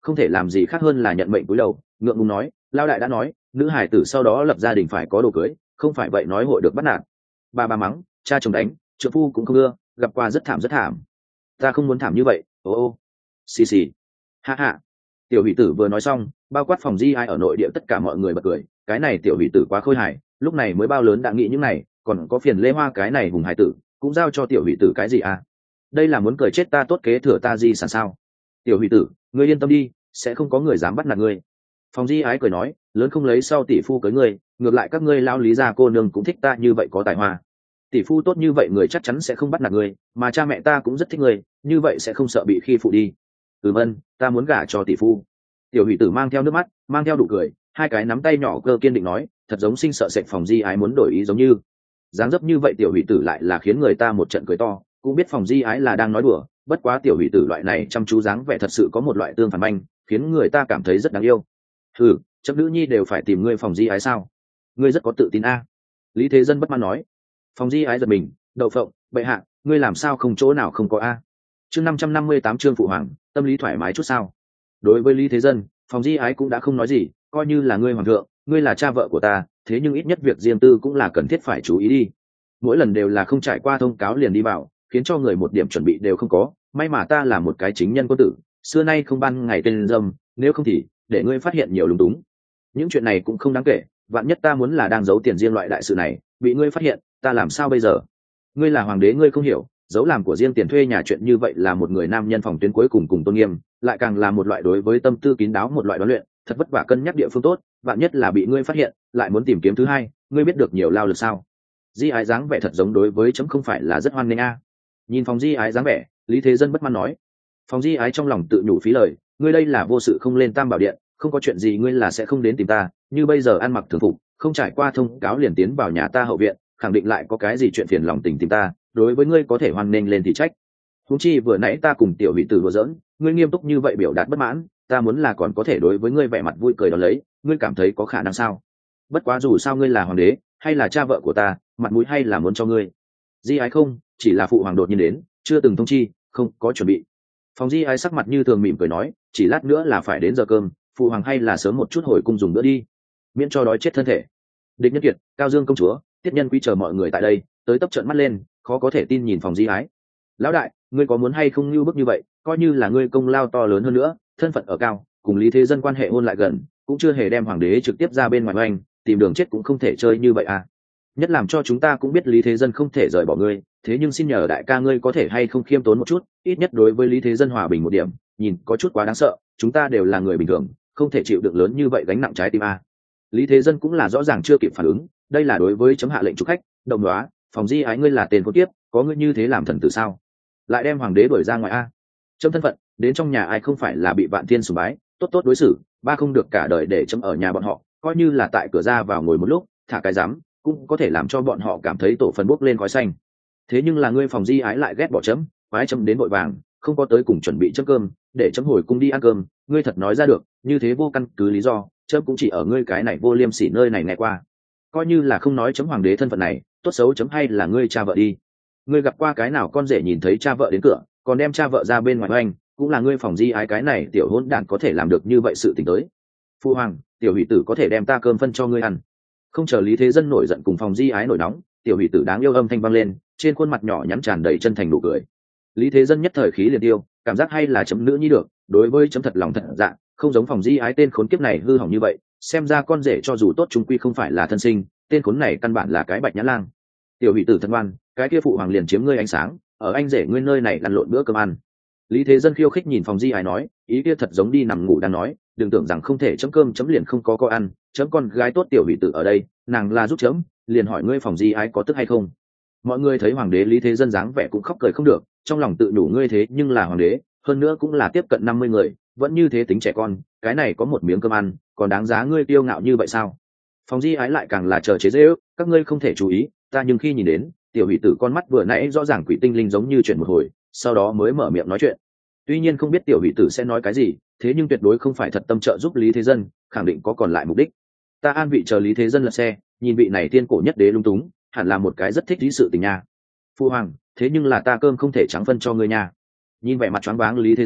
không thể làm gì khác hơn là nhận mệnh cúi đầu ngượng ngùng nói lao đại đã nói nữ hải tử sau đó lập gia đình phải có đồ cưới, không phải vậy nói hội được bắt nạt. Ba ba mắng, cha chồng đánh, trợ phu cũng không ưa, gặp qua rất thảm rất thảm. Ta không muốn thảm như vậy. Ô ô xì xì ha ha. Tiểu hỷ tử vừa nói xong, bao quát phòng di ai ở nội địa tất cả mọi người bật cười. Cái này tiểu hỷ tử quá khôi hài, lúc này mới bao lớn đã nghĩ những này, còn có phiền lê hoa cái này hùng hải tử cũng giao cho tiểu hỷ tử cái gì à? Đây là muốn cười chết ta tốt kế thừa ta di sản sao? Tiểu hỷ tử, ngươi yên tâm đi, sẽ không có người dám bắt nạt ngươi. Phòng di ái cười nói, lớn không lấy sau tỷ phu cưới ngươi, ngược lại các ngươi lao lý gia cô nương cũng thích ta như vậy có tài hoa. Tỷ phu tốt như vậy người chắc chắn sẽ không bắt nạt ngươi, mà cha mẹ ta cũng rất thích ngươi, như vậy sẽ không sợ bị khi phụ đi. Ừm ân, ta muốn gả cho tỷ phu. Tiểu hỷ tử mang theo nước mắt, mang theo đủ cười, hai cái nắm tay nhỏ cơ kiên định nói, thật giống sinh sợ sệt phòng di ái muốn đổi ý giống như. Dáng dấp như vậy tiểu hỷ tử lại là khiến người ta một trận cười to, cũng biết phòng di ái là đang nói đùa, bất quá tiểu hỷ tử loại này chăm chú dáng vẻ thật sự có một loại tương phản manh, khiến người ta cảm thấy rất đáng yêu. Ừ, chấp nữ nhi đều phải tìm ngươi phòng di ái sao? Ngươi rất có tự tin a. Lý Thế Dân bất mãn nói. Phòng di ái giật mình, đậu phộng, bệ hạ, ngươi làm sao không chỗ nào không có a? Chương năm trăm năm mươi tám chương phụ hoàng, tâm lý thoải mái chút sao? Đối với Lý Thế Dân, phòng di ái cũng đã không nói gì, coi như là ngươi hoàng thượng, ngươi là cha vợ của ta, thế nhưng ít nhất việc riêng tư cũng là cần thiết phải chú ý đi. Mỗi lần đều là không trải qua thông cáo liền đi vào, khiến cho người một điểm chuẩn bị đều không có, may mà ta là một cái chính nhân quân tử, xưa nay không ban ngày tên dâm, nếu không thì để ngươi phát hiện nhiều lúng túng. Những chuyện này cũng không đáng kể, vạn nhất ta muốn là đang giấu tiền riêng loại đại sự này, bị ngươi phát hiện, ta làm sao bây giờ? Ngươi là hoàng đế ngươi không hiểu, giấu làm của riêng tiền thuê nhà chuyện như vậy là một người nam nhân phòng tuyến cuối cùng cùng tôn nghiêm, lại càng là một loại đối với tâm tư kín đáo một loại đoán luyện, thật vất vả cân nhắc địa phương tốt, vạn nhất là bị ngươi phát hiện, lại muốn tìm kiếm thứ hai, ngươi biết được nhiều lao lực sao? Di ái dáng vẻ thật giống đối với chấm không phải là rất hoan nghênh a. Nhìn phòng di ái dáng vẻ, Lý Thế Dân bất mãn nói. Phòng di ái trong lòng tự nhủ phí lời, ngươi đây là vô sự không lên tam bảo điện, không có chuyện gì ngươi là sẽ không đến tìm ta, như bây giờ ăn mặc thường phục, không trải qua thông cáo liền tiến vào nhà ta hậu viện, khẳng định lại có cái gì chuyện phiền lòng tình tìm ta, đối với ngươi có thể hoan nghênh lên thì trách. Huống chi vừa nãy ta cùng tiểu hỷ tử đùa giỡn, ngươi nghiêm túc như vậy biểu đạt bất mãn, ta muốn là còn có thể đối với ngươi vẻ mặt vui cười đó lấy, ngươi cảm thấy có khả năng sao? Bất quá dù sao ngươi là hoàng đế, hay là cha vợ của ta, mặt mũi hay là muốn cho ngươi. Di ái không, chỉ là phụ hoàng đột nhiên đến, chưa từng thông chi, không có chuẩn bị. Phòng di ái sắc mặt như thường mỉm cười nói, chỉ lát nữa là phải đến giờ cơm, phụ hoàng hay là sớm một chút hồi cung dùng bữa đi, miễn cho đói chết thân thể. Địch Nhân Kiệt, Cao Dương công chúa, Tiết Nhân Quý chờ mọi người tại đây, tới tấp trợn mắt lên, khó có thể tin nhìn phòng di ái. Lão đại, ngươi có muốn hay không như bức như vậy, coi như là ngươi công lao to lớn hơn nữa, thân phận ở cao, cùng Lý Thế Dân quan hệ hôn lại gần, cũng chưa hề đem hoàng đế trực tiếp ra bên ngoài oanh, tìm đường chết cũng không thể chơi như vậy à? Nhất làm cho chúng ta cũng biết Lý Thế Dân không thể rời bỏ ngươi, thế nhưng xin nhờ đại ca ngươi có thể hay không khiêm tốn một chút, ít nhất đối với Lý Thế Dân hòa bình một điểm, nhìn có chút quá đáng sợ, chúng ta đều là người bình thường, không thể chịu đựng lớn như vậy gánh nặng trái tim à. Lý Thế Dân cũng là rõ ràng chưa kịp phản ứng, đây là đối với chấm hạ lệnh chủ khách, đồng đoá, phòng di ái ngươi là tên con tiếp, có ngươi như thế làm thần tử sao? Lại đem hoàng đế đuổi ra ngoài a? Chấm thân phận, đến trong nhà ai không phải là bị vạn thiên sủng bái, tốt tốt đối xử, ba không được cả đời để chấm ở nhà bọn họ, coi như là tại cửa ra vào ngồi một lúc, thả cái dám, cũng có thể làm cho bọn họ cảm thấy tổ phần bốc lên khói xanh. Thế nhưng là ngươi phòng di ái lại ghét bỏ chấm, quái chấm đến vội vàng, không có tới cùng chuẩn bị chấm cơm, để chấm hồi cung đi ăn cơm, ngươi thật nói ra được, như thế vô căn cứ lý do, chấm cũng chỉ ở ngươi cái này vô liêm sỉ nơi này nghe qua. Coi như là không nói chấm hoàng đế thân phận này, tốt xấu chấm hay là ngươi cha vợ đi. Ngươi gặp qua cái nào con rể nhìn thấy cha vợ đến cửa, còn đem cha vợ ra bên ngoài oanh, cũng là ngươi phòng di ái cái này tiểu hỗn đản có thể làm được như vậy sự tình tới. Phu hoàng, tiểu hỷ tử có thể đem ta cơm phân cho ngươi ăn. Không chờ Lý Thế Dân nổi giận cùng phòng di ái nổi nóng, tiểu hỷ tử đáng yêu âm thanh vang lên, trên khuôn mặt nhỏ nhắn tràn đầy chân thành nụ cười. Lý Thế Dân nhất thời khí liền tiêu, cảm giác hay là chấm nữ nhi được, đối với chấm thật lòng thật dạ, không giống phòng di ái tên khốn kiếp này hư hỏng như vậy, xem ra con rể cho dù tốt chúng quy không phải là thân sinh, tên khốn này căn bản là cái bạch nhã lang. Tiểu hỷ tử thân ngoan, cái kia phụ hoàng liền chiếm ngươi ánh sáng, ở anh rể ngươi nơi này lăn lộn bữa cơm ăn. Lý Thế Dân khiêu khích nhìn phòng di ái nói, ý kia thật giống đi nằm ngủ đang nói, đừng tưởng rằng không thể chấm cơm chấm liền không có có ăn, chấm con gái tốt tiểu hỷ tử ở đây, nàng là giúp chấm, liền hỏi ngươi phòng di ái có tức hay không. Mọi người thấy hoàng đế Lý Thế Dân dáng vẻ cũng khóc cười không được, trong lòng tự đủ ngươi thế nhưng là hoàng đế, hơn nữa cũng là tiếp cận năm mươi người, vẫn như thế tính trẻ con, cái này có một miếng cơm ăn, còn đáng giá ngươi kiêu ngạo như vậy sao? Phòng di ái lại càng là chờ chế giễu, các ngươi không thể chú ý, ta nhưng khi nhìn đến, tiểu hỷ tử con mắt vừa nãy rõ ràng quỷ tinh linh giống như chuyển một hồi, sau đó mới mở miệng nói chuyện. Tuy nhiên không biết tiểu hỷ tử sẽ nói cái gì, thế nhưng tuyệt đối không phải thật tâm trợ giúp Lý Thế Dân, khẳng định có còn lại mục đích. Ta an vị chờ Lý Thế Dân lật xe, nhìn vị này tiên cổ nhất đế lung túng, hẳn là một cái rất thích lý sự tình nha. Phu hoàng, thế nhưng là ta cơm không thể trắng phân cho ngươi nha. Nhìn vẻ mặt choáng váng Lý Thế Dân,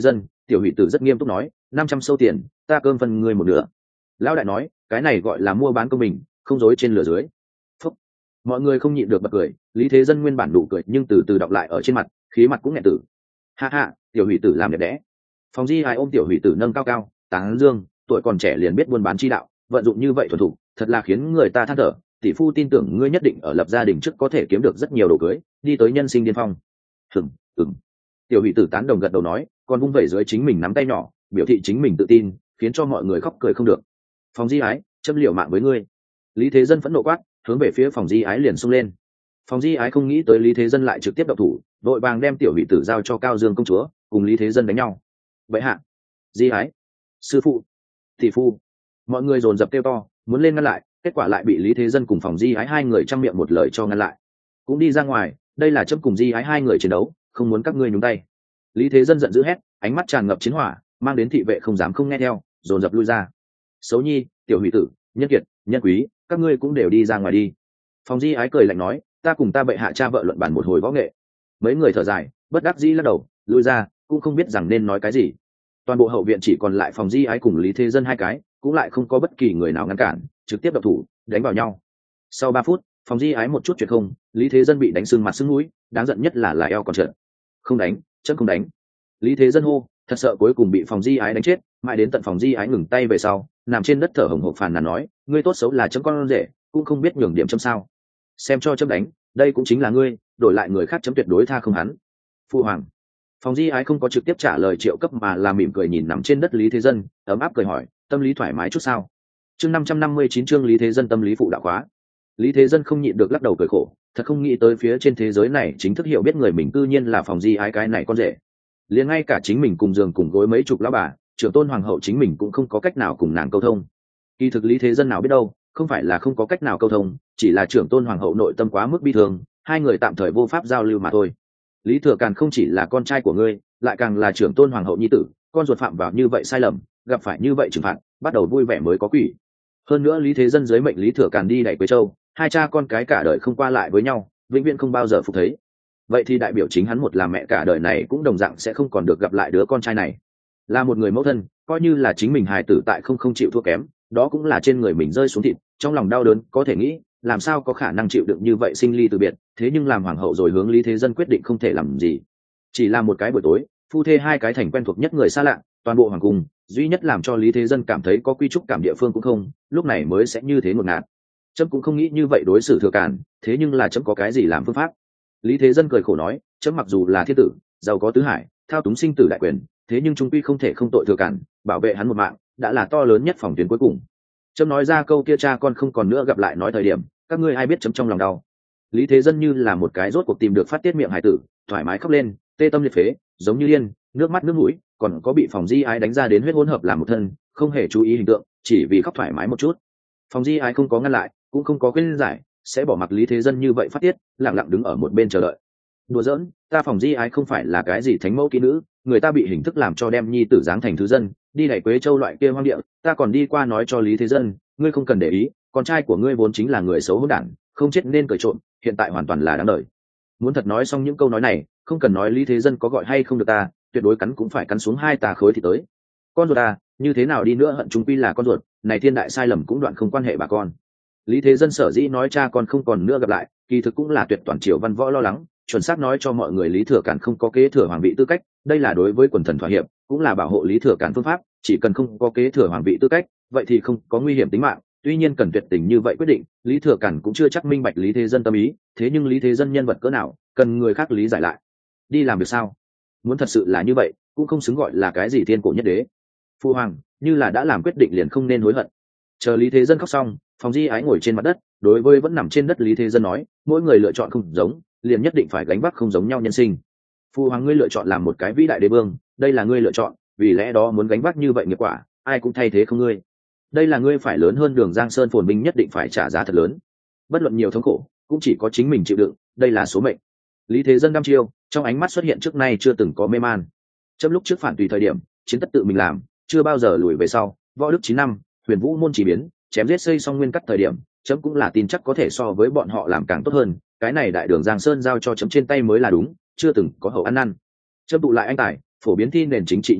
Tiểu hỷ tử rất nghiêm túc nói, năm trăm sâu tiền, ta cơm phân ngươi một nửa. Lão đại nói, cái này gọi là mua bán công bình, không dối trên lửa dưới. Phúc. Mọi người không nhịn được bật cười, Lý Thế Dân nguyên bản đủ cười nhưng từ từ đọc lại ở trên mặt, khí mặt cũng nghẹn tử. Ha ha, tiểu hỷ tử làm đẹp đẽ. Phòng Di Ái ôm tiểu hỷ tử nâng cao cao, tán dương, tuổi còn trẻ liền biết buôn bán chi đạo, vận dụng như vậy thuần thủ, thật là khiến người ta than thở. Tỷ phu tin tưởng ngươi nhất định ở lập gia đình trước có thể kiếm được rất nhiều đồ cưới, đi tới nhân sinh điên phong. Hừm, ừm. Tiểu hỷ tử tán đồng gật đầu nói, còn vung vẩy dưới chính mình nắm tay nhỏ, biểu thị chính mình tự tin, khiến cho mọi người khóc cười không được. Phòng Di Ái, châm liều mạng với ngươi. Lý Thế Dân phẫn nộ quát, hướng về phía Phòng Di Ái liền xông lên. Phòng Di Ái không nghĩ tới Lý Thế Dân lại trực tiếp động thủ, vội vàng đem tiểu hỷ tử giao cho Cao Dương công chúa, cùng Lý Thế Dân đánh nhau. Vậy hạ, Di Ái, sư phụ, tỷ phu, mọi người dồn dập kêu to, muốn lên ngăn lại, kết quả lại bị Lý Thế Dân cùng Phòng Di Ái hai người trăm miệng một lời cho ngăn lại. Cũng đi ra ngoài, đây là chấm cùng Di Ái hai người chiến đấu, không muốn các ngươi nhúng tay. Lý Thế Dân giận dữ hét, ánh mắt tràn ngập chiến hỏa, mang đến thị vệ không dám không nghe theo, dồn dập lui ra. Xấu Nhi, tiểu hủy tử, nhân kiệt, nhân quý, các ngươi cũng đều đi ra ngoài đi. Phòng Di Ái cười lạnh nói, ta cùng ta bệ hạ cha vợ luận bàn một hồi võ nghệ. Mấy người thở dài, bất đắc dĩ lắc đầu, lui ra, cũng không biết rằng nên nói cái gì. Toàn bộ hậu viện chỉ còn lại Phòng Di Ái cùng Lý Thế Dân hai cái, cũng lại không có bất kỳ người nào ngăn cản, trực tiếp đập thủ, đánh vào nhau. Sau ba phút, Phòng Di Ái một chút chuyện không, Lý Thế Dân bị đánh sưng mặt sưng mũi, đáng giận nhất là là eo còn trợn. Không đánh, chân không đánh. Lý Thế Dân hô, thật sợ cuối cùng bị Phòng Di Ái đánh chết, mãi đến tận Phòng Di Ái ngừng tay về sau, nằm trên đất thở hổn hộc phàn nàn nói, ngươi tốt xấu là chấm con rể, cũng không biết nhường điểm chấm sao. Xem cho chấm đánh, đây cũng chính là ngươi, đổi lại người khác chấm tuyệt đối tha không hắn. Phu hoàng. Phòng Di Ái không có trực tiếp trả lời triệu cấp mà là mỉm cười nhìn nằm trên đất Lý Thế Dân, ấm áp cười hỏi, tâm lý thoải mái chút sao? Chương năm trăm năm mươi chín chương Lý Thế Dân tâm lý phụ đạo khóa. Lý Thế Dân không nhịn được lắc đầu cười khổ, thật không nghĩ tới phía trên thế giới này chính thức hiểu biết người mình cư nhiên là Phòng Di Ái cái này con rể. Liền ngay cả chính mình cùng giường cùng gối mấy chục lão bà, trưởng tôn hoàng hậu chính mình cũng không có cách nào cùng nàng câu thông. Kỳ thực Lý Thế Dân nào biết đâu, không phải là không có cách nào câu thông, chỉ là trưởng tôn hoàng hậu nội tâm quá mức bi thương, hai người tạm thời vô pháp giao lưu mà thôi. Lý Thừa Càn không chỉ là con trai của ngươi, lại càng là trưởng tôn hoàng hậu nhi tử, con ruột phạm vào như vậy sai lầm, gặp phải như vậy trừng phạt, bắt đầu vui vẻ mới có quỷ. Hơn nữa Lý Thế Dân dưới mệnh Lý Thừa Càn đi đẩy Quế Châu, hai cha con cái cả đời không qua lại với nhau, vĩnh viễn không bao giờ phục thấy. Vậy thì đại biểu chính hắn một là mẹ cả đời này cũng đồng dạng sẽ không còn được gặp lại đứa con trai này. Là một người mẫu thân, coi như là chính mình hài tử tại không không chịu thua kém, đó cũng là trên người mình rơi xuống thịt, trong lòng đau đớn, có thể nghĩ, làm sao có khả năng chịu đựng như vậy sinh ly từ biệt, thế nhưng làm hoàng hậu rồi hướng Lý Thế Dân quyết định không thể làm gì. Chỉ là một cái buổi tối, phu thê hai cái thành quen thuộc nhất người xa lạ, toàn bộ hoàng cung, duy nhất làm cho Lý Thế Dân cảm thấy có quy trúc cảm địa phương cũng không, lúc này mới sẽ như thế ngột ngạt. Chấm cũng không nghĩ như vậy đối xử Thừa Càn, thế nhưng là chấm có cái gì làm phương pháp. Lý Thế Dân cười khổ nói, chấm mặc dù là thiên tử, giàu có tứ hải, thao túng sinh tử đại quyền, thế nhưng trung quy không thể không tội Thừa Càn, bảo vệ hắn một mạng, đã là to lớn nhất phòng tuyến cuối cùng. Chấm nói ra câu kia cha con không còn nữa gặp lại nói thời điểm, các ngươi ai biết chấm trong lòng đau. Lý Thế Dân như là một cái rốt cuộc tìm được phát tiết miệng hải tử, thoải mái khóc lên, tê tâm liệt phế, giống như điên, nước mắt nước mũi, còn có bị Phòng Di Ái đánh ra đến huyết hỗn hợp làm một thân, không hề chú ý hình tượng, chỉ vì khóc thoải mái một chút. Phòng Di Ái không có ngăn lại, cũng không có khuyên giải, sẽ bỏ mặc Lý Thế Dân như vậy phát tiết, lặng lặng đứng ở một bên chờ đợi. Đùa giỡn, ta Phòng Di Ái không phải là cái gì thánh mẫu kỹ nữ, người ta bị hình thức làm cho đem nhi tử dáng thành thứ dân, đi đẩy Quế Châu loại kia hoang địa, ta còn đi qua nói cho Lý Thế Dân, ngươi không cần để ý, con trai của ngươi vốn chính là người xấu hỗn đản, không chết nên cười trộm, hiện tại hoàn toàn là đáng đời. Muốn thật nói xong những câu nói này, không cần nói Lý Thế Dân có gọi hay không được ta, tuyệt đối cắn cũng phải cắn xuống hai tà khối thì tới. Con ruột ta, như thế nào đi nữa hận chúng quy là con ruột, này thiên đại sai lầm cũng đoạn không quan hệ bà con. Lý Thế Dân sở dĩ nói cha con không còn nữa gặp lại, kỳ thực cũng là tuyệt toàn triều văn võ lo lắng, chuẩn xác nói cho mọi người Lý Thừa Càn không có kế thừa hoàng vị tư cách, đây là đối với quần thần thỏa hiệp, cũng là bảo hộ Lý Thừa Càn phương pháp, chỉ cần không có kế thừa hoàng vị tư cách, vậy thì không có nguy hiểm tính mạng. Tuy nhiên cần tuyệt tình như vậy quyết định, Lý Thừa Càn cũng chưa chắc minh bạch Lý Thế Dân tâm ý, thế nhưng Lý Thế Dân nhân vật cỡ nào, cần người khác lý giải lại. Đi làm việc sao? Muốn thật sự là như vậy, cũng không xứng gọi là cái gì thiên cổ nhất đế. Phu hoàng, như là đã làm quyết định liền không nên hối hận. Chờ Lý Thế Dân khóc xong, Phòng Di Ái ngồi trên mặt đất, đối với vẫn nằm trên đất Lý Thế Dân nói, mỗi người lựa chọn không giống, liền nhất định phải gánh vác không giống nhau nhân sinh. Phu hoàng, ngươi lựa chọn làm một cái vĩ đại đế vương, đây là ngươi lựa chọn, vì lẽ đó muốn gánh vác như vậy nghiệp quả, ai cũng thay thế không ngươi. Đây là ngươi phải lớn hơn Đường Giang Sơn phồn binh nhất định phải trả giá thật lớn. Bất luận nhiều thống khổ, cũng chỉ có chính mình chịu đựng, đây là số mệnh. Lý Thế Dân đăm chiêu, trong ánh mắt xuất hiện trước nay chưa từng có mê man. Trong lúc trước phản tùy thời điểm, chiến tất tự mình làm, chưa bao giờ lùi về sau. Võ đức chín năm, Huyền Vũ môn chỉ biến, chém giết xây xong nguyên cắt thời điểm, chấm cũng là tin chắc có thể so với bọn họ làm càng tốt hơn. Cái này đại đường Giang Sơn giao cho chấm trên tay mới là đúng, chưa từng có hậu ăn năn. Chấm tụ lại anh tài, phổ biến thi nền chính trị nhân tử,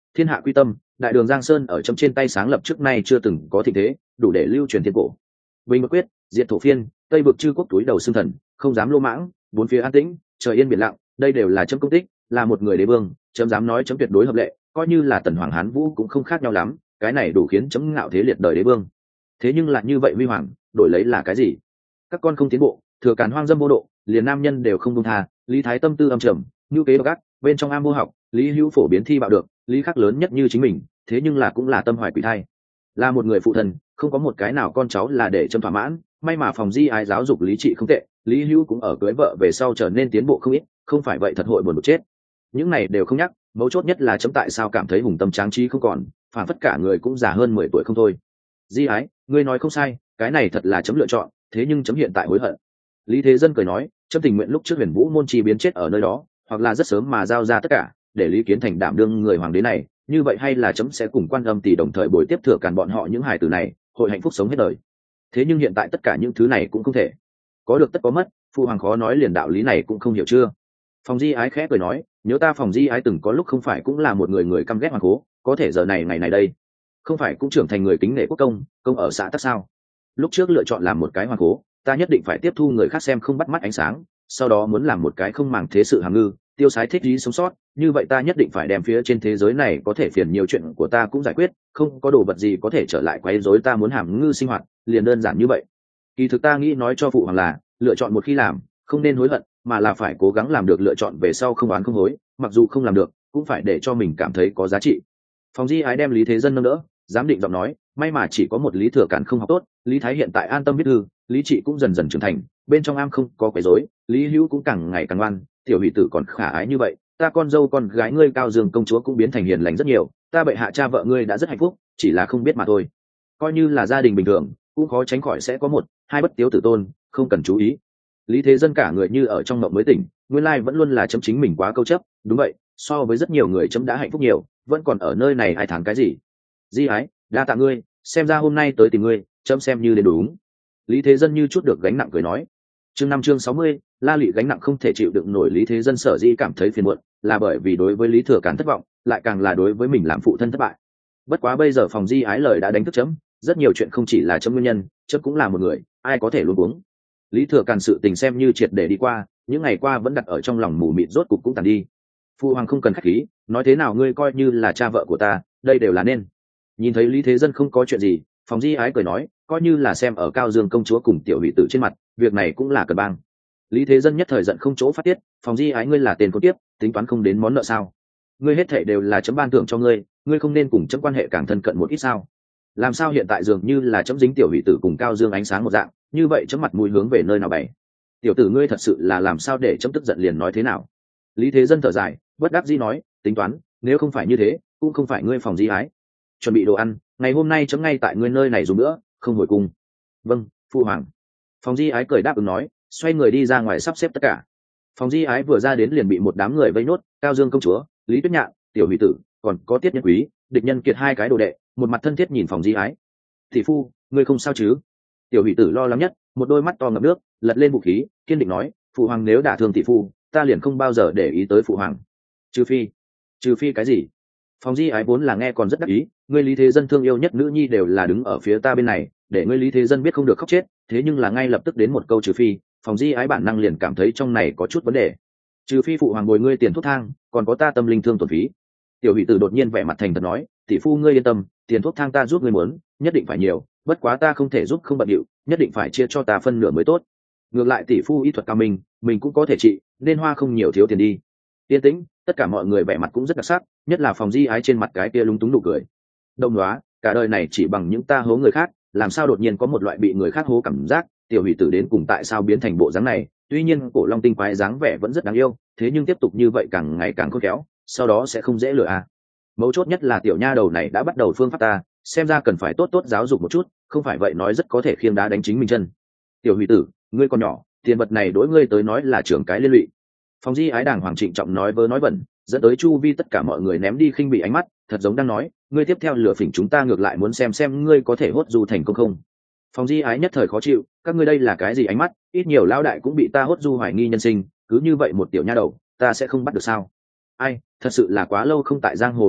Thiên hạ quy tâm, đại đường Giang Sơn ở chấm trên tay sáng lập trước nay chưa từng có thịnh thế, đủ để lưu truyền thiên cổ. Bình bất quyết, diệt thổ phiên, tây vực chư quốc túi đầu xương thần, không dám lô mãng, bốn phía an tĩnh, trời yên biển lặng, đây đều là chấm công tích, là một người đế vương, chấm dám nói chấm tuyệt đối hợp lệ, coi như là tần hoàng hán vũ cũng không khác nhau lắm, cái này đủ khiến chấm ngạo thế liệt đời đế vương. Thế nhưng lại như vậy huy hoàng, đổi lấy là cái gì? Các con không tiến bộ, thừa càn hoang dâm vô độ, liền nam nhân đều không dung tha, lý thái tâm tư âm trầm, nhu kế độc ác, bên trong am vô học, lý hữu phổ biến thi bạo được, lý khắc lớn nhất như chính mình, thế nhưng là cũng là tâm hoài quỷ thai, là một người phụ thần, không có một cái nào con cháu là để chấm thỏa mãn. May mà phòng di ái giáo dục lý trị không tệ, lý hữu cũng ở cưới vợ về sau trở nên tiến bộ không ít, không phải vậy thật hội buồn bực chết. Những này đều không nhắc, mấu chốt nhất là chấm tại sao cảm thấy hùng tâm tráng trí không còn, phản phất cả người cũng già hơn mười tuổi không thôi. Di ái, ngươi nói không sai, cái này thật là chấm lựa chọn, thế nhưng chấm hiện tại hối hận. Lý Thế Dân cười nói, chấm tình nguyện lúc trước Huyền Vũ môn chi biến chết ở nơi đó, hoặc là rất sớm mà giao ra tất cả, để Lý Kiến Thành đảm đương người hoàng đế này, như vậy hay là chấm sẽ cùng Quan Âm tỷ đồng thời bồi tiếp thừa càn bọn họ những hài tử này, hội hạnh phúc sống hết đời. Thế nhưng hiện tại tất cả những thứ này cũng không thể, có được tất có mất, phụ hoàng khó nói liền đạo lý này cũng không hiểu chưa? Phòng Di ái khẽ cười nói, nhớ ta Phòng Di ái từng có lúc không phải cũng là một người người căm ghét hoàng cố, có thể giờ này ngày này đây, không phải cũng trưởng thành người kính nể quốc công, công ở xã tắc sao? Lúc trước lựa chọn làm một cái hoàng cố, ta nhất định phải tiếp thu người khác xem không bắt mắt ánh sáng, sau đó muốn làm một cái không màng thế sự hàm ngư, tiêu sái thích ý sống sót, như vậy ta nhất định phải đem phía trên thế giới này có thể phiền nhiều chuyện của ta cũng giải quyết, không có đồ vật gì có thể trở lại quấy rối ta muốn hàm ngư sinh hoạt, liền đơn giản như vậy. Kỳ thực ta nghĩ nói cho phụ hoàng là, lựa chọn một khi làm, không nên hối hận, mà là phải cố gắng làm được lựa chọn về sau không oán không hối, mặc dù không làm được, cũng phải để cho mình cảm thấy có giá trị. Phòng Di ái đem Lý Thế Dân nâng đỡ, giám định giọng nói, may mà chỉ có một Lý Thừa Càn không học tốt, Lý Thái hiện tại an tâm viết thư, Lý Trị cũng dần dần trưởng thành, bên trong am không có quấy rối, Lý Hữu cũng càng ngày càng ngoan, tiểu hỷ tử còn khả ái như vậy, ta con dâu con gái ngươi Cao Dương công chúa cũng biến thành hiền lành rất nhiều, ta bệ hạ cha vợ ngươi đã rất hạnh phúc, chỉ là không biết mà thôi. Coi như là gia đình bình thường, cũng khó tránh khỏi sẽ có một, hai bất tiếu tử tôn, không cần chú ý. Lý Thế Dân cả người như ở trong mộng mới tỉnh, nguyên lai vẫn luôn là chấm chính mình quá câu chấp, đúng vậy, so với rất nhiều người chấm đã hạnh phúc nhiều, vẫn còn ở nơi này ai thán cái gì? Di ái, đa tạ ngươi, xem ra hôm nay tới tìm ngươi, chấm xem như đến đúng. Lý Thế Dân như chút được gánh nặng cười nói. Chương năm chương sáu mươi, La Lị gánh nặng không thể chịu đựng nổi. Lý Thế Dân sở dĩ cảm thấy phiền muộn, là bởi vì đối với Lý Thừa Càn thất vọng, lại càng là đối với mình làm phụ thân thất bại. Bất quá bây giờ Phòng Di ái lời đã đánh thức chấm, rất nhiều chuyện không chỉ là chấm nguyên nhân, chấm cũng là một người, ai có thể luôn uống. Lý Thừa Càn sự tình xem như triệt để đi qua, những ngày qua vẫn đặt ở trong lòng mù mịt rốt cục cũng tàn đi. Phụ hoàng không cần khách khí, nói thế nào ngươi coi như là cha vợ của ta, đây đều là nên. Nhìn thấy Lý Thế Dân không có chuyện gì, Phòng Di ái cười nói, coi như là xem ở Cao Dương công chúa cùng tiểu hỷ tử trên mặt, việc này cũng là cần bang. Lý Thế Dân nhất thời giận không chỗ phát tiết, Phòng Di ái ngươi là tên có tiếp, tính toán không đến món nợ sao? Ngươi hết thảy đều là chấm ban thưởng cho ngươi, ngươi không nên cùng chấm quan hệ càng thân cận một ít sao? Làm sao hiện tại dường như là chấm dính tiểu hỷ tử cùng Cao Dương ánh sáng một dạng, như vậy chấm mặt mũi hướng về nơi nào bày? Tiểu tử ngươi thật sự là làm sao để chấm tức giận liền nói thế nào? Lý Thế Dân thở dài, bất đắc dĩ nói, tính toán, nếu không phải như thế, cũng không phải ngươi Phòng Di ái. Chuẩn bị đồ ăn, ngày hôm nay chấm ngay tại ngươi nơi này dùng nữa, không hồi cung. Vâng, phụ hoàng. Phòng Di ái cười đáp ứng nói, xoay người đi ra ngoài sắp xếp tất cả. Phòng Di ái vừa ra đến liền bị một đám người vây nốt, Cao Dương công chúa, Lý Tuyết Nhạn, tiểu hỷ tử, còn có Tiết Nhân Quý, địch nhân kiệt hai cái đồ đệ, một mặt thân thiết nhìn Phòng Di ái. Thị phu, ngươi không sao chứ? Tiểu hỷ tử lo lắng nhất, một đôi mắt to ngập nước, lật lên vũ khí, kiên định nói, phụ hoàng nếu đả thương thị phu, ta liền không bao giờ để ý tới phụ hoàng. Trừ phi, trừ phi cái gì? Phòng Di ái vốn là nghe còn rất đắc ý, ngươi Lý Thế Dân thương yêu nhất nữ nhi đều là đứng ở phía ta bên này, để ngươi Lý Thế Dân biết không được khóc chết, thế nhưng là ngay lập tức đến một câu trừ phi, Phòng Di ái bản năng liền cảm thấy trong này có chút vấn đề. Trừ phi phụ hoàng bồi ngươi tiền thuốc thang, còn có ta tâm linh thương tổn phí. Tiểu hỷ tử đột nhiên vẻ mặt thành thật nói, tỷ phu ngươi yên tâm, tiền thuốc thang ta giúp ngươi muốn, nhất định phải nhiều, bất quá ta không thể giúp không bận điệu, nhất định phải chia cho ta phân nửa mới tốt. Ngược lại tỷ phu y thuật cao minh, mình cũng có thể trị, nên hoa không nhiều thiếu tiền đi. Yên tĩnh, tất cả mọi người vẻ mặt cũng rất đặc sắc, nhất là Phòng Di ái trên mặt cái kia lúng túng nụ cười. Đông đoá, cả đời này chỉ bằng những ta hố người khác, làm sao đột nhiên có một loại bị người khác hố cảm giác, tiểu hỷ tử đến cùng tại sao biến thành bộ dáng này? Tuy nhiên cổ long tinh quái dáng vẻ vẫn rất đáng yêu, thế nhưng tiếp tục như vậy càng ngày càng khôn khéo, sau đó sẽ không dễ lừa à. Mấu chốt nhất là tiểu nha đầu này đã bắt đầu phương pháp ta, xem ra cần phải tốt tốt giáo dục một chút, không phải vậy nói rất có thể khiêng đá đánh chính mình chân. Tiểu hỷ tử, ngươi còn nhỏ, tiền vật này đối ngươi tới nói là trưởng cái liên lụy. Phòng Di ái đàng hoàng trịnh trọng nói vớ nói bẩn, dẫn tới chu vi tất cả mọi người ném đi khinh bị ánh mắt, thật giống đang nói, ngươi tiếp theo lừa phỉnh chúng ta ngược lại muốn xem xem ngươi có thể hốt du thành công không. Phòng Di ái nhất thời khó chịu, các ngươi đây là cái gì ánh mắt, ít nhiều lão đại cũng bị ta hốt du hoài nghi nhân sinh, cứ như vậy một tiểu nha đầu, ta sẽ không bắt được sao? Ai, thật sự là quá lâu không tại giang hồ đi lại,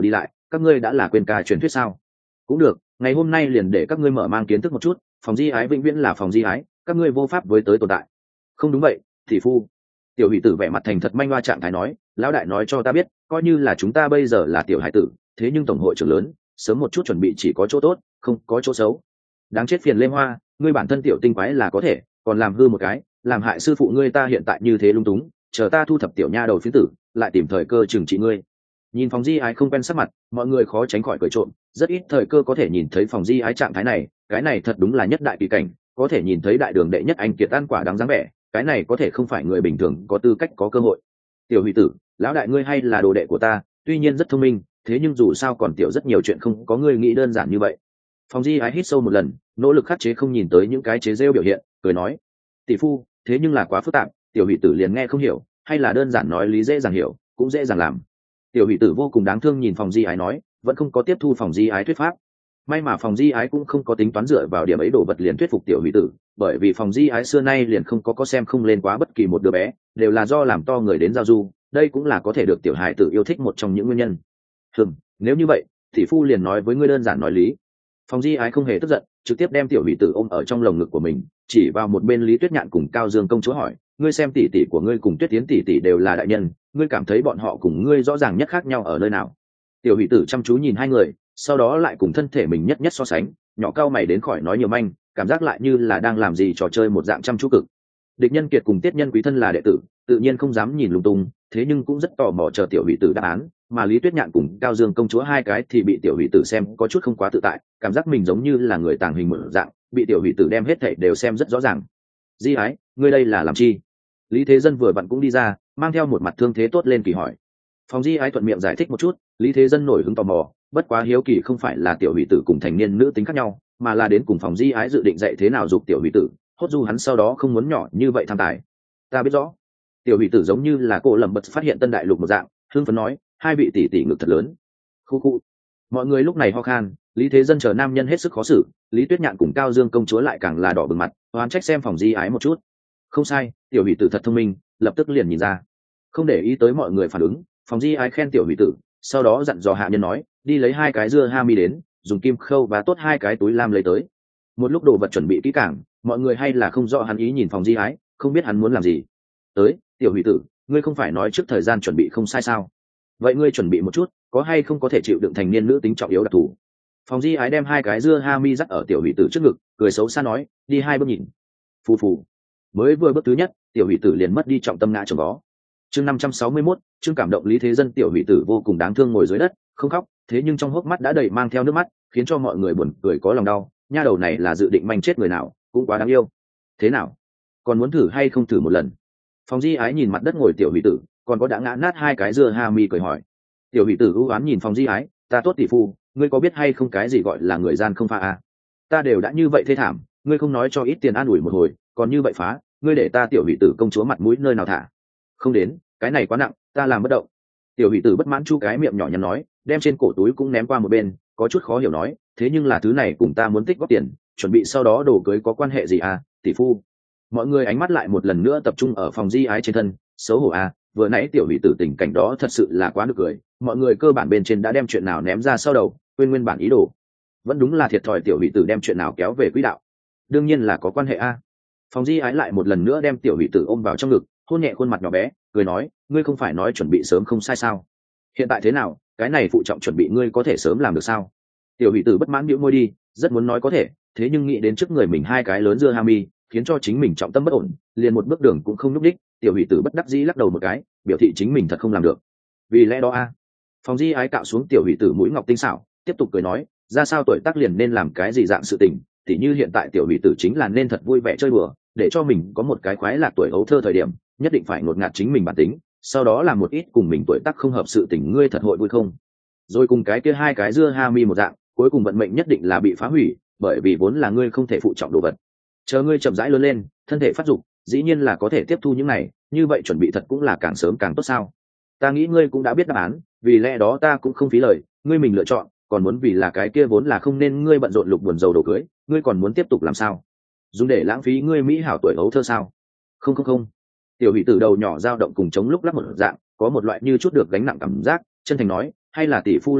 các ngươi đã là quên ca truyền thuyết sao? Cũng được, ngày hôm nay liền để các ngươi mở mang kiến thức một chút, phòng di ái vĩnh viễn là phòng di ái, các ngươi vô pháp với tới tồn tại. Không đúng vậy, thị phu. Tiểu hỷ tử vẻ mặt thành thật manh loa trạng thái nói, lão đại nói cho ta biết, coi như là chúng ta bây giờ là tiểu hải tử, thế nhưng tổng hội trưởng lớn, sớm một chút chuẩn bị chỉ có chỗ tốt, không có chỗ xấu. Đáng chết phiền lê hoa, ngươi bản thân tiểu tinh quái là có thể, còn làm hư một cái, làm hại sư phụ ngươi ta hiện tại như thế lung túng, chờ ta thu thập tiểu nha đầu phiến tử, lại tìm thời cơ trừng trị ngươi. Nhìn phòng di ái không quen sắc mặt, mọi người khó tránh khỏi cười trộm, rất ít thời cơ có thể nhìn thấy phòng di ái trạng thái này, cái này thật đúng là nhất đại kỳ cảnh, có thể nhìn thấy đại đường đệ nhất anh kiệt ăn quả đáng dáng vẻ, cái này có thể không phải người bình thường có tư cách có cơ hội. Tiểu hủy tử, lão đại ngươi hay là đồ đệ của ta, tuy nhiên rất thông minh, thế nhưng dù sao còn tiểu rất nhiều chuyện không có ngươi nghĩ đơn giản như vậy. Phòng di ái hít sâu một lần, nỗ lực khắc chế không nhìn tới những cái chế rêu biểu hiện, cười nói, tỷ phu, thế nhưng là quá phức tạp, tiểu hủy tử liền nghe không hiểu, hay là đơn giản nói lý dễ dàng hiểu, cũng dễ dàng làm. Tiểu hỷ tử vô cùng đáng thương nhìn phòng di ái nói, vẫn không có tiếp thu phòng di ái thuyết pháp. May mà phòng di ái cũng không có tính toán dựa vào điểm ấy đồ vật liền thuyết phục tiểu hỷ tử, bởi vì phòng di ái xưa nay liền không có có xem không lên quá bất kỳ một đứa bé, đều là do làm to người đến giao du, đây cũng là có thể được tiểu hài tử yêu thích một trong những nguyên nhân. Hừm, nếu như vậy thì phu liền nói với ngươi đơn giản nói lý. Phòng di ái không hề tức giận, trực tiếp đem tiểu hỷ tử ôm ở trong lồng ngực của mình, chỉ vào một bên Lý Tuyết Nhạn cùng Cao Dương công chúa hỏi, ngươi xem tỷ tỷ của ngươi cùng Tuyết Tiến tỷ tỷ đều là đại nhân, ngươi cảm thấy bọn họ cùng ngươi rõ ràng nhất khác nhau ở nơi nào? Tiểu hỷ tử chăm chú nhìn hai người, sau đó lại cùng thân thể mình nhất nhất so sánh, nhỏ cao mày đến khỏi nói nhiều manh, cảm giác lại như là đang làm gì trò chơi một dạng chăm chú cực. Địch Nhân Kiệt cùng Tiết Nhân Quý thân là đệ tử, tự nhiên không dám nhìn lung tung, thế nhưng cũng rất tò mò chờ tiểu hỷ tử đáp án, mà Lý Tuyết Nhạn cùng Cao Dương công chúa hai cái thì bị tiểu hỷ tử xem có chút không quá tự tại, cảm giác mình giống như là người tàng hình một dạng, bị tiểu hỷ tử đem hết thảy đều xem rất rõ ràng. Di ái, ngươi đây là làm chi? Lý Thế Dân vừa vặn cũng đi ra, mang theo một mặt thương thế tốt lên kỳ hỏi. Phòng di ái thuận miệng giải thích một chút, Lý Thế Dân nổi hứng tò mò, bất quá hiếu kỳ không phải là tiểu hỷ tử cùng thành niên nữ tính khác nhau, mà là đến cùng phòng di ái dự định dạy thế nào dục tiểu hỷ tử, hốt du hắn sau đó không muốn nhỏ như vậy tham tài. Ta biết rõ. Tiểu hỷ tử giống như là cô lầm bật phát hiện tân đại lục một dạng, hưng phấn nói, hai vị tỷ tỷ ngực thật lớn. Khu khu. Mọi người lúc này ho khan, Lý Thế Dân chờ nam nhân hết sức khó xử, Lý Tuyết Nhạn cùng Cao Dương công chúa lại càng là đỏ bừng mặt, oán trách xem phòng di ái một chút. Không sai, tiểu hỷ tử thật thông minh, lập tức liền nhìn ra. Không để ý tới mọi người phản ứng, phòng di ái khen tiểu hỷ tử, sau đó dặn dò hạ nhân nói, đi lấy hai cái dưa ha mi đến, dùng kim khâu và tốt hai cái túi lam lấy tới. Một lúc đồ vật chuẩn bị kỹ càng, mọi người hay là không rõ hắn ý nhìn phòng di ái, không biết hắn muốn làm gì. Tới, tiểu hỷ tử, ngươi không phải nói trước thời gian chuẩn bị không sai sao? Vậy ngươi chuẩn bị một chút, có hay không có thể chịu đựng thành niên nữ tính trọng yếu đặc thù? Phòng di ái đem hai cái dưa ha mi dắt ở tiểu hỷ tử trước ngực, cười xấu xa nói, đi hai bước nhìn. Phù phù. Mới vừa bước thứ nhất, tiểu hỷ tử liền mất đi trọng tâm ngã chồng vó. Chương năm trăm sáu mươi mốt, chương cảm động Lý Thế Dân tiểu hỷ tử vô cùng đáng thương ngồi dưới đất, không khóc, thế nhưng trong hốc mắt đã đầy mang theo nước mắt, khiến cho mọi người buồn cười có lòng đau, nha đầu này là dự định manh chết người nào, cũng quá đáng yêu. Thế nào? Còn muốn thử hay không thử một lần? Phòng di ái nhìn mặt đất ngồi tiểu hỷ tử, còn có đã ngã nát hai cái dưa ha mi cười hỏi. Tiểu hỷ tử ưu ám nhìn phòng di ái, ta tốt tỷ phu, ngươi có biết hay không cái gì gọi là người gian không pha à? Ta đều đã như vậy thê thảm, ngươi không nói cho ít tiền an ủi một hồi, còn như vậy phá, ngươi để ta tiểu hỷ tử công chúa mặt mũi nơi nào thả? Không đến, cái này quá nặng, ta làm bất động. Tiểu hỷ tử bất mãn chu cái miệng nhỏ nhắn nói, đem trên cổ túi cũng ném qua một bên, có chút khó hiểu nói, thế nhưng là thứ này cùng ta muốn tích góp tiền, chuẩn bị sau đó đồ cưới có quan hệ gì à, tỷ phu? Mọi người ánh mắt lại một lần nữa tập trung ở phòng di ái trên thân, xấu hổ à, vừa nãy tiểu hỷ tử tình cảnh đó thật sự là quá nực cười, mọi người cơ bản bên trên đã đem chuyện nào ném ra sau đầu, quên nguyên bản ý đồ. Vẫn đúng là thiệt thòi tiểu hỷ tử đem chuyện nào kéo về quỹ đạo. Đương nhiên là có quan hệ a. Phòng di ái lại một lần nữa đem tiểu hỷ tử ôm vào trong ngực, hôn nhẹ khuôn mặt nhỏ bé, cười nói, ngươi không phải nói chuẩn bị sớm không sai sao? Hiện tại thế nào, cái này phụ trọng chuẩn bị ngươi có thể sớm làm được sao? Tiểu hỷ tử bất mãn bĩu môi đi, rất muốn nói có thể, thế nhưng nghĩ đến trước người mình hai cái lớn dưa ha mi, khiến cho chính mình trọng tâm bất ổn, liền một bước đường cũng không nhúc đích. Tiểu hỷ tử bất đắc dĩ lắc đầu một cái, biểu thị chính mình thật không làm được. Vì lẽ đó a. Phòng di ái cạo xuống tiểu hỷ tử mũi ngọc tinh xảo, tiếp tục cười nói, ra sao tuổi tác liền nên làm cái gì dạng sự tình, tỉ như hiện tại tiểu hỷ tử chính là nên thật vui vẻ chơi bừa, để cho mình có một cái khoái lạc tuổi ấu thơ thời điểm, nhất định phải ngột ngạt chính mình bản tính, sau đó làm một ít cùng mình tuổi tác không hợp sự tình, ngươi thật hội vui không? Rồi cùng cái kia hai cái dưa ha mi một dạng, cuối cùng vận mệnh nhất định là bị phá hủy, bởi vì vốn là ngươi không thể phụ trọng đồ vật. Chờ ngươi chậm rãi lớn lên, thân thể phát dục, dĩ nhiên là có thể tiếp thu những này, như vậy chuẩn bị thật cũng là càng sớm càng tốt sao? Ta nghĩ ngươi cũng đã biết đáp án, vì lẽ đó ta cũng không phí lời, ngươi mình lựa chọn, còn muốn vì là cái kia vốn là không nên ngươi bận rộn lục buồn dầu đồ cưới, ngươi còn muốn tiếp tục làm sao? Dùng để lãng phí ngươi mỹ hảo tuổi ấu thơ sao? Không không không. Tiểu hỷ tử đầu nhỏ dao động cùng chống lúc lắc một dạng, có một loại như chút được gánh nặng cảm giác, chân thành nói, hay là tỷ phu lợi hại,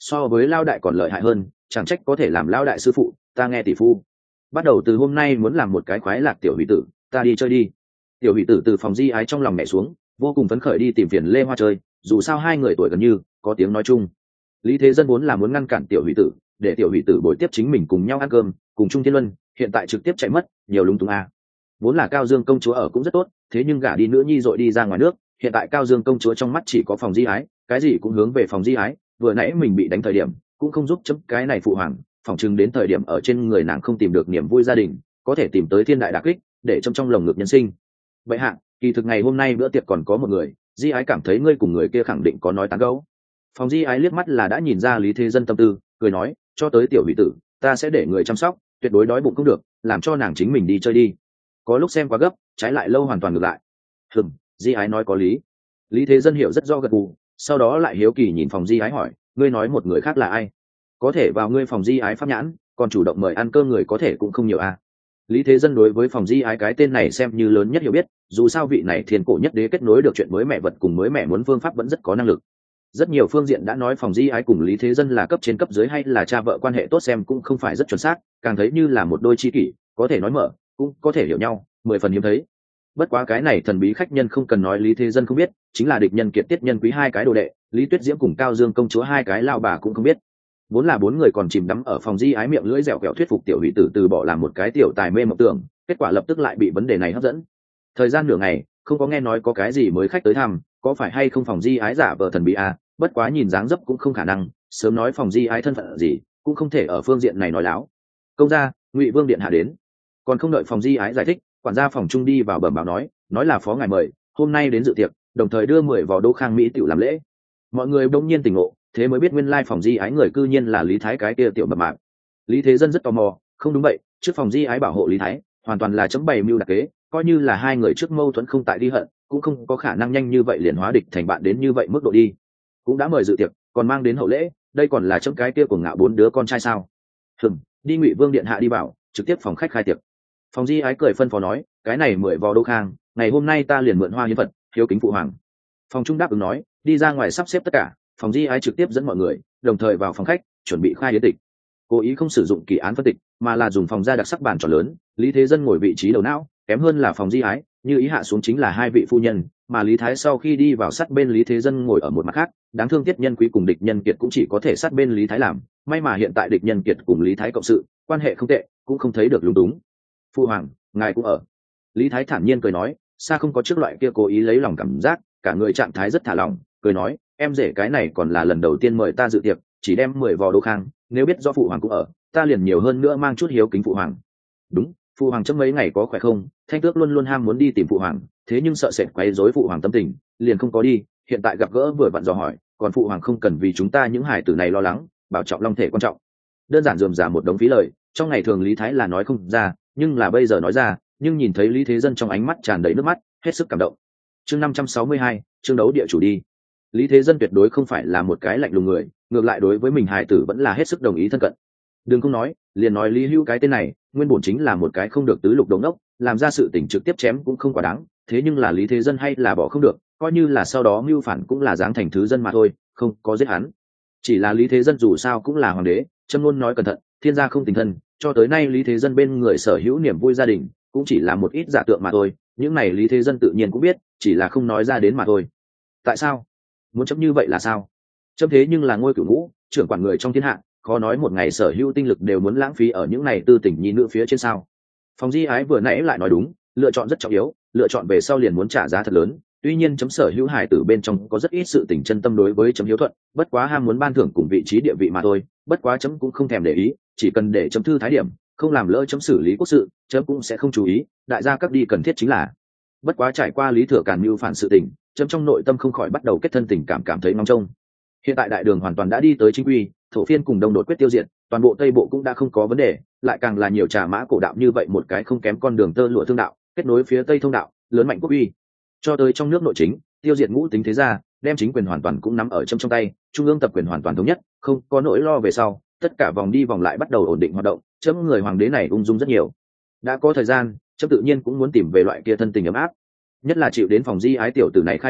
so với lao đại còn lợi hại hơn, chẳng trách có thể làm lao đại sư phụ. Ta nghe tỷ phu, bắt đầu từ hôm nay muốn làm một cái khoái lạc tiểu hủy tử, ta đi chơi đi. Tiểu hủy tử từ phòng di ái trong lòng nhảy xuống, vô cùng phấn khởi đi tìm Phiền Lê Hoa chơi, dù sao hai người tuổi gần như có tiếng nói chung. Lý Thế Dân vốn là muốn ngăn cản tiểu hủy tử, để tiểu hủy tử bồi tiếp chính mình cùng nhau ăn cơm, cùng Trung Thiên Luân, hiện tại trực tiếp chạy mất, nhiều lúng túng a. Vốn là Cao Dương công chúa ở cũng rất tốt, thế nhưng gả đi nữ nhi dội đi ra ngoài nước, hiện tại Cao Dương công chúa trong mắt chỉ có phòng di ái, cái gì cũng hướng về phòng di ái, vừa nãy mình bị đánh thời điểm, cũng không giúp chấm cái này phụ hoàng, phòng chừng đến thời điểm ở trên người nàng không tìm được niềm vui gia đình, có thể tìm tới thiên đại đả kích, để trong trong lồng ngực nhân sinh. Vậy hạ, kỳ thực ngày hôm nay bữa tiệc còn có một người, di ái cảm thấy ngươi cùng người kia khẳng định có nói tán gẫu. Phòng di ái liếc mắt là đã nhìn ra Lý Thế Dân tâm tư, cười nói, cho tới tiểu hủy tử, ta sẽ để người chăm sóc, tuyệt đối đói bụng không được, làm cho nàng chính mình đi chơi đi. Có lúc xem quá gấp, trái lại lâu hoàn toàn ngược lại. Hừm, di ái nói có lý. Lý Thế Dân hiểu rất rõ gật gù, sau đó lại hiếu kỳ nhìn phòng di ái hỏi, ngươi nói một người khác là ai? Có thể vào ngươi phòng di ái pháp nhãn, còn chủ động mời ăn cơm người có thể cũng không nhiều à. Lý Thế Dân đối với phòng di ái cái tên này xem như lớn nhất hiểu biết, dù sao vị này thiên cổ nhất đế kết nối được chuyện mới mẹ vật cùng mới mẹ muốn phương pháp vẫn rất có năng lực. Rất nhiều phương diện đã nói phòng di ái cùng Lý Thế Dân là cấp trên cấp dưới hay là cha vợ quan hệ tốt xem cũng không phải rất chuẩn xác, càng thấy như là một đôi tri kỷ, có thể nói mở, cũng có thể hiểu nhau, mười phần hiếm thấy. Bất quá cái này thần bí khách nhân không cần nói Lý Thế Dân không biết, chính là địch nhân kiệt tiết nhân quý hai cái đồ đệ, Lý Tuyết Diễm cùng Cao Dương công chúa hai cái lao bà cũng không biết. Vốn là bốn người còn chìm đắm ở phòng di ái miệng lưỡi dẻo kẹo thuyết phục tiểu hủy tử từ bỏ làm một cái tiểu tài mê mộng tưởng, kết quả lập tức lại bị vấn đề này hấp dẫn. Thời gian nửa ngày không có nghe nói có cái gì mới khách tới thăm, có phải hay không phòng di ái giả vờ thần bí à, bất quá nhìn dáng dấp cũng không khả năng, sớm nói phòng di ái thân phận gì cũng không thể ở phương diện này nói láo. Công gia, Ngụy Vương điện hạ đến. Còn không đợi phòng di ái giải thích, quản gia phòng trung đi vào bẩm báo nói, nói là phó ngài mời, hôm nay đến dự tiệc, đồng thời đưa mười vò đỗ khang mỹ tiểu làm lễ. Mọi người đông nhiên tỉnh ngộ, thế mới biết nguyên lai phòng di ái người cư nhiên là Lý Thái cái kia tiểu mập mạp. Lý Thế Dân rất tò mò, không đúng vậy, trước phòng di ái bảo hộ Lý Thái, hoàn toàn là chấm bày mưu đặc kế, coi như là hai người trước mâu thuẫn không tại đi hận, cũng không có khả năng nhanh như vậy liền hóa địch thành bạn đến như vậy mức độ đi. Cũng đã mời dự tiệc, còn mang đến hậu lễ, đây còn là chấm cái kia của ngạo bốn đứa con trai sao? Hừm, đi Ngụy Vương điện hạ đi bảo, trực tiếp phòng khách khai tiệc. Phòng di ái cười phân phó nói, cái này mười vò đỗ khang, ngày hôm nay ta liền mượn hoa hiến vật, hiếu kính phụ hoàng. Phòng trung đáp ứng nói, đi ra ngoài sắp xếp tất cả. Phòng di ái trực tiếp dẫn mọi người đồng thời vào phòng khách chuẩn bị khai yến tịch, cố ý không sử dụng kỳ án phân tịch mà là dùng phòng ra đặc sắc bàn tròn lớn. Lý Thế Dân ngồi vị trí đầu não, kém hơn là phòng di ái, như ý hạ xuống chính là hai vị phu nhân, mà Lý Thái sau khi đi vào sát bên Lý Thế Dân ngồi ở một mặt khác. Đáng thương tiết nhân quý cùng địch nhân kiệt cũng chỉ có thể sát bên Lý Thái làm, may mà hiện tại địch nhân kiệt cùng Lý Thái cộng sự quan hệ không tệ, cũng không thấy được lúng túng. Phu hoàng, ngài cũng ở. Lý Thái thản nhiên cười nói, xa không có trước loại kia cố ý lấy lòng cảm giác, cả người trạng thái rất thả lỏng, cười nói, em rể cái này còn là lần đầu tiên mời ta dự tiệc, chỉ đem mười vò đỗ khang, nếu biết do phụ hoàng cũng ở, ta liền nhiều hơn nữa mang chút hiếu kính phụ hoàng. Đúng, phụ hoàng chấm mấy ngày có khỏe không? Thanh tước luôn luôn ham muốn đi tìm phụ hoàng, thế nhưng sợ sệt quấy rối phụ hoàng tâm tình, liền không có đi, hiện tại gặp gỡ vừa vặn dò hỏi, còn phụ hoàng không cần vì chúng ta những hài tử này lo lắng, bảo trọng long thể quan trọng. Đơn giản rườm rà một đống phí lời, trong ngày thường Lý Thái là nói không ra, nhưng là bây giờ nói ra, nhưng nhìn thấy Lý Thế Dân trong ánh mắt tràn đầy nước mắt, hết sức cảm động. Chương năm trăm sáu mươi hai, chương đấu địa chủ đi. Lý Thế Dân tuyệt đối không phải là một cái lạnh lùng người, ngược lại đối với mình hài tử vẫn là hết sức đồng ý thân cận. Đừng không nói, liền nói Lý Hưu cái tên này, nguyên bổn chính là một cái không được tứ lục đồng ốc, làm ra sự tình trực tiếp chém cũng không quá đáng, thế nhưng là Lý Thế Dân hay là bỏ không được, coi như là sau đó mưu phản cũng là dáng thành thứ dân mà thôi, không có giết hắn. Chỉ là Lý Thế Dân dù sao cũng là hoàng đế, châm luôn nói cẩn thận, thiên gia không tình thân, cho tới nay Lý Thế Dân bên người sở hữu niềm vui gia đình, cũng chỉ là một ít giả tượng mà thôi, những này Lý Thế Dân tự nhiên cũng biết, chỉ là không nói ra đến mà thôi. Tại sao? Muốn chấm như vậy là sao? Chấm thế nhưng là ngôi cửu ngũ, trưởng quản người trong thiên hạ, khó nói một ngày sở hữu tinh lực đều muốn lãng phí ở những này tư tình nhi nữ phía trên sao? Phòng di ái vừa nãy lại nói đúng, lựa chọn rất trọng yếu, lựa chọn về sau liền muốn trả giá thật lớn. Tuy nhiên chấm sở hữu hài tử bên trong có rất ít sự tình chân tâm đối với chấm hiếu thuận, bất quá ham muốn ban thưởng cùng vị trí địa vị mà thôi, bất quá chấm cũng không thèm để ý, chỉ cần để chấm thư thái điểm, không làm lỡ chấm xử lý quốc sự, chấm cũng sẽ không chú ý, đại gia các đi cần thiết chính là. Bất quá trải qua Lý Thừa Càn mưu phản sự tình, chấm trong nội tâm không khỏi bắt đầu kết thân tình cảm cảm thấy ngóng trông. Hiện tại đại đường hoàn toàn đã đi tới chính quy, thổ phiên cùng đông đột quyết tiêu diệt, toàn bộ tây bộ cũng đã không có vấn đề, lại càng là nhiều trà mã cổ đạo như vậy một cái không kém con đường tơ lụa thương đạo, kết nối phía tây thông đạo, lớn mạnh quốc uy. Cho tới trong nước nội chính, tiêu diệt ngũ tính thế gia, đem chính quyền hoàn toàn cũng nắm ở chấm trong tay, trung ương tập quyền hoàn toàn thống nhất, không có nỗi lo về sau, tất cả vòng đi vòng lại bắt đầu ổn định hoạt động, chấm người hoàng đế này ung dung rất nhiều. Đã có thời gian, chấm tự nhiên cũng muốn tìm về loại kia thân tình ấm áp, nhất là chịu đến phòng di ái tiểu tử này khai đạo,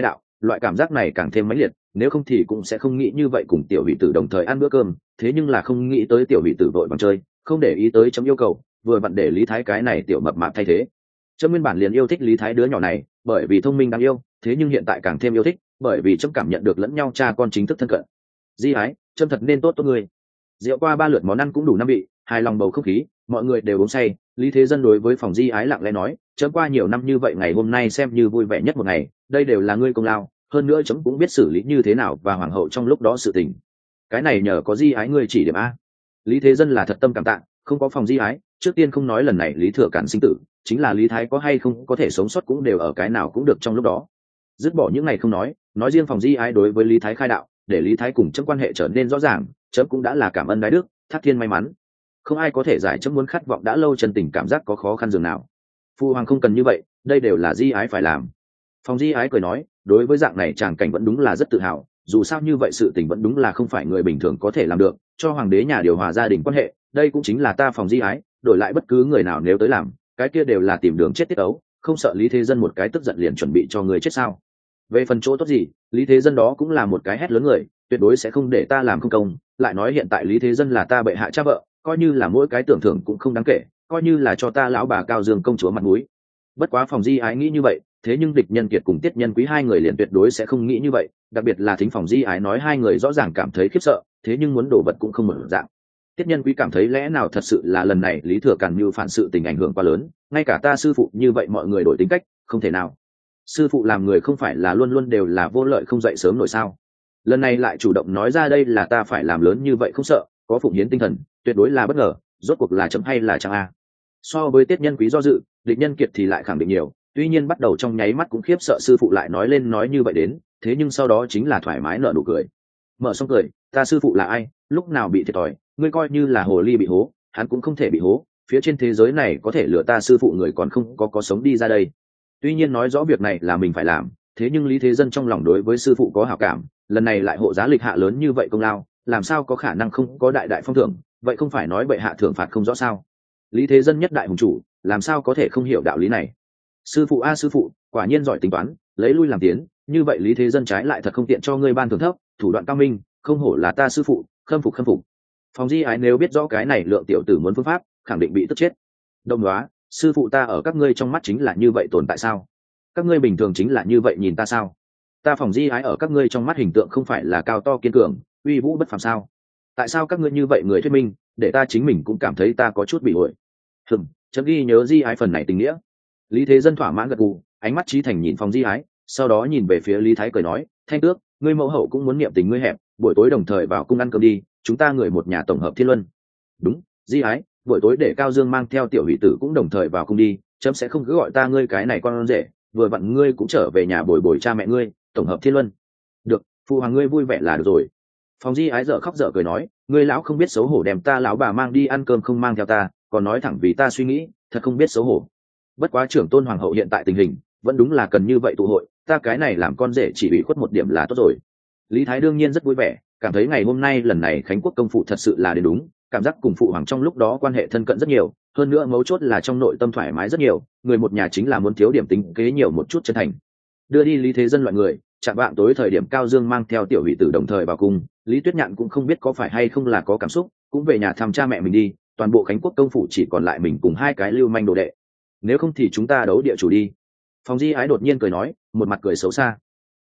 loại cảm giác này càng thêm mãnh liệt, nếu không thì cũng sẽ không nghĩ như vậy cùng tiểu hỷ tử đồng thời ăn bữa cơm, thế nhưng là không nghĩ tới tiểu hỷ tử vội vàng chơi, không để ý tới chấm yêu cầu, vừa vặn để lý thái cái này tiểu mập mạp thay thế. Chấm nguyên bản liền yêu thích lý thái đứa nhỏ này, bởi vì thông minh đáng yêu, thế nhưng hiện tại càng thêm yêu thích, bởi vì chấm cảm nhận được lẫn nhau cha con chính thức thân cận. Di ái, chấm thật nên tốt tốt người. Rượu qua ba lượt món ăn cũng đủ năm vị, hài lòng bầu không khí, mọi người đều uống say. Lý Thế Dân đối với phòng Di ái lặng lẽ nói, chấm qua nhiều năm như vậy ngày hôm nay xem như vui vẻ nhất một ngày, đây đều là ngươi công lao, hơn nữa chấm cũng biết xử lý như thế nào và hoàng hậu trong lúc đó sự tình. Cái này nhờ có Di ái ngươi chỉ điểm a. Lý Thế Dân là thật tâm cảm tạ, không có phòng Di ái, trước tiên không nói lần này Lý Thừa Cản sinh tử, chính là Lý Thái có hay không có thể sống sót cũng đều ở cái nào cũng được trong lúc đó. Dứt bỏ những ngày không nói, nói riêng phòng Di ái đối với Lý Thái khai đạo, để Lý Thái cùng chấm quan hệ trở nên rõ ràng, chấm cũng đã là cảm ơn đái đức, thác thiên may mắn. Không ai có thể giải chấm muốn khát vọng đã lâu chân tình cảm giác có khó khăn dường nào. Phu hoàng không cần như vậy, đây đều là Di ái phải làm. Phòng Di ái cười nói, đối với dạng này tràng cảnh vẫn đúng là rất tự hào, dù sao như vậy sự tình vẫn đúng là không phải người bình thường có thể làm được, cho hoàng đế nhà điều hòa gia đình quan hệ, đây cũng chính là ta phòng Di ái, đổi lại bất cứ người nào nếu tới làm, cái kia đều là tìm đường chết tiết ấu, không sợ Lý Thế Dân một cái tức giận liền chuẩn bị cho người chết sao? Về phần chỗ tốt gì, Lý Thế Dân đó cũng là một cái hét lớn người, tuyệt đối sẽ không để ta làm không công, lại nói hiện tại Lý Thế Dân là ta bệ hạ cha vợ, coi như là mỗi cái tưởng thưởng cũng không đáng kể, coi như là cho ta lão bà Cao Dương công chúa mặt mũi. Bất quá phòng Di ái nghĩ như vậy, thế nhưng địch nhân kiệt cùng tiết nhân quý hai người liền tuyệt đối sẽ không nghĩ như vậy, đặc biệt là thính phòng Di ái nói hai người rõ ràng cảm thấy khiếp sợ, thế nhưng muốn đổ vật cũng không mở dạng. Tiết nhân quý cảm thấy lẽ nào thật sự là lần này Lý Thừa Càn như phản sự tình ảnh hưởng quá lớn, ngay cả ta sư phụ như vậy mọi người đổi tính cách, không thể nào. Sư phụ làm người không phải là luôn luôn đều là vô lợi không dậy sớm nổi sao? Lần này lại chủ động nói ra đây là ta phải làm lớn như vậy không sợ, có phụng hiến tinh thần, tuyệt đối là bất ngờ, rốt cuộc là chấm hay là chẳng a. So với tiết nhân quý do dự, địch nhân kiệt thì lại khẳng định nhiều, tuy nhiên bắt đầu trong nháy mắt cũng khiếp sợ sư phụ lại nói lên nói như vậy đến, thế nhưng sau đó chính là thoải mái nở nụ cười. Mở xong cười, ta sư phụ là ai, lúc nào bị thiệt thòi, ngươi coi như là hồ ly bị hố, hắn cũng không thể bị hố, phía trên thế giới này có thể lừa ta sư phụ người còn không có có sống đi ra đây. Tuy nhiên nói rõ việc này là mình phải làm, thế nhưng Lý Thế Dân trong lòng đối với sư phụ có hảo cảm, lần này lại hộ giá lịch hạ lớn như vậy công lao, làm sao có khả năng không có đại đại phong thưởng, vậy không phải nói bệ hạ thưởng phạt không rõ sao? Lý Thế Dân nhất đại hùng chủ, làm sao có thể không hiểu đạo lý này? Sư phụ a sư phụ, quả nhiên giỏi tính toán, lấy lui làm tiến, như vậy Lý Thế Dân trái lại thật không tiện cho ngươi ban thưởng thấp, thủ đoạn cao minh, không hổ là ta sư phụ, khâm phục khâm phục. Phòng Di ái nếu biết rõ cái này lượng tiểu tử muốn phương pháp, khẳng định bị tức chết. Đông đoá, sư phụ ta ở các ngươi trong mắt chính là như vậy tồn tại sao? Các ngươi bình thường chính là như vậy nhìn ta sao? Ta Phòng Di ái ở các ngươi trong mắt hình tượng không phải là cao to kiên cường, uy vũ bất phàm sao? Tại sao các ngươi như vậy người thuyết minh, để ta chính mình cũng cảm thấy ta có chút bị ổi. Hừm, chấm ghi nhớ Di ái phần này tình nghĩa. Lý Thế Dân thỏa mãn gật gù, ánh mắt trí thành nhìn Phòng Di ái, sau đó nhìn về phía Lý Thái cười nói, Thanh Tước, ngươi mẫu hậu cũng muốn niệm tình ngươi hẹp, buổi tối đồng thời vào cung ăn cơm đi, chúng ta người một nhà tổng hợp thiên luân. Đúng, Di ái, buổi tối để Cao Dương mang theo tiểu hỷ tử cũng đồng thời vào cung đi, chấm sẽ không cứ gọi ta ngươi cái này con rể, vừa vặn ngươi cũng trở về nhà bồi bồi cha mẹ ngươi, tổng hợp thiên luân. Được, phụ hoàng ngươi vui vẻ là được rồi. Phòng Di ái dở khóc dở cười nói, ngươi lão không biết xấu hổ đem ta lão bà mang đi ăn cơm không mang theo ta, còn nói thẳng vì ta suy nghĩ, thật không biết xấu hổ. Bất quá trưởng tôn hoàng hậu hiện tại tình hình vẫn đúng là cần như vậy tụ hội, ta cái này làm con rể chỉ bị khuất một điểm là tốt rồi. Lý Thái đương nhiên rất vui vẻ, cảm thấy ngày hôm nay lần này Khánh Quốc công phụ thật sự là đến đúng, cảm giác cùng phụ hoàng trong lúc đó quan hệ thân cận rất nhiều, hơn nữa mấu chốt là trong nội tâm thoải mái rất nhiều, người một nhà chính là muốn thiếu điểm tính kế nhiều một chút chân thành. Đưa đi Lý Thế Dân loại người, chạm vạng tối thời điểm Cao Dương mang theo tiểu hỷ tử đồng thời vào cung, Lý Tuyết Nhạn cũng không biết có phải hay không là có cảm xúc, cũng về nhà thăm cha mẹ mình đi, toàn bộ Khánh Quốc công phủ chỉ còn lại mình cùng hai cái lưu manh đồ đệ. Nếu không thì chúng ta đấu địa chủ đi. Phòng Di ái đột nhiên cười nói, một mặt cười xấu xa.